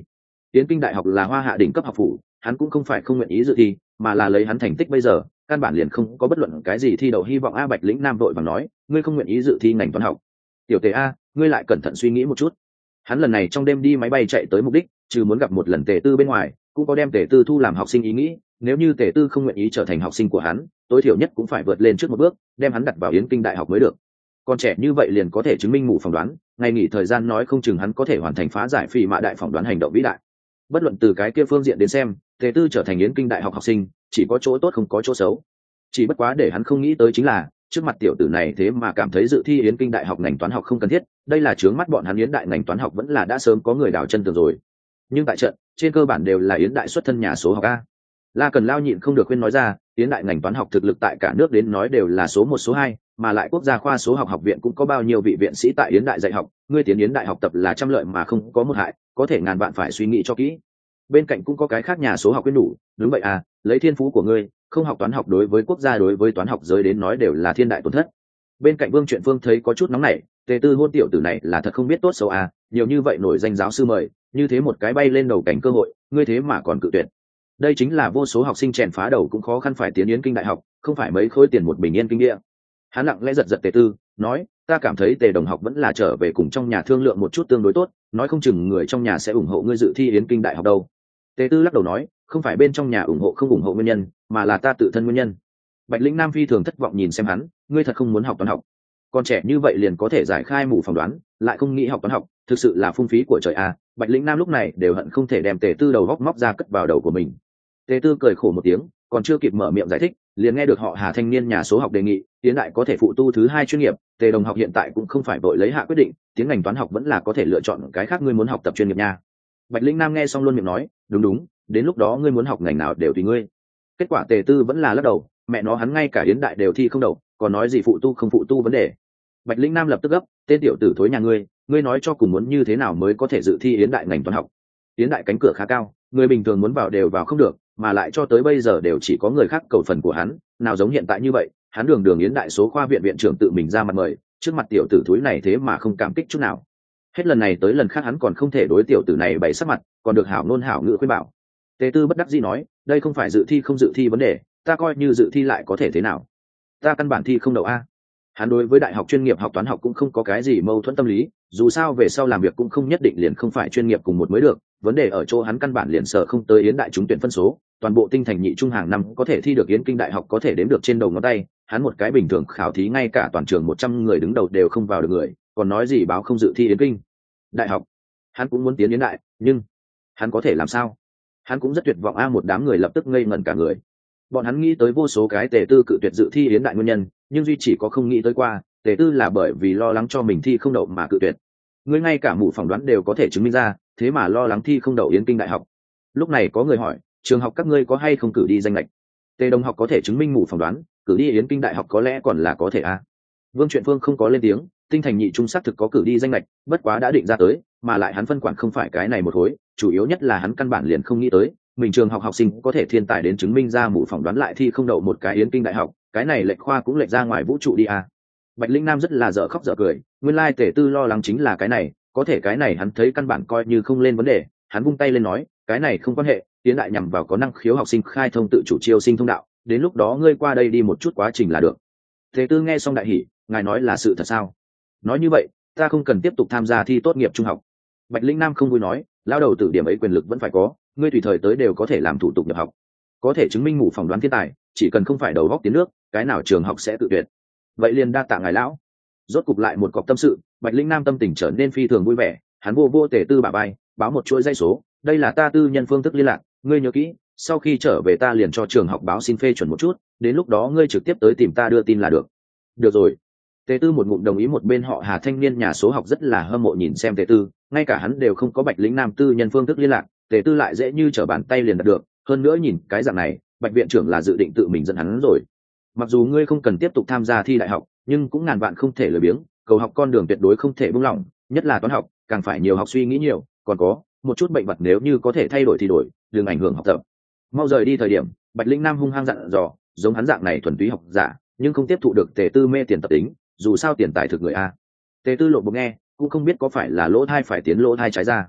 Yến Kinh Đại học là Hoa Hạ đỉnh cấp học phủ, hắn cũng không phải không nguyện ý dự thi, mà là lấy hắn thành tích bây giờ, căn bản liền không có bất luận cái gì thi đậu hy vọng. Bạch Lĩnh Nam vội vàng nói, ngươi không nguyện ý dự thi ngành toán học. Tiểu Tề a, ngươi lại cẩn thận suy nghĩ một chút. Hắn lần này trong đêm đi máy bay chạy tới mục đích, trừ muốn gặp một lần Tề Tư bên ngoài, cũng có đem Tề Tư thu làm học sinh ý nghĩ. Nếu như Tề Tư không nguyện ý trở thành học sinh của hắn, tối thiểu nhất cũng phải vượt lên trước một bước, đem hắn đặt vào Yến Kinh Đại học mới được. Còn trẻ như vậy liền có thể chứng minh mù phỏng đoán, ngày nghỉ thời gian nói không chừng hắn có thể hoàn thành phá giải phi mã đại phỏng đoán hành động vĩ đại. Bất luận từ cái kia phương diện đến xem, Tề Tư trở thành Yến Kinh Đại học học sinh, chỉ có chỗ tốt không có chỗ xấu. Chỉ bất quá để hắn không nghĩ tới chính là, trước mặt tiểu tử này thế mà cảm thấy dự thi Yến Kinh Đại học ngành toán học không cần thiết, đây là chướng mắt bọn hắn Yến Đại ngành toán học vẫn là đã sớm có người đào chân tường rồi. Nhưng tại trận, trên cơ bản đều là Yến Đại xuất thân nhà số học a. La Cần Lao nhịn không được khuyên nói ra, Yến Đại ngành toán học thực lực tại cả nước đến nói đều là số 1 số 2, mà lại quốc gia khoa số học học viện cũng có bao nhiêu vị viện sĩ tại Yến Đại dạy học, ngươi tiến Yến Đại học tập là trăm lợi mà không có một hại, có thể ngàn bạn phải suy nghĩ cho kỹ. Bên cạnh cũng có cái khác nhà số học khuyên đủ, đúng vậy à, lấy thiên phú của ngươi, không học toán học đối với quốc gia đối với toán học giới đến nói đều là thiên đại tổn thất. Bên cạnh Vương Truyện Phương thấy có chút nóng nảy, Tề Tư hôn tiểu tử này là thật không biết tốt xấu à, nhiều như vậy nổi danh giáo sư mời, như thế một cái bay lên đầu cảnh cơ hội, ngươi thế mà còn cự tuyệt. Đây chính là vô số học sinh chèn phá đầu cũng khó khăn phải tiến Yến Kinh Đại học, không phải mấy khối tiền một bình yên kinh địa. Hắn lặng lẽ giật giật Tề Tư, nói, ta cảm thấy Tề đồng học vẫn là trở về cùng trong nhà thương lượng một chút tương đối tốt, nói không chừng người trong nhà sẽ ủng hộ ngươi dự thi Yến Kinh Đại học đâu. Tề Tư lắc đầu nói, không phải bên trong nhà ủng hộ không ủng hộ nguyên nhân, mà là ta tự thân nguyên nhân. Bạch Lĩnh Nam phi thường thất vọng nhìn xem hắn, ngươi thật không muốn học toán học? Còn trẻ như vậy liền có thể giải khai mù phỏng đoán, lại không nghĩ học toán học, thực sự là phung phí của trời à. Bạch Lĩnh Nam lúc này đều hận không thể đem Tề Tư đầu góc móc ra cất vào đầu của mình. Tề Tư cười khổ một tiếng, còn chưa kịp mở miệng giải thích, liền nghe được họ Hà thanh niên nhà số học đề nghị, Tiến Đại có thể phụ tu thứ 2 chuyên nghiệp, Tề đồng học hiện tại cũng không phải vội lấy hạ quyết định, tiến ngành toán học vẫn là có thể lựa chọn cái khác, ngươi muốn học tập chuyên nghiệp nha. Bạch Lĩnh Nam nghe xong luôn miệng nói, đúng, đến lúc đó ngươi muốn học ngành nào đều tùy ngươi. Kết quả Tề Tư vẫn là lắc đầu, mẹ nó hắn ngay cả Yến Đại đều thi không đậu, còn nói gì phụ tu không phụ tu vấn đề. Bạch Lĩnh Nam lập tức gấp, tên tiểu tử thối nhà ngươi nói cho cùng muốn như thế nào mới có thể dự thi Yến Đại ngành toán học? Yến Đại cánh cửa khá cao, người bình thường muốn vào đều vào không được, mà lại cho tới bây giờ đều chỉ có người khác cầu phần của hắn, nào giống hiện tại như vậy, hắn đường Yến Đại số khoa viện viện trưởng tự mình ra mặt mời, trước mặt tiểu tử thối này thế mà không cảm kích chút nào. Hết lần này tới lần khác hắn còn không thể đối tiểu tử này bày sắc mặt, còn được hảo ngôn hảo ngữ khuyên bảo. Tề Tư bất đắc dĩ nói, đây không phải dự thi không dự thi vấn đề, ta coi như dự thi lại có thể thế nào? Ta căn bản thi không đậu a. Hắn đối với đại học chuyên nghiệp học toán học cũng không có cái gì mâu thuẫn tâm lý, dù sao về sau làm việc cũng không nhất định liền không phải chuyên nghiệp cùng một mới được, vấn đề ở chỗ hắn căn bản liền sợ không tới Yến Đại trúng tuyển phân số, toàn bộ tinh thành nhị trung hàng năm có thể thi được Yến Kinh Đại học có thể đếm được trên đầu ngón tay, hắn một cái bình thường khảo thí ngay cả toàn trường 100 người đứng đầu đều không vào được người, còn nói gì báo không dự thi Yến Kinh Đại học. Hắn cũng muốn tiến Yến Đại, nhưng hắn có thể làm sao? Hắn cũng rất tuyệt vọng a. Một đám người lập tức ngây ngẩn cả người. Bọn hắn nghĩ tới vô số cái Tề Tư cự tuyệt dự thi Yến Đại nguyên nhân, nhưng duy chỉ có không nghĩ tới qua, Tề Tư là bởi vì lo lắng cho mình thi không đậu mà cự tuyệt. Ngươi ngay cả mù phỏng đoán đều có thể chứng minh ra, thế mà lo lắng thi không đậu Yến Kinh Đại học. Lúc này có người hỏi, trường học các ngươi có hay không cử đi danh lệch? Tề đồng học có thể chứng minh mù phỏng đoán, cử đi Yến Kinh Đại học có lẽ còn là có thể a. Vương Truyện Phương không có lên tiếng, tinh thành nhị trung xác thực có cử đi danh lệch, bất quá đã định ra tới, mà lại hắn phân quản không phải cái này một khối, chủ yếu nhất là hắn căn bản liền không nghĩ tới, mình trường học học sinh có thể thiên tài đến chứng minh ra mù phỏng đoán lại thi không đậu một cái Yến Kinh Đại học, cái này lệch khoa cũng lệch ra ngoài vũ trụ đi a. Bạch Lĩnh Nam rất là dở khóc dở cười, nguyên lai Tề Tư lo lắng chính là cái này, có thể cái này hắn thấy căn bản coi như không lên vấn đề, hắn vung tay lên nói, cái này không quan hệ, Tiến Đại nhằm vào có năng khiếu học sinh khai thông tự chủ chiêu sinh thông đạo, đến lúc đó ngươi qua đây đi một chút quá trình là được. Tề Tư nghe xong đại hỉ, ngài nói là sự thật sao? Nói như vậy, ta không cần tiếp tục tham gia thi tốt nghiệp trung học. Bạch Lĩnh Nam không vui nói, lao đầu tử điểm ấy quyền lực vẫn phải có, ngươi tùy thời tới đều có thể làm thủ tục nhập học, có thể chứng minh mù phỏng đoán thiên tài, chỉ cần không phải đầu góc tiến nước, cái nào trường học sẽ tự tuyệt. Vậy liền đa tạ ngài lão. Rốt cục lại một cọc tâm sự, Bạch Lĩnh Nam tâm tình trở nên phi thường vui vẻ, hắn vô Tề Tư bả vai, báo một chuỗi dây số, đây là ta tư nhân phương thức liên lạc, ngươi nhớ kỹ, sau khi trở về ta liền cho trường học báo xin phê chuẩn một chút, đến lúc đó ngươi trực tiếp tới tìm ta đưa tin là được. Được rồi. Tề Tư một ngụm đồng ý. Một bên họ Hà thanh niên nhà số học rất là hâm mộ nhìn xem Tề Tư, ngay cả hắn đều không có Bạch Lĩnh Nam tư nhân phương thức liên lạc, Tề Tư lại dễ như trở bàn tay liền đạt được, hơn nữa nhìn cái dạng này, Bạch viện trưởng là dự định tự mình dẫn hắn rồi. Mặc dù ngươi không cần tiếp tục tham gia thi đại học, nhưng cũng ngàn vạn không thể lười biếng, cầu học con đường tuyệt đối không thể buông lỏng, nhất là toán học, càng phải nhiều học suy nghĩ nhiều, còn có một chút bệnh vật nếu như có thể thay đổi thì đổi, đừng ảnh hưởng học tập. Mau rời đi thời điểm, Bạch Lĩnh Nam hung hăng dặn dò, giống hắn dạng này thuần túy học giả, nhưng không tiếp thụ được Tề Tư mê tiền tập tính, dù sao tiền tài thực người a. Tề Tư lộ bộ nghe, cũng không biết có phải là lỗ thai phải tiến lỗ thai trái ra.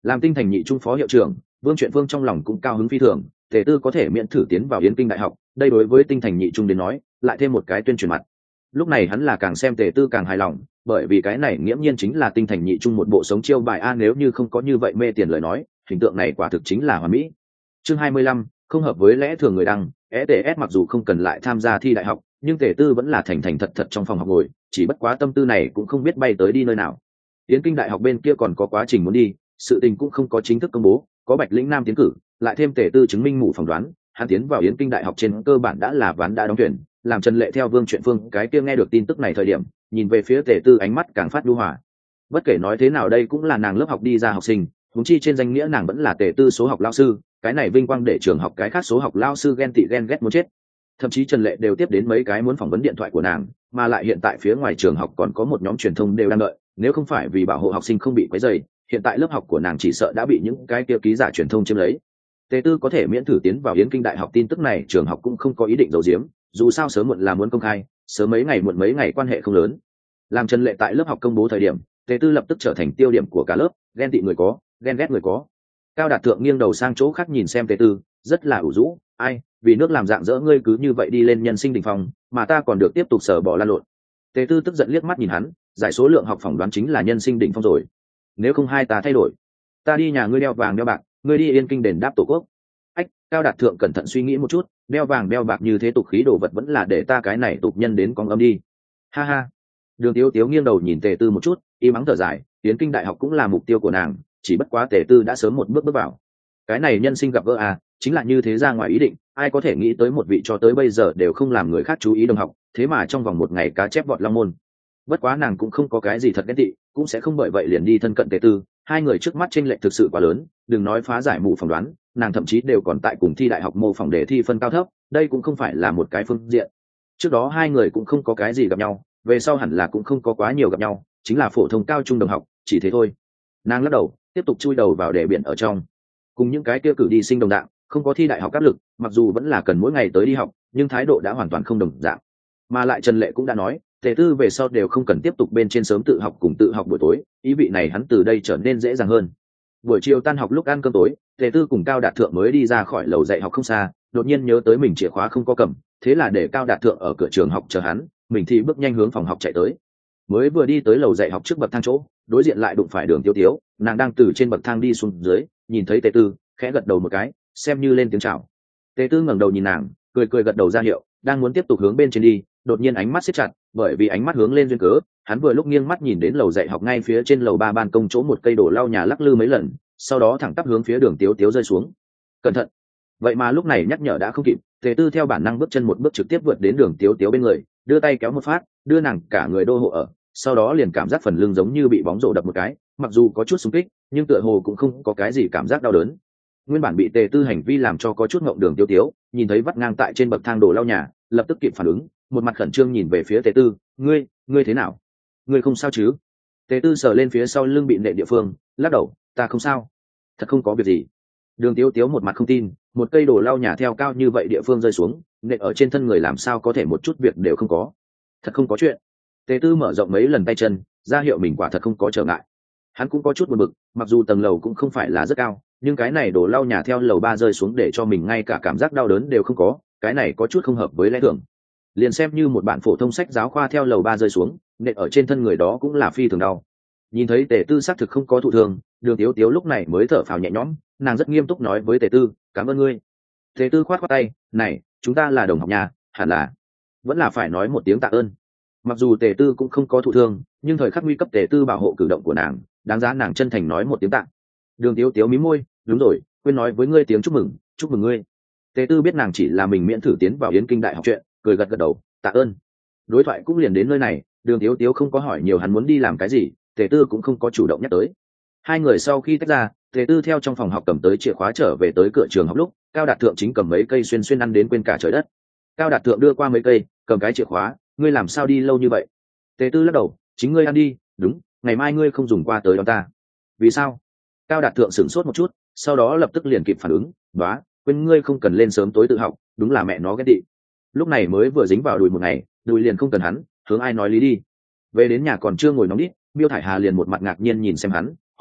Làm tinh thành nhị trung phó hiệu trưởng, Vương Truyện Vương trong lòng cũng cao hứng phi thường, Tề Tư có thể miễn thử tiến vào Yến Kinh đại học, đây đối với tinh thành nhị trung đến nói, lại thêm một cái tuyên truyền mặt. Lúc này hắn là càng xem Tề Tư càng hài lòng, bởi vì cái này nghiễm nhiên chính là tinh thành nhị trung một bộ sống chiêu bài a, nếu như không có như vậy mê tiền lời nói, hình tượng này quả thực chính là hoàn mỹ. Chương 25, không hợp với lẽ thường người đăng, ETS mặc dù không cần lại tham gia thi đại học, nhưng Tề Tư vẫn là thành thành thật thật trong phòng học ngồi, chỉ bất quá tâm tư này cũng không biết bay tới đi nơi nào. Yến Kinh đại học bên kia còn có quá trình muốn đi, sự tình cũng không có chính thức công bố, có Bạch Lĩnh Nam tiến cử, lại thêm Tề Tư chứng minh mù phỏng đoán, hắn tiến vào Yến Kinh đại học trên cơ bản đã là ván đã đóng tuyển, làm Trần Lệ theo Vương Truyện Phương cái kia nghe được tin tức này thời điểm, nhìn về phía Tề Tư ánh mắt càng phát nhu hòa. Bất kể nói thế nào đây cũng là nàng lớp học đi ra học sinh, huống chi trên danh nghĩa nàng vẫn là Tề Tư số học lao sư, cái này vinh quang để trường học cái khác số học lao sư ghen tị ghen ghét muốn chết. Thậm chí Trần Lệ đều tiếp đến mấy cái muốn phỏng vấn điện thoại của nàng, mà lại hiện tại phía ngoài trường học còn có một nhóm truyền thông đều đang đợi, nếu không phải vì bảo hộ học sinh không bị quấy rầy, hiện tại lớp học của nàng chỉ sợ đã bị những cái kia ký giả truyền thông chiếm lấy. Tề Tư có thể miễn thử tiến vào Yến Kinh đại học tin tức này trường học cũng không có ý định giấu giếm, dù sao sớm muộn là muốn công khai, sớm mấy ngày muộn mấy ngày quan hệ không lớn. Làm Trần Lệ tại lớp học công bố thời điểm, Tề Tư lập tức trở thành tiêu điểm của cả lớp, ghen tị người có, ghen ghét người có. Cao Đạt Thượng nghiêng đầu sang chỗ khác nhìn xem Tề Tư, rất là ủ rũ, ai, vì nước làm dạng dỡ ngươi cứ như vậy đi lên nhân sinh đỉnh phong, mà ta còn được tiếp tục sở bỏ lan lộn. Tề Tư tức giận liếc mắt nhìn hắn, giải số lượng học phỏng đoán chính là nhân sinh đỉnh phong rồi. Nếu không hai ta thay đổi, ta đi nhà ngươi đeo vàng đeo bạc, ngươi đi Yên Kinh đền đáp tổ quốc. Ách, Cao Đạt Thượng cẩn thận suy nghĩ một chút, đeo vàng đeo bạc như thế tục khí đồ vật vẫn là để ta cái này tục nhân đến con âm đi. Ha ha. Đường Tiếu Tiếu nghiêng đầu nhìn Tề Tư một chút, im mắng thở dài, Yến Kinh đại học cũng là mục tiêu của nàng, chỉ bất quá Tề Tư đã sớm một bước bước vào. Cái này nhân sinh gặp gỡ à, chính là như thế ra ngoài ý định, ai có thể nghĩ tới một vị cho tới bây giờ đều không làm người khác chú ý đồng học, thế mà trong vòng một ngày cá chép vọt long môn. Bất quá nàng cũng không có cái gì thật ghét tị, cũng sẽ không bởi vậy liền đi thân cận Tề Tư, hai người trước mắt chênh lệch thực sự quá lớn, đừng nói phá giải mù phỏng đoán, nàng thậm chí đều còn tại cùng thi đại học mô phỏng đề thi phân cao thấp, đây cũng không phải là một cái phương diện. Trước đó hai người cũng không có cái gì gặp nhau, về sau hẳn là cũng không có quá nhiều gặp nhau, chính là phổ thông cao trung đồng học, chỉ thế thôi. Nàng lắc đầu, tiếp tục chui đầu vào đề biển ở trong. Cùng những cái kia cử đi sinh đồng dạng, không có thi đại học áp lực, mặc dù vẫn là cần mỗi ngày tới đi học, nhưng thái độ đã hoàn toàn không đồng dạng. Mà lại Trần Lệ cũng đã nói, Tề Tư về sau đều không cần tiếp tục bên trên sớm tự học cùng tự học buổi tối, ý vị này hắn từ đây trở nên dễ dàng hơn. Buổi chiều tan học lúc ăn cơm tối, Tề Tư cùng Cao Đạt Thượng mới đi ra khỏi lầu dạy học không xa, đột nhiên nhớ tới mình chìa khóa không có cầm, thế là để Cao Đạt Thượng ở cửa trường học chờ hắn, mình thì bước nhanh hướng phòng học chạy tới. Mới vừa đi tới lầu dạy học trước bậc thang chỗ, đối diện lại đụng phải Đường Tiếu Tiếu, nàng đang từ trên bậc thang đi xuống dưới, nhìn thấy Tề Tư, khẽ gật đầu một cái, xem như lên tiếng chào. Tề Tư ngẩng đầu nhìn nàng, cười cười gật đầu ra hiệu, đang muốn tiếp tục hướng bên trên đi, đột nhiên ánh mắt siết chặt, bởi vì ánh mắt hướng lên duyên cớ, hắn vừa lúc nghiêng mắt nhìn đến lầu dạy học ngay phía trên lầu 3 ban công chỗ một cây đổ lau nhà lắc lư mấy lần, sau đó thẳng tắp hướng phía Đường Tiếu Tiếu rơi xuống. Cẩn thận! Vậy mà lúc này nhắc nhở đã không kịp, Tề Tư theo bản năng bước chân một bước trực tiếp vượt đến Đường Tiếu Tiếu bên người, đưa tay kéo một phát, đưa nàng cả người đô hộ ở, sau đó liền cảm giác phần lưng giống như bị bóng rổ đập một cái, mặc dù có chút xung kích, nhưng tựa hồ cũng không có cái gì cảm giác đau đớn. Nguyên bản bị Tề Tư hành vi làm cho có chút ngộng Đường Tiếu Tiếu, nhìn thấy vắt ngang tại trên bậc thang đổ lau nhà, lập tức kịp phản ứng, một mặt khẩn trương nhìn về phía Tề Tư, ngươi thế nào? Ngươi không sao chứ? Tề Tư sờ lên phía sau lưng bị nện địa phương, lắc đầu, ta không sao, thật không có việc gì. Đường Tiếu Tiếu một mặt không tin, một cây đổ lau nhà theo cao như vậy địa phương rơi xuống, nện ở trên thân người làm sao có thể một chút việc đều không có? Thật không có chuyện. Tề Tư mở rộng mấy lần tay chân, ra hiệu mình quả thật không có trở ngại. Hắn cũng có chút buồn bực, mặc dù tầng lầu cũng không phải là rất cao, nhưng cái này đổ lau nhà theo lầu 3 rơi xuống để cho mình ngay cả cảm giác đau đớn đều không có, cái này có chút không hợp với lẽ thường. Liền xem như một bản phổ thông sách giáo khoa theo lầu 3 rơi xuống, nện ở trên thân người đó cũng là phi thường đau. Nhìn thấy Tề Tư xác thực không có thụ thương, Đường Tiếu Tiếu lúc này mới thở phào nhẹ nhõm, nàng rất nghiêm túc nói với Tề Tư, cảm ơn ngươi. Tề Tư khoát khoát tay, này, chúng ta là đồng học nhà, hẳn là vẫn là phải nói một tiếng tạ ơn. Mặc dù Tề Tư cũng không có thụ thương, nhưng thời khắc nguy cấp Tề Tư bảo hộ cử động của nàng, đáng giá nàng chân thành nói một tiếng tạ. Đường Tiếu Tiếu mím môi, đúng rồi, quên nói với ngươi tiếng chúc mừng ngươi. Tề Tư biết nàng chỉ là mình miễn thử tiến vào Yến Kinh đại học chuyện, cười gật gật đầu, tạ ơn. Đối thoại cũng liền đến nơi này, Đường Tiếu Tiếu không có hỏi nhiều hắn muốn đi làm cái gì, Tề Tư cũng không có chủ động nhắc tới. Hai người sau khi tách ra, Tề Tư theo trong phòng học cầm tới chìa khóa trở về tới cửa trường học lúc, Cao Đạt Thượng chính cầm mấy cây xuyên xuyên ăn đến quên cả trời đất. Cao Đạt Thượng đưa qua mấy cây, cầm cái chìa khóa, ngươi làm sao đi lâu như vậy? Tề Tư lắc đầu, chính ngươi ăn đi, đúng, ngày mai ngươi không dùng qua tới đón ta. Vì sao? Cao Đạt Thượng sửng sốt một chút, sau đó lập tức liền kịp phản ứng, đoá, quên ngươi không cần lên sớm tối tự học, đúng là mẹ nó ghét tị. Lúc này mới vừa dính vào đùi một ngày, đùi liền không cần hắn, hướng ai nói lý đi. Về đến nhà còn chưa ngồi nóng đít, Miêu Thải Hà liền một mặt ngạc nhiên nhìn xem hắn,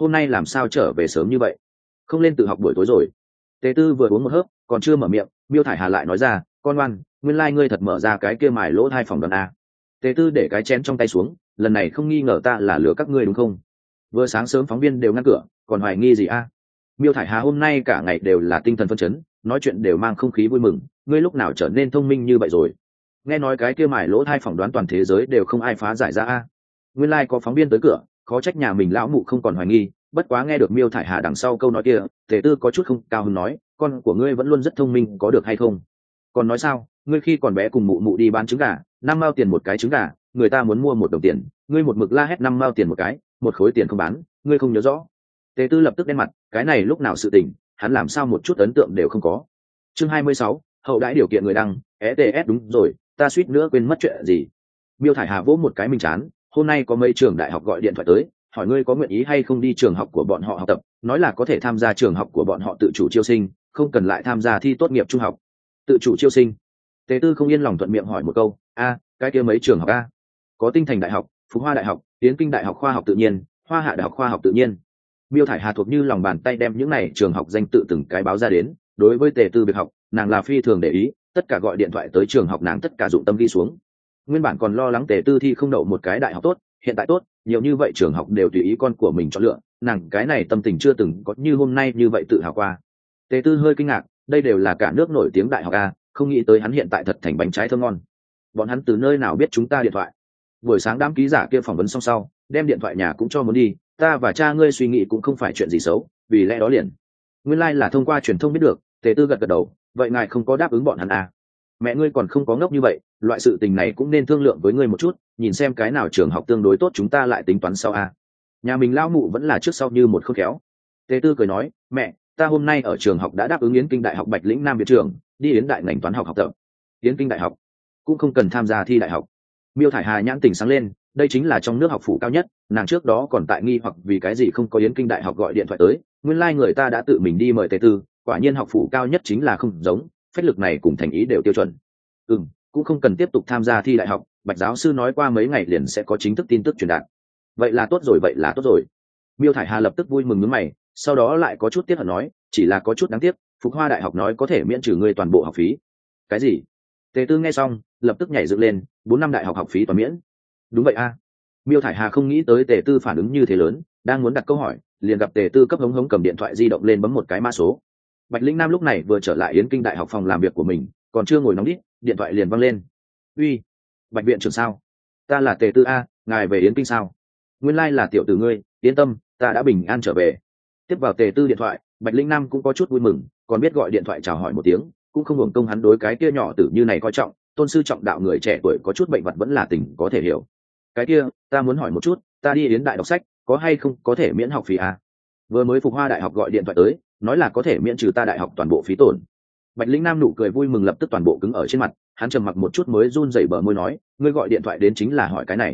hôm nay làm sao trở về sớm như vậy, không lên tự học buổi tối rồi? Tề Tư vừa uống một hớp còn chưa mở miệng, Miêu Thải Hà lại nói ra, con ngoan, nguyên lai ngươi thật mở ra cái kia mài lỗ thai phòng đoàn a. Tề Tư để cái chén trong tay xuống, lần này không nghi ngờ ta là lừa các ngươi đúng không? Vừa sáng sớm phóng viên đều ngăn cửa, còn hoài nghi gì a? Miêu Thải Hà hôm nay cả ngày đều là tinh thần phấn chấn, nói chuyện đều mang không khí vui mừng, ngươi lúc nào trở nên thông minh như vậy rồi? Nghe nói cái kia mài lỗ thai phỏng đoán toàn thế giới đều không ai phá giải ra a. Nguyên lai có phóng viên tới cửa, khó trách nhà mình lão mụ không còn hoài nghi, bất quá nghe được Miêu Thải Hà đằng sau câu nói kia, Tề Tư có chút không cao hứng nói, con của ngươi vẫn luôn rất thông minh, có được hay không? Còn nói sao, ngươi khi còn bé cùng mụ mụ đi bán trứng gà, 5 mao tiền một cái trứng gà, người ta muốn mua 1 đồng tiền, ngươi một mực la hét 5 mao tiền một cái, 1 khối tiền không bán, ngươi không nhớ rõ? Tề Tư lập tức đen mặt, cái này lúc nào sự tình, hắn làm sao một chút ấn tượng đều không có. Chương 26, hậu đãi điều kiện người đăng, ETS đúng rồi, ta suýt nữa quên mất chuyện gì. Miêu Thải Hà vỗ một cái mình chán, hôm nay có mấy trường đại học gọi điện thoại tới, hỏi ngươi có nguyện ý hay không đi trường học của bọn họ học tập, nói là có thể tham gia trường học của bọn họ tự chủ chiêu sinh, không cần lại tham gia thi tốt nghiệp trung học. Tự chủ chiêu sinh? Tề Tư không yên lòng thuận miệng hỏi một câu, cái kia mấy trường học a? Có Tinh Thành Đại học, Phú Hoa Đại học, Yến Kinh Đại học khoa học tự nhiên, Hoa Hạ Đại học khoa học tự nhiên. Miêu Thải Hà thuộc như lòng bàn tay đem những này trường học danh tự từng cái báo ra đến, đối với Tề Tư việc học, nàng là phi thường để ý, tất cả gọi điện thoại tới trường học nàng tất cả dụng tâm ghi xuống. Nguyên bản còn lo lắng Tề Tư thi không đậu một cái đại học tốt, hiện tại tốt, nhiều như vậy trường học đều tùy ý con của mình chọn lựa, nàng cái này tâm tình chưa từng có như hôm nay như vậy tự hào qua. Tề Tư hơi kinh ngạc, đây đều là cả nước nổi tiếng đại học a, không nghĩ tới hắn hiện tại thật thành bánh trái thơm ngon. Bọn hắn từ nơi nào biết chúng ta điện thoại? Buổi sáng đám ký giả kia phỏng vấn xong sau, đem điện thoại nhà cũng cho muốn đi, ta và cha ngươi suy nghĩ cũng không phải chuyện gì xấu, vì lẽ đó liền. Nguyên lai là thông qua truyền thông biết được. Tề Tư gật gật đầu, vậy ngài không có đáp ứng bọn hắn à? Mẹ ngươi còn không có ngốc như vậy, loại sự tình này cũng nên thương lượng với ngươi một chút, nhìn xem cái nào trường học tương đối tốt chúng ta lại tính toán sau à? Nhà mình lão mụ vẫn là trước sau như một khôn khéo. Tề Tư cười nói, mẹ, ta hôm nay ở trường học đã đáp ứng Yến Kinh Đại học Bạch Lĩnh Nam viện trường, đi Yến Đại ngành toán học học tập. Yến Kinh Đại học cũng không cần tham gia thi đại học. Miêu Thải Hà nhãn tình sáng lên, đây chính là trong nước học phủ cao nhất, nàng trước đó còn tại nghi hoặc vì cái gì không có Yến Kinh Đại học gọi điện thoại tới, nguyên lai người ta đã tự mình đi mời Tề Tư, quả nhiên học phủ cao nhất chính là không giống, phách lực này cùng thành ý đều tiêu chuẩn. Cũng không cần tiếp tục tham gia thi đại học, Bạch giáo sư nói qua mấy ngày liền sẽ có chính thức tin tức truyền đạt. Vậy là tốt rồi, vậy là tốt rồi. Miêu Thải Hà lập tức vui mừng nhướng mày, sau đó lại có chút tiếc hận nói, chỉ là có chút đáng tiếc, Phục Hoa Đại học nói có thể miễn trừ ngươi toàn bộ học phí. Cái gì? Tề Tư nghe xong, lập tức nhảy dựng lên, 4 năm đại học học phí toàn miễn. Đúng vậy a. Miêu Thải Hà không nghĩ tới Tề Tư phản ứng như thế lớn, đang muốn đặt câu hỏi, liền gặp Tề Tư cấp hống hống cầm điện thoại di động lên bấm một cái mã số. Bạch Lĩnh Nam lúc này vừa trở lại Yến Kinh Đại học phòng làm việc của mình, còn chưa ngồi nóng đít, điện thoại liền văng lên. Uy, Bạch viện trưởng sao? Ta là Tề Tư a, ngài về Yến Kinh sao? Nguyên lai là tiểu tử ngươi, yên tâm, ta đã bình an trở về. Tiếp vào Tề Tư điện thoại, Bạch Lĩnh Nam cũng có chút vui mừng, còn biết gọi điện thoại chào hỏi một tiếng, cũng không hưởng công hắn đối cái kia nhỏ tử như này coi trọng, tôn sư trọng đạo người trẻ tuổi có chút bệnh vật vẫn là tình có thể hiểu. Cái kia, ta muốn hỏi một chút, ta đi Yến Đại đọc sách, có hay không có thể miễn học phí à? Vừa mới Phục Hoa Đại học gọi điện thoại tới, nói là có thể miễn trừ ta đại học toàn bộ phí tổn. Bạch Lĩnh Nam nụ cười vui mừng lập tức toàn bộ cứng ở trên mặt, hắn trầm mặc một chút mới run rẩy bờ môi nói, ngươi gọi điện thoại đến chính là hỏi cái này.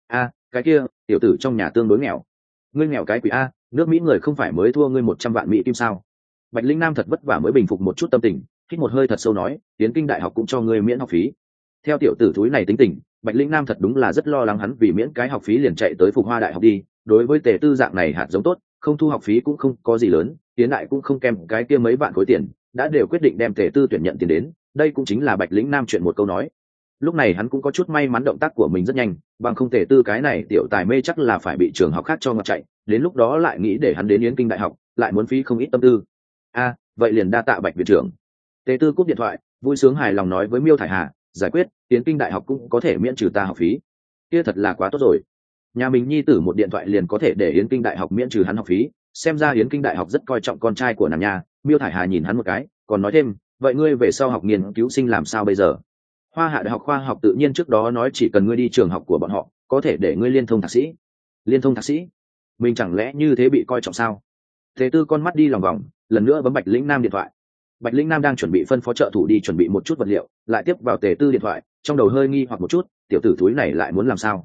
Cái kia, tiểu tử trong nhà tương đối nghèo. Ngươi nghèo cái quỷ a, nước Mỹ người không phải mới thua ngươi 100 vạn Mỹ kim sao? Bạch Lĩnh Nam thật vất vả mới bình phục một chút tâm tình, hít một hơi thật sâu nói, Yến Kinh Đại học cũng cho ngươi miễn học phí. Theo tiểu tử thúi này tính tình, Bạch Lĩnh Nam thật đúng là rất lo lắng hắn vì miễn cái học phí liền chạy tới Phục Hoa Đại học đi. Đối với Tề Tư dạng này hạt giống tốt, không thu học phí cũng không có gì lớn, Yến Đại cũng không kèm cái kia mấy vạn khối tiền, đã đều quyết định đem Tề Tư tuyển nhận tiền đến. Đây cũng chính là Bạch Lĩnh Nam chuyện một câu nói. Lúc này hắn cũng có chút may mắn động tác của mình rất nhanh, bằng không Tề Tư cái này tiểu tài mê chắc là phải bị trường học khác cho ngọt chạy, đến lúc đó lại nghĩ để hắn đến Yến Kinh Đại học, lại muốn phí không ít tâm tư. Vậy liền đa tạ Bạch viện trưởng. Tề Tư cúp điện thoại, vui sướng hài lòng nói với Miêu Thải Hà, giải quyết, Yến Kinh Đại học cũng có thể miễn trừ ta học phí. Kia thật là quá tốt rồi. Nhà mình nhi tử một điện thoại liền có thể để Yến Kinh Đại học miễn trừ hắn học phí, xem ra Yến Kinh Đại học rất coi trọng con trai của nàng nha. Miêu Thải Hà nhìn hắn một cái, còn nói thêm, vậy ngươi về sau học nghiên cứu sinh làm sao bây giờ? Hoa Hạ Đại học khoa học tự nhiên trước đó nói chỉ cần ngươi đi trường học của bọn họ, có thể để ngươi liên thông thạc sĩ. Liên thông thạc sĩ? Mình chẳng lẽ như thế bị coi trọng sao? Tề Tư con mắt đi lòng vòng, lần nữa bấm Bạch Lĩnh Nam điện thoại. Bạch Lĩnh Nam đang chuẩn bị phân phó trợ thủ đi chuẩn bị một chút vật liệu, lại tiếp vào Tề Tư điện thoại, trong đầu hơi nghi hoặc một chút, tiểu tử thúi này lại muốn làm sao?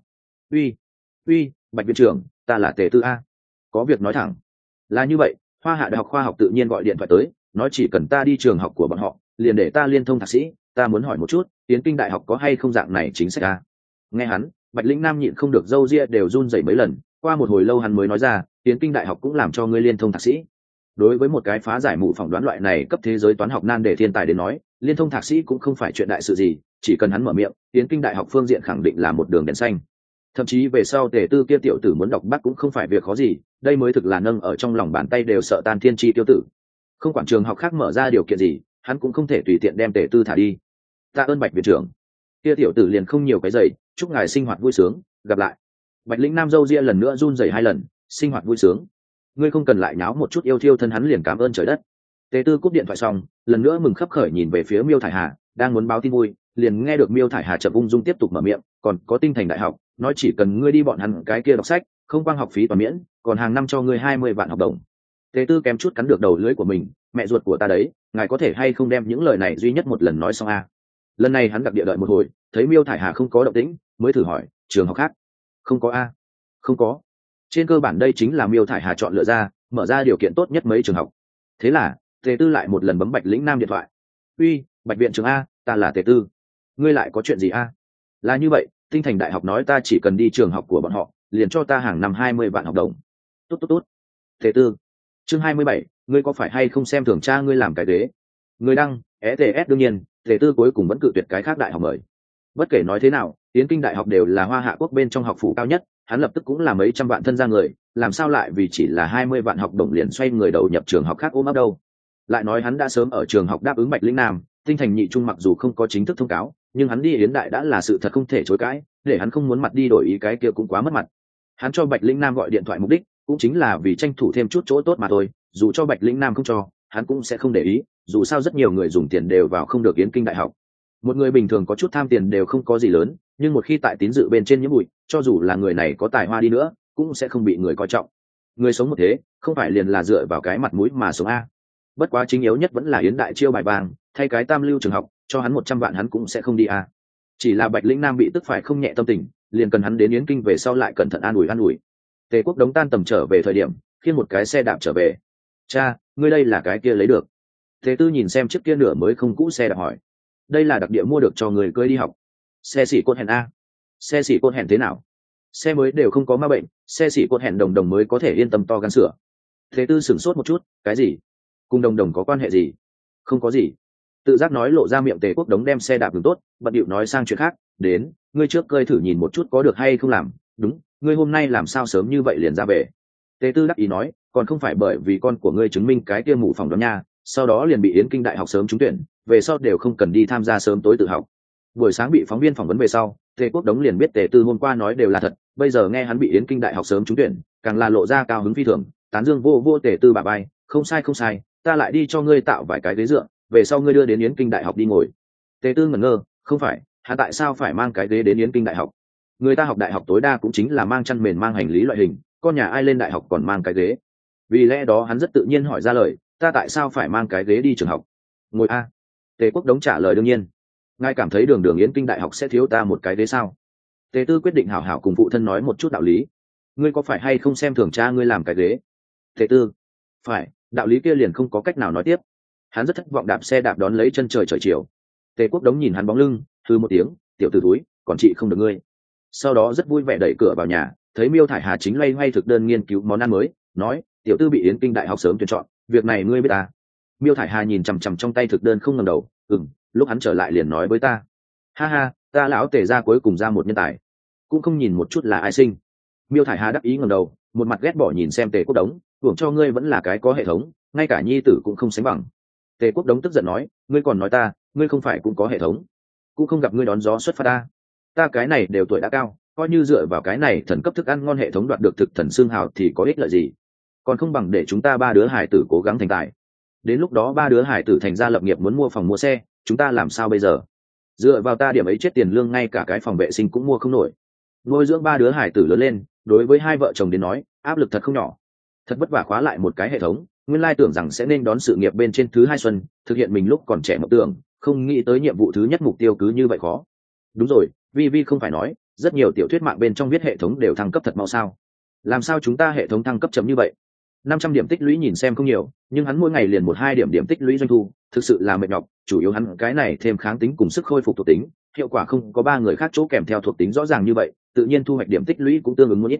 Uy, Bạch viện trưởng, ta là Tề Tư a. Có việc nói thẳng. Là như vậy, Hoa Hạ Đại học khoa học tự nhiên gọi điện thoại tới, nói chỉ cần ta đi trường học của bọn họ, liền để ta liên thông thạc sĩ, ta muốn hỏi một chút, Yến Kinh Đại học có hay không dạng này chính sách a? Nghe hắn, Bạch Lĩnh Nam nhịn không được râu ria đều run rẩy mấy lần, Qua một hồi lâu hắn mới nói ra, Yến Kinh Đại học cũng làm cho ngươi liên thông thạc sĩ. Đối với một cái phá giải mụ phỏng đoán loại này cấp thế giới toán học nan đề thiên tài đến nói, liên thông thạc sĩ cũng không phải chuyện đại sự gì, chỉ cần hắn mở miệng, Yến Kinh Đại học phương diện khẳng định là một đường đèn xanh. Thậm chí về sau Tề Tư kia tiểu tử muốn đọc Bắc cũng không phải việc khó gì, đây mới thực là nâng ở trong lòng bàn tay đều sợ tan thiên chi tiêu tử. Không quản trường học khác mở ra điều kiện gì, hắn cũng không thể tùy tiện đem Tề Tư thả đi. Tạ ơn Bạch viện trưởng. Kia tiểu tử liền không nhiều cái giày, chúc ngài sinh hoạt vui sướng, gặp lại. Bạch lĩnh nam dâu ria lần nữa run rẩy 2 lần, sinh hoạt vui sướng. Ngươi không cần lại nháo một chút yêu thiêu thân, hắn liền cảm ơn trời đất. Tề Tư cúp điện thoại xong, lần nữa mừng khấp khởi nhìn về phía Miêu Thải Hà, đang muốn báo tin vui, liền nghe được Miêu Thải Hà chậm ung dung tiếp tục mở miệng, còn có Tinh Thành Đại học, nói chỉ cần ngươi đi bọn hắn cái kia đọc sách, không quang học phí toàn miễn, còn hàng năm cho ngươi 20 vạn học đồng. Tề Tư kém chút cắn được đầu lưỡi của mình, mẹ ruột của ta đấy, ngài có thể hay không đem những lời này duy nhất một lần nói xong a? Lần này hắn đặc địa đợi một hồi, thấy Miêu Thải Hà không có động tĩnh, mới thử hỏi, trường học khác? Không có a? Không có. Trên cơ bản đây chính là Miêu Thải Hà chọn lựa ra, mở ra điều kiện tốt nhất mấy trường học. Thế là Tề Tư lại một lần bấm Bạch lĩnh nam điện thoại. Uy, Bạch viện trưởng a, ta là Tề Tư. Ngươi lại có chuyện gì a? Là như vậy, Tinh Thành Đại học nói ta chỉ cần đi trường học của bọn họ, liền cho ta hàng năm 20 vạn học đồng. Tốt tốt tốt. Tề Tư. Chương 27, ngươi có phải hay không xem thường cha ngươi làm cái ghế? Người đăng, ETS đương nhiên, Tề Tư cuối cùng vẫn cự tuyệt cái khác đại học mời. Bất kể nói thế nào, Yến Kinh Đại học đều là Hoa Hạ quốc bên trong học phủ cao nhất, hắn lập tức cũng là mấy trăm vạn thân gia người, làm sao lại vì chỉ là 20 vạn học đồng liền xoay người đầu nhập trường học khác ôm ấp đâu. Lại nói hắn đã sớm ở trường học đáp ứng Bạch lĩnh nam, Tinh Thành nhị trung mặc dù không có chính thức thông cáo, nhưng hắn đi Yến Đại đã là sự thật không thể chối cãi, để hắn không muốn mặt đi đổi ý cái kia cũng quá mất mặt. Hắn cho Bạch lĩnh nam gọi điện thoại mục đích cũng chính là vì tranh thủ thêm chút chỗ tốt mà thôi, dù cho Bạch lĩnh nam không cho, hắn cũng sẽ không để ý, dù sao rất nhiều người dùng tiền đều vào không được Yến Kinh Đại học. Một người bình thường có chút tham tiền đều không có gì lớn, nhưng một khi tại tín dự bên trên nhiễm bụi, cho dù là người này có tài hoa đi nữa cũng sẽ không bị người coi trọng. Người sống một thế không phải liền là dựa vào cái mặt mũi mà sống a. Bất quá chính yếu nhất vẫn là Yến Đại chiêu bài vàng, thay cái tam lưu trường học cho hắn 100 vạn hắn cũng sẽ không đi a. Chỉ là Bạch lĩnh nam bị tức phải không nhẹ tâm tình, liền cần hắn đến Yến Kinh về sau lại cẩn thận an ủi. Tề Quốc Đống tan tầm trở về thời điểm khiêng một cái xe đạp trở về. Cha, ngươi đây là cái kia lấy được? Tề Tư nhìn xem chiếc kia nửa mới không cũ xe đạp hỏi. Đây là đặc địa mua được cho người cưới đi học. Xe xỉ côn hèn a? Xe xỉ côn hèn thế nào? Xe mới đều không có ma bệnh, xe xỉ côn hèn đồng đồng mới có thể yên tâm to gan sửa. Tề Tư sửng sốt một chút, cái gì? Cùng đồng đồng có quan hệ gì? Không có gì. Tự giác nói lộ ra miệng. Tề Quốc Đống đem xe đạp ngừng tốt, bận điệu nói sang chuyện khác. Đến, ngươi trước cơi thử nhìn một chút có được hay không làm. Đúng, ngươi hôm nay làm sao sớm như vậy liền ra về? Tề Tư đắc ý nói, còn không phải bởi vì con của ngươi chứng minh cái kia mụ phòng đó nha, sau đó liền bị Yến Kinh Đại học sớm trúng tuyển, về sau đều không cần đi tham gia sớm tối tự học. Buổi sáng bị phóng viên phỏng vấn về sau, Tề Quốc Đống liền biết Tề Tư hôm qua nói đều là thật, bây giờ nghe hắn bị Yến Kinh Đại học sớm trúng tuyển, càng là lộ ra cao hứng phi thường, tán dương vô Tề Tư bà bay, không sai, ta lại đi cho ngươi tạo vài cái ghế dựa, về sau ngươi đưa đến Yến Kinh Đại học đi ngồi. Tề Tư ngẩn ngơ, không phải, hắn tại sao phải mang cái ghế đến Yến Kinh Đại học? Người ta học đại học tối đa cũng chính là mang chăn mền mang hành lý loại hình, con nhà ai lên đại học còn mang cái ghế? Vì lẽ đó hắn rất tự nhiên hỏi ra lời, ta tại sao phải mang cái ghế đi trường học? Ngồi a. Tề Quốc Đống trả lời đương nhiên. Ngài cảm thấy đường đường Yến Kinh Đại học sẽ thiếu ta một cái ghế sao? Tề Tư quyết định hảo hảo cùng phụ thân nói một chút đạo lý. Ngươi có phải hay không xem thường cha ngươi làm cái ghế? Tề Tư. Phải, đạo lý kia liền không có cách nào nói tiếp. Hắn rất thất vọng đạp xe đạp đón lấy chân trời chiều. Tề Quốc Đống nhìn hắn bóng lưng, hừ một tiếng, tiểu tử thúi, còn chị không được ngươi. Sau đó rất vui vẻ đẩy cửa vào nhà, thấy Miêu Thải Hà chính loay hoay thực đơn nghiên cứu món ăn mới, nói, tiểu Tư bị Yến Kinh Đại học sớm tuyển chọn, việc này ngươi biết ta? Miêu Thải Hà nhìn chằm chằm trong tay thực đơn không ngẩng đầu, lúc hắn trở lại liền nói với ta. Ha ha, ta lão Tề gia cuối cùng ra một nhân tài, cũng không nhìn một chút là ai sinh. Miêu Thải Hà đắc ý ngẩng đầu, một mặt ghét bỏ nhìn xem Tề Quốc Đống, hưởng cho ngươi vẫn là cái có hệ thống, ngay cả nhi tử cũng không sánh bằng. Tề Quốc Đống tức giận nói, ngươi còn nói ta, ngươi không phải cũng có hệ thống, cũng không gặp ngươi đón gió xuất phát ta cái này đều tuổi đã cao, coi như dựa vào cái này thần cấp thức ăn ngon hệ thống đoạt được thực thần xương hào thì có ích lợi gì? Còn không bằng để chúng ta 3 đứa hải tử cố gắng thành tài. Đến lúc đó 3 đứa hải tử thành ra lập nghiệp muốn mua phòng mua xe, chúng ta làm sao bây giờ? Dựa vào ta điểm ấy chết tiền lương ngay cả cái phòng vệ sinh cũng mua không nổi. Nuôi dưỡng 3 đứa hải tử lớn lên, đối với 2 vợ chồng đến nói, áp lực thật không nhỏ. Thật vất vả khóa lại một cái hệ thống, nguyên lai tưởng rằng sẽ nên đón sự nghiệp bên trên thứ 2 xuân, thực hiện mình lúc còn trẻ mộng tưởng, không nghĩ tới nhiệm vụ thứ nhất mục tiêu cứ như vậy khó. Đúng rồi, Vi không phải nói, rất nhiều tiểu thuyết mạng bên trong viết hệ thống đều thăng cấp thật mau sao? Làm sao chúng ta hệ thống thăng cấp chậm như vậy? 500 điểm tích lũy nhìn xem không nhiều, nhưng hắn mỗi ngày liền 1-2 điểm tích lũy doanh thu, thực sự là mệt nhọc, chủ yếu hắn cái này thêm kháng tính cùng sức khôi phục thuộc tính, hiệu quả không có 3 người khác chỗ kèm theo thuộc tính rõ ràng như vậy, tự nhiên thu hoạch điểm tích lũy cũng tương ứng một ít.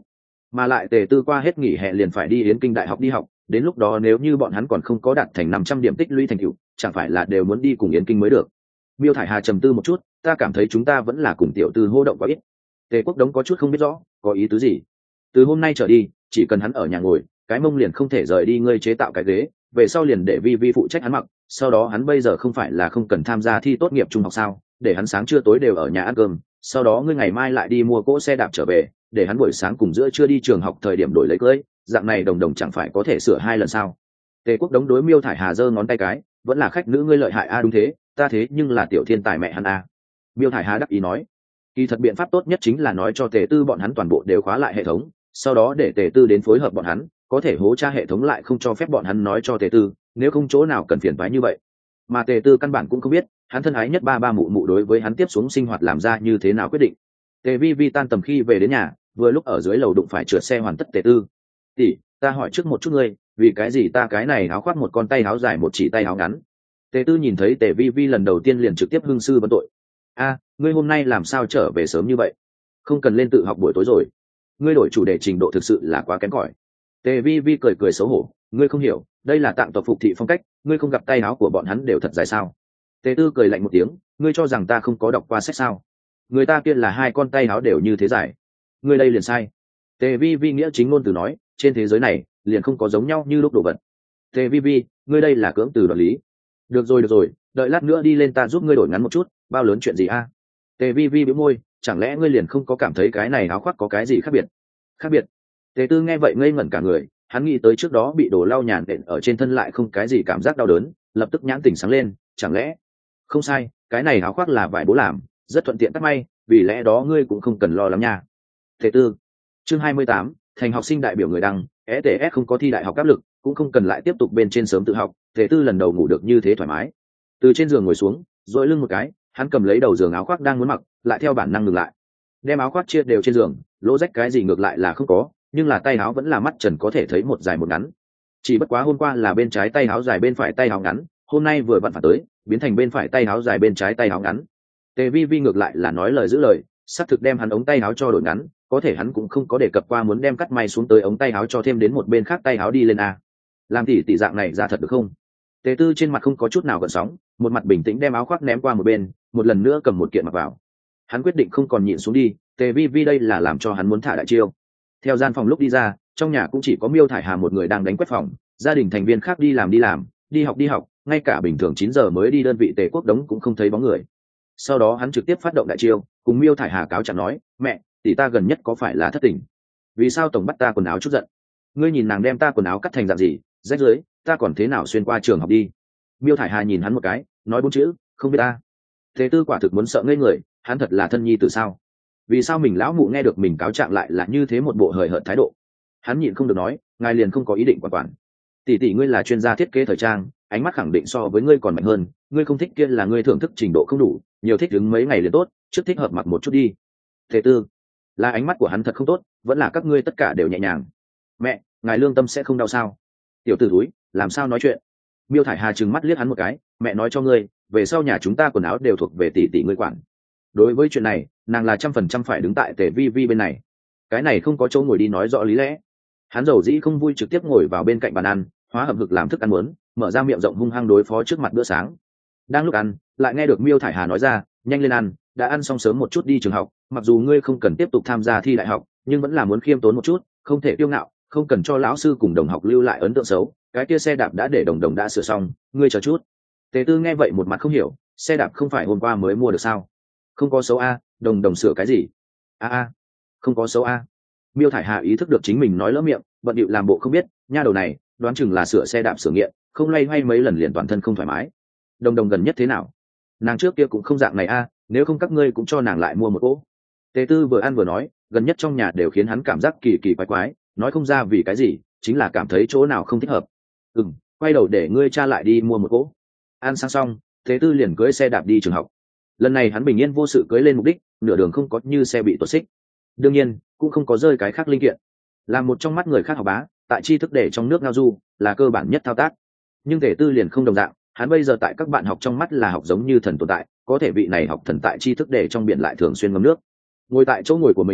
mà lại Tề Tư qua hết nghỉ hè liền phải đi Yến Kinh Đại học đi học, đến lúc đó nếu như bọn hắn còn không có đạt thành 500 điểm tích lũy thành tựu, chẳng phải là đều muốn đi cùng Yến Kinh mới được. Miêu Thải Hà trầm tư một chút, ta cảm thấy chúng ta vẫn là cùng tiểu tư hô động quá ít. Tề Quốc Đống có chút không biết rõ có ý tứ gì. Từ hôm nay trở đi, chỉ cần hắn ở nhà ngồi, cái mông liền không thể rời đi, ngươi chế tạo cái ghế, về sau liền để vi vi phụ trách hắn mặc, sau đó hắn bây giờ không phải là không cần tham gia thi tốt nghiệp trung học sao, để hắn sáng trưa tối đều ở nhà ăn cơm, sau đó ngươi ngày mai lại đi mua cỗ xe đạp trở về, để hắn buổi sáng cùng giữa trưa đi trường học thời điểm đổi lấy cưới, dạng này đồng đồng chẳng phải có thể sửa 2 lần sao. Tề Quốc Đống đối Miêu Thải Hà giơ ngón tay cái, vẫn là khách nữ ngươi lợi hại a. Đúng thế, ta thế nhưng là tiểu thiên tài mẹ hắn a. Miêu Thải Hà đắc ý nói, kỳ thật biện pháp tốt nhất chính là nói cho Tề Tư bọn hắn toàn bộ đều khóa lại hệ thống, sau đó để Tề Tư đến phối hợp bọn hắn, có thể hố tra hệ thống lại không cho phép bọn hắn nói cho Tề Tư, nếu không chỗ nào cần phiền toái như vậy. Mà Tề Tư căn bản cũng không biết, hắn thân ái nhất ba ba mụ mụ đối với hắn tiếp xuống sinh hoạt làm ra như thế nào quyết định. Tề Vi Vi tan tầm khi về đến nhà, vừa lúc ở dưới lầu đụng phải trượt xe hoàn tất Tề Tư. Tỷ, ta hỏi trước một chút ngươi, vì cái gì ta cái này áo khoác một con tay áo dài một chỉ tay áo ngắn? Tề Tư nhìn thấy Tề Vi Vi lần đầu tiên liền trực tiếp hưng sư vấn tội. A, ngươi hôm nay làm sao trở về sớm như vậy? Không cần lên tự học buổi tối rồi. Ngươi đổi chủ đề trình độ thực sự là quá kém cỏi. Tề Vi Vi cười cười xấu hổ, ngươi không hiểu, đây là tạng tộc phục thị phong cách, ngươi không gặp tay áo của bọn hắn đều thật dài sao? Tề Tư cười lạnh một tiếng, ngươi cho rằng ta không có đọc qua sách sao? Người ta kia là 2 con tay áo đều như thế dài. Ngươi đây liền sai. Tề Vi Vi nghĩa chính ngôn từ nói, trên thế giới này liền không có giống nhau như lúc đồ vật. Tề Vi Vi, ngươi đây là cưỡng từ đoạt lý. Được rồi, đợi lát nữa đi lên ta giúp ngươi đổi ngắn một chút, bao lớn chuyện gì a? Tề Vi Vi bĩu môi, chẳng lẽ ngươi liền không có cảm thấy cái này áo khoác có cái gì khác biệt? Khác biệt? Tề Tư nghe vậy ngây ngẩn cả người, hắn nghĩ tới trước đó bị đồ lau nhàn đện ở trên thân lại không cái gì cảm giác đau đớn, lập tức nhãn tỉnh sáng lên, chẳng lẽ? Không sai, cái này áo khoác là vải bố làm, rất thuận tiện cắt may, vì lẽ đó ngươi cũng không cần lo lắng nha. Tề Tư. Chương 28, thành học sinh đại biểu người đăng, ETS không có thi đại học áp lực, cũng không cần lại tiếp tục bên trên sớm tự học, Tề Tư lần đầu ngủ được như thế thoải mái. Từ trên giường ngồi xuống, duỗi lưng một cái, hắn cầm lấy đầu giường áo khoác đang muốn mặc, lại theo bản năng ngừng lại. Đem áo khoác chia đều trên giường, lỗ rách cái gì ngược lại là không có, nhưng là tay áo vẫn là mắt trần có thể thấy một dài một ngắn. Chỉ bất quá hôm qua là bên trái tay áo dài bên phải tay áo ngắn, hôm nay vừa vặn phản tới, biến thành bên phải tay áo dài bên trái tay áo ngắn. Tề Vi Vi ngược lại là nói lời giữ lời, xác thực đem hắn ống tay áo cho đổi ngắn, có thể hắn cũng không có đề cập qua muốn đem cắt may xuống tới ống tay áo cho thêm đến một bên khác tay áo đi lên a. Làm tỷ dạng này ra thật được không? Tề Tư trên mặt không có chút nào gợn sóng, một mặt bình tĩnh đem áo khoác ném qua một bên, một lần nữa cầm một kiện mặc vào. Hắn quyết định không còn nhịn xuống đi, Tề Vi Vi đây là làm cho hắn muốn thả đại chiêu. Theo gian phòng lúc đi ra, trong nhà cũng chỉ có Miêu Thải Hà một người đang đánh quét phòng, gia đình thành viên khác đi làm, đi học, ngay cả bình thường 9 giờ mới đi đơn vị Tề Quốc Đống cũng không thấy bóng người. Sau đó hắn trực tiếp phát động đại chiêu, cùng Miêu Thải Hà cáo trạng nói, mẹ, tỷ ta gần nhất có phải là thất tình? Vì sao tổng bắt ta quần áo chút giận? Ngươi nhìn nàng đem ta quần áo cắt thành dạng gì, rách rưới, ta còn thế nào xuyên qua trường học đi? Miêu Thải Hà nhìn hắn một cái, nói 4 chữ, không biết ta. Thế Tư quả thực muốn sợ ngây người, hắn thật là thân nhi từ sao? Vì sao mình lão mụ nghe được mình cáo trạng lại là như thế một bộ hời hợt thái độ? Hắn nhịn không được nói, ngài liền không có ý định quản. Tỷ ngươi là chuyên gia thiết kế thời trang, ánh mắt khẳng định so với ngươi còn mạnh hơn, ngươi không thích kia là ngươi thưởng thức trình độ không đủ, nhiều thích đứng mấy ngày liền tốt, trước thích hợp mặc một chút đi. Thế Tư, là ánh mắt của hắn thật không tốt, vẫn là các ngươi tất cả đều nhẹ nhàng. Mẹ, ngài lương tâm sẽ không đau sao? Tiểu tử túi, làm sao nói chuyện? Miêu Thải Hà trừng mắt liếc hắn một cái, mẹ nói cho ngươi, về sau nhà chúng ta quần áo đều thuộc về tỷ ngươi quản. Đối với chuyện này, nàng là 100% phải đứng tại Tề Vi Vi bên này. Cái này không có chỗ ngồi đi nói rõ lý lẽ. Hắn dầu dĩ không vui trực tiếp ngồi vào bên cạnh bàn ăn, hóa hợp lực làm thức ăn muốn, mở ra miệng rộng hung hăng đối phó trước mặt bữa sáng. Đang lúc ăn, lại nghe được Miêu Thải Hà nói ra, nhanh lên ăn, đã ăn xong sớm một chút đi trường học, mặc dù ngươi không cần tiếp tục tham gia thi đại học, nhưng vẫn là muốn khiêm tốn một chút, không thể kiêu ngạo, không cần cho lão sư cùng đồng học lưu lại ấn tượng xấu. Cái kia xe đạp đã để đồng đã sửa xong, ngươi chờ chút. Tề Tư nghe vậy một mặt không hiểu, xe đạp không phải hôm qua mới mua được sao? Không có xấu a, đồng sửa cái gì? A, không có xấu a. Miêu Thải Hà ý thức được chính mình nói lỡ miệng, bận điệu làm bộ không biết, nha đầu này, đoán chừng là sửa xe đạp sửa nghiện, không loay hoay mấy lần liền toàn thân không thoải mái. Đồng gần nhất thế nào? Nàng trước kia cũng không dạng này a, nếu không các ngươi cũng cho nàng lại mua một cỗ. Tề Tư vừa ăn vừa nói, gần nhất trong nhà đều khiến hắn cảm giác kỳ quái, nói không ra vì cái gì, chính là cảm thấy chỗ nào không thích hợp. Quay đầu để ngươi cha lại đi mua một cỗ. Ăn sáng xong, Tề Tư liền cưỡi xe đạp đi trường học. Lần này hắn bình yên vô sự cưỡi lên mục đích, nửa đường không có như xe bị tuột xích, đương nhiên cũng không có rơi cái khác linh kiện. Là một trong mắt người khác học bá, tại tri thức để trong nước ngao du là cơ bản nhất thao tác, nhưng Tề Tư liền không đồng dạng, hắn bây giờ tại các bạn học trong mắt là học giống như thần tồn tại, có thể vị này học thần tại tri thức để trong biển lại thường xuyên ngâm nước. Ngồi tại chỗ ngồi của mình,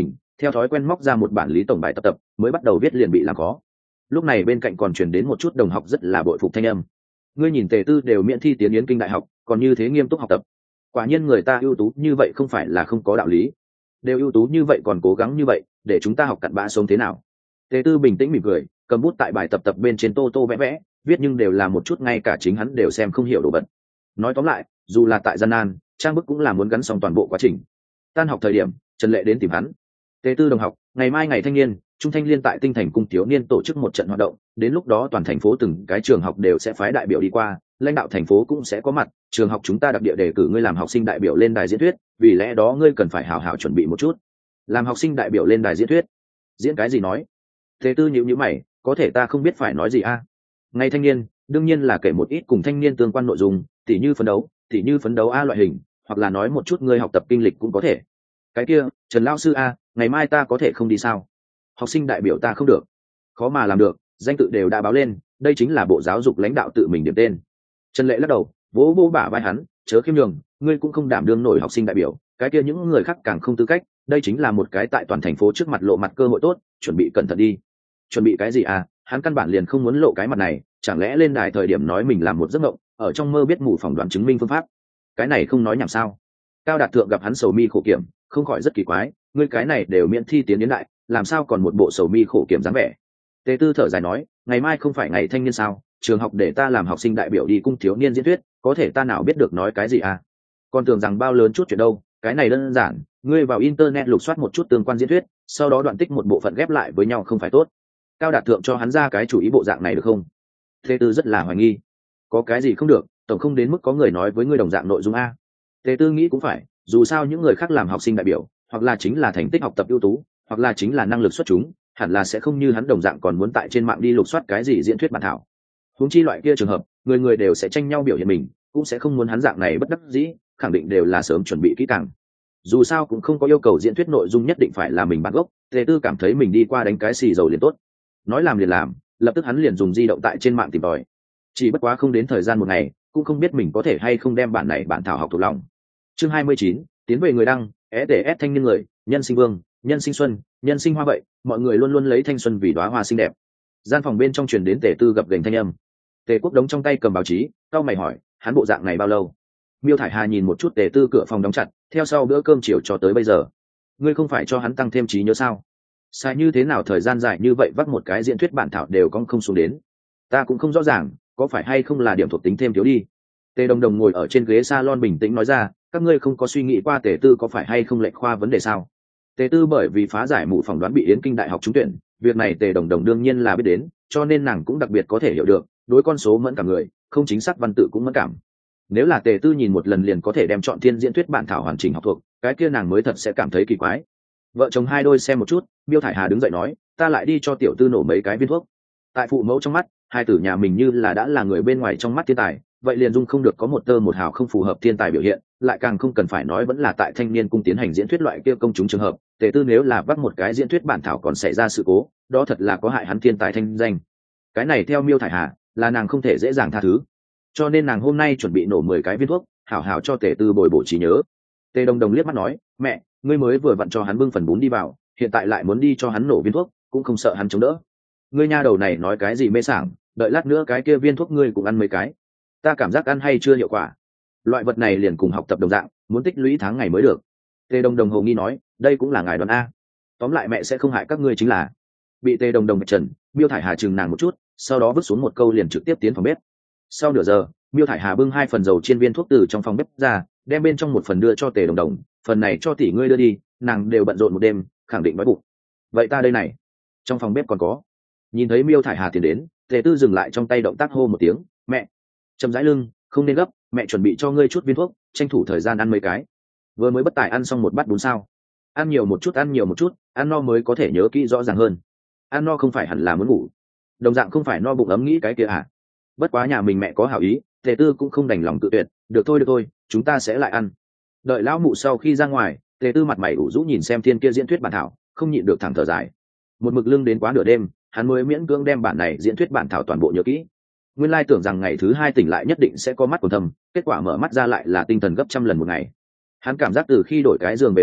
theo thói quen móc ra một bản lý tổng bài tập mới bắt đầu viết liền bị làm khó. Lúc này bên cạnh còn truyền đến một chút đồng học rất là bội phục thanh âm. Ngươi nhìn Tề Tư đều miễn thi tiến yến kinh đại học, còn như thế nghiêm túc học tập, quả nhiên người ta ưu tú như vậy không phải là không có đạo lý. Đều ưu tú như vậy còn cố gắng như vậy, để chúng ta học cặn bã sống thế nào? Tề Tư bình tĩnh mỉm cười, cầm bút tại bài tập bên trên tô tô vẽ vẽ, viết nhưng đều là một chút ngay cả chính hắn đều xem không hiểu đồ vật. Nói tóm lại, dù là tại gian nan, trang bức cũng là muốn gắn xong toàn bộ quá trình. Tan học thời điểm, Trần Lệ đến tìm hắn. Tề Tư đồng học, ngày mai ngày thanh niên, Trung Thanh Liên tại Tinh Thành cung thiếu niên tổ chức một trận hoạt động, đến lúc đó toàn thành phố từng cái trường học đều sẽ phái đại biểu đi qua, lãnh đạo thành phố cũng sẽ có mặt, trường học chúng ta đặc địa đề cử ngươi làm học sinh đại biểu lên đài diễn thuyết, vì lẽ đó ngươi cần phải hảo hảo chuẩn bị một chút. Làm học sinh đại biểu lên đài diễn thuyết? Diễn cái gì nói? Tề Tư nhíu nhíu mày, có thể ta không biết phải nói gì a. Ngày thanh niên, đương nhiên là kể một ít cùng thanh niên tương quan nội dung, tỉ như phấn đấu a loại hình, hoặc là nói một chút ngươi học tập kinh lịch cũng có thể. Cái kia, Trần lão sư a, ngày mai ta có thể không đi sao? Học sinh đại biểu ta không được. Khó mà làm được, danh tự đều đã báo lên, đây chính là bộ giáo dục lãnh đạo tự mình điểm tên. Trần Lệ lắc đầu, vỗ vỗ bả vai hắn, chớ khiêm nhường, ngươi cũng không đảm đương nổi học sinh đại biểu, cái kia những người khác càng không tư cách, đây chính là một cái tại toàn thành phố trước mặt lộ mặt cơ hội tốt, chuẩn bị cẩn thận đi. Chuẩn bị cái gì à? Hắn căn bản liền không muốn lộ cái mặt này, chẳng lẽ lên đài thời điểm nói mình làm một giấc mộng, ở trong mơ biết mù phỏng đoán chứng minh phương pháp. Cái này không nói nhảm sao? Cao Đạt Thượng gặp hắn sầu mi khổ kiểm, không khỏi rất kỳ quái, ngươi cái này đều miễn thi tiến đến đại, làm sao còn một bộ sầu mi khổ kiểm dáng vẻ? Tề Tư thở dài nói, ngày mai không phải ngày thanh niên sao, trường học để ta làm học sinh đại biểu đi cung thiếu niên diễn thuyết, có thể ta nào biết được nói cái gì à? Còn tưởng rằng bao lớn chút chuyện đâu, cái này đơn giản, ngươi vào internet lục soát một chút tương quan diễn thuyết, sau đó đoạn tích một bộ phận ghép lại với nhau không phải tốt? Cao Đạt Thượng cho hắn ra cái chủ ý bộ dạng này được không? Tề Tư rất là hoài nghi, có cái gì không được, tổng không đến mức có người nói với ngươi đồng dạng nội dung a. Tề Tư nghĩ cũng phải, dù sao những người khác làm học sinh đại biểu, hoặc là chính là thành tích học tập ưu tú, hoặc là chính là năng lực xuất chúng, hẳn là sẽ không như hắn đồng dạng còn muốn tại trên mạng đi lục soát cái gì diễn thuyết bản thảo. Huống chi loại kia trường hợp, người người đều sẽ tranh nhau biểu hiện mình, cũng sẽ không muốn hắn dạng này bất đắc dĩ, khẳng định đều là sớm chuẩn bị kỹ càng. Dù sao cũng không có yêu cầu diễn thuyết nội dung nhất định phải là mình bản gốc, Tề Tư cảm thấy mình đi qua đánh cái xì dầu liền tốt. Nói làm liền làm, lập tức hắn liền dùng di động tại trên mạng tìm tòi. Chỉ bất quá không đến thời gian một ngày, cũng không biết mình có thể hay không đem bản này bản thảo học thuộc lòng. Chương 29, tiến về người đăng, STS thanh niên người, nhân sinh vương, nhân sinh xuân, nhân sinh hoa vậy, mọi người luôn luôn lấy thanh xuân vì đóa hoa xinh đẹp. Gian phòng bên trong truyền đến Tề Tư gập gềnh thanh âm. Tề Quốc đống trong tay cầm báo chí, cau mày hỏi, hắn bộ dạng này bao lâu? Miêu Thải Hà nhìn một chút Tề Tư cửa phòng đóng chặt, theo sau bữa cơm chiều cho tới bây giờ. Ngươi không phải cho hắn tăng thêm trí nhớ sao? Sai như thế nào thời gian dài như vậy vắt một cái diễn thuyết bản thảo đều không xuống đến. Ta cũng không rõ ràng, có phải hay không là điểm thuộc tính thêm thiếu đi. Tề Đồng Đồng ngồi ở trên ghế salon bình tĩnh nói ra, các ngươi không có suy nghĩ qua Tề Tư có phải hay không lệch khoa vấn đề sao? Tề Tư bởi vì phá giải mụ phỏng đoán bị Yến Kinh Đại học trúng tuyển, việc này Tề Đồng Đồng đương nhiên là biết đến, cho nên nàng cũng đặc biệt có thể hiểu được, đối con số mẫn cảm người, không chính xác văn tự cũng mẫn cảm. Nếu là Tề Tư nhìn một lần liền có thể đem chọn thiên diễn thuyết bản thảo hoàn chỉnh học thuộc, cái kia nàng mới thật sẽ cảm thấy kỳ quái. Vợ chồng hai đôi xem một chút, Miêu Thải Hà đứng dậy nói, ta lại đi cho tiểu Tư nổ mấy cái viên thuốc. Tại phụ mẫu trong mắt, hai tử nhà mình như là đã là người bên ngoài trong mắt thiên tài, vậy liền dung không được có một tơ một hào không phù hợp thiên tài biểu hiện, lại càng không cần phải nói vẫn là tại thanh niên cung tiến hành diễn thuyết loại kia công chúng trường hợp. Tề Tư nếu là vắt một cái diễn thuyết bản thảo còn xảy ra sự cố, đó thật là có hại hắn thiên tài thanh danh. Cái này theo Miêu Thải Hà là nàng không thể dễ dàng tha thứ, cho nên nàng hôm nay chuẩn bị nổ 10 cái viên thuốc, hảo hảo cho Tề Tư bồi bổ trí nhớ. Tề Đồng Đồng liếc mắt nói, mẹ, ngươi mới vừa vặn cho hắn bưng phần bún đi vào, hiện tại lại muốn đi cho hắn nổ viên thuốc, cũng không sợ hắn chống đỡ. Ngươi nha đầu này nói cái gì mê sảng, đợi lát nữa cái kia viên thuốc ngươi cũng ăn mấy cái. Ta cảm giác ăn hay chưa hiệu quả. Loại vật này liền cùng học tập đồng dạng, muốn tích lũy tháng ngày mới được. Tề Đồng Đồng hồ nghi nói, đây cũng là ngài đoán a. Tóm lại mẹ sẽ không hại các ngươi chính là. Bị Tề Đồng Đồng bạch trần, Miêu Thải Hà chừng nàng một chút, sau đó vứt xuống một câu liền trực tiếp tiến phòng bếp. Sau nửa giờ, Miêu Thải Hà bưng 2 phần dầu chiên viên thuốc từ trong phòng bếp ra, đem bên trong một phần đưa cho Tề Đồng Đồng, phần này cho tỷ ngươi đưa đi, nàng đều bận rộn một đêm, khẳng định đói bụng. Vậy ta đây này, trong phòng bếp còn có. Nhìn thấy Miêu Thải Hà tiến đến, Tề Tư dừng lại trong tay động tác hô một tiếng, mẹ. Chậm rãi lưng, không nên gấp, mẹ chuẩn bị cho ngươi chút viên thuốc, tranh thủ thời gian ăn mấy cái. Vừa mới bất tài ăn xong một bát bún sao? Ăn nhiều một chút, ăn no mới có thể nhớ kỹ rõ ràng hơn. Ăn no không phải hẳn là muốn ngủ, đồng dạng không phải no bụng ấm nghĩ cái kia à? Bất quá nhà mình mẹ có hảo ý, Tề Tư cũng không đành lòng tự tuyệt, được thôi, chúng ta sẽ lại ăn. Đợi lão mụ sau khi ra ngoài, Tề Tư mặt mày ủ rũ nhìn xem thiên kia diễn thuyết bản thảo, không nhịn được thẳng thở dài. Một mực lưng đến quá nửa đêm, hắn mới miễn cưỡng đem bản này diễn thuyết bản thảo toàn bộ nhớ kỹ. Nguyên lai tưởng rằng ngày thứ 2 tỉnh lại nhất định sẽ có mắt còn thầm, kết quả mở mắt ra lại là tinh thần gấp trăm lần một ngày. Hắn cảm giác từ khi đổi cái giường về sau,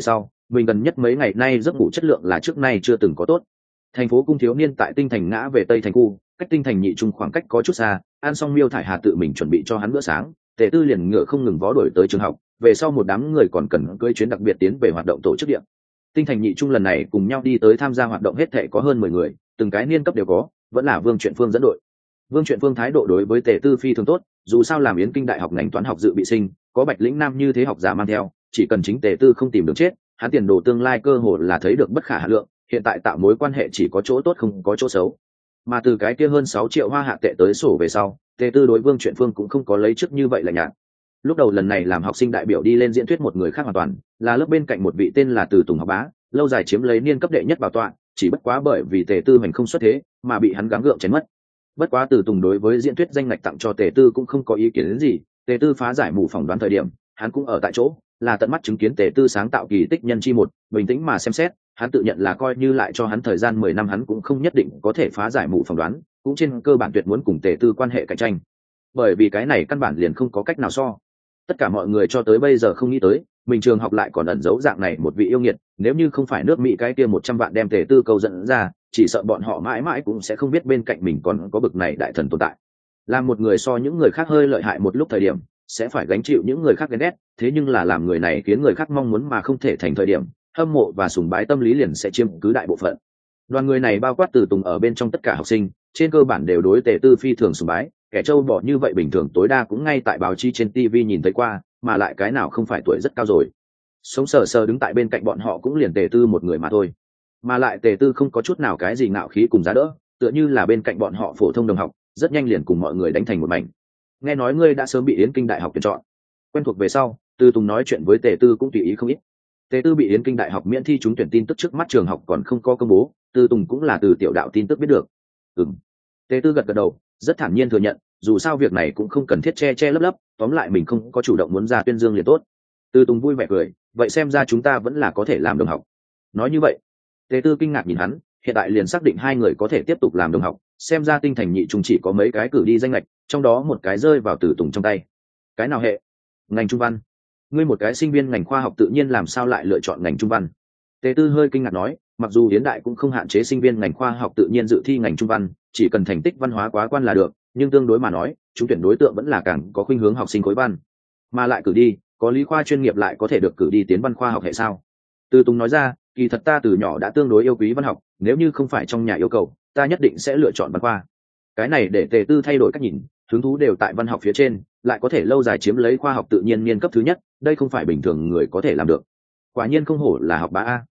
mình gần nhất mấy ngày nay giấc ngủ chất lượng là trước nay chưa từng có tốt. Thành phố Cung thiếu niên tại Tinh Thành ngã về Tây Thành khu, cách Tinh Thành nhị trung khoảng cách có chút xa, ăn xong Miêu Thải Hà tự mình chuẩn bị cho hắn bữa sáng, Tề Tư liền ngựa không ngừng vó đuổi tới trường học, về sau một đám người còn cần cưỡi chuyến đặc biệt tiến về hoạt động tổ chức điện. Tinh Thành nhị trung lần này cùng nhau đi tới tham gia hoạt động hết thảy có hơn 10 người, từng cái niên cấp đều có, vẫn là Vương Truyện Phương dẫn đội. Vương Truyện Phương thái độ đối với Tề Tư phi thường tốt, dù sao làm Yến Kinh đại học ngành toán học dự bị sinh, có Bạch Lĩnh Nam như thế học giả mang theo, chỉ cần chính Tề Tư không tìm được chết, hắn tiền đồ tương lai cơ hội là thấy được bất khả hà lượng, hiện tại tạo mối quan hệ chỉ có chỗ tốt không có chỗ xấu. Mà từ cái kia hơn 6 triệu hoa hạ tệ tới sổ về sau, Tề Tư đối Vương Truyện Phương cũng không có lấy trước như vậy là nhạt. Lúc đầu lần này làm học sinh đại biểu đi lên diễn thuyết một người khác hoàn toàn, là lớp bên cạnh một vị tên là Từ Tùng học bá, lâu dài chiếm lấy niên cấp đệ nhất bảo tọa, chỉ bất quá bởi vì Tề Tư hành không xuất thế, mà bị hắn gắng gượng chén mất. Bất quá Từ Tùng đối với diễn thuyết danh ngạch tặng cho Tề Tư cũng không có ý kiến đến gì, Tề Tư phá giải mù phỏng đoán thời điểm, hắn cũng ở tại chỗ, là tận mắt chứng kiến Tề Tư sáng tạo kỳ tích nhân chi một, bình tĩnh mà xem xét, hắn tự nhận là coi như lại cho hắn thời gian 10 năm hắn cũng không nhất định có thể phá giải mù phỏng đoán, cũng trên cơ bản tuyệt muốn cùng Tề Tư quan hệ cạnh tranh. Bởi vì cái này căn bản liền không có cách nào so. Tất cả mọi người cho tới bây giờ không nghĩ tới, mình trường học lại còn ẩn giấu dạng này một vị yêu nghiệt, nếu như không phải nước Mỹ cái kia 100 vạn đem Tề Tư câu dẫn ra, chỉ sợ bọn họ mãi mãi cũng sẽ không biết bên cạnh mình còn có bực này đại thần tồn tại. Làm một người so những người khác hơi lợi hại một lúc thời điểm, sẽ phải gánh chịu những người khác ghen ghét, thế nhưng là làm người này khiến người khác mong muốn mà không thể thành thời điểm, hâm mộ và sùng bái tâm lý liền sẽ chiếm cứ đại bộ phận. Đoàn người này bao quát Từ Tùng ở bên trong tất cả học sinh, trên cơ bản đều đối Tề Tư phi thường sùng bái, kẻ trâu bò như vậy bình thường tối đa cũng ngay tại báo chí trên TV nhìn thấy qua, mà lại cái nào không phải tuổi rất cao rồi. Sống sờ sờ đứng tại bên cạnh bọn họ cũng liền Tề Tư một người mà thôi. Mà lại Tề Tư không có chút nào cái gì ngạo khí cùng giá đỡ, tựa như là bên cạnh bọn họ phổ thông đồng học, rất nhanh liền cùng mọi người đánh thành một mảnh. Nghe nói ngươi đã sớm bị Yến Kinh đại học tuyển chọn. Quen thuộc về sau, Từ Tùng nói chuyện với Tề Tư cũng tùy ý không ít. Tề Tư bị Yến Kinh đại học miễn thi trúng tuyển tin tức trước mắt trường học còn không có công bố, Từ Tùng cũng là từ tiểu đạo tin tức biết được. Tề Tư gật gật đầu, rất thản nhiên thừa nhận, dù sao việc này cũng không cần thiết che che lấp lấp, tóm lại mình không có chủ động muốn ra tuyên dương liền tốt. Từ Tùng vui vẻ cười, vậy xem ra chúng ta vẫn là có thể làm đồng học. Nói như vậy, Tề Tư kinh ngạc nhìn hắn, hiện tại liền xác định hai người có thể tiếp tục làm đồng học, xem ra Tinh Thành nhị trung chỉ có mấy cái cử đi danh lệch, trong đó một cái rơi vào Từ Tùng trong tay. Cái nào hệ? Ngành trung văn. Ngươi một cái sinh viên ngành khoa học tự nhiên làm sao lại lựa chọn ngành trung văn? Tề Tư hơi kinh ngạc nói, mặc dù Yến đại cũng không hạn chế sinh viên ngành khoa học tự nhiên dự thi ngành trung văn, chỉ cần thành tích văn hóa quá quan là được, nhưng tương đối mà nói, chúng tuyển đối tượng vẫn là càng có khuynh hướng học sinh khối văn, mà lại cử đi, có lý khoa chuyên nghiệp lại có thể được cử đi tiến văn khoa học hệ sao? Từ Tùng nói ra, kỳ thật ta từ nhỏ đã tương đối yêu quý văn học, nếu như không phải trong nhà yêu cầu, ta nhất định sẽ lựa chọn văn khoa. Cái này để Tề Tư thay đổi cách nhìn, hứng thú đều tại văn học phía trên, lại có thể lâu dài chiếm lấy khoa học tự nhiên niên cấp thứ nhất, đây không phải bình thường người có thể làm được. Quả nhiên không hổ là học bá a.